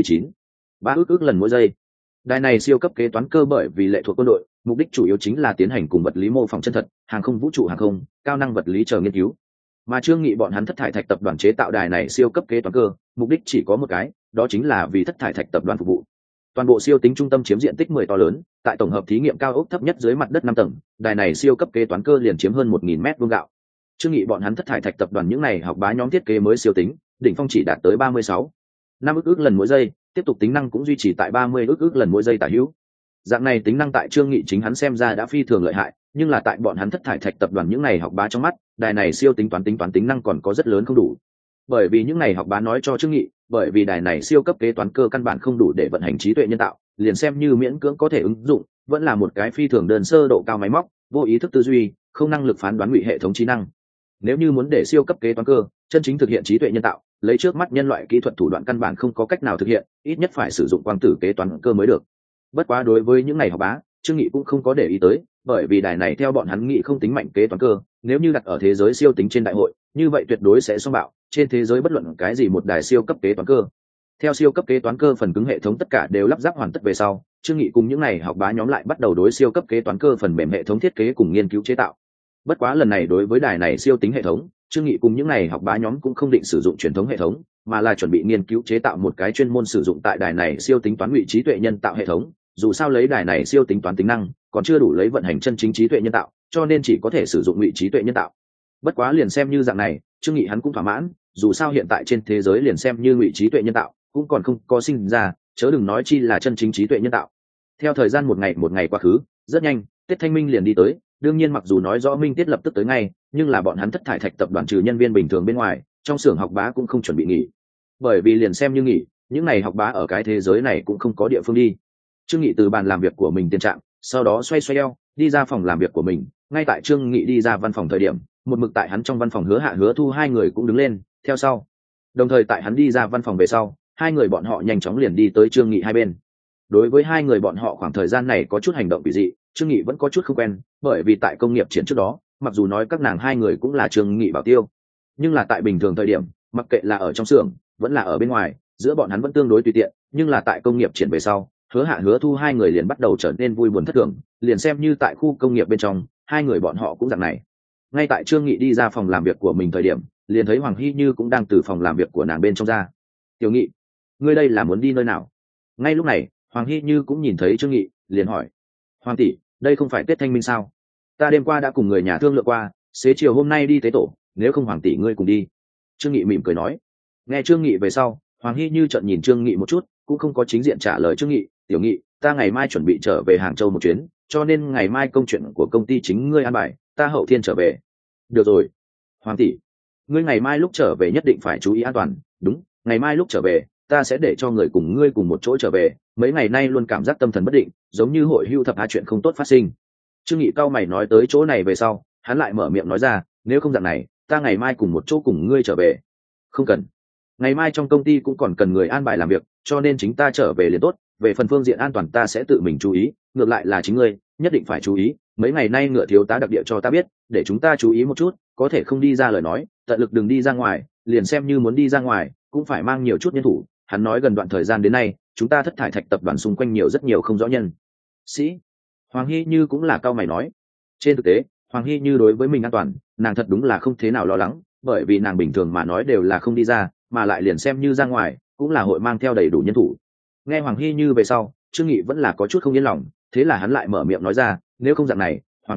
3 ức lần mỗi giây. Đài này siêu cấp kế toán cơ bởi vì lệ thuộc quân đội, mục đích chủ yếu chính là tiến hành cùng vật lý mô phỏng chân thật, hàng không vũ trụ hàng không, cao năng vật lý chờ nghiên cứu. Mà Trương Nghị bọn hắn thất thải thạch tập đoàn chế tạo đài này siêu cấp kế toán cơ, mục đích chỉ có một cái, đó chính là vì thất thải thạch tập đoàn phục vụ. Toàn bộ siêu tính trung tâm chiếm diện tích 10 to lớn, tại tổng hợp thí nghiệm cao ốc thấp nhất dưới mặt đất 5 tầng, đài này siêu cấp kế toán cơ liền chiếm hơn 1000 mét vuông gạo. Trương Nghị bọn hắn thất thải thạch tập đoàn những này học bá nhóm thiết kế mới siêu tính, đỉnh phong chỉ đạt tới 36,5 ức lần mỗi giây, tiếp tục tính năng cũng duy trì tại 30 ức lần mỗi giây tả hữu. Dạng này tính năng tại Trương Nghị chính hắn xem ra đã phi thường lợi hại, nhưng là tại bọn hắn thất thải thạch tập đoàn những này học bá trong mắt, đài này siêu tính toán tính năng còn có rất lớn không đủ. Bởi vì những này học bá nói cho Trương Nghị, bởi vì đài này siêu cấp kế toán cơ căn bản không đủ để vận hành trí tuệ nhân tạo, liền xem như miễn cưỡng có thể ứng dụng, vẫn là một cái phi thường đơn sơ độ cao máy móc, vô ý thức tư duy, không năng lực phán đoán ngụy hệ thống trí năng. Nếu như muốn để siêu cấp kế toán cơ chân chính thực hiện trí tuệ nhân tạo, lấy trước mắt nhân loại kỹ thuật thủ đoạn căn bản không có cách nào thực hiện, ít nhất phải sử dụng quang tử kế toán cơ mới được. Bất quá đối với những này học bá, Trương Nghị cũng không có để ý tới, bởi vì đài này theo bọn hắn nghĩ không tính mạnh kế toán cơ, nếu như đặt ở thế giới siêu tính trên đại hội, như vậy tuyệt đối sẽ xông bạo, trên thế giới bất luận cái gì một đài siêu cấp kế toán cơ. Theo siêu cấp kế toán cơ phần cứng hệ thống tất cả đều lắp ráp hoàn tất về sau, Trương Nghị cùng những này học bá nhóm lại bắt đầu đối siêu cấp kế toán cơ phần mềm hệ thống thiết kế cùng nghiên cứu chế tạo. Bất quá lần này đối với đài này siêu tính hệ thống, Trương Nghị cùng những này học bá nhóm cũng không định sử dụng truyền thống hệ thống, mà là chuẩn bị nghiên cứu chế tạo một cái chuyên môn sử dụng tại đài này siêu tính toán ngụy trí tuệ nhân tạo hệ thống. Dù sao lấy đài này siêu tính toán tính năng, còn chưa đủ lấy vận hành chân chính trí tuệ nhân tạo, cho nên chỉ có thể sử dụng ngụy trí tuệ nhân tạo. Bất quá liền xem như dạng này, Trương Nghị hắn cũng thỏa mãn, dù sao hiện tại trên thế giới liền xem như ngụy trí tuệ nhân tạo cũng còn không có sinh ra, chớ đừng nói chi là chân chính trí tuệ nhân tạo. Theo thời gian một ngày qua khứ, rất nhanh, Tết Thanh Minh liền đi tới, đương nhiên mặc dù nói rõ Minh Tiết lập tức tới ngay, nhưng là bọn hắn thất thải thạch tập đoàn trừ nhân viên bình thường bên ngoài, trong xưởng học bá cũng không chuẩn bị nghỉ. Bởi vì liền xem như nghỉ, những này học bá ở cái thế giới này cũng không có địa phương đi. Trương Nghị từ bàn làm việc của mình tiền trạng, sau đó xoay eo, đi ra phòng làm việc của mình. Ngay tại Trương Nghị đi ra văn phòng thời điểm, một mực tại hắn trong văn phòng Hứa Hạ Hứa Thu hai người cũng đứng lên, theo sau. Đồng thời tại hắn đi ra văn phòng về sau, hai người bọn họ nhanh chóng liền đi tới Trương Nghị hai bên. Đối với hai người bọn họ khoảng thời gian này có chút hành động kỳ dị, Trương Nghị vẫn có chút không quen, bởi vì tại công nghiệp triển trước đó, mặc dù nói các nàng hai người cũng là Trương Nghị bảo tiêu, nhưng là tại bình thường thời điểm, mặc kệ là ở trong xưởng, vẫn là ở bên ngoài, giữa bọn hắn vẫn tương đối tùy tiện, nhưng là tại công nghiệp triển về sau, Hứa Hạ Hứa Thu hai người liền bắt đầu trở nên vui buồn thất thường, liền xem như tại khu công nghiệp bên trong, hai người bọn họ cũng dạng này. Ngay tại Trương Nghị đi ra phòng làm việc của mình thời điểm, liền thấy Hoàng Hy Như cũng đang từ phòng làm việc của nàng bên trong ra. "Tiểu Nghị, ngươi đây là muốn đi nơi nào?" Ngay lúc này, Hoàng Hy Như cũng nhìn thấy Trương Nghị, liền hỏi: "Hoàng tỷ, đây không phải Tết Thanh Minh sao? Ta đêm qua đã cùng người nhà thương lượng qua, xế chiều hôm nay đi tế tổ, nếu không Hoàng tỷ ngươi cùng đi." Trương Nghị mỉm cười nói. Nghe Trương Nghị về sau, Hoàng Hy Như trợn nhìn Trương Nghị một chút, cũng không có chính diện trả lời Trương Nghị. "Tiểu Nghị, ta ngày mai chuẩn bị trở về Hàng Châu một chuyến, cho nên ngày mai công chuyện của công ty chính ngươi an bài, ta hậu thiên trở về." "Được rồi, Hoàng tỷ, ngươi ngày mai lúc trở về nhất định phải chú ý an toàn." "Đúng, ngày mai lúc trở về, ta sẽ để cho người cùng ngươi cùng một chỗ trở về, mấy ngày nay luôn cảm giác tâm thần bất định, giống như hội hưu thập hạ chuyện không tốt phát sinh." Trương Nghị cao mày nói tới chỗ này về sau, hắn lại mở miệng nói ra: "Nếu không dạng này, ta ngày mai cùng một chỗ cùng ngươi trở về." "Không cần, ngày mai trong công ty cũng còn cần người an bài làm việc, cho nên chính ta trở về liền tốt, về phần phương diện an toàn ta sẽ tự mình chú ý, ngược lại là chính ngươi nhất định phải chú ý, mấy ngày nay Ngựa thiếu tá đặc địa cho ta biết, để chúng ta chú ý một chút, có thể không đi ra lời nói, tận lực đừng đi ra ngoài, liền xem như muốn đi ra ngoài, cũng phải mang nhiều chút nhân thủ." Hắn nói gần đoạn thời gian đến nay, chúng ta thất thải thạch tập đoàn xung quanh nhiều rất nhiều không rõ nhân sĩ. Hoàng Hy Như cũng là cao mày nói. Trên thực tế, Hoàng Hy Như đối với mình an toàn, nàng thật đúng là không thế nào lo lắng, bởi vì nàng bình thường mà nói đều là không đi ra, mà lại liền xem như ra ngoài, cũng là hội mang theo đầy đủ nhân thủ. Nghe Hoàng Hy Như về sau, Trương Nghị vẫn là có chút không yên lòng, thế là hắn lại mở miệng nói ra: "Nếu không dạng này, Hoàng tỷ,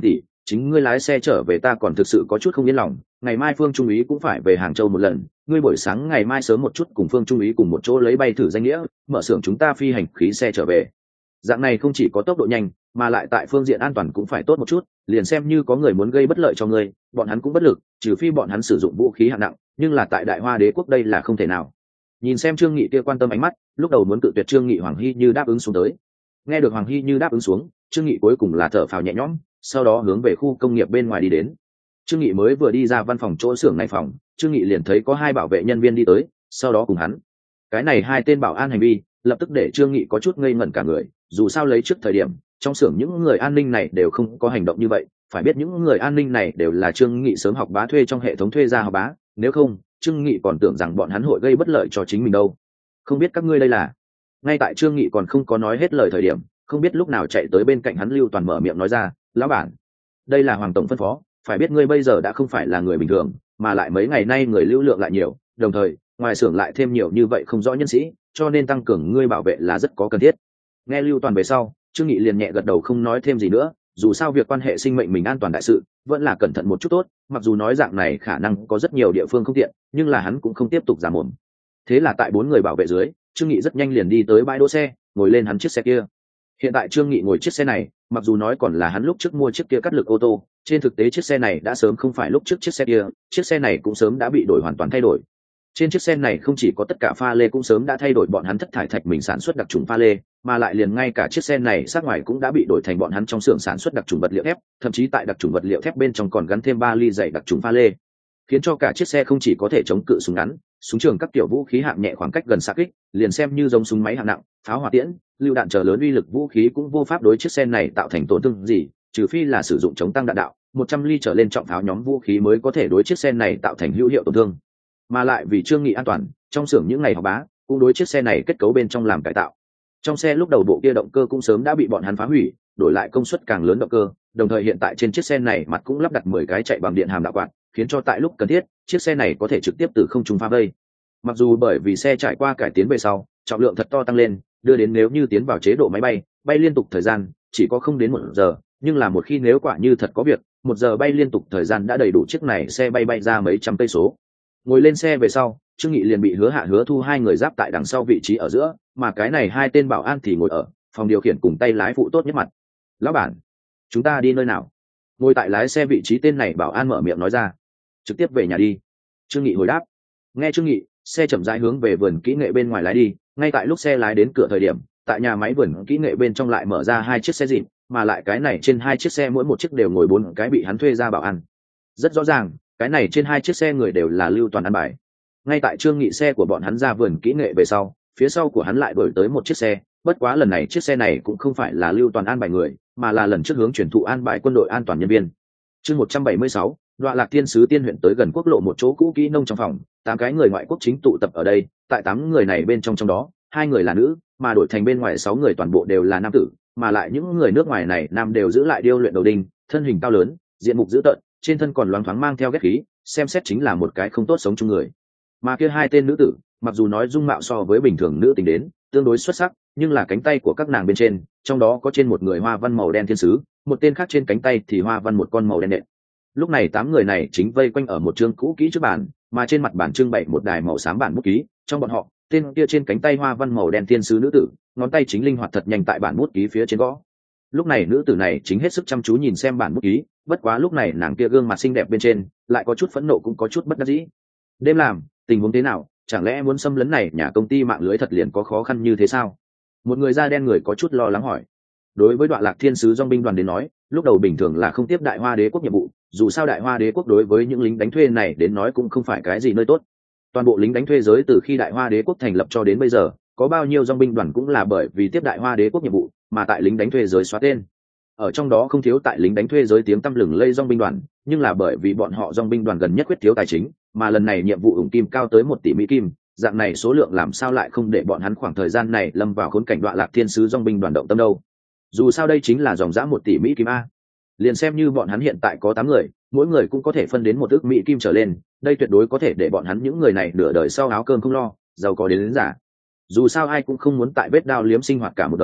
chính ngươi lái xe trở về ta còn thực sự có chút không yên lòng. Ngày mai Phương Trung úy cũng phải về Hàng Châu một lần, ngươi buổi sáng ngày mai sớm một chút cùng Phương Trung úy cùng một chỗ lấy bay thử danh nghĩa, mở xưởng chúng ta phi hành khí xe trở về. Dạng này không chỉ có tốc độ nhanh, mà lại tại phương diện an toàn cũng phải tốt một chút, liền xem như có người muốn gây bất lợi cho ngươi, bọn hắn cũng bất lực, trừ phi bọn hắn sử dụng vũ khí hạng nặng, nhưng là tại Đại Hoa Đế quốc đây là không thể nào. Nhìn xem Trương Nghị kia quan tâm ánh mắt, lúc đầu muốn cự tuyệt Trương Nghị Hoàng Hy Như đáp ứng xuống tới. Nghe được Hoàng Hy Như đáp ứng xuống, Trương Nghị cuối cùng là thở phào nhẹ nhõm, sau đó hướng về khu công nghiệp bên ngoài đi đến. Trương Nghị mới vừa đi ra văn phòng chỗ xưởng này phòng, Trương Nghị liền thấy có hai bảo vệ nhân viên đi tới, sau đó cùng hắn. Cái này hai tên bảo an hành vi, lập tức để Trương Nghị có chút ngây ngẩn cả người, dù sao lấy trước thời điểm, trong xưởng những người an ninh này đều không có hành động như vậy, phải biết những người an ninh này đều là Trương Nghị sớm học bá thuê trong hệ thống thuê ra học bá, nếu không, Trương Nghị còn tưởng rằng bọn hắn hội gây bất lợi cho chính mình đâu. Không biết các ngươi đây là. Ngay tại Trương Nghị còn không có nói hết lời thời điểm, không biết lúc nào chạy tới bên cạnh hắn Lưu Toàn mở miệng nói ra, lão bản, đây là Hoàng tổng phân phó, phải biết ngươi bây giờ đã không phải là người bình thường, mà lại mấy ngày nay người lưu lượng lại nhiều, đồng thời ngoài xưởng lại thêm nhiều như vậy không rõ nhân sĩ, cho nên tăng cường ngươi bảo vệ là rất có cần thiết. Nghe Lưu Toàn về sau, Trương Nghị liền nhẹ gật đầu không nói thêm gì nữa, dù sao việc quan hệ sinh mệnh mình an toàn đại sự, vẫn là cẩn thận một chút tốt, mặc dù nói dạng này khả năng có rất nhiều địa phương không tiện, nhưng là hắn cũng không tiếp tục giả mồm. Thế là tại bốn người bảo vệ dưới, Trương Nghị rất nhanh liền đi tới bãi đỗ xe, ngồi lên hắn chiếc xe kia. Hiện tại Trương Nghị ngồi chiếc xe này, mặc dù nói còn là hắn lúc trước mua chiếc kia cắt lực ô tô, trên thực tế chiếc xe này đã sớm không phải lúc trước chiếc xe kia, chiếc xe này cũng sớm đã bị đổi hoàn toàn thay đổi. Trên chiếc xe này không chỉ có tất cả pha lê cũng sớm đã thay đổi bọn hắn thất thải thạch mình sản xuất đặc trùng pha lê, mà lại liền ngay cả chiếc xe này sát ngoài cũng đã bị đổi thành bọn hắn trong xưởng sản xuất đặc trùng vật liệu thép, thậm chí tại đặc trùng vật liệu thép bên trong còn gắn thêm 3 ly dày đặc trùng pha lê, khiến cho cả chiếc xe không chỉ có thể chống cự súng ngắn, súng trường các kiểu vũ khí hạng nhẹ khoảng cách gần xạ kích, liền xem như giống súng máy hạng nặng, pháo hỏa tiễn, lưu đạn chờ lớn uy lực vũ khí cũng vô pháp đối chiếc xe này tạo thành tổn thương gì, trừ phi là sử dụng chống tăng đạn đạo, 100 ly trở lên trọng pháo nhóm vũ khí mới có thể đối chiếc xe này tạo thành hữu hiệu tổn thương. Mà lại vì Trương Nghị an toàn, trong xưởng những ngày học bá cũng đối chiếc xe này kết cấu bên trong làm cải tạo. Trong xe lúc đầu bộ kia động cơ cũng sớm đã bị bọn hắn phá hủy, đổi lại công suất càng lớn động cơ, đồng thời hiện tại trên chiếc xe này mặt cũng lắp đặt 10 cái chạy bằng điện hàm đạo quạt, khiến cho tại lúc cần thiết, chiếc xe này có thể trực tiếp từ không trung phá vây. Mặc dù bởi vì xe trải qua cải tiến về sau, trọng lượng thật to tăng lên, đưa đến nếu như tiến vào chế độ máy bay, bay liên tục thời gian chỉ có không đến 1 giờ, nhưng là một khi nếu quả như thật có việc, 1 giờ bay liên tục thời gian đã đầy đủ chiếc này xe bay ra mấy trăm cây số. Ngồi lên xe về sau, Trương Nghị liền bị Hứa Hạ Hứa Thu hai người giáp tại đằng sau vị trí ở giữa, mà cái này hai tên bảo an thì ngồi ở phòng điều khiển cùng tay lái phụ tốt nhất mặt. Lão bản, chúng ta đi nơi nào? Ngồi tại lái xe vị trí tên này bảo an mở miệng nói ra. Trực tiếp về nhà đi. Trương Nghị hồi đáp. Nghe Trương Nghị, xe chậm rãi hướng về vườn kỹ nghệ bên ngoài lái đi. Ngay tại lúc xe lái đến cửa thời điểm, tại nhà máy vườn kỹ nghệ bên trong lại mở ra 2 chiếc xe dịp, mà lại cái này trên 2 chiếc xe mỗi một chiếc đều ngồi 4 cái bị hắn thuê ra bảo an. Rất rõ ràng, cái này trên 2 chiếc xe người đều là Lưu Toàn an bài. Ngay tại Trương Nghị xe của bọn hắn ra vườn kỹ nghệ về sau, phía sau của hắn lại đổi tới một chiếc xe, bất quá lần này chiếc xe này cũng không phải là Lưu Toàn an bài người, mà là lần trước hướng chuyển thụ an bài quân đội an toàn nhân viên. Chương 176, Đoạn Lạc Thiên Sứ Tiên huyện tới gần quốc lộ một chỗ cũ kỹ nông trong phòng, 8 cái người ngoại quốc chính tụ tập ở đây, tại 8 người này bên trong đó, 2 người là nữ, mà đổi thành bên ngoài 6 người toàn bộ đều là nam tử, mà lại những người nước ngoài này nam đều giữ lại điêu luyện đầu đinh, thân hình cao lớn, diện mục dữ tợn, trên thân còn loáng thoáng mang theo ghét khí, xem xét chính là một cái không tốt sống chung người. Mà kia 2 tên nữ tử, mặc dù nói dung mạo so với bình thường nữ tính đến tương đối xuất sắc, nhưng là cánh tay của các nàng bên trên, trong đó có trên một người hoa văn màu đen thiên sứ, một tên khác trên cánh tay thì hoa văn một con màu đen nện. Lúc này 8 người này chính vây quanh ở một chương cũ kỹ trước bàn, mà trên mặt bàn trưng bày một đài màu xám bản bút ký, trong bọn họ, tên kia trên cánh tay hoa văn màu đen thiên sứ nữ tử, ngón tay chính linh hoạt thật nhanh tại bản bút ký phía trên gõ. Lúc này nữ tử này chính hết sức chăm chú nhìn xem bản bút ký, bất quá lúc này nàng kia gương mặt xinh đẹp bên trên, lại có chút phẫn nộ cũng có chút bất đắc dĩ. Đêm làm, tình huống thế nào, chẳng lẽ muốn xâm lấn này nhà công ty mạng lưới thật liền có khó khăn như thế sao? Một người da đen người có chút lo lắng hỏi. Đối với Đoạn Lạc Thiên Sứ Dòng binh đoàn đến nói, lúc đầu bình thường là không tiếp Đại Hoa Đế quốc nhiệm vụ, dù sao Đại Hoa Đế quốc đối với những lính đánh thuê này đến nói cũng không phải cái gì nơi tốt. Toàn bộ lính đánh thuê giới từ khi Đại Hoa Đế quốc thành lập cho đến bây giờ, có bao nhiêu dòng binh đoàn cũng là bởi vì tiếp Đại Hoa Đế quốc nhiệm vụ, mà tại lính đánh thuê giới xóa tên. Ở trong đó không thiếu tại lính đánh thuê giới tiếng tăm lừng lây dòng binh đoàn, nhưng là bởi vì bọn họ dòng binh đoàn gần nhất quyết thiếu tài chính, mà lần này nhiệm vụ ủng kim cao tới 1 tỷ Mỹ kim, dạng này số lượng làm sao lại không để bọn hắn khoảng thời gian này lâm vào khốn cảnh Đoạn Lạc Thiên Sứ dòng binh đoàn động tâm đâu. Dù sao đây chính là dòng dã 1 tỷ Mỹ kim a. Liền xem như bọn hắn hiện tại có 8 người, mỗi người cũng có thể phân đến 1 ức Mỹ kim trở lên, đây tuyệt đối có thể để bọn hắn những người này nửa đời sau áo cơm không lo, giàu có đến giả. Dù sao ai cũng không muốn tại vết đao liếm sinh hoạt cả một đời,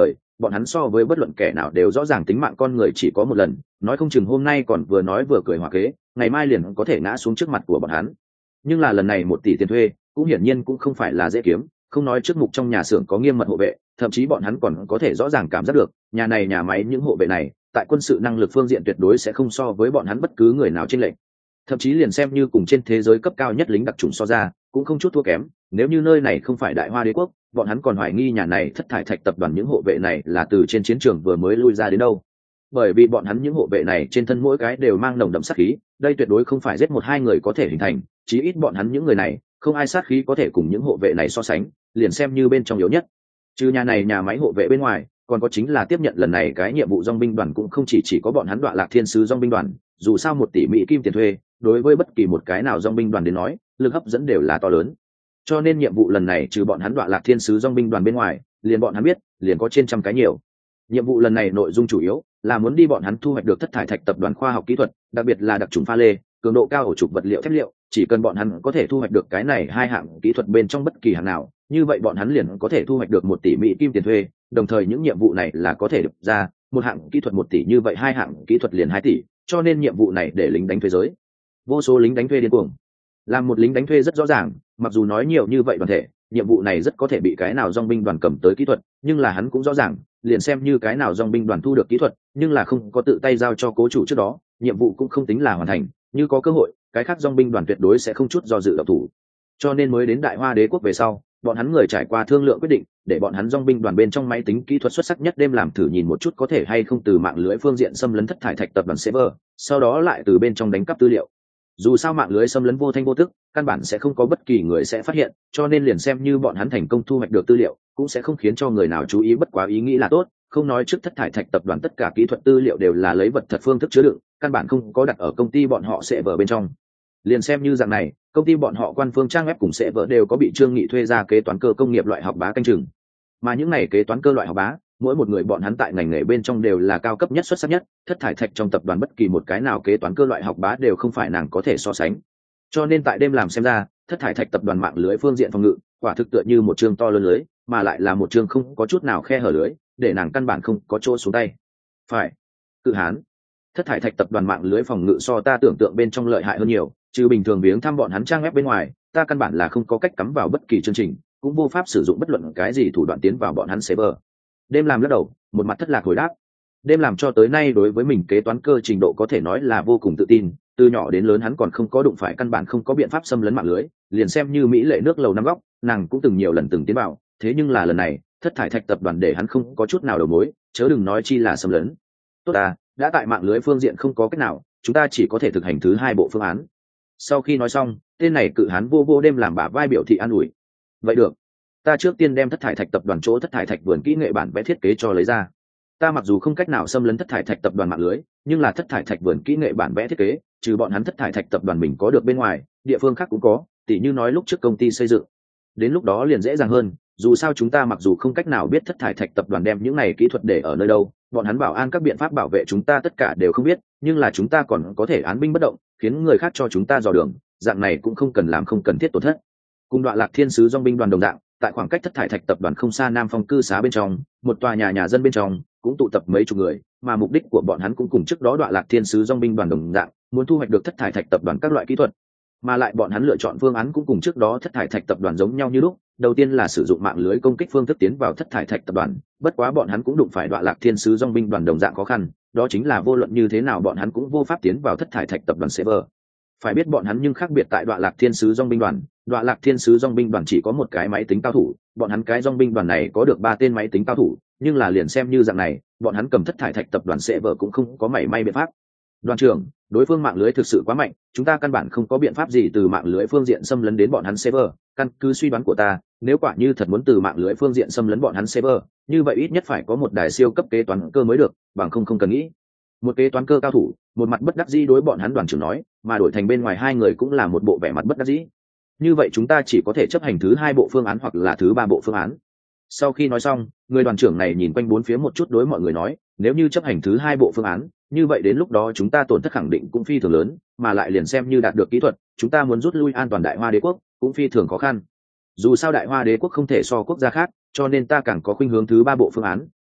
bọn hắn so với bất luận kẻ nào đều rõ ràng tính mạng con người chỉ có một lần, nói không chừng hôm nay còn vừa nói vừa cười hòa kế, ngày mai liền có thể ngã xuống trước mặt của bọn hắn. Nhưng là lần này 1 tỷ tiền thuê cũng hiển nhiên cũng không phải là dễ kiếm, không nói trước mục trong nhà xưởng có nghiêm mật hộ vệ, thậm chí bọn hắn còn có thể rõ ràng cảm giác được nhà này nhà máy những hộ vệ này tại quân sự năng lực phương diện tuyệt đối sẽ không so với bọn hắn bất cứ người nào trên lệnh, thậm chí liền xem như cùng trên thế giới cấp cao nhất lính đặc trùng so ra cũng không chút thua kém. Nếu như nơi này không phải Đại Hoa Đế quốc, bọn hắn còn hoài nghi nhà này Thất Thải Thạch tập đoàn những hộ vệ này là từ trên chiến trường vừa mới lui ra đến đâu, bởi vì bọn hắn những hộ vệ này trên thân mỗi cái đều mang nồng đậm sát khí, đây tuyệt đối không phải giết 1-2 người có thể hình thành, chí ít bọn hắn những người này không ai sát khí có thể cùng những hộ vệ này so sánh, liền xem như bên trong yếu nhất. Trừ nhà này nhà máy hộ vệ bên ngoài, còn có chính là tiếp nhận lần này cái nhiệm vụ dòng binh đoàn cũng không chỉ có bọn hắn Đoạ Lạc Thiên Sứ dòng binh đoàn, dù sao 1 tỷ Mỹ kim tiền thuê đối với bất kỳ một cái nào dòng binh đoàn đến nói lực hấp dẫn đều là to lớn, cho nên nhiệm vụ lần này trừ bọn hắn Đoạ Lạc Thiên Sứ dòng binh đoàn bên ngoài, liền bọn hắn biết liền có trên trăm cái nhiều. Nhiệm vụ lần này nội dung chủ yếu là muốn đi bọn hắn thu hoạch được Thất Thải Thạch tập đoàn khoa học kỹ thuật, đặc biệt là đặc trùng pha lê, cường độ cao ổ trục vật liệu thép liệu, chỉ cần bọn hắn có thể thu hoạch được cái này 2 hạng kỹ thuật bên trong bất kỳ hạng nào, như vậy bọn hắn liền có thể thu hoạch được 1 tỷ Mỹ kim tiền thuê, đồng thời những nhiệm vụ này là có thể được ra, 1 hạng kỹ thuật 1 tỷ, như vậy 2 hạng kỹ thuật liền 2 tỷ, cho nên nhiệm vụ này để lính đánh thuê giới. Vô số lính đánh thuê điên cuồng. Làm một lính đánh thuê rất rõ ràng, mặc dù nói nhiều như vậy đoàn thể, nhiệm vụ này rất có thể bị cái nào dòng binh đoàn cầm tới kỹ thuật, nhưng là hắn cũng rõ ràng, liền xem như cái nào dòng binh đoàn thu được kỹ thuật, nhưng là không có tự tay giao cho cố chủ trước đó, nhiệm vụ cũng không tính là hoàn thành, như có cơ hội, cái khác dòng binh đoàn tuyệt đối sẽ không chút do dự động thủ. Cho nên mới đến Đại Hoa Đế quốc về sau, bọn hắn người trải qua thương lượng quyết định, để bọn hắn dòng binh đoàn bên trong máy tính kỹ thuật xuất sắc nhất đêm làm thử nhìn một chút có thể hay không từ mạng lưới phương diện xâm lấn Thất Thải Thạch tập đoàn server, sau đó lại từ bên trong đánh cắp tư liệu. Dù sao mạng lưới xâm lấn vô thanh vô tức, căn bản sẽ không có bất kỳ người sẽ phát hiện, cho nên liền xem như bọn hắn thành công thu hoạch được tư liệu, cũng sẽ không khiến cho người nào chú ý, bất quá ý nghĩ là tốt, không nói trước Thất Thải Thạch tập đoàn tất cả kỹ thuật tư liệu đều là lấy vật thật phương thức chứa đựng, căn bản không có đặt ở công ty bọn họ sẽ vở bên trong. Liền xem như dạng này, công ty bọn họ quan phương trang web cùng sẽ vở đều có bị Trương Nghị thuê ra kế toán cơ công nghiệp loại học bá canh chừng. Mà những này kế toán cơ loại học bá, mỗi một người bọn hắn tại ngành nghề bên trong đều là cao cấp nhất xuất sắc nhất, Thất Thải Thạch trong tập đoàn bất kỳ một cái nào kế toán cơ loại học bá đều không phải nàng có thể so sánh. Cho nên tại đêm làm xem ra, Thất Thải Thạch tập đoàn mạng lưới phương diện phòng ngự, quả thực tựa như một chương to lớn lưới, mà lại là một chương không có chút nào khe hở lưới, để nàng căn bản không có chỗ xuống tay. Phải, Cự Hán, Thất Thải Thạch tập đoàn mạng lưới phòng ngự so ta tưởng tượng bên trong lợi hại hơn nhiều, trừ bình thường viếng thăm bọn hắn trang web bên ngoài, ta căn bản là không có cách cắm vào bất kỳ chương trình, cũng vô pháp sử dụng bất luận cái gì thủ đoạn tiến vào bọn hắn server. Đêm làm lắc đầu, một mặt thất lạc hồi đáp. Đêm làm cho tới nay đối với mình kế toán cơ trình độ có thể nói là vô cùng tự tin, từ nhỏ đến lớn hắn còn không có đụng phải căn bản không có biện pháp xâm lấn mạng lưới, liền xem như Mỹ lệ nước lầu năm góc, nàng cũng từng nhiều lần từng tiến vào, thế nhưng là lần này, Thất Thải Thạch tập đoàn để hắn không có chút nào đầu mối, chớ đừng nói chi là xâm lấn. Tốt à, đã tại mạng lưới phương diện không có cách nào, chúng ta chỉ có thể thực hành thứ 2 bộ phương án. Sau khi nói xong, tên này Cự Hán vô đêm làm bả vai biểu thị an ủi. Vậy được, ta trước tiên đem Thất Thải Thạch tập đoàn chỗ Thất Thải Thạch vườn kỹ nghệ bản vẽ thiết kế cho lấy ra. Ta mặc dù không cách nào xâm lấn Thất Thải Thạch tập đoàn mạng lưới, nhưng là Thất Thải Thạch vườn kỹ nghệ bản vẽ thiết kế, trừ bọn hắn Thất Thải Thạch tập đoàn mình có được bên ngoài, địa phương khác cũng có, tỉ như nói lúc trước công ty xây dựng. Đến lúc đó liền dễ dàng hơn, dù sao chúng ta mặc dù không cách nào biết Thất Thải Thạch tập đoàn đem những này kỹ thuật để ở nơi đâu, bọn hắn bảo an các biện pháp bảo vệ chúng ta tất cả đều không biết, nhưng là chúng ta còn có thể án binh bất động, khiến người khác cho chúng ta dò đường, dạng này cũng không cần làm không cần thiết tổn thất. Cùng Đoạ Lạc Thiên Sứ dòng binh đoàn đồng dạng, tại khoảng cách Thất Thải Thạch tập đoàn không xa Nam Phong cư xá bên trong, một tòa nhà dân bên trong cũng tụ tập mấy chục người, mà mục đích của bọn hắn cũng cùng trước đó Đoạ Lạc Thiên Sứ dòng binh đoàn đồng dạng, muốn thu hoạch được Thất Thải Thạch tập đoàn các loại kỹ thuật, mà lại bọn hắn lựa chọn phương án cũng cùng trước đó Thất Thải Thạch tập đoàn giống nhau như lúc, đầu tiên là sử dụng mạng lưới công kích phương thức tiến vào Thất Thải Thạch tập đoàn, bất quá bọn hắn cũng đụng phải Đoạ Lạc Thiên Sứ dòng binh đoàn đồng dạng khó khăn, đó chính là vô luận như thế nào bọn hắn cũng vô pháp tiến vào Thất Thải Thạch tập đoàn server. Phải biết bọn hắn nhưng khác biệt tại Đoạ Lạc Thiên Sứ dòng binh đoàn, Đoạ Lạc Thiên Sứ dòng binh đoàn chỉ có một cái máy tính cao thủ, bọn hắn cái dòng binh đoàn này có được 3 tên máy tính cao thủ, nhưng là liền xem như dạng này, bọn hắn cầm Thất Thải Thạch tập đoàn server cũng không có mảy may biện pháp. Đoàn trưởng, đối phương mạng lưới thực sự quá mạnh, chúng ta căn bản không có biện pháp gì từ mạng lưới phương diện xâm lấn đến bọn hắn server, căn cứ suy đoán của ta, nếu quả như thật muốn từ mạng lưới phương diện xâm lấn bọn hắn server, như vậy ít nhất phải có một đài siêu cấp kế toán cơ mới được, bằng không cần nghĩ. Một kế toán cơ cao thủ, một mặt bất đắc dĩ đối bọn hắn đoàn trưởng nói, mà đổi thành bên ngoài 2 người cũng là một bộ vẻ mặt bất đắc dĩ. Như vậy chúng ta chỉ có thể chấp hành thứ 2 bộ phương án hoặc là thứ 3 bộ phương án. Sau khi nói xong, người đoàn trưởng này nhìn quanh bốn phía một chút đối mọi người nói, nếu như chấp hành thứ 2 bộ phương án, như vậy đến lúc đó chúng ta tổn thất khẳng định cũng phi thường lớn, mà lại liền xem như đạt được kỹ thuật, chúng ta muốn rút lui an toàn Đại Hoa Đế quốc cũng phi thường khó khăn. Dù sao Đại Hoa Đế quốc không thể so quốc gia khác, cho nên ta càng có khuynh hướng thứ 3 bộ phương án,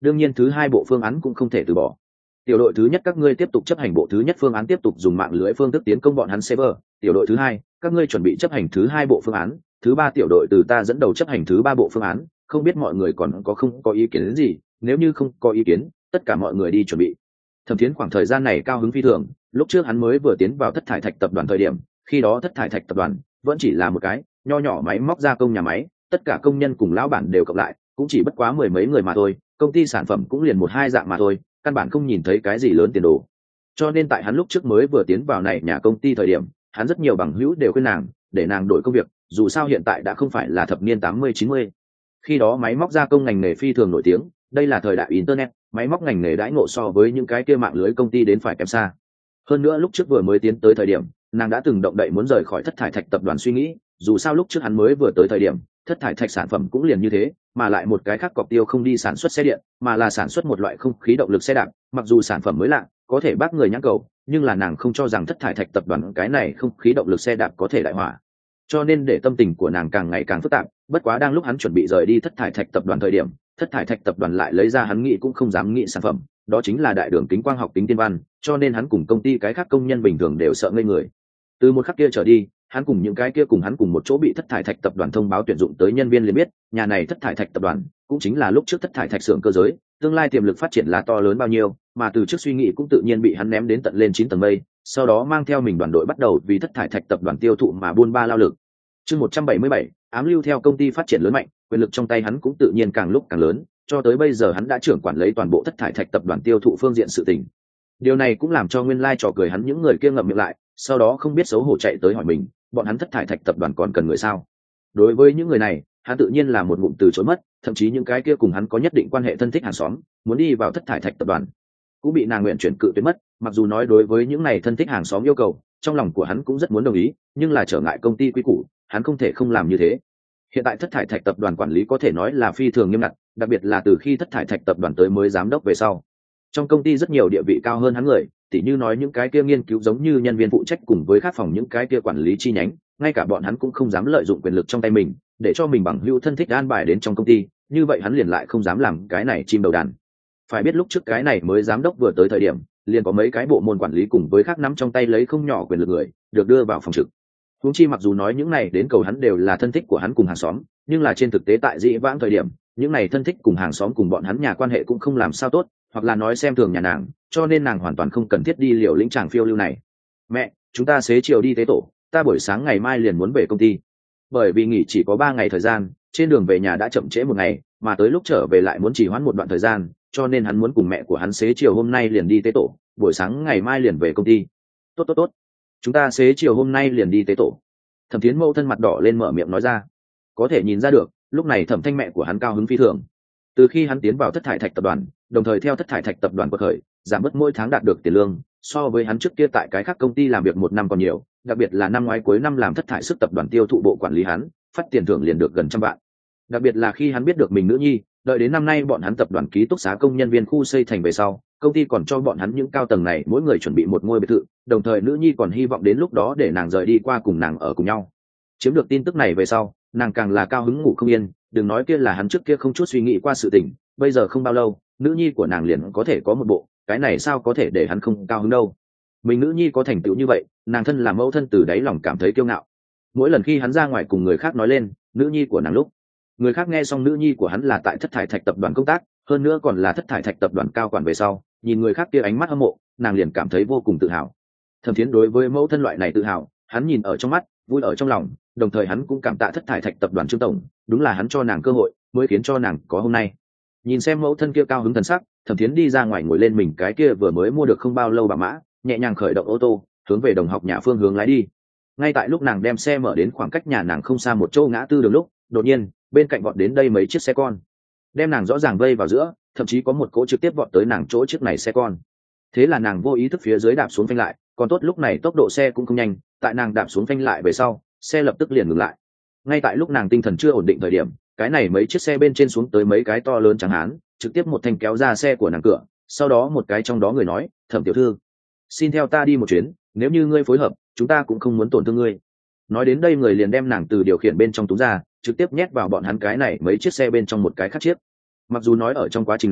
đương nhiên thứ hai bộ phương án cũng không thể từ bỏ. Tiểu đội thứ nhất các ngươi tiếp tục chấp hành bộ thứ nhất phương án, tiếp tục dùng mạng lưới phương thức tiến công bọn hắn server. Tiểu đội thứ hai các ngươi chuẩn bị chấp hành thứ hai bộ phương án, thứ ba tiểu đội từ ta dẫn đầu chấp hành thứ ba bộ phương án. Không biết mọi người còn có không có ý kiến gì? Nếu như không có ý kiến, tất cả mọi người đi chuẩn bị. Thẩm Thiến khoảng thời gian này cao hứng phi thường, lúc trước hắn mới vừa tiến vào Thất Thải Thạch tập đoàn thời điểm, khi đó Thất Thải Thạch tập đoàn vẫn chỉ là một cái nho nhỏ máy móc gia công nhà máy, tất cả công nhân cùng lão bản đều cộng lại cũng chỉ bất quá mười mấy người mà thôi, công ty sản phẩm cũng liền một hai dạng mà thôi, căn bản không nhìn thấy cái gì lớn tiền đồ. Cho nên tại hắn lúc trước mới vừa tiến vào này nhà công ty thời điểm, hắn rất nhiều bằng hữu đều khuyên nàng để nàng đổi công việc, dù sao hiện tại đã không phải là thập niên 80-90. Khi đó máy móc gia công ngành nghề phi thường nổi tiếng, đây là thời đại internet, máy móc ngành nghề đãi ngộ so với những cái kia mạng lưới công ty đến phải kém xa. Hơn nữa lúc trước vừa mới tiến tới thời điểm, nàng đã từng động đậy muốn rời khỏi Thất Thải Thạch tập đoàn suy nghĩ, dù sao lúc trước hắn mới vừa tới thời điểm, Thất Thải Thạch sản phẩm cũng liền như thế, mà lại một cái khác cọc tiêu không đi sản xuất xe điện, mà là sản xuất một loại không khí động lực xe đạp, mặc dù sản phẩm mới lạ, có thể bác người nhãn cầu, nhưng là nàng không cho rằng Thất Thải Thạch tập đoàn cái này không khí động lực xe đạp có thể đại hỏa. Cho nên để tâm tình của nàng càng ngày càng phức tạp, bất quá đang lúc hắn chuẩn bị rời đi Thất Thải Thạch tập đoàn thời điểm, Thất Thải Thạch tập đoàn lại lấy ra hắn nghĩ cũng không dám nghĩ sản phẩm, đó chính là đại đường kính quang học kính tiên văn, cho nên hắn cùng công ty cái khác công nhân bình thường đều sợ ngây người. Từ một khắc kia trở đi, hắn cùng những cái kia cùng hắn cùng một chỗ bị Thất Thải Thạch tập đoàn thông báo tuyển dụng tới nhân viên liền biết, nhà này Thất Thải Thạch tập đoàn cũng chính là lúc trước Thất Thải Thạch xưởng cơ giới, tương lai tiềm lực phát triển là to lớn bao nhiêu, mà từ trước suy nghĩ cũng tự nhiên bị hắn ném đến tận lên 9 tầng mây, sau đó mang theo mình đoàn đội bắt đầu vì Thất Thải Thạch tập đoàn tiêu thụ mà buôn ba lao lực. Chương 177, ám lưu theo công ty phát triển lớn mạnh, quyền lực trong tay hắn cũng tự nhiên càng lúc càng lớn, cho tới bây giờ hắn đã trưởng quản lấy toàn bộ Thất Thải Thạch tập đoàn tiêu thụ phương diện sự tình. Điều này cũng làm cho nguyên lai trò cười hắn những người kia ngậm miệng lại, sau đó không biết xấu hổ chạy tới hỏi mình, bọn hắn Thất Thải Thạch tập đoàn còn cần người sao? Đối với những người này, hắn tự nhiên là một ngụm từ chối mất, thậm chí những cái kia cùng hắn có nhất định quan hệ thân thích hàng xóm, muốn đi vào Thất Thải Thạch tập đoàn, cũng bị nàng nguyện chuyển cự tuyệt mất. Mặc dù nói đối với những này thân thích hàng xóm yêu cầu, trong lòng của hắn cũng rất muốn đồng ý, nhưng là trở ngại công ty quy củ, hắn không thể không làm như thế. Hiện tại Thất Thải Thạch tập đoàn quản lý có thể nói là phi thường nghiêm ngặt, đặc biệt là từ khi Thất Thải Thạch tập đoàn tới mới giám đốc về sau, trong công ty rất nhiều địa vị cao hơn hắn người, tỉ như nói những cái kia nghiên cứu giống như nhân viên phụ trách cùng với các phòng những cái kia quản lý chi nhánh, ngay cả bọn hắn cũng không dám lợi dụng quyền lực trong tay mình để cho mình bằng hữu thân thích an bài đến trong công ty, như vậy hắn liền lại không dám làm cái này chim đầu đàn. Phải biết lúc trước cái này mới giám đốc vừa tới thời điểm, liền có mấy cái bộ môn quản lý cùng với khác nắm trong tay lấy không nhỏ quyền lực người được đưa vào phòng trực. Huống chi mặc dù nói những này đến cầu hắn đều là thân thích của hắn cùng hàng xóm, nhưng là trên thực tế tại dĩ vãng thời điểm, những này thân thích cùng hàng xóm cùng bọn hắn nhà quan hệ cũng không làm sao tốt, hoặc là nói xem thường nhà nàng, cho nên nàng hoàn toàn không cần thiết đi liều lĩnh chàng phiêu lưu này. Mẹ, chúng ta xế chiều đi tế tổ, ta buổi sáng ngày mai liền muốn về công ty. Bởi vì nghỉ chỉ có 3 ngày thời gian, trên đường về nhà đã chậm trễ một ngày, mà tới lúc trở về lại muốn trì hoãn một đoạn thời gian, cho nên hắn muốn cùng mẹ của hắn xế chiều hôm nay liền đi tế tổ, buổi sáng ngày mai liền về công ty. Tốt, chúng ta xế chiều hôm nay liền đi tế tổ. Thẩm Thiến mâu thân mặt đỏ lên mở miệng nói ra. Có thể nhìn ra được, lúc này Thẩm Thanh mẹ của hắn cao hứng phi thường. Từ khi hắn tiến vào Thất Thải Thạch tập đoàn, đồng thời theo Thất Thải Thạch tập đoàn quật khởi, giảm bớt mỗi tháng đạt được tiền lương, so với hắn trước kia tại cái khác công ty làm việc 1 năm còn nhiều, đặc biệt là năm ngoái cuối năm làm Thất Thải sức tập đoàn tiêu thụ bộ quản lý hắn, phát tiền thưởng liền được gần 100 vạn. Đặc biệt là khi hắn biết được mình nữ nhi, đợi đến năm nay bọn hắn tập đoàn ký túc xá công nhân viên khu xây thành về sau, công ty còn cho bọn hắn những cao tầng này mỗi người chuẩn bị một ngôi biệt thự, đồng thời nữ nhi còn hy vọng đến lúc đó để nàng rời đi qua cùng nàng ở cùng nhau. Chiếm được tin tức này về sau, nàng càng là cao hứng ngủ không yên, đừng nói kia là hắn trước kia không chút suy nghĩ qua sự tình, bây giờ không bao lâu, nữ nhi của nàng liền có thể có một bộ, cái này sao có thể để hắn không cao hứng đâu. Mình nữ nhi có thành tựu như vậy, nàng thân làm mẫu thân từ đáy lòng cảm thấy kiêu ngạo. Mỗi lần khi hắn ra ngoài cùng người khác nói lên nữ nhi của nàng lúc, người khác nghe xong nữ nhi của hắn là tại Thất Thải Thạch tập đoàn công tác, hơn nữa còn là Thất Thải Thạch tập đoàn cao quản về sau, nhìn người khác kia ánh mắt hâm mộ, nàng liền cảm thấy vô cùng tự hào. Thẩm Thiến đối với mẫu thân loại này tự hào, hắn nhìn ở trong mắt, vui ở trong lòng, đồng thời hắn cũng cảm tạ Thất Thải Thạch tập đoàn Trương tổng, đúng là hắn cho nàng cơ hội, mới khiến cho nàng có hôm nay. Nhìn xem mẫu thân kia cao hứng thần sắc, Thẩm Thiến đi ra ngoài ngồi lên mình cái kia vừa mới mua được không bao lâu bà mã, nhẹ nhàng khởi động ô tô, hướng về đồng học nhà phương hướng lái đi. Ngay tại lúc nàng đem xe mở đến khoảng cách nhà nàng không xa một chỗ ngã tư đường lúc, đột nhiên bên cạnh vọt đến đây mấy chiếc xe con, đem nàng rõ ràng vây vào giữa, thậm chí có một cỗ trực tiếp vọt tới nàng chỗ chiếc này xe con. Thế là nàng vô ý thức phía dưới đạp xuống phanh lại, còn tốt lúc này tốc độ xe cũng không nhanh, tại nàng đạp xuống phanh lại về sau, xe lập tức liền ngừng lại. Ngay tại lúc nàng tinh thần chưa ổn định thời điểm, cái này mấy chiếc xe bên trên xuống tới mấy cái to lớn chẳng hán, trực tiếp một thanh kéo ra xe của nàng cửa, sau đó một cái trong đó người nói, Thẩm tiểu thư, xin theo ta đi một chuyến, nếu như ngươi phối hợp, chúng ta cũng không muốn tổn thương ngươi. Nói đến đây người liền đem nàng từ điều khiển bên trong túm ra, trực tiếp nhét vào bọn hắn cái này mấy chiếc xe bên trong một cái khác chiếc. Mặc dù nói ở trong quá trình này,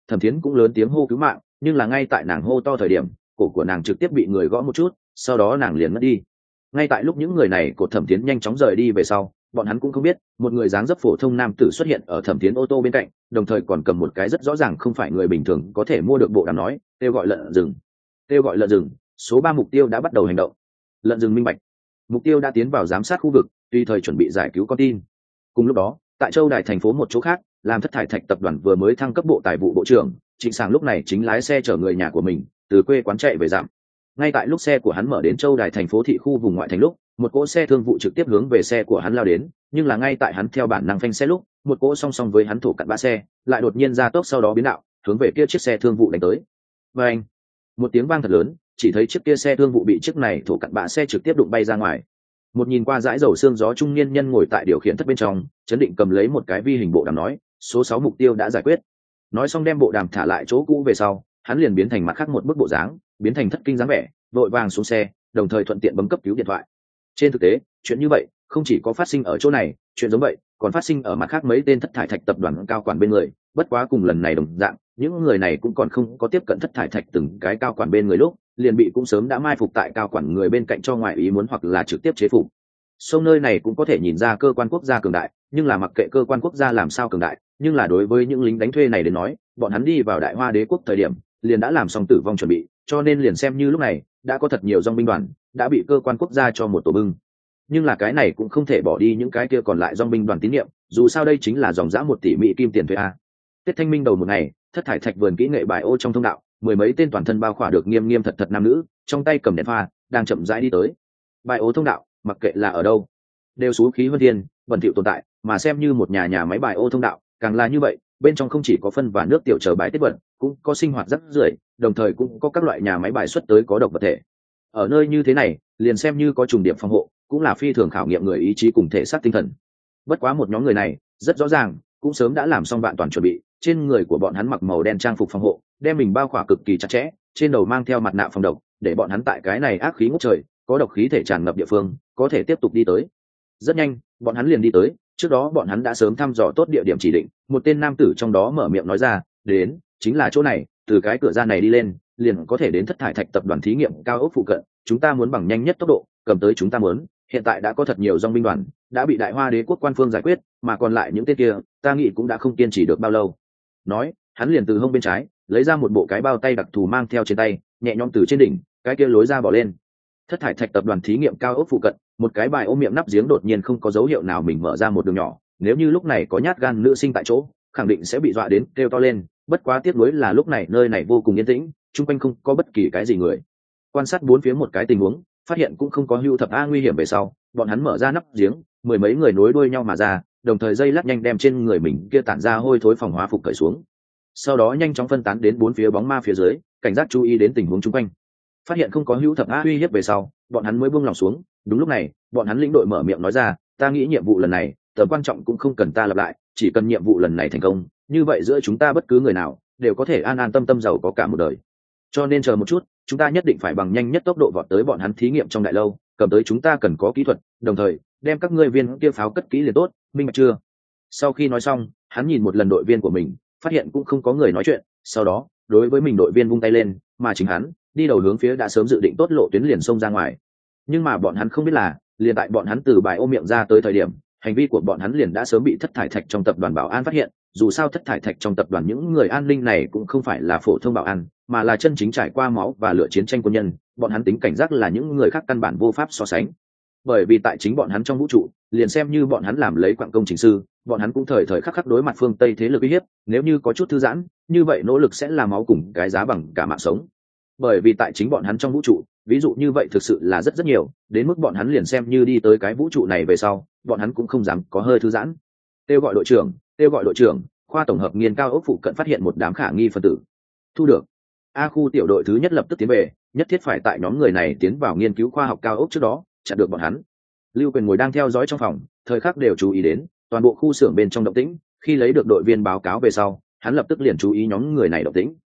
Thẩm Thiến cũng lớn tiếng hô cứu mạng, nhưng là ngay tại nàng hô to thời điểm, cổ của nàng trực tiếp bị người gõ một chút, sau đó nàng liền mất đi. Ngay tại lúc những người này của Thẩm Thiến nhanh chóng rời đi về sau, bọn hắn cũng không biết một người dáng dấp phổ thông nam tử xuất hiện ở Thẩm Thiến ô tô bên cạnh, đồng thời còn cầm một cái rất rõ ràng không phải người bình thường có thể mua được bộ đàm nói, kêu gọi lợn rừng, kêu gọi lợn rừng. Số 3 mục tiêu đã bắt đầu hành động. Lợn rừng minh bạch, mục tiêu đã tiến vào giám sát khu vực, tùy thời chuẩn bị giải cứu con tin. Cùng lúc đó, tại Châu Đài thành phố một chỗ khác, làm Thất Thải Thạch tập đoàn vừa mới thăng cấp bộ tài vụ bộ trưởng, Trịnh Sảng lúc này chính lái xe chở người nhà của mình từ quê quán chạy về giảm. Ngay tại lúc xe của hắn mở đến Châu Đài thành phố thị khu vùng ngoại thành lúc, một cỗ xe thương vụ trực tiếp hướng về xe của hắn lao đến, nhưng là ngay tại hắn theo bản năng phanh xe lúc, một cỗ song song với hắn thổ cặn bã xe lại đột nhiên ra tốc, sau đó biến đạo hướng về kia chiếc xe thương vụ đánh tới. Và anh, một tiếng vang thật lớn, chỉ thấy chiếc kia xe thương vụ bị chiếc này thổ cặn bã xe trực tiếp đụng bay ra ngoài. Một nhìn qua dãi dầu xương gió trung niên nhân ngồi tại điều khiển thất bên trong, chấn định cầm lấy một cái vi hình bộ đàm nói, số 6 mục tiêu đã giải quyết. Nói xong đem bộ đàm thả lại chỗ cũ về sau, hắn liền biến thành mặt khác một bức bộ dáng, biến thành thất kinh dáng vẻ, vội vàng xuống xe, đồng thời thuận tiện bấm cấp cứu điện thoại. Trên thực tế, chuyện như vậy không chỉ có phát sinh ở chỗ này, chuyện giống vậy còn phát sinh ở mặt khác mấy tên Thất Thải Thạch tập đoàn cao quản bên người, bất quá cùng lần này đồng dạng, những người này cũng còn không có tiếp cận Thất Thải Thạch từng cái cao quản bên người lúc, liền bị cũng sớm đã mai phục tại cao quản người bên cạnh cho ngoại ý muốn hoặc là trực tiếp chế phục. Sông nơi này cũng có thể nhìn ra cơ quan quốc gia cường đại, nhưng là mặc kệ cơ quan quốc gia làm sao cường đại, nhưng là đối với những lính đánh thuê này đến nói, bọn hắn đi vào Đại Hoa Đế quốc thời điểm, liền đã làm xong tử vong chuẩn bị, cho nên liền xem như lúc này đã có thật nhiều dòng binh đoàn đã bị cơ quan quốc gia cho một tổ bưng. Nhưng là cái này cũng không thể bỏ đi những cái kia còn lại dòng binh đoàn tín nhiệm, dù sao đây chính là dòng dã 1 tỷ Mỹ kim tiền thuế a. Tết Thanh Minh đầu một ngày, Thất Thải Thạch vườn kỹ nghệ bài ô trong thông đạo, mười mấy tên toàn thân bao khỏa được nghiêm nghiêm thật thật nam nữ, trong tay cầm đèn pha, đang chậm rãi đi tới. Bài ô thông đạo, mặc kệ là ở đâu, đều xú khí hơn thiên, bẩn thỉu tồn tại, mà xem như một nhà máy bài ô thông đạo, càng là như vậy, bên trong không chỉ có phân và nước tiểu chờ bài tiết bẩn, cũng có sinh hoạt rác rưởi, đồng thời cũng có các loại nhà máy bài xuất tới có độc vật thể. Ở nơi như thế này, liền xem như có trùng điểm phòng hộ, cũng là phi thường khảo nghiệm người ý chí cùng thể xác tinh thần. Bất quá một nhóm người này, rất rõ ràng, cũng sớm đã làm xong vạn toàn chuẩn bị, trên người của bọn hắn mặc màu đen trang phục phòng hộ, đem mình bao khỏa cực kỳ chặt chẽ, trên đầu mang theo mặt nạ phòng độc, để bọn hắn tại cái này ác khí ngút trời, có độc khí thể tràn ngập địa phương, có thể tiếp tục đi tới. Rất nhanh, bọn hắn liền đi tới, trước đó bọn hắn đã sớm thăm dò tốt địa điểm chỉ định, một tên nam tử trong đó mở miệng nói ra, đến, chính là chỗ này, từ cái cửa ra này đi lên, liền có thể đến Thất Thải Thạch tập đoàn thí nghiệm cao ốc phụ cận, chúng ta muốn bằng nhanh nhất tốc độ, cầm tới chúng ta muốn, hiện tại đã có thật nhiều dòng binh đoàn đã bị Đại Hoa Đế quốc quan phương giải quyết, mà còn lại những tên kia, ta nghĩ cũng đã không kiên trì được bao lâu. Nói, hắn liền từ hông bên trái lấy ra một bộ cái bao tay đặc thù mang theo trên tay, nhẹ nhõm từ trên đỉnh cái kia lối ra bỏ lên. Thất Thải Thạch tập đoàn thí nghiệm cao ốc phụ cận, một cái bài ôm miệng nắp giếng đột nhiên không có dấu hiệu nào mình mở ra một đường nhỏ, nếu như lúc này có nhát gan nữ sinh tại chỗ, khẳng định sẽ bị dọa đến kêu to lên, bất quá tiếc nuối là lúc này nơi này vô cùng yên tĩnh, chung quanh không có bất kỳ cái gì người. Quan sát bốn phía một cái tình huống, phát hiện cũng không có hưu thập a nguy hiểm về sau, bọn hắn mở ra nắp giếng, mười mấy người nối đuôi nhau mà ra, đồng thời dây lát nhanh đem trên người mình kia tản ra hôi thối phòng hóa phục cởi xuống, sau đó nhanh chóng phân tán đến bốn phía bóng ma phía dưới, cảnh giác chú ý đến tình huống chung quanh. Phát hiện không có hữu thập a uy hiếp về sau, bọn hắn mới buông lòng xuống. Đúng lúc này, bọn hắn lĩnh đội mở miệng nói ra, ta nghĩ nhiệm vụ lần này tầm quan trọng cũng không cần ta lặp lại, chỉ cần nhiệm vụ lần này thành công, như vậy giữa chúng ta bất cứ người nào đều có thể an an tâm tâm giàu có cả một đời. Cho nên chờ một chút, chúng ta nhất định phải bằng nhanh nhất tốc độ vọt tới bọn hắn thí nghiệm trong đại lâu, cầm tới chúng ta cần có kỹ thuật, đồng thời đem các ngươi viên kia pháo cất kỹ liền tốt, minh bạch chưa? Sau khi nói xong, hắn nhìn một lần đội viên của mình, phát hiện cũng không có người nói chuyện, sau đó đối với mình đội viên vung tay lên, mà chính hắn đi đầu hướng phía đã sớm dự định tốt lộ tuyến liền xông ra ngoài. Nhưng mà bọn hắn không biết là, liền tại bọn hắn từ bài ôm miệng ra tới thời điểm, hành vi của bọn hắn liền đã sớm bị Thất Thải Thạch trong tập đoàn bảo an phát hiện. Dù sao Thất Thải Thạch trong tập đoàn những người an ninh này cũng không phải là phổ thông bảo an, mà là chân chính trải qua máu và lửa chiến tranh quân nhân, bọn hắn tính cảnh giác là những người khác căn bản vô pháp so sánh. Bởi vì tại chính bọn hắn trong vũ trụ, liền xem như bọn hắn làm lấy quạng công trình sư, bọn hắn cũng thời thời khắc khắc đối mặt phương Tây thế lực uy hiếp, nếu như có chút thư giãn, như vậy nỗ lực sẽ là máu cùng cái giá bằng cả mạng sống. Bởi vì tại chính bọn hắn trong vũ trụ, ví dụ như vậy thực sự là rất nhiều, đến mức bọn hắn liền xem như đi tới cái vũ trụ này về sau, bọn hắn cũng không dám có hơi thư giãn. Kêu gọi đội trưởng, khoa tổng hợp nghiên cao ốc phụ cận phát hiện một đám khả nghi phân tử. Thu được. A khu tiểu đội thứ nhất lập tức tiến về, nhất thiết phải tại nhóm người này tiến vào nghiên cứu khoa học cao ốc trước đó chặn được bọn hắn. Lưu Quyền ngồi đang theo dõi trong phòng, thời khắc đều chú ý đến toàn bộ khu xưởng bên trong động tĩnh, khi lấy được đội viên báo cáo về sau, hắn lập tức liền chú ý nhóm người này động tĩnh.